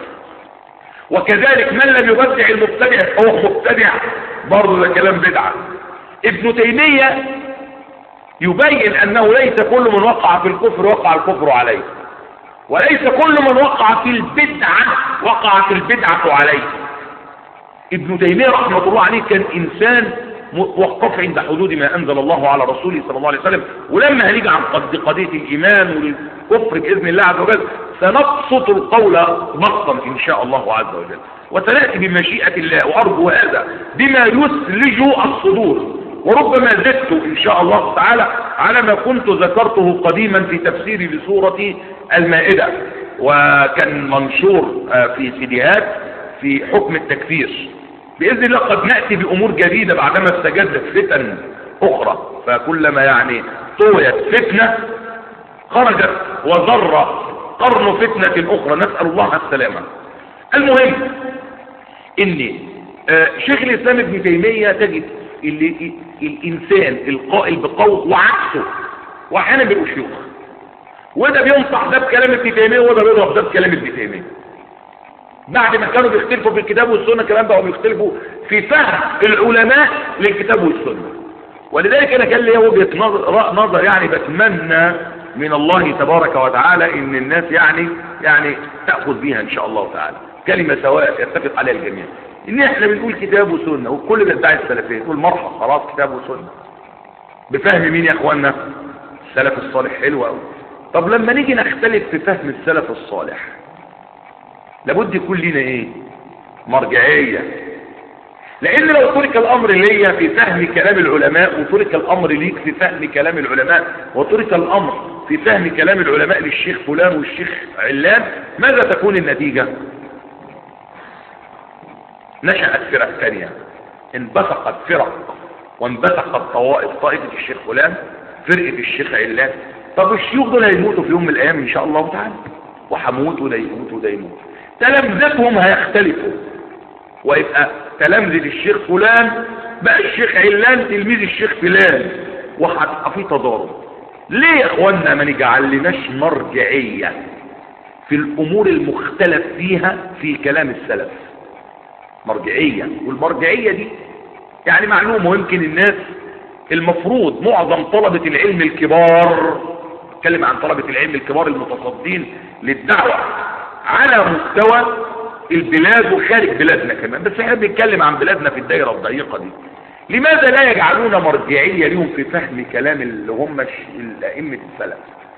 وكذلك من لم يبدع المبتدع فهو مبتدع برضه، ده كلام بدعة. ابن تيمية يبين انه ليس كل من وقع في الكفر وقع الكفر عليه، وليس كل من وقع في البدعة وقعت البدعة عليه. ابن تيمية رحمة الله عليه كان إنسان موقف عند حدود ما أنزل الله على رسوله صلى الله عليه وسلم. ولما هنيجي عن قضية الإيمان والكفر بإذن الله عز وجل سنبسط القول بسطا إن شاء الله عز وجل، وسنأتي بمشيئة الله وأرجو هذا بما يثلج الصدور. وربما زدت إن شاء الله تعالى على ما كنت ذكرته قديما في تفسيري لسورة المائدة، وكان منشور في سيديات في حكم التكفير. بإذن الله قد نأتي بأمور جديدة بعدما استجدت فتن أخرى، فكلما يعني طويت فتنة خرجت وذر قرن فتنة أخرى، نسأل الله السلامة. المهم إن شيخ الإسلام ابن تيمية تجد اللي الإنسان القائل بقول وعكسه، وأحيانا بيبقوا شيوخ وده بينصح ده بكلام ابن تيميه وده بيضرب ده بكلام ابن تيميه. بعد ما كانوا بيختلفوا في الكتاب والسنه كمان بقوا بيختلفوا في فهم العلماء للكتاب والسنه. ولذلك انا كان لي وجهه نظر, نظر يعني بتمنى من الله تبارك وتعالى ان الناس يعني يعني تاخذ بيها ان شاء الله تعالى كلمه سواء يتفق عليها الجميع، ان احنا بنقول كتاب وسنه والكل بيدعي السلفيه، يقول مرحبا خلاص كتاب وسنه بفهم مين يا اخوانا؟ السلف الصالح. حلو قوي. طب لما نيجي نختلف في فهم السلف الصالح لابد يكون لنا ايه؟ مرجعيه. لان لو ترك الامر ليا في فهم كلام العلماء وترك الامر ليك في فهم كلام العلماء وترك الامر في فهم كلام العلماء للشيخ فلان والشيخ علان، ماذا تكون النتيجة؟ نشأت فرق ثانية، انبثقت فرق وانبثقت طوائف، طائفة الشيخ فلان، فرقة الشيخ علان. طب الشيوخ دول هيموتوا في يوم من الايام ان شاء الله تعالى، وحموت وده يموت وده يموت، تلامذتهم هيختلفوا ويبقى تلامذة الشيخ فلان بقى الشيخ علان تلميذ الشيخ فلان وهتبقى في تضارب. ليه يا اخوانا ما نجعلناش مرجعية في الامور المختلف فيها في كلام السلف؟ مرجعية. والمرجعية دي يعني معلومة، ويمكن الناس المفروض معظم طلبة العلم الكبار، اتكلم عن طلبة العلم الكبار المتصدين للدعوة على مستوى البلاد وخارج بلادنا كمان، بس احنا بنتكلم عن بلادنا في الدائرة الضيقة دي، لماذا لا يجعلون مرجعية لهم في فهم كلام اللي هم الأئمة السلف؟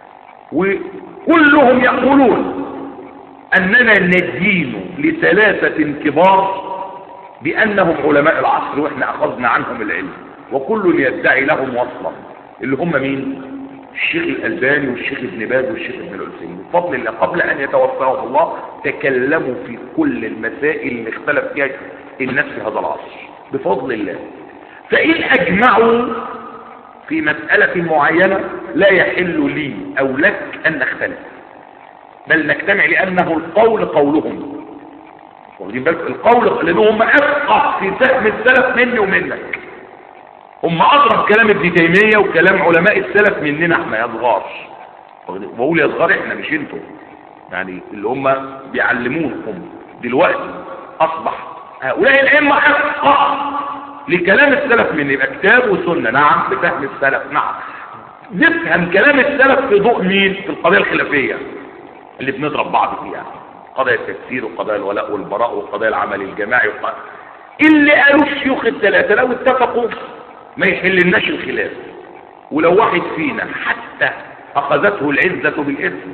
وكلهم يقولون أننا ندين لثلاثة كبار بأنهم علماء العصر وإحنا أخذنا عنهم العلم، وكل يدعي لهم وصلا، اللي هم مين؟ الشيخ الألباني والشيخ ابن باز والشيخ ابن العثيمين بفضل الله. قبل أن يتوفاهم الله تكلموا في كل المسائل اللي اختلف فيها الناس في هذا العصر بفضل الله. فإن أجمعوا في مسألة معينة لا يحل لي أو لك أن نختلف، بل نجتمع لأنه القول قولهم، واخدين بالكم؟ القول لأنهم أفقه في فهم السلف مني ومنك، هم أضرب كلام ابن تيمية وكلام علماء السلف مننا احنا يا صغار، وبقول يا صغار احنا مش انتم، يعني اللي هم بيعلمونكم دلوقتي أصبح هؤلاء الأئمة أفقه لكلام السلف من يبقى كتاب وسنة. نعم بفهم السلف، نعم نفهم كلام السلف في ضوء مين؟ في القضايا الخلافية اللي بنضرب بعض فيها، قضايا التفسير وقضايا الولاء والبراء وقضايا العمل الجماعي وقضايا اللي قالوا الشيوخ الثلاثة لو اتفقوا ما يحلناش الخلاف. ولو واحد فينا حتى أخذته العزة بالإثم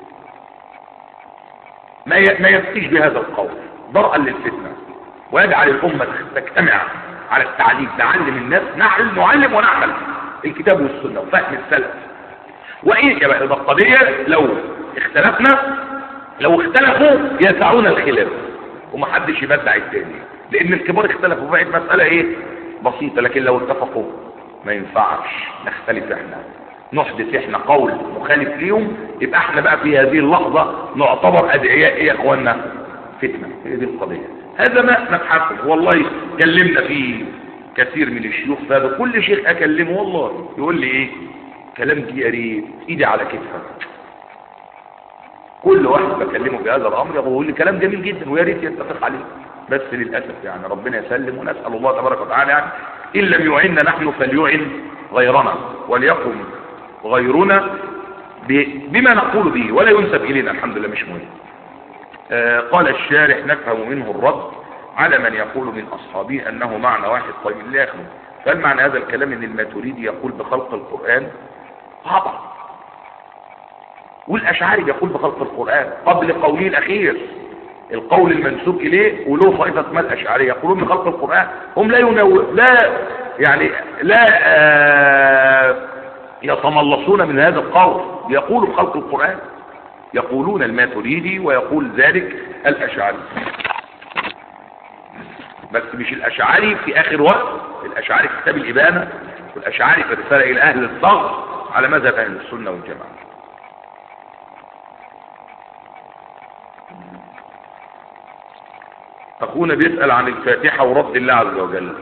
ما ما يفتيش بهذا القول ضرءا للفتنة، ويجعل الأمة تجتمع على التعليم، نعلم الناس، نعلم نعلم ونعمل الكتاب والسنة وفهم السلف. وإيه يا بقى القضية لو اختلفنا، لو اختلفوا يسعون الخلاف ومحدش يبدع التاني، لأن الكبار اختلفوا بقت مسألة إيه؟ بسيطة. لكن لو اتفقوا ما ينفعش نختلف احنا، نحدث احنا قول مخالف ليهم، يبقى احنا بقى في هذه اللحظة نعتبر أدعياء ايه يا اخوانا؟ فتنة. هي دي القضية. هذا ما نتحقق. والله كلمنا فيه كثير من الشيوخ، هذا كل شيخ اكلمه والله يقول لي ايه؟ كلام دي يا ريت ايدي على كتفك. كل واحد بكلمه في هذا الامر يقول لي كلام جميل جدا ويا ريت يتفق عليه، بس للاسف يعني ربنا يسلم، ونسال الله تبارك وتعالى يعني ان لم يعنا نحن فليعن غيرنا، وليقم غيرنا بما نقول به ولا ينسب الينا، الحمد لله مش مهم. آه قال الشارح نفهم منه الرد على من يقول من اصحابه انه معنى واحد. طيب لا يخلو، فهل معنى هذا الكلام ان الماتريدي يقول بخلق القرآن؟ طبعا. والاشعري يقول بخلق القرآن قبل قوله الاخير، القول المنسوب اليه، ولو طائفه اسمها الاشعري يقولون بخلق القرآن. هم لا ينو... لا يعني لا آه يتملصون من هذا القول، يقولوا بخلق القرآن، يقولون الماتريدي ويقول ذلك الاشعري. بس مش الاشعري في اخر وقت، الاشعري في كتاب الابانه، والاشعري في رساله الى اهل الثغر على مذهب اهل السنه والجماعه. اخونا بيسال عن الفاتحه ورد الله عز وجل.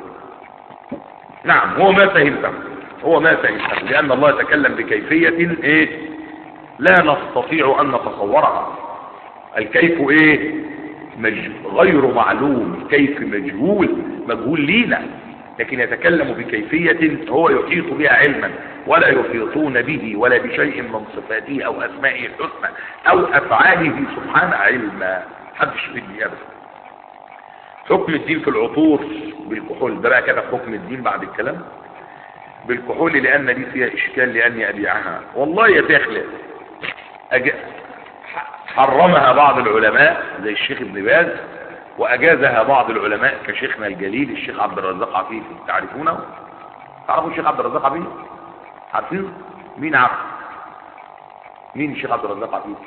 نعم هو ما فهمته، هو ما فهمته، لان الله تكلم بكيفيه ايه؟ لا نستطيع أن نتصورها. الكيف إيه؟ مج... غير معلوم، الكيف مجهول، مجهول لينا، لكن يتكلم بكيفية هو يحيط بها علما، ولا يحيطون به ولا بشيء من صفاته أو أسمائه الحسنى أو أفعاله سبحانه علما. محدش يفيدني أبدا. حكم الدين في العطور بالكحول، ده بقى كده حكم الدين بعد الكلام بالكحول، لأن دي فيها إشكال لأني أبيعها. والله يا داخل أج... حرمها بعض العلماء زي الشيخ ابن باز، وأجازها بعض العلماء كشيخنا الجليل الشيخ عبد الرزاق عفيفي. تعرفونه؟ تعرفوا الشيخ عبد الرزاق عفيفي؟ عارفين؟ مين عارف؟ مين الشيخ عبد الرزاق عفيفي؟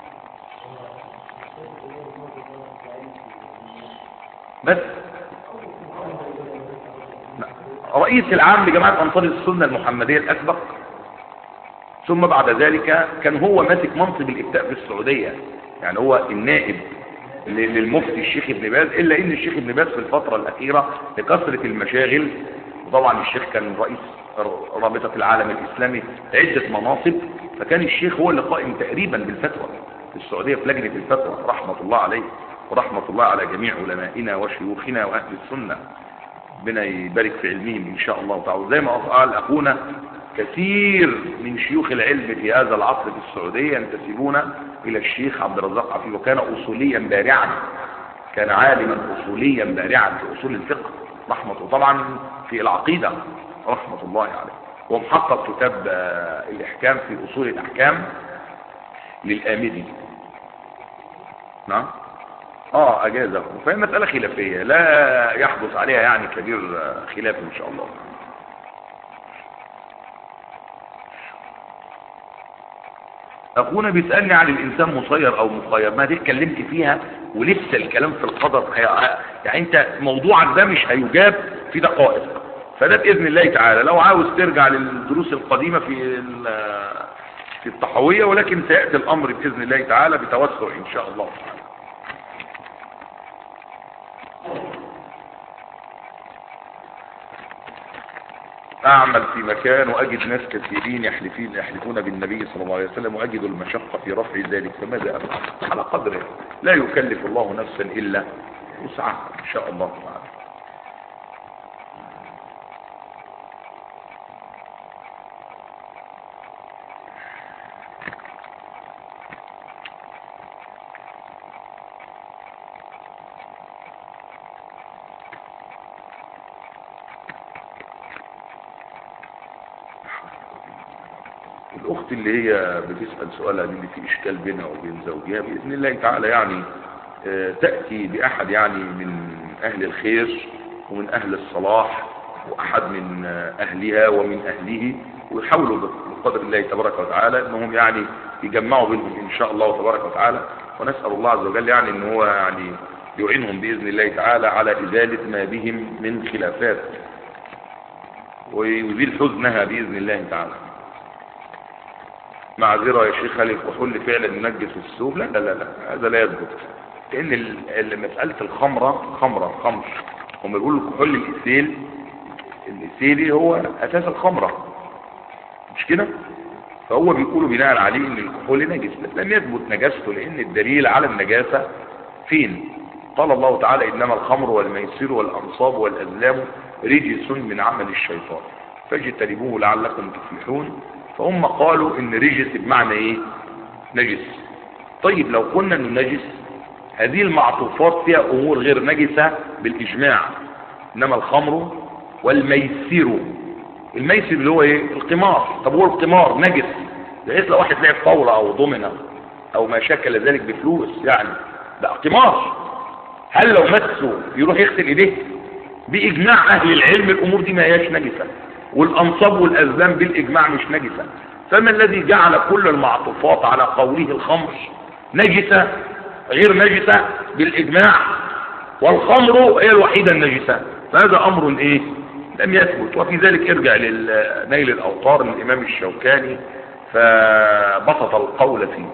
بس رئيس العام لجماعة أنصار السنة المحمدية الأسبق، ثم بعد ذلك كان هو ماسك منصب الإفتاء في السعودية، يعني هو النائب للمفتي الشيخ ابن باز، إلا إن الشيخ ابن باز في الفترة الأخيرة لكثرة المشاغل، وطبعا الشيخ كان رئيس رابطة العالم الإسلامي عدة مناصب، فكان الشيخ هو اللي قائم تقريبا بالفتوى في السعودية في لجنة الفتوى، رحمة الله عليه ورحمة الله على جميع علمائنا وشيوخنا وأهل السنة، ربنا يبارك في علمهم إن شاء الله تعالى. زي ما قال أخونا، كثير من شيوخ العلم في هذا العصر في السعودية ينتسبون إلى الشيخ عبد الرزاق عفيفي، وكان أصوليا بارعا، كان عالما أصوليا بارعا في أصول الفقه رحمة، طبعا في العقيدة رحمة الله عليه، ومحقق كتاب الإحكام في أصول الأحكام للآمدي. نعم اه اجازه، فهي مسألة خلافية لا يحدث عليها يعني كبير خلاف ان شاء الله. اخونا بيسألني عن الانسان مسير او مخير، ما دي اتكلمت فيها ولسه الكلام في القدر، يعني انت موضوعك ده مش هيجاب في دقائق، فده باذن الله تعالى لو عاوز ترجع للدروس القديمة في في الطحاوية، ولكن سيأتي الامر باذن الله تعالى بتوسع ان شاء الله تعالى. أعمل في مكان وأجد ناس كثيرين يحلفين يحلفون بالنبي صلى الله عليه وسلم، وأجد المشقة في رفع ذلك، فماذا أفعل؟ على قدره، لا يكلف الله نفسا إلا وسعها إن شاء الله تعالى. الأخت اللي هي بتسأل سؤالها دي اللي فيه إشكال بينها وبين زوجها، بإذن الله تعالى يعني تأتي بأحد يعني من أهل الخير ومن أهل الصلاح، وأحد من أهلها ومن أهله، ويحاولوا بقدر الله تبارك وتعالى أنهم يعني يجمعوا بينهم إن شاء الله تبارك وتعالى، ونسأل الله عز وجل يعني أن هو يعني يعينهم بإذن الله تعالى على إزالة ما بهم من خلافات، ويزيل حزنها بإذن الله تعالى. معذرة يا شيخ، هل الكحول فعلا ينجس الثوب؟ لا لا لا لا، هذا لا يثبت، لأن مسألة الخمرة خمرة خمر، هم بيقولوا الكحول الإثيل الإثيلي هو أساس الخمرة، مش كده؟ فهو بيقولوا بناء عليه إن الكحول نجس، لم يثبت نجاسته، لأن الدليل على النجاسة فين؟ قال الله تعالى: إنما الخمر والميسر والأنصاب والأزلام رجس من عمل الشيطان فاجتنبوه لعلكم تفلحون. فهم قالوا ان رجس بمعنى ايه؟ نجس. طيب لو قلنا انه نجس، هذه المعطوفات فيها امور غير نجسة بالاجماع، انما الخمر والميسر، الميسر اللي هو ايه؟ القمار. طب هو القمار نجس بحيث لو واحد لعب طاولة او ضمنة او ما شكل ذلك بفلوس يعني ده قمار، هل لو مسه يروح يغسل ايديه؟ باجماع اهل العلم الامور دي ما هياش نجسة، والأنصاب والأزلام بالإجماع مش نجسة. فما الذي جعل كل المعطوفات على قوله الخمر نجسة غير نجسة بالإجماع، والخمر هي الوحيدة النجسة؟ فهذا أمر إيه؟ لم يثبت. وفي ذلك ارجع لنيل الأوطار للإمام الشوكاني فبسط القول فيه.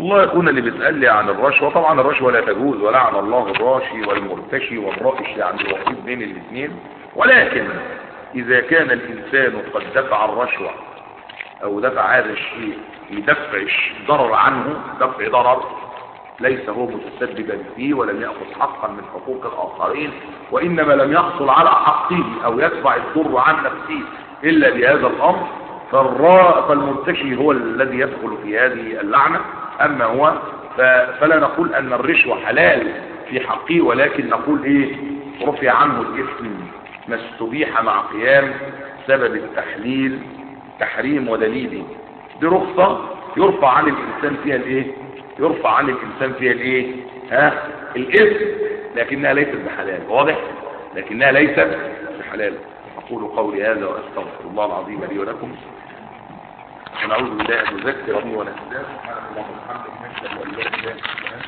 والله يا اخونا اللي بيسأل لي عن الرشوة، طبعا الرشوة لا تجوز، ولعن الله الراشي والمرتشي والرائش، يعني الوحيد بين الاثنين. ولكن اذا كان الانسان قد دفع الرشوة او دفع هذا الشيء لدفع ضرر عنه، دفع ضرر ليس هو متسببا فيه ولم يأخذ حقا من حقوق الآخرين، وإنما لم يحصل على حقه أو يدفع الضر عن نفسه إلا بهذا الأمر، فالمرتشي هو الذي يدخل في هذه اللعنة. أما هو فلا نقول أن الرشوة حلال في حقه، ولكن نقول إيه؟ رفع عنه الإثم ما استبيح مع قيام سبب التحليل تحريم ودليله. دي رخصة يرفع عن الإنسان فيها الإيه؟ يرفع عن الإنسان فيها الإيه؟ ها؟ الإثم، لكنها ليست بحلال. واضح؟ لكنها ليست بحلال. أقول قولي هذا وأستغفر الله العظيم لي ولكم، ونعوذ بالله أن نذكر به ونستغفر. سبحانك اللهم وبحمدك، نشهد أن لا إله إلا أنت.